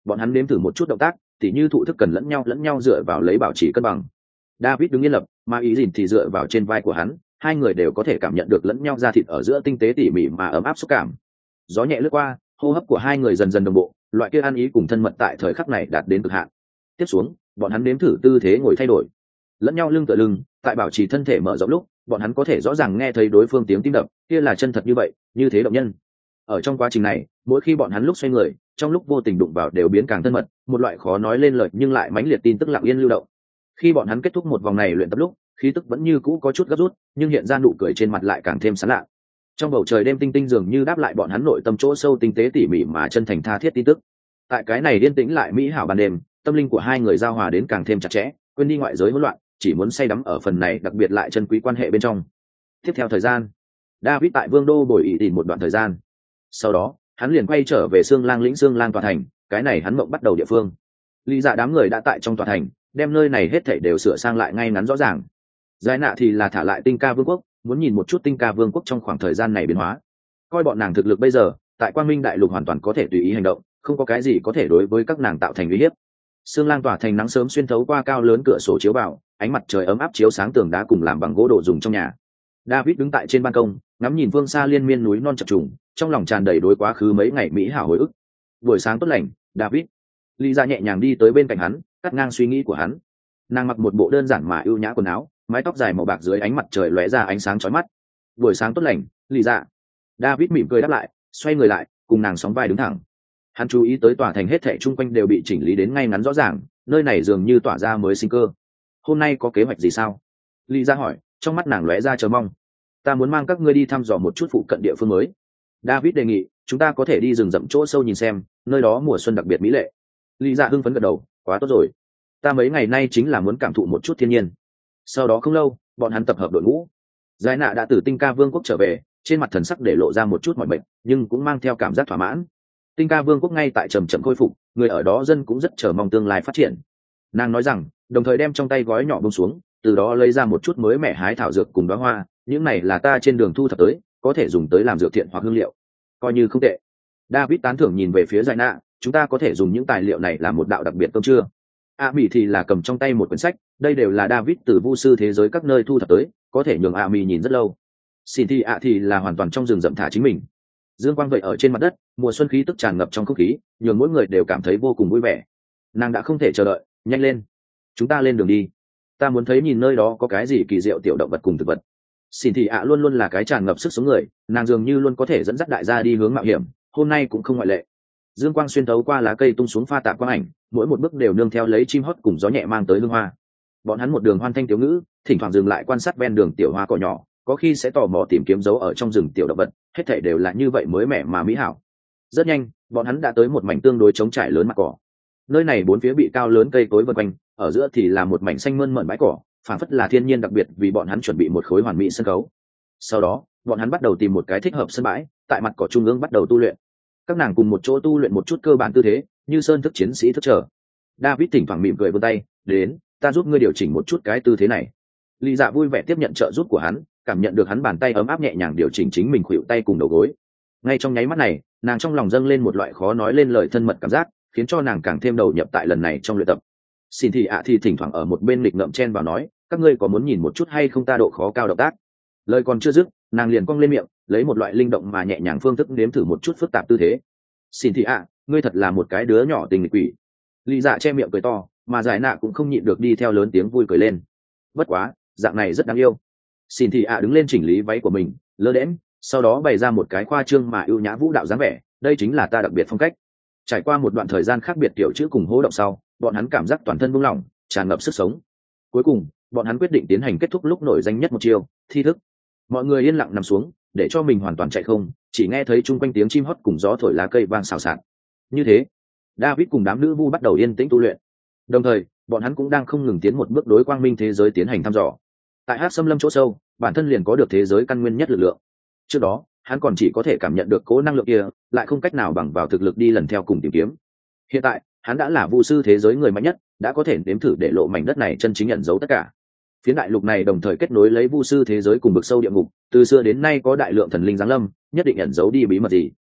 bọn hắn nếm thử một chút động tác thì như thụ thức cần lẫn nhau lẫn nhau dựa vào lấy bảo trì cân bằng. David đứng yên lập, mà ý dìn thì dựa vào trên vai của hắn, hai người đều có thể cảm nhận được lẫn nhau da thịt ở giữa tinh tế tỉ mỉ mà ấm áp xúc cảm. Gió nhẹ lướt qua, hô hấp của hai người dần dần đồng bộ, loại kia ăn ý cùng thân mật tại thời khắc này đạt đến cực hạn. Tiếp xuống, bọn hắn nếm thử tư thế ngồi thay đổi, lẫn nhau lưng tựa lưng, tại bảo trì thân thể mở rộng lúc, bọn hắn có thể rõ ràng nghe thấy đối phương tiếng tim đập, kia là chân thật như vậy, như thế động nhân. Ở trong quá trình này, mỗi khi bọn hắn lúc xoay người, trong lúc vô tình đụng vào đều biến càng thân mật, một loại khó nói lên lời nhưng lại mãnh liệt tin tức lặng yên lưu động. Khi bọn hắn kết thúc một vòng này luyện tập lúc, khí tức vẫn như cũ có chút gấp rút, nhưng hiện ra nụ cười trên mặt lại càng thêm sán lạ. Trong bầu trời đêm tinh tinh dường như đáp lại bọn hắn nội tâm chỗ sâu tinh tế tỉ mỉ mà chân thành tha thiết tin tức. Tại cái này yên tĩnh lại mỹ hảo ban đêm, tâm linh của hai người giao hòa đến càng thêm chặt chẽ, quên đi ngoại giới hỗn loạn, chỉ muốn say đắm ở phần này đặc biệt lại chân quý quan hệ bên trong. Tiếp theo thời gian, David tại Vương đô bồi ỷ tìm một đoạn thời gian. Sau đó, hắn liền quay trở về Sương Lang lĩnh Sương Lang tòa thành, cái này hắn mộng bắt đầu địa phương. Lý Dạ đám người đã tại trong tòa thành, đem nơi này hết thảy đều sửa sang lại ngay ngắn rõ ràng. Giải nạ thì là thả lại Tinh Ca Vương quốc, muốn nhìn một chút Tinh Ca Vương quốc trong khoảng thời gian này biến hóa. Coi bọn nàng thực lực bây giờ, tại Quang Minh Đại Lục hoàn toàn có thể tùy ý hành động, không có cái gì có thể đối với các nàng tạo thành uy hiếp. Sương Lang tỏa thành nắng sớm xuyên thấu qua cao lớn cửa sổ chiếu vào, ánh mặt trời ấm áp chiếu sáng tường đá cùng làm bằng gỗ đồ dùng trong nhà. David đứng tại trên ban công, ngắm nhìn phương xa liên miên núi non chập trùng, trong lòng tràn đầy đối quá khứ mấy ngày mỹ hảo hồi ức. Buổi sáng tốt lành, David. Lý Dạ nhẹ nhàng đi tới bên cạnh hắn, cắt ngang suy nghĩ của hắn. Nàng mặc một bộ đơn giản mà ưu nhã quần áo, mái tóc dài màu bạc dưới ánh mặt trời lóe ra ánh sáng chói mắt. Buổi sáng tốt lành, Lý Dạ. David mỉm cười đáp lại, xoay người lại, cùng nàng sóng vai đứng thẳng. Hắn chú ý tới tòa thành hết thảy chung quanh đều bị chỉnh lý đến ngay ngắn rõ ràng, nơi này dường như tỏa ra mới sinh cơ. Hôm nay có kế hoạch gì sao? Lý Dạ hỏi, trong mắt nàng lóe ra chờ mong. Ta muốn mang các ngươi đi thăm dò một chút phụ cận địa phương mới. David đề nghị, chúng ta có thể đi rừng rậm chỗ sâu nhìn xem, nơi đó mùa xuân đặc biệt mỹ lệ. Lý Dạ hưng phấn gật đầu, quá tốt rồi. Ta mấy ngày nay chính là muốn cảm thụ một chút thiên nhiên. Sau đó không lâu, bọn hắn tập hợp đội ngũ. Giải nạ đã từ Tinh Ca Vương quốc trở về, trên mặt thần sắc để lộ ra một chút mỏi mệt, nhưng cũng mang theo cảm giác thỏa mãn. Tinh Ca Vương quốc ngay tại trầm chậm khôi phục, người ở đó dân cũng rất chờ mong tương lai phát triển. Nàng nói rằng, đồng thời đem trong tay gói nhỏ buông xuống, từ đó lấy ra một chút mới mẻ hái thảo dược cùng đóa hoa, những này là ta trên đường thu thập tới, có thể dùng tới làm dược thiện hoặc hương liệu, coi như không tệ. David tán thưởng nhìn về phía Giải nạ, chúng ta có thể dùng những tài liệu này làm một đạo đặc biệt cơm trưa. A Mỹ thì là cầm trong tay một quyển sách, đây đều là David từ vu sư thế giới các nơi thu thập tới, có thể nhường A Mỹ nhìn rất lâu. Xin thì ạ thì là hoàn toàn trong rừng rậm thả chính mình. Dương quang vậy ở trên mặt đất, mùa xuân khí tức tràn ngập trong không khí, nhường mỗi người đều cảm thấy vô cùng vui vẻ. Nàng đã không thể chờ đợi, nhanh lên, chúng ta lên đường đi. Ta muốn thấy nhìn nơi đó có cái gì kỳ diệu tiểu động vật cùng thực vật. Xin thì ạ luôn luôn là cái tràn ngập sức sống người, nàng dường như luôn có thể dẫn dắt đại gia đi hướng mạo hiểm, hôm nay cũng không ngoại lệ. Dương quang xuyên thấu qua lá cây tung xuống pha tạp quang ảnh, mỗi một bước đều nương theo lấy chim hót cùng gió nhẹ mang tới hương hoa. Bọn hắn một đường hoan thanh tiểu ngữ, thỉnh thoảng dừng lại quan sát ven đường tiểu hoa cỏ nhỏ, có khi sẽ tò mò tìm kiếm dấu ở trong rừng tiểu động vật, hết thảy đều là như vậy mới mẻ mà mỹ hảo. Rất nhanh, bọn hắn đã tới một mảnh tương đối trống trải lớn mặt cỏ. Nơi này bốn phía bị cao lớn cây cối vây quanh, ở giữa thì là một mảnh xanh mơn mởn bãi cỏ, phản phất là thiên nhiên đặc biệt vì bọn hắn chuẩn bị một khối hoàn mỹ sân khấu. Sau đó, bọn hắn bắt đầu tìm một cái thích hợp sân bãi, tại mặt cỏ trung ương bắt đầu tu luyện. Các nàng cùng một chỗ tu luyện một chút cơ bản tư thế, như sơn thức chiến sĩ thức trở. David thỉnh thoảng mỉm cười vươn tay, đến, ta giúp ngươi điều chỉnh một chút cái tư thế này. Lý Dạ vui vẻ tiếp nhận trợ giúp của hắn, cảm nhận được hắn bàn tay ấm áp nhẹ nhàng điều chỉnh chính mình khuỷu tay cùng đầu gối. Ngay trong nháy mắt này, nàng trong lòng dâng lên một loại khó nói lên lời thân mật cảm giác, khiến cho nàng càng thêm đầu nhập tại lần này trong luyện tập. Xin thì ạ thì thỉnh thoảng ở một bên nghịch ngợm chen vào nói, các ngươi có muốn nhìn một chút hay không ta độ khó cao động tác. Lời còn chưa dứt, nàng liền cong lên miệng, lấy một loại linh động mà nhẹ nhàng phương thức nếm thử một chút phức tạp tư thế. Xin thì ạ, ngươi thật là một cái đứa nhỏ tình nghịch quỷ. Lý Dạ che miệng cười to, mà Giải nạ cũng không nhịn được đi theo lớn tiếng vui cười lên. Bất quá, dạng này rất đáng yêu. Xin thì ạ đứng lên chỉnh lý váy của mình, lơ đễnh, sau đó bày ra một cái khoa trương mà ưu nhã vũ đạo dáng vẻ, đây chính là ta đặc biệt phong cách. Trải qua một đoạn thời gian khác biệt tiểu chữ cùng hô động sau, bọn hắn cảm giác toàn thân buông lỏng, tràn ngập sức sống. Cuối cùng, bọn hắn quyết định tiến hành kết thúc lúc nổi danh nhất một chiêu, thi thức. Mọi người yên lặng nằm xuống, để cho mình hoàn toàn chạy không, chỉ nghe thấy chung quanh tiếng chim hót cùng gió thổi lá cây vang xào xạc. Như thế, David cùng đám nữ vu bắt đầu yên tĩnh tu luyện. Đồng thời, bọn hắn cũng đang không ngừng tiến một bước đối quang minh thế giới tiến hành thăm dò. Tại Hắc Xâm Lâm chỗ sâu, bản thân liền có được thế giới căn nguyên nhất lực lượng. Trước đó, hắn còn chỉ có thể cảm nhận được cố năng lượng kia, lại không cách nào bằng vào thực lực đi lần theo cùng tìm kiếm. Hiện tại, hắn đã là vu sư thế giới người mạnh nhất, đã có thể nếm thử để lộ mảnh đất này chân chính ẩn giấu tất cả. Phiến đại lục này đồng thời kết nối lấy vu sư thế giới cùng vực sâu địa ngục, từ xưa đến nay có đại lượng thần linh giáng lâm, nhất định ẩn giấu đi bí mật gì.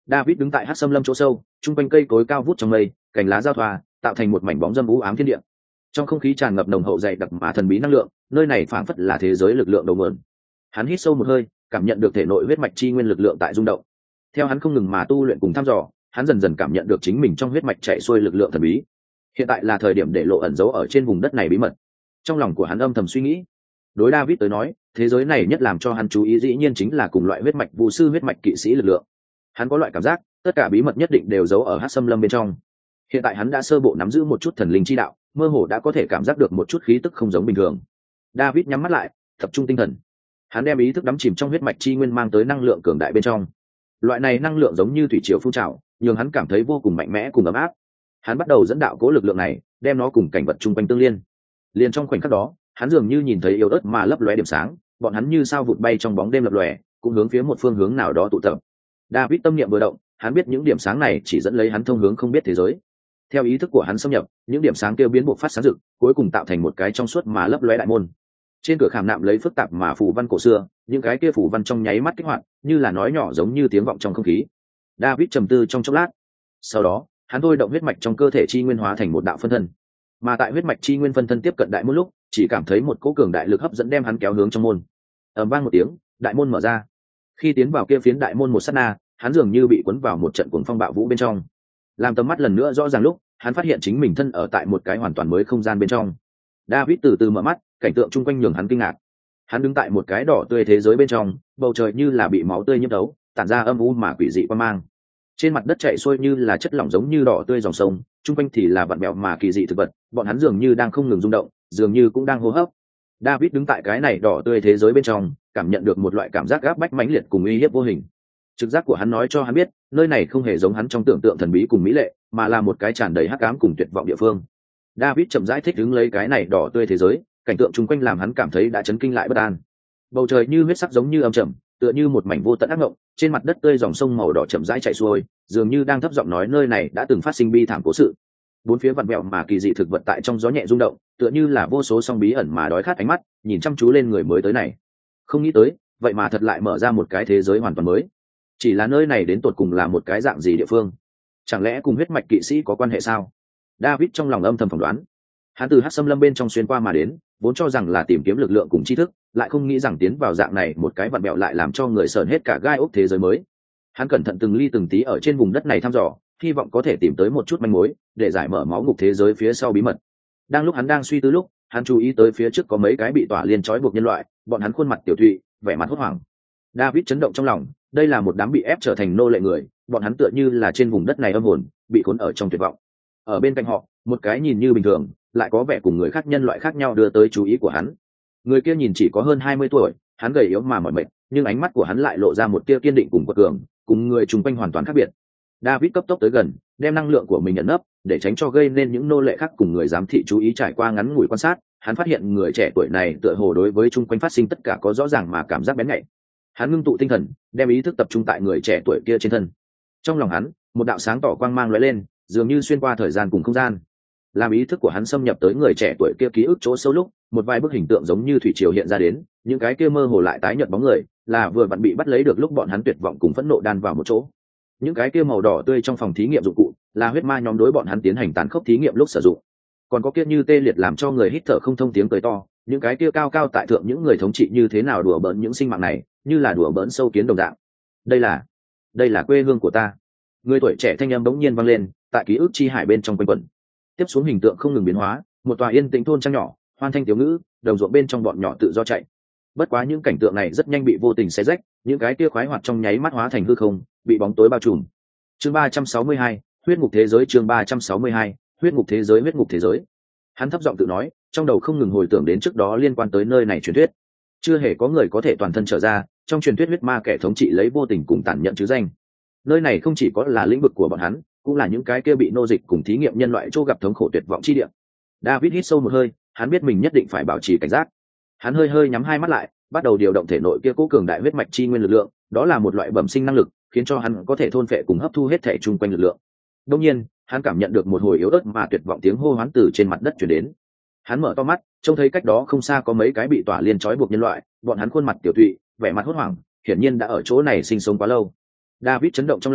David đứng tại hắc xâm lâm chỗ sâu, trung quanh cây cối cao vút trong mây, cành lá giao thoa, tạo thành một mảnh bóng râm u ám thiên địa. Trong không khí tràn ngập nồng hậu dày đặc mà thần bí năng lượng, nơi này phảng phất là thế giới lực lượng đầu nguồn. Hắn hít sâu một hơi, cảm nhận được thể nội huyết mạch chi nguyên lực lượng tại rung động. Theo hắn không ngừng mà tu luyện cùng thăm dò, hắn dần dần cảm nhận được chính mình trong huyết mạch chạy xuôi lực lượng thần bí. Hiện tại là thời điểm để lộ ẩn giấu ở trên vùng đất này bí mật. Trong lòng của hắn âm thầm suy nghĩ. Đối David tới nói, thế giới này nhất làm cho hắn chú ý dĩ nhiên chính là cùng loại huyết mạch vũ sư huyết mạch kỵ sĩ lực lượng. Hắn có loại cảm giác, tất cả bí mật nhất định đều giấu ở hắc xâm lâm bên trong. Hiện tại hắn đã sơ bộ nắm giữ một chút thần linh chi đạo, mơ hồ đã có thể cảm giác được một chút khí tức không giống bình thường. David nhắm mắt lại, tập trung tinh thần. Hắn đem ý thức đắm chìm trong huyết mạch chi nguyên mang tới năng lượng cường đại bên trong. Loại này năng lượng giống như thủy triều phun trào, nhường hắn cảm thấy vô cùng mạnh mẽ cùng ấm áp. Hắn bắt đầu dẫn đạo cố lực lượng này, đem nó cùng cảnh vật chung quanh tương liên. Liên trong khoảnh khắc đó, hắn dường như nhìn thấy yếu ớt mà lấp lóe điểm sáng, bọn hắn như sao vụt bay trong bóng đêm lập lòe, cũng hướng phía một phương hướng nào đó tụ tập. David tâm niệm vừa động, hắn biết những điểm sáng này chỉ dẫn lấy hắn thông hướng không biết thế giới. Theo ý thức của hắn xâm nhập, những điểm sáng kêu biến bộc phát sáng rực, cuối cùng tạo thành một cái trong suốt mà lấp lóe đại môn. Trên cửa khảm nạm lấy phức tạp mà phù văn cổ xưa, những cái kia phù văn trong nháy mắt kích hoạt, như là nói nhỏ giống như tiếng vọng trong không khí. David trầm tư trong chốc lát, sau đó hắn thôi động huyết mạch trong cơ thể chi nguyên hóa thành một đạo phân thân. Mà tại huyết mạch chi nguyên phân thân tiếp cận đại môn lúc, chỉ cảm thấy một cỗ cường đại lực hấp dẫn đem hắn kéo hướng trong môn. Ầm vang một tiếng, đại môn mở ra. Khi tiến vào kia phiến đại môn một sát na, hắn dường như bị cuốn vào một trận cuồng phong bạo vũ bên trong. Làm tầm mắt lần nữa rõ ràng lúc, hắn phát hiện chính mình thân ở tại một cái hoàn toàn mới không gian bên trong. David từ từ mở mắt, cảnh tượng chung quanh nhường hắn kinh ngạc. Hắn đứng tại một cái đỏ tươi thế giới bên trong, bầu trời như là bị máu tươi nhiễm thấu, tản ra âm u mà quỷ dị quang mang. Trên mặt đất chảy xuôi như là chất lỏng giống như đỏ tươi dòng sông, chung quanh thì là vặn vẹo mà kỳ dị thực vật, bọn hắn dường như đang không ngừng rung động, dường như cũng đang hô hấp. David đứng tại cái này đỏ tươi thế giới bên trong, cảm nhận được một loại cảm giác áp bách mãnh liệt cùng uy hiếp vô hình. Trực giác của hắn nói cho hắn biết, nơi này không hề giống hắn trong tưởng tượng thần bí cùng mỹ lệ, mà là một cái tràn đầy hắc ám cùng tuyệt vọng địa phương. David chậm rãi thích đứng lấy cái này đỏ tươi thế giới, cảnh tượng chung quanh làm hắn cảm thấy đã chấn kinh lại bất an. Bầu trời như huyết sắc giống như âm trầm, tựa như một mảnh vô tận ác mộng, trên mặt đất tươi dòng sông màu đỏ chậm rãi chảy xuôi, dường như đang thấp giọng nói nơi này đã từng phát sinh bi thảm cố sự. Bốn phía vặn vẹo mà kỳ dị thực vật tại trong gió nhẹ rung động, tựa như là vô số song bí ẩn mà đói khát ánh mắt, nhìn chăm chú lên người mới tới này. Không nghĩ tới, vậy mà thật lại mở ra một cái thế giới hoàn toàn mới. Chỉ là nơi này đến tột cùng là một cái dạng gì địa phương? Chẳng lẽ cùng huyết mạch kỵ sĩ có quan hệ sao? David trong lòng âm thầm phỏng đoán. Hắn từ hắc xâm lâm bên trong xuyên qua mà đến, vốn cho rằng là tìm kiếm lực lượng cùng tri thức, lại không nghĩ rằng tiến vào dạng này một cái vặn bẹo lại làm cho người sờn hết cả gai ốc thế giới mới. Hắn cẩn thận từng ly từng tí ở trên vùng đất này thăm dò, hy vọng có thể tìm tới một chút manh mối để giải mở máu ngục thế giới phía sau bí mật. Đang lúc hắn đang suy tư lúc, hắn chú ý tới phía trước có mấy cái bị tỏa liên trói buộc nhân loại, bọn hắn khuôn mặt tiểu thụy, vẻ mặt hốt hoảng. David chấn động trong lòng, đây là một đám bị ép trở thành nô lệ người, bọn hắn tựa như là trên vùng đất này âm hồn, bị cuốn ở trong tuyệt vọng. Ở bên cạnh họ, một cái nhìn như bình thường, lại có vẻ cùng người khác nhân loại khác nhau đưa tới chú ý của hắn. Người kia nhìn chỉ có hơn hai mươi tuổi, hắn gầy yếu mà mỏi mệt, nhưng ánh mắt của hắn lại lộ ra một tia kiên định cùng quật cường, cùng người chung quanh hoàn toàn khác biệt. David cấp tốc tới gần, đem năng lượng của mình nhận nấp, để tránh cho gây nên những nô lệ khác cùng người giám thị chú ý. Trải qua ngắn ngủi quan sát, hắn phát hiện người trẻ tuổi này tựa hồ đối với chung quanh phát sinh tất cả có rõ ràng mà cảm giác bén nhạy. Hắn ngưng tụ tinh thần, đem ý thức tập trung tại người trẻ tuổi kia trên thân. Trong lòng hắn, một đạo sáng tỏ quang mang lóe lên, dường như xuyên qua thời gian cùng không gian. Làm ý thức của hắn xâm nhập tới người trẻ tuổi kia ký ức chỗ sâu lúc, một vài bức hình tượng giống như thủy triều hiện ra đến, những cái kia mơ hồ lại tái nhợt bóng người, là vừa vặn bị bắt lấy được lúc bọn hắn tuyệt vọng cùng phẫn nộ đan vào một chỗ. Những cái kia màu đỏ tươi trong phòng thí nghiệm dụng cụ, là huyết ma nhóm đối bọn hắn tiến hành tàn khốc thí nghiệm lúc sử dụng. Còn có kia như tê liệt làm cho người hít thở không thông tiếng cười to, những cái kia cao cao tại thượng những người thống trị như thế nào đùa bỡn những sinh mạng này, như là đùa bỡn sâu kiến đồng dạng. Đây là, đây là quê hương của ta. Người tuổi trẻ thanh âm bỗng nhiên vang lên, tại ký ức chi hải bên trong quanh quẩn. Tiếp xuống hình tượng không ngừng biến hóa, một tòa yên tĩnh thôn trang nhỏ, hoan thanh tiểu ngữ, đồng ruộng bên trong bọn nhỏ tự do chạy. Bất quá những cảnh tượng này rất nhanh bị vô tình xé rách, những cái kia khoái hoạt trong nháy mắt hóa thành hư không, bị bóng tối bao trùm. Chương ba trăm sáu mươi hai, huyết ngục thế giới. Chương ba trăm sáu mươi hai, huyết ngục thế giới. Huyết ngục thế giới. Hắn thấp giọng tự nói, trong đầu không ngừng hồi tưởng đến trước đó liên quan tới nơi này truyền thuyết. Chưa hề có người có thể toàn thân trở ra, trong truyền thuyết huyết ma kẻ thống trị lấy vô tình cùng tàn nhẫn chứ danh. Nơi này không chỉ có là lĩnh vực của bọn hắn, cũng là những cái kia bị nô dịch cùng thí nghiệm nhân loại chỗ gặp thống khổ tuyệt vọng chi địa. David hít sâu một hơi, hắn biết mình nhất định phải bảo trì cảnh giác. Hắn hơi hơi nhắm hai mắt lại, bắt đầu điều động thể nội kia cố cường đại huyết mạch chi nguyên lực lượng, đó là một loại bẩm sinh năng lực, khiến cho hắn có thể thôn phệ cùng hấp thu hết thể chung quanh lực lượng. Đương nhiên, hắn cảm nhận được một hồi yếu ớt mà tuyệt vọng tiếng hô hoán từ trên mặt đất truyền đến. Hắn mở to mắt, trông thấy cách đó không xa có mấy cái bị tỏa liên trói buộc nhân loại, bọn hắn khuôn mặt tiểu thụy, vẻ mặt hốt hoảng, hiển nhiên đã ở chỗ này sinh sống quá lâu. David chấn động trong lòng,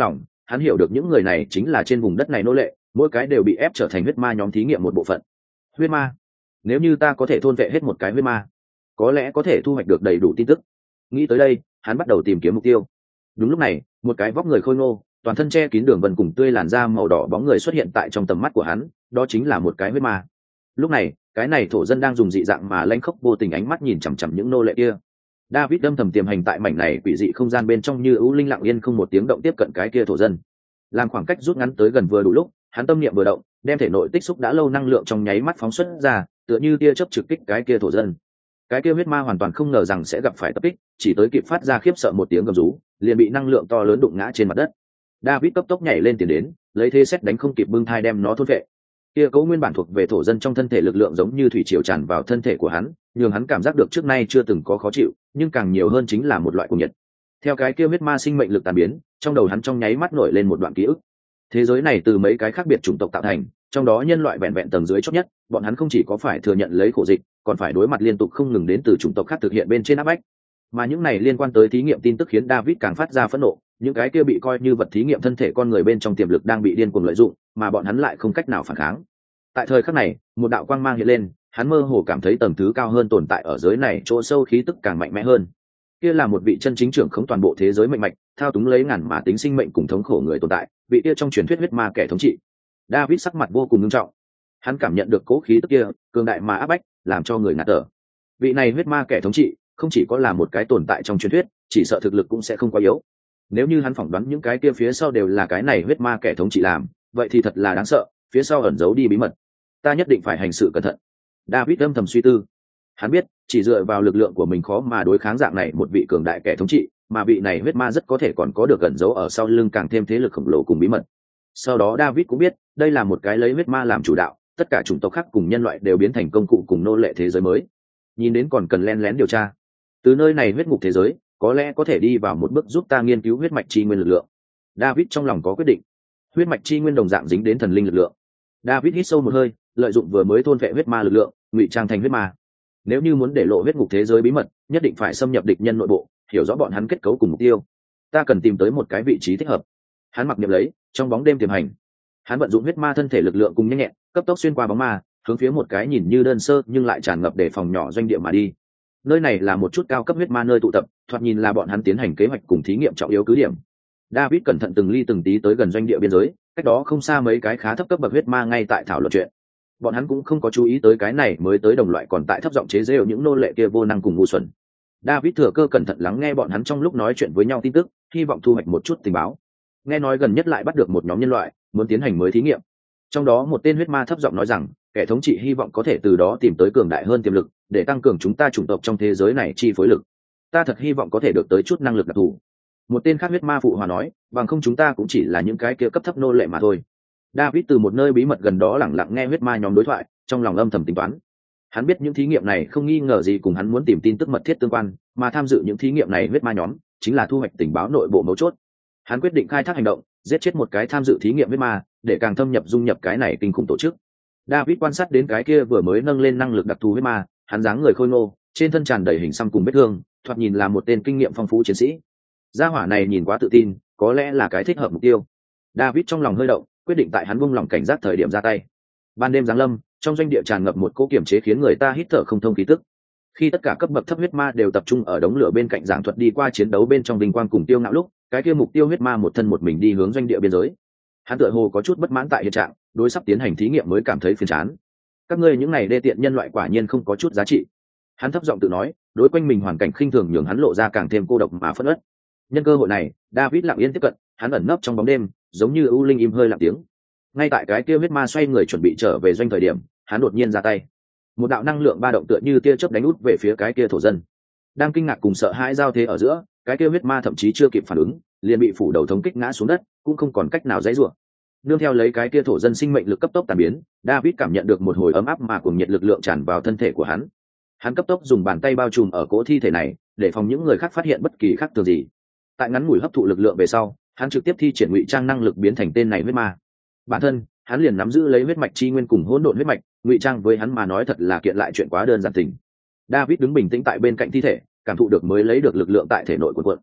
hắn hiểu được những người này chính là trên vùng đất này nô lệ, mỗi cái đều bị ép trở thành huyết ma nhóm thí nghiệm một bộ phận. Huyết ma, nếu như ta có thể thôn vệ hết một cái huyết ma, có lẽ có thể thu hoạch được đầy đủ tin tức. Nghĩ tới đây, hắn bắt đầu tìm kiếm mục tiêu. Đúng lúc này, một cái vóc người khôi ngô, toàn thân che kín đường vân cùng tươi làn da màu đỏ bóng người xuất hiện tại trong tầm mắt của hắn, đó chính là một cái huyết ma. Lúc này, cái này thổ dân đang dùng dị dạng mà lanh khốc vô tình ánh mắt nhìn chằm chằm những nô lệ kia. David đâm thầm tiềm hành tại mảnh này quỷ dị không gian bên trong như ưu linh lặng yên không một tiếng động tiếp cận cái kia thổ dân. Làm khoảng cách rút ngắn tới gần vừa đủ lúc, hắn tâm niệm vừa động, đem thể nội tích xúc đã lâu năng lượng trong nháy mắt phóng xuất ra, tựa như tia chớp trực kích cái kia thổ dân. Cái kia huyết ma hoàn toàn không ngờ rằng sẽ gặp phải tập kích, chỉ tới kịp phát ra khiếp sợ một tiếng gầm rú, liền bị năng lượng to lớn đụng ngã trên mặt đất. David cấp tốc nhảy lên tiền đến, lấy thế xét đánh không kịp bưng thai đem nó thôn vệ. Kia cấu nguyên bản thuộc về thổ dân trong thân thể lực lượng giống như thủy triều tràn vào thân thể của hắn, nhường hắn cảm giác được trước nay chưa từng có khó chịu, nhưng càng nhiều hơn chính là một loại cuồng nhiệt. Theo cái kia huyết ma sinh mệnh lực tàn biến, trong đầu hắn trong nháy mắt nổi lên một đoạn ký ức. Thế giới này từ mấy cái khác biệt chủng tộc tạo thành, trong đó nhân loại vẹn vẹn tầng dưới chót nhất, bọn hắn không chỉ có phải thừa nhận lấy khổ dịch, còn phải đối mặt liên tục không ngừng đến từ chủng tộc khác thực hiện bên trên áp bách. Mà những này liên quan tới thí nghiệm tin tức khiến David càng phát ra phẫn nộ, những cái kia bị coi như vật thí nghiệm thân thể con người bên trong tiềm lực đang bị điên cuồng lợi dụng, mà bọn hắn lại không cách nào phản kháng. Tại thời khắc này, một đạo quang mang hiện lên, hắn mơ hồ cảm thấy tầng thứ cao hơn tồn tại ở giới này chỗ sâu khí tức càng mạnh mẽ hơn. Kia là một vị chân chính trưởng khống toàn bộ thế giới mệnh mạch, thao túng lấy ngàn mà tính sinh mệnh cùng thống khổ người tồn tại, vị kia trong truyền thuyết huyết ma kẻ thống trị. David sắc mặt vô cùng nghiêm trọng. Hắn cảm nhận được cố khí tức kia, cường đại mà áp bách, làm cho người ngạt thở. Vị này huyết ma kẻ thống trị, không chỉ có là một cái tồn tại trong truyền thuyết, chỉ sợ thực lực cũng sẽ không quá yếu. Nếu như hắn phỏng đoán những cái kia phía sau đều là cái này huyết ma kẻ thống trị làm, vậy thì thật là đáng sợ, phía sau ẩn giấu đi bí mật. Ta nhất định phải hành sự cẩn thận. David âm thầm suy tư. Hắn biết, chỉ dựa vào lực lượng của mình khó mà đối kháng dạng này một vị cường đại kẻ thống trị, mà vị này huyết ma rất có thể còn có được ẩn giấu ở sau lưng càng thêm thế lực khổng lồ cùng bí mật. Sau đó David cũng biết, đây là một cái lấy huyết ma làm chủ đạo, tất cả chủng tộc khác cùng nhân loại đều biến thành công cụ cùng nô lệ thế giới mới. Nhìn đến còn cần len lén điều tra. Từ nơi này huyết ngục thế giới, có lẽ có thể đi vào một bước giúp ta nghiên cứu huyết mạch chi nguyên lực lượng. David trong lòng có quyết định. Huyết mạch chi nguyên đồng dạng dính đến thần linh lực lượng. David hít sâu một hơi, lợi dụng vừa mới thôn vệ huyết ma lực lượng, ngụy trang thành huyết ma. Nếu như muốn để lộ huyết ngục thế giới bí mật, nhất định phải xâm nhập địch nhân nội bộ, hiểu rõ bọn hắn kết cấu cùng mục tiêu. Ta cần tìm tới một cái vị trí thích hợp. Hắn mặc niệm lấy, trong bóng đêm tiềm hành. Hắn vận dụng huyết ma thân thể lực lượng cùng nhanh nhẹn, cấp tốc xuyên qua bóng ma, hướng phía một cái nhìn như đơn sơ nhưng lại tràn ngập để phòng nhỏ doanh địa mà đi. Nơi này là một chút cao cấp huyết ma nơi tụ tập, thoạt nhìn là bọn hắn tiến hành kế hoạch cùng thí nghiệm trọng yếu cứ điểm. David cẩn thận từng ly từng tí tới gần doanh địa biên giới, cách đó không xa mấy cái khá thấp cấp bậc huyết ma ngay tại thảo luận chuyện. Bọn hắn cũng không có chú ý tới cái này mới tới đồng loại còn tại thấp giọng chế giễu những nô lệ kia vô năng cùng ngu xuẩn. David thừa cơ cẩn thận lắng nghe bọn hắn trong lúc nói chuyện với nhau tin tức, hy vọng thu hoạch một chút tình báo. Nghe nói gần nhất lại bắt được một nhóm nhân loại muốn tiến hành mới thí nghiệm. Trong đó một tên huyết ma thấp giọng nói rằng, kẻ thống trị hy vọng có thể từ đó tìm tới cường đại hơn tiềm lực, để tăng cường chúng ta chủng tộc trong thế giới này chi phối lực. Ta thật hy vọng có thể được tới chút năng lực đặc thù. Một tên khác huyết ma phụ hòa nói, bằng không chúng ta cũng chỉ là những cái kia cấp thấp nô lệ mà thôi. David từ một nơi bí mật gần đó lẳng lặng nghe huyết ma nhóm đối thoại, trong lòng âm thầm tính toán. Hắn biết những thí nghiệm này không nghi ngờ gì cùng hắn muốn tìm tin tức mật thiết tương quan, mà tham dự những thí nghiệm này huyết ma nhóm chính là thu hoạch tình báo nội bộ mấu chốt. Hắn quyết định khai thác hành động, giết chết một cái tham dự thí nghiệm huyết ma, để càng thâm nhập dung nhập cái này kinh khủng tổ chức. David quan sát đến cái kia vừa mới nâng lên năng lực đặc thù huyết ma, hắn dáng người khôi ngô, trên thân tràn đầy hình xăm cùng vết thương, thoạt nhìn là một tên kinh nghiệm phong phú chiến sĩ. Gia hỏa này nhìn quá tự tin, có lẽ là cái thích hợp mục tiêu. David trong lòng hơi động, quyết định tại hắn buông lỏng cảnh giác thời điểm ra tay. Ban đêm giáng lâm, trong doanh địa tràn ngập một cỗ kiểm chế khiến người ta hít thở không thông khí tức. Khi tất cả cấp bậc thấp huyết ma đều tập trung ở đống lửa bên cạnh giảng thuật đi qua chiến đấu bên trong vinh quang cùng tiêu ngạo lúc, cái kia mục tiêu huyết ma một thân một mình đi hướng doanh địa biên giới. Hắn tựa hồ có chút bất mãn tại hiện trạng, đối sắp tiến hành thí nghiệm mới cảm thấy phiền chán. Các ngươi những này đê tiện nhân loại quả nhiên không có chút giá trị. Hắn thấp giọng tự nói, đối quanh mình hoàn cảnh khinh thường nhường hắn lộ ra càng thêm cô độc mà phẫn uất. Nhân cơ hội này, David lặng yên tiếp cận, hắn ẩn nấp trong bóng đêm, giống như ưu linh im hơi lặng tiếng. Ngay tại cái kia huyết ma xoay người chuẩn bị trở về doanh thời điểm, hắn đột nhiên ra tay. Một đạo năng lượng ba động tựa như tia chớp đánh út về phía cái kia thổ dân. Đang kinh ngạc cùng sợ hãi giao thế ở giữa, cái kia huyết ma thậm chí chưa kịp phản ứng, liền bị phủ đầu thống kích ngã xuống đất, cũng không còn cách nào giãy giụa. Nương theo lấy cái kia thổ dân sinh mệnh lực cấp tốc tàn biến, David cảm nhận được một hồi ấm áp mà cuồng nhiệt lực lượng tràn vào thân thể của hắn. Hắn cấp tốc dùng bàn tay bao trùm ở cỗ thi thể này, để phòng những người khác phát hiện bất kỳ khác thường gì. Tại ngắn ngủi hấp thụ lực lượng về sau, hắn trực tiếp thi triển ngụy trang năng lực biến thành tên này huyết ma. Bản thân, hắn liền nắm giữ lấy huyết mạch chi nguyên cùng hỗn độn huyết mạch, ngụy trang với hắn mà nói thật là kiện lại chuyện quá đơn giản tình. David đứng bình tĩnh tại bên cạnh thi thể, cảm thụ được mới lấy được lực lượng tại thể nội của quận.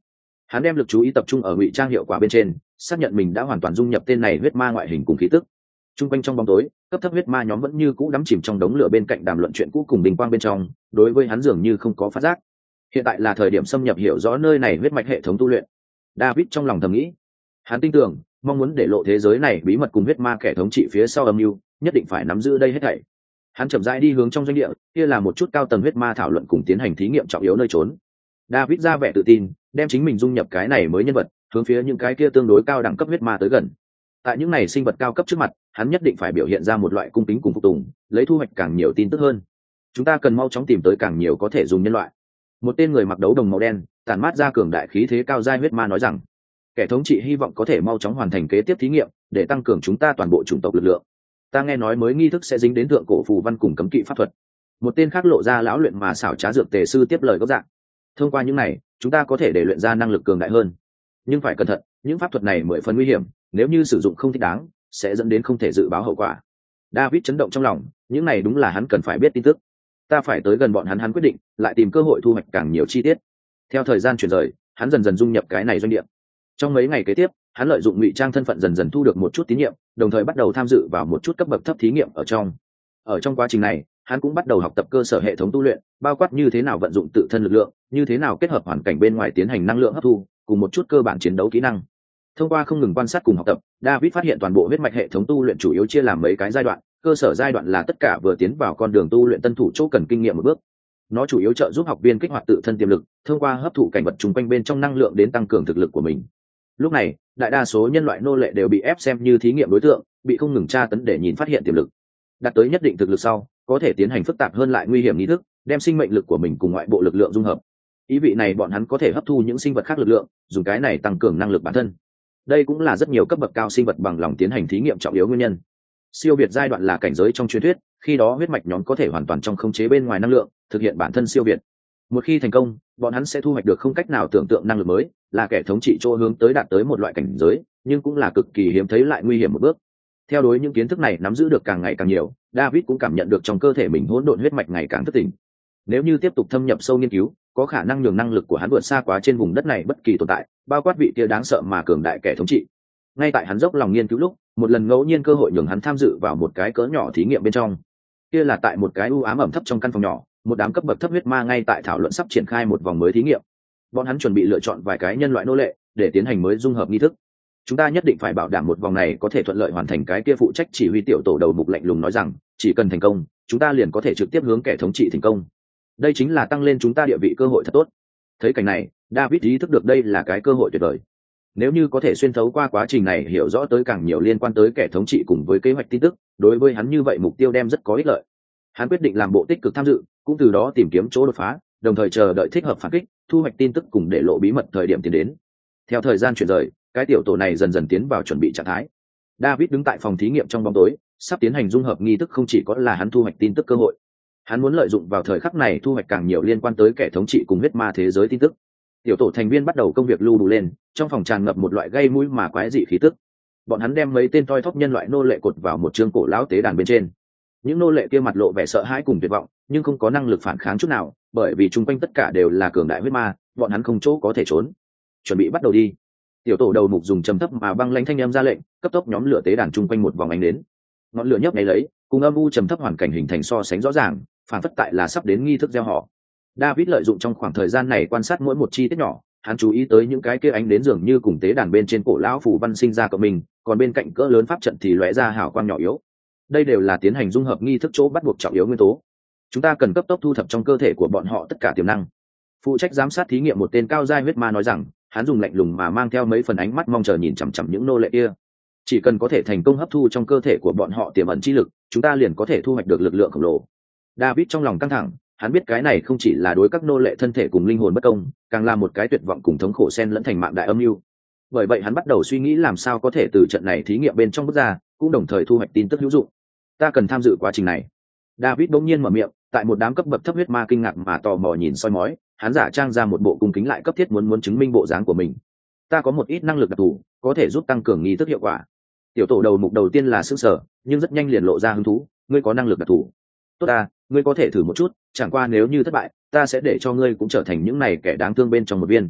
Hắn đem lực chú ý tập trung ở ngụy trang hiệu quả bên trên, xác nhận mình đã hoàn toàn dung nhập tên này huyết ma ngoại hình cùng khí tức. Trung quanh trong bóng tối, cấp thấp huyết ma nhóm vẫn như cũ đắm chìm trong đống lửa bên cạnh đàm luận chuyện cũ cùng bình quang bên trong, đối với hắn dường như không có phát giác. Hiện tại là thời điểm xâm nhập hiểu rõ nơi này huyết mạch hệ thống tu luyện. David trong lòng thầm nghĩ. Hắn tin tưởng, mong muốn để lộ thế giới này bí mật cùng huyết ma kẻ thống trị phía sau âm mưu, nhất định phải nắm giữ đây hết thảy. Hắn chậm rãi đi hướng trong doanh địa, kia là một chút cao tầng huyết ma thảo luận cùng tiến hành thí nghiệm trọng yếu nơi trốn. David ra vẻ tự tin, đem chính mình dung nhập cái này mới nhân vật, hướng phía những cái kia tương đối cao đẳng cấp huyết ma tới gần. Tại những này sinh vật cao cấp trước mặt, hắn nhất định phải biểu hiện ra một loại cung kính cùng phục tùng, lấy thu hoạch càng nhiều tin tức hơn. Chúng ta cần mau chóng tìm tới càng nhiều có thể dùng nhân loại. Một tên người mặc đấu đồng màu đen, tản mát ra cường đại khí thế cao giai huyết ma nói rằng, kẻ thống trị hy vọng có thể mau chóng hoàn thành kế tiếp thí nghiệm, để tăng cường chúng ta toàn bộ chủng tộc lực lượng. Ta nghe nói mới nghi thức sẽ dính đến thượng cổ phù văn cùng cấm kỵ pháp thuật. Một tên khác lộ ra lão luyện mà xảo trá dược tề sư tiếp lời gốc dạng. Thông qua những này, chúng ta có thể để luyện ra năng lực cường đại hơn. Nhưng phải cẩn thận, những pháp thuật này mười phần nguy hiểm, nếu như sử dụng không thích đáng, sẽ dẫn đến không thể dự báo hậu quả. David chấn động trong lòng, những này đúng là hắn cần phải biết tin tức. Ta phải tới gần bọn hắn, hắn quyết định lại tìm cơ hội thu hoạch càng nhiều chi tiết. Theo thời gian chuyển rời, hắn dần dần dung nhập cái này doanh địa. Trong mấy ngày kế tiếp, hắn lợi dụng ngụy trang thân phận dần dần thu được một chút tín nhiệm, đồng thời bắt đầu tham dự vào một chút cấp bậc thấp thí nghiệm ở trong. Ở trong quá trình này, hắn cũng bắt đầu học tập cơ sở hệ thống tu luyện, bao quát như thế nào vận dụng tự thân lực lượng, như thế nào kết hợp hoàn cảnh bên ngoài tiến hành năng lượng hấp thu, cùng một chút cơ bản chiến đấu kỹ năng. Thông qua không ngừng quan sát cùng học tập, David phát hiện toàn bộ huyết mạch hệ thống tu luyện chủ yếu chia làm mấy cái giai đoạn. Cơ sở giai đoạn là tất cả vừa tiến vào con đường tu luyện tân thủ chỗ cần kinh nghiệm một bước. Nó chủ yếu trợ giúp học viên kích hoạt tự thân tiềm lực, thông qua hấp thụ cảnh vật xung quanh bên trong năng lượng đến tăng cường thực lực của mình. Lúc này, đại đa số nhân loại nô lệ đều bị ép xem như thí nghiệm đối tượng, bị không ngừng tra tấn để nhìn phát hiện tiềm lực. Đạt tới nhất định thực lực sau, có thể tiến hành phức tạp hơn lại nguy hiểm nghi thức, đem sinh mệnh lực của mình cùng ngoại bộ lực lượng dung hợp. Ý vị này bọn hắn có thể hấp thu những sinh vật khác lực lượng, dùng cái này tăng cường năng lực bản thân. Đây cũng là rất nhiều cấp bậc cao sinh vật bằng lòng tiến hành thí nghiệm trọng yếu nguyên nhân. Siêu việt giai đoạn là cảnh giới trong truyền thuyết, khi đó huyết mạch nhóm có thể hoàn toàn trong khống chế bên ngoài năng lượng, thực hiện bản thân siêu việt. Một khi thành công, bọn hắn sẽ thu hoạch được không cách nào tưởng tượng năng lực mới, là kẻ thống trị chỗ hướng tới đạt tới một loại cảnh giới, nhưng cũng là cực kỳ hiếm thấy lại nguy hiểm một bước. Theo đối những kiến thức này nắm giữ được càng ngày càng nhiều, David cũng cảm nhận được trong cơ thể mình hỗn độn huyết mạch ngày càng thức tỉnh. Nếu như tiếp tục thâm nhập sâu nghiên cứu, có khả năng nhường năng lực của hắn vượt xa quá trên vùng đất này bất kỳ tồn tại, bao quát vị kia đáng sợ mà cường đại kẻ thống trị. Ngay tại hắn dốc lòng nghiên cứu lúc, một lần ngẫu nhiên cơ hội nhường hắn tham dự vào một cái cỡ nhỏ thí nghiệm bên trong. Kia là tại một cái u ám ẩm thấp trong căn phòng nhỏ, một đám cấp bậc thấp huyết ma ngay tại thảo luận sắp triển khai một vòng mới thí nghiệm. Bọn hắn chuẩn bị lựa chọn vài cái nhân loại nô lệ để tiến hành mới dung hợp nghi thức. Chúng ta nhất định phải bảo đảm một vòng này có thể thuận lợi hoàn thành. Cái kia phụ trách chỉ huy tiểu tổ đầu mục lạnh lùng nói rằng, chỉ cần thành công, chúng ta liền có thể trực tiếp hướng kẻ thống trị thành công. Đây chính là tăng lên chúng ta địa vị cơ hội thật tốt. Thấy cảnh này, David ý thức được đây là cái cơ hội tuyệt vời. Nếu như có thể xuyên thấu qua quá trình này hiểu rõ tới càng nhiều liên quan tới kẻ thống trị cùng với kế hoạch tin tức, đối với hắn như vậy mục tiêu đem rất có ích lợi. Hắn quyết định làm bộ tích cực tham dự, cũng từ đó tìm kiếm chỗ đột phá, đồng thời chờ đợi thích hợp phản kích, thu hoạch tin tức cùng để lộ bí mật thời điểm tiến đến. Theo thời gian chuyển rời, cái tiểu tổ này dần dần tiến vào chuẩn bị trạng thái. David đứng tại phòng thí nghiệm trong bóng tối, sắp tiến hành dung hợp nghi thức không chỉ có là hắn thu hoạch tin tức cơ hội. Hắn muốn lợi dụng vào thời khắc này thu hoạch càng nhiều liên quan tới kẻ thống trị cùng huyết ma thế giới tin tức. Tiểu tổ thành viên bắt đầu công việc lưu đủ lên, trong phòng tràn ngập một loại gây mũi mà quái dị khí tức. Bọn hắn đem mấy tên toi thóp nhân loại nô lệ cột vào một chương cổ lão tế đàn bên trên. Những nô lệ kia mặt lộ vẻ sợ hãi cùng tuyệt vọng, nhưng không có năng lực phản kháng chút nào, bởi vì chung quanh tất cả đều là cường đại huyết ma, bọn hắn không chỗ có thể trốn. Chuẩn bị bắt đầu đi. Tiểu tổ đầu mục dùng trầm thấp mà băng lãnh thanh âm ra lệnh, cấp tốc nhóm lửa tế đàn chung quanh một vòng ánh đến. Ngọn lửa nhấp nháy lấy, cùng âm u trầm thấp hoàn cảnh hình thành so sánh rõ ràng, phản phất tại là sắp đến nghi thức gieo họ. David lợi dụng trong khoảng thời gian này quan sát mỗi một chi tiết nhỏ, hắn chú ý tới những cái kia ánh đến dường như cùng tế đàn bên trên cổ lão phù văn sinh ra cộng mình, còn bên cạnh cỡ lớn pháp trận thì lóe ra hào quang nhỏ yếu. Đây đều là tiến hành dung hợp nghi thức chỗ bắt buộc trọng yếu nguyên tố. Chúng ta cần cấp tốc thu thập trong cơ thể của bọn họ tất cả tiềm năng. Phụ trách giám sát thí nghiệm một tên cao giai huyết ma nói rằng, hắn dùng lạnh lùng mà mang theo mấy phần ánh mắt mong chờ nhìn chằm chằm những nô lệ kia. Chỉ cần có thể thành công hấp thu trong cơ thể của bọn họ tiềm ẩn chi lực, chúng ta liền có thể thu hoạch được lực lượng khổng lồ. David trong lòng căng thẳng, hắn biết cái này không chỉ là đối các nô lệ thân thể cùng linh hồn bất công, càng là một cái tuyệt vọng cùng thống khổ xen lẫn thành mạng đại âm mưu. Bởi vậy hắn bắt đầu suy nghĩ làm sao có thể từ trận này thí nghiệm bên trong bước ra, cũng đồng thời thu hoạch tin tức hữu dụng. Ta cần tham dự quá trình này. David bỗng nhiên mở miệng, tại một đám cấp bậc thấp huyết ma kinh ngạc mà tò mò nhìn soi mói, hắn giả trang ra một bộ cung kính lại cấp thiết muốn muốn chứng minh bộ dáng của mình. Ta có một ít năng lực đặc thù, có thể giúp tăng cường nghi thức hiệu quả. Tiểu tổ đầu mục đầu tiên là sững sờ, nhưng rất nhanh liền lộ ra hứng thú. Ngươi có năng lực đặc thù? Tốt ta, ngươi có thể thử một chút, chẳng qua nếu như thất bại, ta sẽ để cho ngươi cũng trở thành những này kẻ đáng thương bên trong một viên.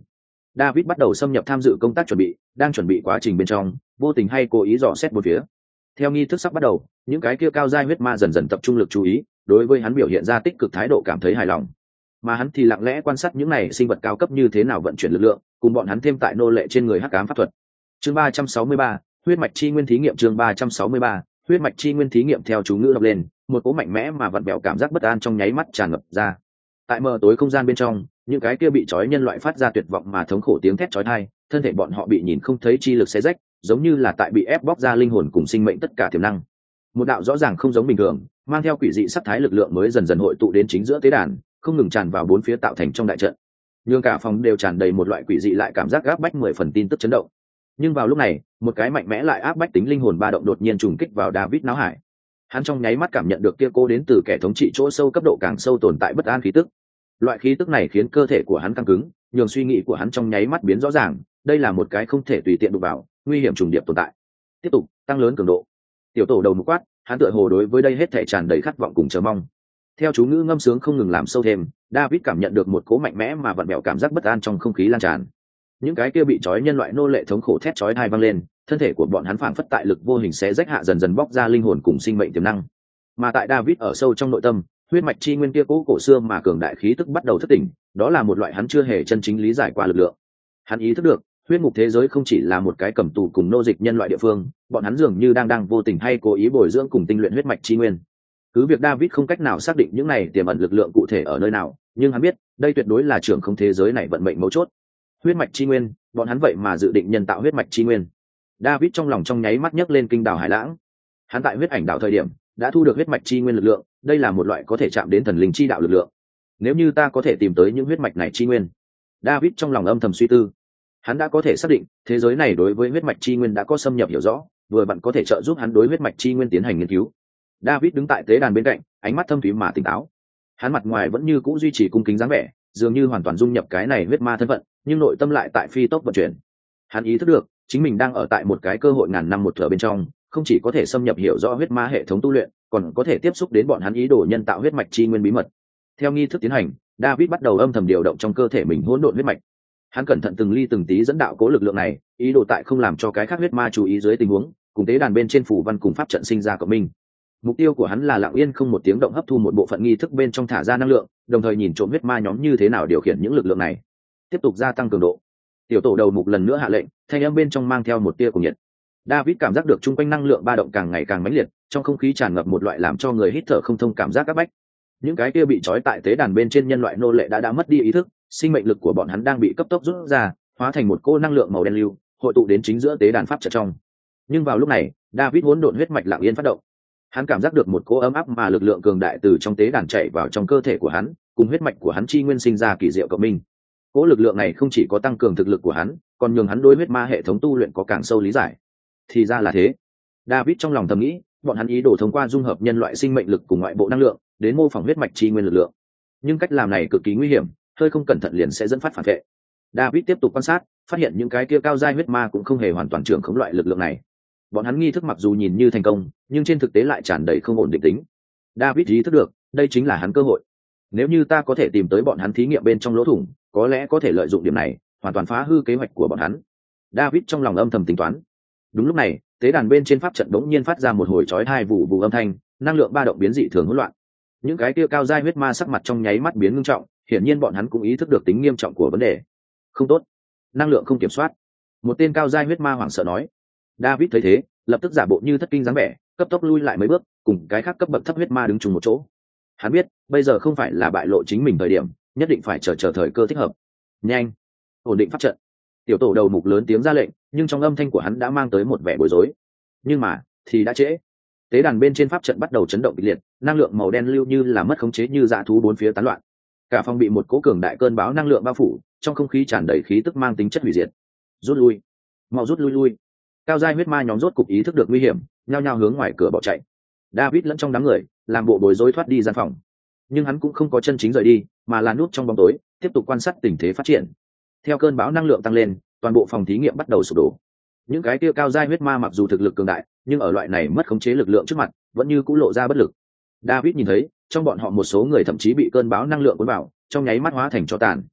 David bắt đầu xâm nhập tham dự công tác chuẩn bị, đang chuẩn bị quá trình bên trong, vô tình hay cố ý dò xét bốn phía. Theo nghi thức sắp bắt đầu, những cái kia cao giai huyết ma dần dần tập trung lực chú ý, đối với hắn biểu hiện ra tích cực thái độ cảm thấy hài lòng. Mà hắn thì lặng lẽ quan sát những này sinh vật cao cấp như thế nào vận chuyển lực lượng, cùng bọn hắn thêm tại nô lệ trên người hắc ám pháp thuật. Chương ba trăm sáu mươi ba, huyết mạch chi nguyên thí nghiệm. Chương ba trăm sáu mươi ba, huyết mạch chi nguyên thí nghiệm. Theo chú ngữ đọc lên, một cỗ mạnh mẽ mà vặn vẹo cảm giác bất an trong nháy mắt tràn ngập ra. Tại mờ tối không gian bên trong, những cái kia bị trói nhân loại phát ra tuyệt vọng mà thống khổ tiếng thét chói tai, thân thể bọn họ bị nhìn không thấy chi lực xé rách, giống như là tại bị ép bóc ra linh hồn cùng sinh mệnh tất cả tiềm năng. Một đạo rõ ràng không giống bình thường, mang theo quỷ dị sắc thái lực lượng mới dần dần hội tụ đến chính giữa tế đàn, không ngừng tràn vào bốn phía tạo thành trong đại trận. Nhưng cả phòng đều tràn đầy một loại quỷ dị lại cảm giác áp bách mười phần tin tức chấn động. Nhưng vào lúc này, một cái mạnh mẽ lại áp bách tính linh hồn ba động đột nhiên trùng kích vào David não hải. Hắn trong nháy mắt cảm nhận được kia cô đến từ kẻ thống trị chỗ sâu cấp độ càng sâu tồn tại bất an khí tức. Loại khí tức này khiến cơ thể của hắn căng cứng, nhường suy nghĩ của hắn trong nháy mắt biến rõ ràng, đây là một cái không thể tùy tiện đụng vào, nguy hiểm trùng điệp tồn tại. Tiếp tục tăng lớn cường độ. Tiểu tổ đầu mục quát, hắn tựa hồ đối với đây hết thể tràn đầy khát vọng cùng chờ mong. Theo chú ngữ ngâm sướng không ngừng làm sâu thêm, David cảm nhận được một cỗ mạnh mẽ mà vặn vẹo cảm giác bất an trong không khí lan tràn. Những cái kia bị trói nhân loại nô lệ thống khổ thét chói tai vang lên, thân thể của bọn hắn phảng phất tại lực vô hình xé rách hạ dần dần bóc ra linh hồn cùng sinh mệnh tiềm năng. Mà tại David ở sâu trong nội tâm, huyết mạch chi nguyên kia cố cổ xưa mà cường đại khí tức bắt đầu thức tỉnh, đó là một loại hắn chưa hề chân chính lý giải qua lực lượng. Hắn ý thức được, huyết ngục thế giới không chỉ là một cái cầm tù cùng nô dịch nhân loại địa phương, bọn hắn dường như đang đang vô tình hay cố ý bồi dưỡng cùng tinh luyện huyết mạch chi nguyên. Cứ việc David không cách nào xác định những này tiềm ẩn lực lượng cụ thể ở nơi nào, nhưng hắn biết, đây tuyệt đối là trưởng không thế giới này vận mệnh mấu chốt. Huyết mạch chi nguyên, bọn hắn vậy mà dự định nhân tạo huyết mạch chi nguyên. David trong lòng trong nháy mắt nhấc lên kinh đảo hải lãng. Hắn tại huyết ảnh đảo thời điểm đã thu được huyết mạch chi nguyên lực lượng, đây là một loại có thể chạm đến thần linh chi đạo lực lượng. Nếu như ta có thể tìm tới những huyết mạch này chi nguyên, David trong lòng âm thầm suy tư. Hắn đã có thể xác định, thế giới này đối với huyết mạch chi nguyên đã có xâm nhập hiểu rõ, vừa vặn có thể trợ giúp hắn đối huyết mạch chi nguyên tiến hành nghiên cứu. David đứng tại tế đàn bên cạnh, ánh mắt thâm thúy mà tỉnh táo. Hắn mặt ngoài vẫn như cũ duy trì cung kính dáng vẻ, dường như hoàn toàn dung nhập cái này huyết ma thân phận, nhưng nội tâm lại tại phi tốc vận chuyển. Hắn ý thức được, chính mình đang ở tại một cái cơ hội ngàn năm một thở bên trong, không chỉ có thể xâm nhập hiểu rõ huyết ma hệ thống tu luyện, còn có thể tiếp xúc đến bọn hắn ý đồ nhân tạo huyết mạch chi nguyên bí mật. Theo nghi thức tiến hành, David bắt đầu âm thầm điều động trong cơ thể mình hỗn độn huyết mạch. Hắn cẩn thận từng ly từng tí dẫn đạo cố lực lượng này, ý đồ tại không làm cho cái khác huyết ma chú ý dưới tình huống, cùng tế đàn bên trên phủ văn cùng pháp trận sinh ra cộng minh. Mục tiêu của hắn là lặng yên không một tiếng động hấp thu một bộ phận nghi thức bên trong thả ra năng lượng, đồng thời nhìn trộm huyết ma nhóm như thế nào điều khiển những lực lượng này, tiếp tục gia tăng cường độ. Tiểu tổ đầu mục lần nữa hạ lệnh, thanh âm bên trong mang theo một tia cùng nhiệt. David cảm giác được chung quanh năng lượng ba động càng ngày càng mãnh liệt, trong không khí tràn ngập một loại làm cho người hít thở không thông cảm giác áp bách. Những cái kia bị trói tại tế đàn bên trên nhân loại nô lệ đã đã mất đi ý thức, sinh mệnh lực của bọn hắn đang bị cấp tốc rút ra, hóa thành một cô năng lượng màu đen lưu, hội tụ đến chính giữa tế đàn pháp trận trong. Nhưng vào lúc này, David hỗn độn huyết mạch lặng yên phát động. Hắn cảm giác được một cỗ ấm áp mà lực lượng cường đại từ trong tế đàn chạy vào trong cơ thể của hắn, cùng huyết mạch của hắn chi nguyên sinh ra kỳ diệu cộng minh. Cỗ lực lượng này không chỉ có tăng cường thực lực của hắn, còn nhường hắn đối huyết ma hệ thống tu luyện có càng sâu lý giải. Thì ra là thế. David trong lòng thầm nghĩ, bọn hắn ý đồ thông qua dung hợp nhân loại sinh mệnh lực cùng ngoại bộ năng lượng, đến mô phỏng huyết mạch chi nguyên lực lượng. Nhưng cách làm này cực kỳ nguy hiểm, hơi không cẩn thận liền sẽ dẫn phát phản vệ. David tiếp tục quan sát, phát hiện những cái kia cao giai huyết ma cũng không hề hoàn toàn trưởng khống loại lực lượng này. Bọn hắn nghi thức mặc dù nhìn như thành công, nhưng trên thực tế lại tràn đầy không ổn định tính. David ý thức được, đây chính là hắn cơ hội. Nếu như ta có thể tìm tới bọn hắn thí nghiệm bên trong lỗ thủng, có lẽ có thể lợi dụng điểm này, hoàn toàn phá hư kế hoạch của bọn hắn. David trong lòng âm thầm tính toán. Đúng lúc này, tế đàn bên trên pháp trận đống nhiên phát ra một hồi chói tai vụ vụ âm thanh, năng lượng ba động biến dị thường hỗn loạn. Những cái kia cao giai huyết ma sắc mặt trong nháy mắt biến ngưng trọng, hiển nhiên bọn hắn cũng ý thức được tính nghiêm trọng của vấn đề. Không tốt, năng lượng không kiểm soát. Một tên cao giai huyết ma hoảng sợ nói. David thấy thế, lập tức giả bộ như thất kinh dáng vẻ, cấp tốc lui lại mấy bước, cùng cái khác cấp bậc thấp huyết ma đứng chung một chỗ. Hắn biết, bây giờ không phải là bại lộ chính mình thời điểm, nhất định phải chờ chờ thời cơ thích hợp. Nhanh, ổn định pháp trận. Tiểu tổ đầu mục lớn tiếng ra lệnh, nhưng trong âm thanh của hắn đã mang tới một vẻ bối rối. Nhưng mà, thì đã trễ. Tế đàn bên trên pháp trận bắt đầu chấn động kịch liệt, năng lượng màu đen lưu như là mất khống chế như dã thú bốn phía tán loạn. Cả phòng bị một cỗ cường đại cơn bão năng lượng bao phủ, trong không khí tràn đầy khí tức mang tính chất hủy diệt. Rút lui, mau rút lui lui. Cao giai huyết ma nhóm rốt cục ý thức được nguy hiểm, nhao nhao hướng ngoài cửa bỏ chạy. David lẫn trong đám người, làm bộ bối rối thoát đi gian phòng. Nhưng hắn cũng không có chân chính rời đi, mà là núp trong bóng tối, tiếp tục quan sát tình thế phát triển. Theo cơn bão năng lượng tăng lên, toàn bộ phòng thí nghiệm bắt đầu sụp đổ. Những cái kia cao giai huyết ma mặc dù thực lực cường đại, nhưng ở loại này mất khống chế lực lượng trước mặt, vẫn như cũ lộ ra bất lực. David nhìn thấy, trong bọn họ một số người thậm chí bị cơn bão năng lượng cuốn vào, trong nháy mắt hóa thành tro tàn.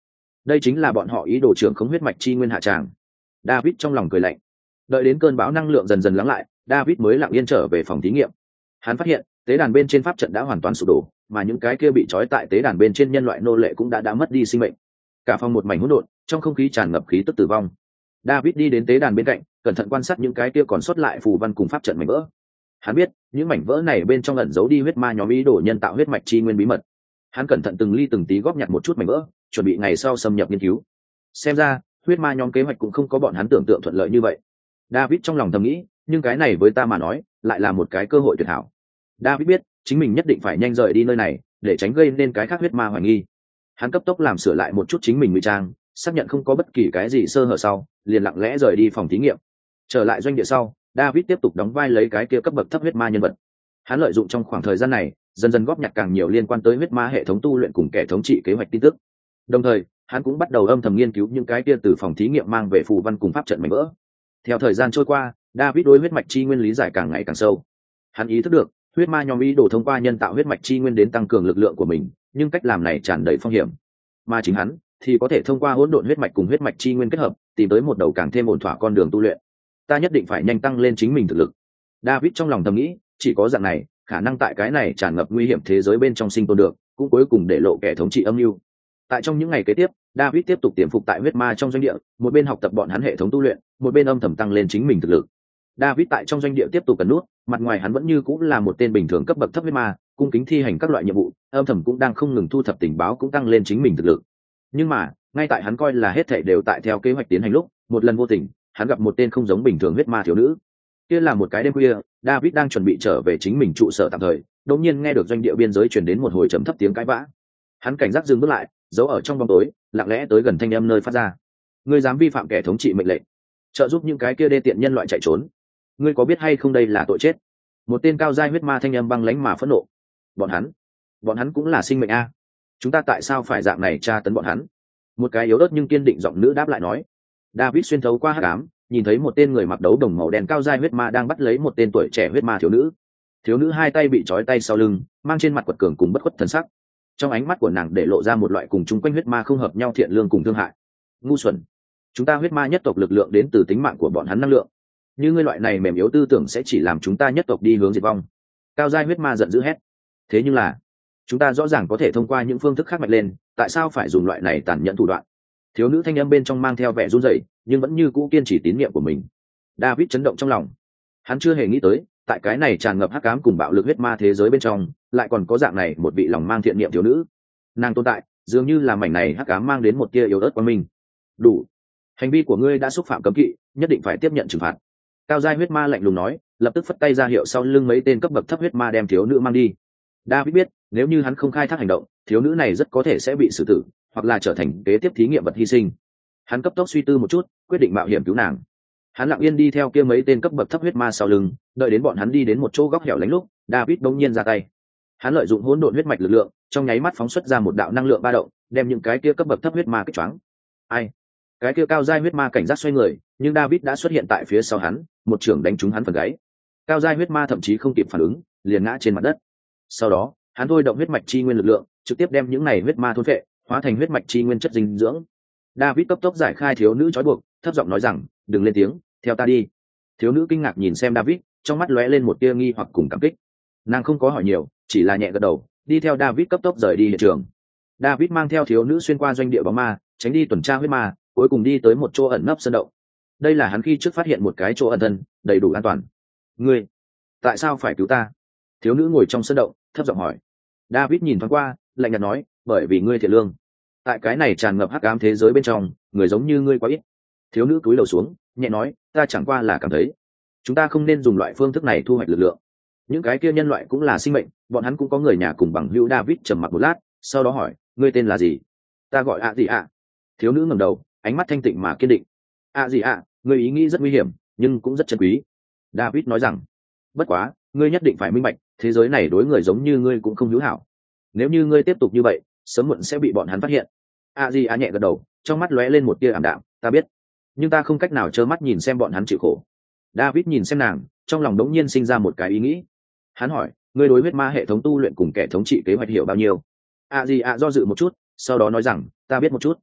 đây chính là bọn họ ý đồ trưởng khống huyết mạch chi nguyên hạ tràng. David trong lòng cười lạnh. Đợi đến cơn bão năng lượng dần dần lắng lại, David mới lặng yên trở về phòng thí nghiệm. Hắn phát hiện tế đàn bên trên pháp trận đã hoàn toàn sụp đổ, mà những cái kia bị trói tại tế đàn bên trên nhân loại nô lệ cũng đã đã mất đi sinh mệnh. Cả phòng một mảnh hỗn độn, trong không khí tràn ngập khí tức tử vong. David đi đến tế đàn bên cạnh, cẩn thận quan sát những cái kia còn sót lại phù văn cùng pháp trận mảnh vỡ. Hắn biết, những mảnh vỡ này bên trong ẩn giấu đi huyết ma nhóm ý đồ nhân tạo huyết mạch chi nguyên bí mật. Hắn cẩn thận từng ly từng tí góp nhặt một chút mảnh vỡ, chuẩn bị ngày sau xâm nhập nghiên cứu. Xem ra, huyết ma nhóm kế hoạch cũng không có bọn hắn tưởng tượng thuận lợi như vậy. David trong lòng thầm nghĩ, nhưng cái này với ta mà nói, lại là một cái cơ hội tuyệt hảo. David biết, chính mình nhất định phải nhanh rời đi nơi này, để tránh gây nên cái khác huyết ma hoài nghi. Hắn cấp tốc làm sửa lại một chút chính mình ngụy trang, xác nhận không có bất kỳ cái gì sơ hở sau, liền lặng lẽ rời đi phòng thí nghiệm. Trở lại doanh địa sau, David tiếp tục đóng vai lấy cái kia cấp bậc thấp huyết ma nhân vật. Hắn lợi dụng trong khoảng thời gian này, dần dần góp nhặt càng nhiều liên quan tới huyết ma hệ thống tu luyện cùng kẻ thống trị kế hoạch tin tức. Đồng thời, hắn cũng bắt đầu âm thầm nghiên cứu những cái kia từ phòng thí nghiệm mang về phù văn cùng pháp trận mảnh vỡ. Theo thời gian trôi qua, David đối huyết mạch chi nguyên lý giải càng ngày càng sâu. Hắn ý thức được, huyết ma nhóm ý đồ thông qua nhân tạo huyết mạch chi nguyên đến tăng cường lực lượng của mình, nhưng cách làm này tràn đầy phong hiểm. Mà chính hắn thì có thể thông qua hỗn độn huyết mạch cùng huyết mạch chi nguyên kết hợp, tìm tới một đầu càng thêm ổn thỏa con đường tu luyện. Ta nhất định phải nhanh tăng lên chính mình thực lực. David trong lòng thầm nghĩ, chỉ có dạng này, khả năng tại cái này tràn ngập nguy hiểm thế giới bên trong sinh tồn được, cũng cuối cùng để lộ kẻ thống trị âm mưu. Tại trong những ngày kế tiếp, David tiếp tục tiềm phục tại huyết ma trong doanh địa, một bên học tập bọn hắn hệ thống tu luyện, một bên âm thầm tăng lên chính mình thực lực. David tại trong doanh địa tiếp tục cẩn nút, mặt ngoài hắn vẫn như cũng là một tên bình thường cấp bậc thấp huyết ma, cung kính thi hành các loại nhiệm vụ, âm thầm cũng đang không ngừng thu thập tình báo, cũng tăng lên chính mình thực lực. Nhưng mà, ngay tại hắn coi là hết thảy đều tại theo kế hoạch tiến hành lúc, một lần vô tình, hắn gặp một tên không giống bình thường huyết ma thiếu nữ. Kia là một cái đêm khuya, David đang chuẩn bị trở về chính mình trụ sở tạm thời, đột nhiên nghe được doanh địa biên giới truyền đến một hồi trầm thấp tiếng cãi vã. Hắn cảnh giác dừng bước lại, giấu ở trong bóng tối, lặng lẽ tới gần thanh âm nơi phát ra. Ngươi dám vi phạm kẻ thống trị mệnh lệnh, trợ giúp những cái kia đê tiện nhân loại chạy trốn, ngươi có biết hay không đây là tội chết? Một tên cao giai huyết ma thanh âm băng lãnh mà phẫn nộ. Bọn hắn, bọn hắn cũng là sinh mệnh a, chúng ta tại sao phải dạng này tra tấn bọn hắn? Một cái yếu ớt nhưng kiên định giọng nữ đáp lại nói. David xuyên thấu qua hắc ám, nhìn thấy một tên người mặc đấu đồng màu đen cao giai huyết ma đang bắt lấy một tên tuổi trẻ huyết ma thiếu nữ. Thiếu nữ hai tay bị trói tay sau lưng, mang trên mặt quật cường cùng bất khuất thần sắc. Trong ánh mắt của nàng để lộ ra một loại cùng chung quanh huyết ma không hợp nhau thiện lương cùng thương hại. Ngu xuẩn, chúng ta huyết ma nhất tộc lực lượng đến từ tính mạng của bọn hắn năng lượng. Như ngươi loại này mềm yếu tư tưởng sẽ chỉ làm chúng ta nhất tộc đi hướng diệt vong. Cao giai huyết ma giận dữ hét. Thế nhưng là, chúng ta rõ ràng có thể thông qua những phương thức khác mạnh lên, tại sao phải dùng loại này tàn nhẫn thủ đoạn? Thiếu nữ thanh âm bên trong mang theo vẻ run rẩy, nhưng vẫn như cũ kiên trì tín nhiệm của mình. David chấn động trong lòng. Hắn chưa hề nghĩ tới, tại cái này tràn ngập hắc ám cùng bạo lực huyết ma thế giới bên trong, lại còn có dạng này một vị lòng mang thiện niệm thiếu nữ. Nàng tồn tại, dường như là mảnh này hắc ám mang đến một tia yếu ớt quang minh. Đủ, hành vi của ngươi đã xúc phạm cấm kỵ, nhất định phải tiếp nhận trừng phạt. Cao giai huyết ma lạnh lùng nói, lập tức phất tay ra hiệu sau lưng mấy tên cấp bậc thấp huyết ma đem thiếu nữ mang đi. David biết, nếu như hắn không khai thác hành động, thiếu nữ này rất có thể sẽ bị xử tử, hoặc là trở thành kế tiếp thí nghiệm vật hy sinh. Hắn cấp tốc suy tư một chút, quyết định mạo hiểm cứu nàng. Hắn lặng yên đi theo kia mấy tên cấp bậc thấp huyết ma sau lưng, đợi đến bọn hắn đi đến một chỗ góc hẻo lánh lúc, David bỗng nhiên ra tay. Hắn lợi dụng hỗn độn huyết mạch lực lượng, trong nháy mắt phóng xuất ra một đạo năng lượng ba động, đem những cái kia cấp bậc thấp huyết ma kích choáng. Ai? Cái kia cao giai huyết ma cảnh giác xoay người, nhưng David đã xuất hiện tại phía sau hắn, một chưởng đánh trúng hắn phần gáy. Cao giai huyết ma thậm chí không kịp phản ứng, liền ngã trên mặt đất. Sau đó, hắn thôi động huyết mạch chi nguyên lực lượng, trực tiếp đem những này huyết ma thôn phệ, hóa thành huyết mạch chi nguyên chất dinh dưỡng. David cấp tốc giải khai thiếu nữ trói buộc, thấp giọng nói rằng, đừng lên tiếng, theo ta đi. Thiếu nữ kinh ngạc nhìn xem David, trong mắt lóe lên một tia nghi hoặc cùng cảm kích. Nàng không có hỏi nhiều, chỉ là nhẹ gật đầu, đi theo David cấp tốc rời đi hiện trường. David mang theo thiếu nữ xuyên qua doanh địa bóng ma, tránh đi tuần tra huyết ma, cuối cùng đi tới một chỗ ẩn nấp sơn động. Đây là hắn khi trước phát hiện một cái chỗ ẩn thân, đầy đủ an toàn. Ngươi, tại sao phải cứu ta? Thiếu nữ ngồi trong sơn động, thấp giọng hỏi. David nhìn thoáng qua, lạnh nhạt nói, bởi vì ngươi thiện lương. Tại cái này tràn ngập hắc ám thế giới bên trong, người giống như ngươi quá ít. Thiếu nữ cúi đầu xuống, nhẹ nói, ta chẳng qua là cảm thấy chúng ta không nên dùng loại phương thức này thu hoạch lực lượng. Những cái kia nhân loại cũng là sinh mệnh, bọn hắn cũng có người nhà cùng bằng hữu. David trầm mặc một lát, sau đó hỏi, ngươi tên là gì? Ta gọi ạ gì ạ. Thiếu nữ ngẩng đầu, ánh mắt thanh tịnh mà kiên định. ạ gì ạ, ngươi ý nghĩ rất nguy hiểm, nhưng cũng rất chân quý. David nói rằng, bất quá, ngươi nhất định phải minh bạch, thế giới này đối người giống như ngươi cũng không hữu hảo. Nếu như ngươi tiếp tục như vậy, sớm muộn sẽ bị bọn hắn phát hiện. ạ gì ạ nhẹ gật đầu, trong mắt lóe lên một tia ảm đạm, ta biết, nhưng ta không cách nào trơ mắt nhìn xem bọn hắn chịu khổ. David nhìn xem nàng, trong lòng đống nhiên sinh ra một cái ý nghĩ. Hắn hỏi, ngươi đối huyết ma hệ thống tu luyện cùng kẻ thống trị kế hoạch hiểu bao nhiêu? ạ gì ạ do dự một chút, sau đó nói rằng, ta biết một chút.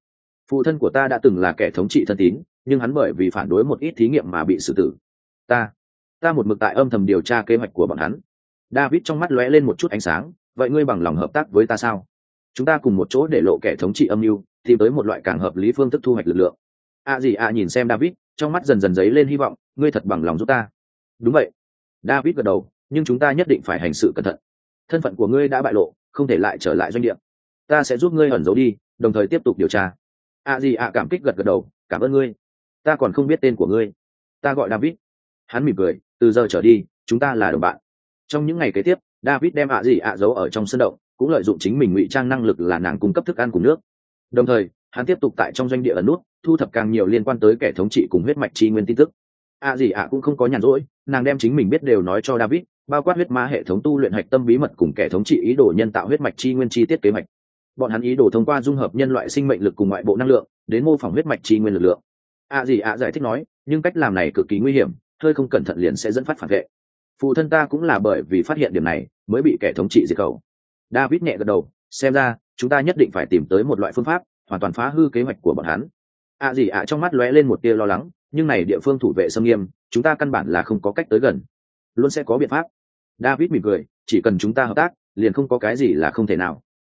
Phụ thân của ta đã từng là kẻ thống trị thân tín, nhưng hắn bởi vì phản đối một ít thí nghiệm mà bị xử tử. Ta, ta một mực tại âm thầm điều tra kế hoạch của bọn hắn. David trong mắt lóe lên một chút ánh sáng. Vậy ngươi bằng lòng hợp tác với ta sao? Chúng ta cùng một chỗ để lộ kẻ thống trị âm mưu, tìm tới một loại càng hợp lý phương thức thu hoạch lực lượng. À gì à nhìn xem David, trong mắt dần dần dấy lên hy vọng. Ngươi thật bằng lòng giúp ta? Đúng vậy. David gật đầu, nhưng chúng ta nhất định phải hành sự cẩn thận. Thân phận của ngươi đã bại lộ, không thể lại trở lại doanh địa. Ta sẽ giúp ngươi ẩn giấu đi, đồng thời tiếp tục điều tra. À gì à cảm kích gật gật đầu, cảm ơn ngươi. Ta còn không biết tên của ngươi. Ta gọi David. Hắn mỉm cười, từ giờ trở đi, chúng ta là đồng bạn. Trong những ngày kế tiếp, David đem ạ gì ạ giấu ở trong sân động, cũng lợi dụng chính mình ngụy trang năng lực là nàng cung cấp thức ăn cùng nước. Đồng thời, hắn tiếp tục tại trong doanh địa ẩn nút, thu thập càng nhiều liên quan tới kẻ thống trị cùng huyết mạch chi nguyên tin tức. ạ gì ạ cũng không có nhàn rỗi, nàng đem chính mình biết đều nói cho David, bao quát huyết ma hệ thống tu luyện hạch tâm bí mật cùng kẻ thống trị ý đồ nhân tạo huyết mạch chi nguyên chi tiết kế hoạch. Bọn hắn ý đồ thông qua dung hợp nhân loại sinh mệnh lực cùng ngoại bộ năng lượng, đến mô phỏng huyết mạch chi nguyên lực lượng. ạ gì ạ giải thích nói, nhưng cách làm này cực kỳ nguy hiểm, hơi không cẩn thận liền sẽ dẫn phát phản vệ. Phụ thân ta cũng là bởi vì phát hiện điểm này mới bị kẻ thống trị diệt khẩu. David nhẹ gật đầu, xem ra chúng ta nhất định phải tìm tới một loại phương pháp hoàn toàn phá hư kế hoạch của bọn hắn. À gì ạ trong mắt lóe lên một tia lo lắng, nhưng này địa phương thủ vệ xâm nghiêm, chúng ta căn bản là không có cách tới gần. Luôn sẽ có biện pháp. David mỉm cười, chỉ cần chúng ta hợp tác, liền không có cái gì là không thể nào.